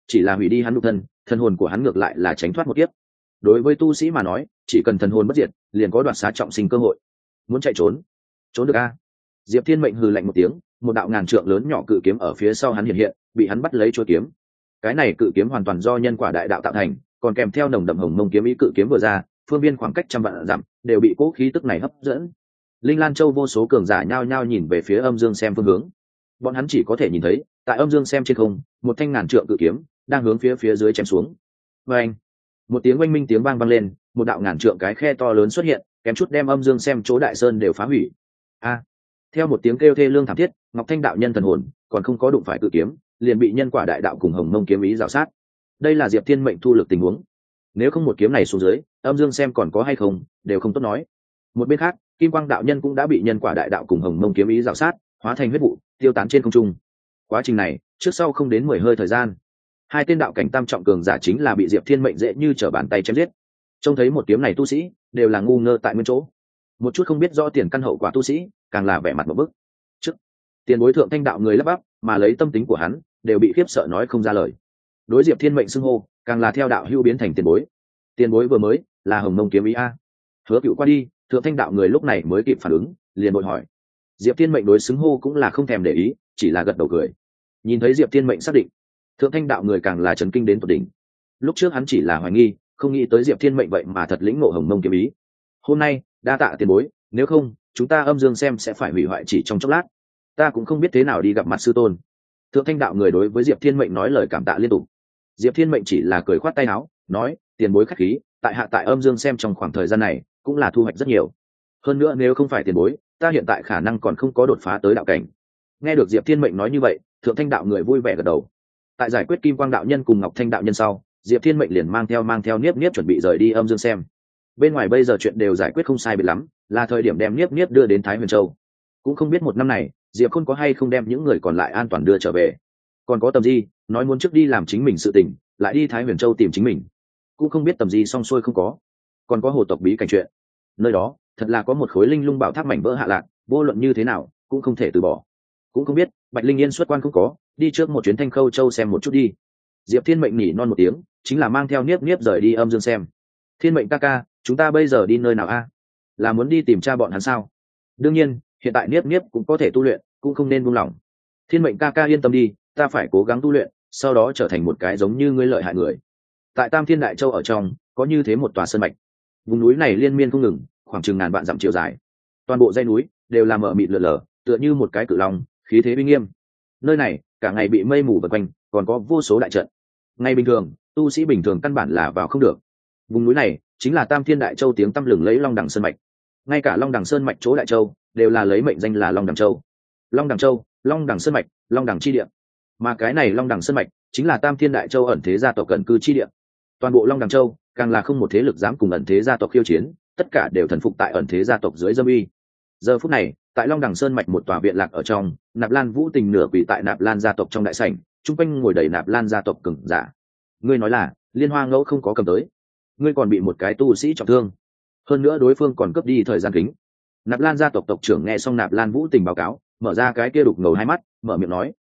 chỉ là hủy đi hắn nhục thân, thần hồn của hắn ngược lại là tránh thoát một kiếp. Đối với tu sĩ mà nói, chỉ cần thần hồn bất diệt, liền có đoạt xá trọng sinh cơ hội. Muốn chạy trốn, trốn được a? Diệp Thiên Mệnh hừ lạnh một tiếng, một đạo ngàn trượng lớn nhỏ cự kiếm ở phía sau hắn hiện hiện, bị hắn bắt lấy chuôi kiếm. Cái này cự kiếm hoàn toàn do nhân quả đại đạo tạo thành, còn kèm theo nồng đậm hồng mông kiếm ý, cự kiếm vừa ra, phương viên khoảng cách trăm vạn dặm đều bị cố khí tức này hấp dẫn. Linh Lan Châu vô số cường giả nhao nhao nhìn về phía Âm Dương xem phương hướng. Bọn hắn chỉ có thể nhìn thấy, tại Âm Dương xem trên không, một thanh ngàn trượng cự kiếm đang hướng phía dưới chém xuống. Và anh, một tiếng oanh minh tiếng vang lên, một đạo ngàn trượng cái khe to lớn xuất hiện, kém chút đem Âm Dương xem chỗ đại sơn đều phá hủy. A! Theo một tiếng kêu thê lương thảm thiết, Ngọc Thanh đạo nhân thần hồn còn không có đụng phải cự kiếm, liền bị nhân quả đại đạo cùng hồng mông kiếm ý rào sát. Đây là Diệp Thiên Mệnh thu lực tình huống. Nếu không một kiếm này xuống dưới, Âm Dương xem còn có hay không đều không tốt nói. Một bên khác, Kim Quang đạo nhân cũng đã bị nhân quả đại đạo cùng hồng mông kiếm ý rào sát, hóa thành huyết vụ, tiêu tán trên không trung. Quá trình này, trước sau không đến 10 hơi thời gian, hai tên đạo cảnh tam trọng cường giả chính là bị Diệp Thiên Mệnh dễ như trở bàn tay chém giết. Trông thấy một kiếm này tu sĩ đều là ngu ngơ tại nguyên chỗ. Một chút không biết rõ tiền căn hậu quả tu sĩ, càng là vẻ mặt một bức. Trước tiền bối thượng thanh đạo người lắp bắp, mà lấy tâm tính của hắn, đều bị khiếp sợ nói không ra lời. Đối Diệp Thiên Mệnh xưng hô, càng là theo đạo hưu biến thành tiền bối. Tiền bối vừa mới là hồng mông kiếm ý a. Hứa Cựu qua đi, thượng thanh đạo người lúc này mới kịp phản ứng, liền vội hỏi. Diệp Thiên Mệnh đối xưng hô cũng là không thèm để ý, chỉ là gật đầu cười. Nhìn thấy Diệp Thiên Mệnh xác định, thượng thanh đạo người càng là chấn kinh đến tột đỉnh. Lúc trước hắn chỉ là hoài nghi, không nghĩ tới Diệp Thiên Mệnh vậy mà thật lĩnh ngộ hồng mông kiếm ý. Hôm nay đa tạ tiền bối, nếu không chúng ta Âm Dương xem sẽ phải hủy hoại chỉ trong chốc lát. Ta cũng không biết thế nào đi gặp mặt sư tôn. Thượng thanh đạo người đối với Diệp Thiên Mệnh nói lời cảm tạ liên tục. Diệp Thiên Mệnh chỉ là cười khoát tay áo, nói: tiền bối khách khí, tại hạ tại Âm Dương xem trong khoảng thời gian này cũng là thu hoạch rất nhiều. Hơn nữa nếu không phải tiền bối, ta hiện tại khả năng còn không có đột phá tới đạo cảnh. Nghe được Diệp Thiên Mệnh nói như vậy, thượng thanh đạo người vui vẻ gật đầu. Tại giải quyết Kim Quang đạo nhân cùng Ngọc Thanh đạo nhân sau, Diệp Thiên Mệnh liền mang theo Niếp Niếp chuẩn bị rời đi Âm Dương xem. Bên ngoài bây giờ chuyện đều giải quyết không sai biệt lắm, là thời điểm đem Niếp Niếp đưa đến Thái Huyền Châu. Cũng không biết một năm này Diệp Khôn có hay không đem những người còn lại an toàn đưa trở về. Còn có Tầm Di nói muốn trước đi làm chính mình sự tình, lại đi Thái Huyền Châu tìm chính mình. Cũng không biết Tầm Di xong xuôi không có. Còn có hồ tộc bí cảnh chuyện, nơi đó thật là có một khối linh lung bảo tháp mảnh vỡ hạ lạc, vô luận như thế nào cũng không thể từ bỏ. Cũng không biết Bạch Linh Yên xuất quan không có, đi trước một chuyến Thanh Khâu Châu xem một chút đi. Diệp Thiên Mệnh nhỉ non một tiếng, chính là mang theo Niếp Niếp rời đi Âm Dương xem. Thiên Mệnh ca ca, chúng ta bây giờ đi nơi nào a? Là muốn đi tìm cha bọn hắn sao? Đương nhiên, hiện tại Niếp Niếp cũng có thể tu luyện, cũng không nên buông lỏng. Thiên Mệnh ca ca yên tâm đi, ta phải cố gắng tu luyện, sau đó trở thành một cái giống như ngươi lợi hại người. Tại Tam Thiên Đại Châu ở trong, có như thế một tòa sơn mạch. Vùng núi này liên miên không ngừng, khoảng chừng ngàn vạn dặm chiều dài. Toàn bộ dãy núi đều là mờ mịt lờ lờ, tựa như một cái cự long, khí thế uy nghiêm. Nơi này cả ngày bị mây mù vây quanh, còn có vô số đại trận. Ngày bình thường, tu sĩ bình thường căn bản là vào không được. Vùng núi này chính là Tam Thiên Đại Châu tiếng tăm lừng lấy Long Đằng Sơn mạch. Ngay cả Long Đằng Sơn mạch chỗ Đại Châu đều là lấy mệnh danh là Long Đằng Châu. Long Đằng Châu, Long Đằng Sơn mạch, Long Đằng chi địa. Mà cái này Long Đằng Sơn mạch chính là Tam Thiên Đại Châu ẩn thế gia tộc cận cư chi địa. Toàn bộ Long Đằng Châu càng là không một thế lực dám cùng ẩn thế gia tộc khiêu chiến, tất cả đều thần phục tại ẩn thế gia tộc dưới dâm uy. Giờ phút này, tại Long Đằng Sơn mạch một tòa viện lạc ở trong, Nạp Lan Vũ Tình nửa quỳ tại Nạp Lan gia tộc trong đại sảnh, chung quanh ngồi đầy Nạp Lan gia tộc cường giả. Ngươi nói là Liên Hoa Ngẫu không có cầm tới, ngươi còn bị một cái tu sĩ trọng thương, hơn nữa đối phương còn cướp đi thời gian kính. Nạp Lan gia tộc tộc trưởng nghe xong Nạp Lan Vũ Tình báo cáo, mở ra cái kia đục ngầu hai mắt, mở miệng nói: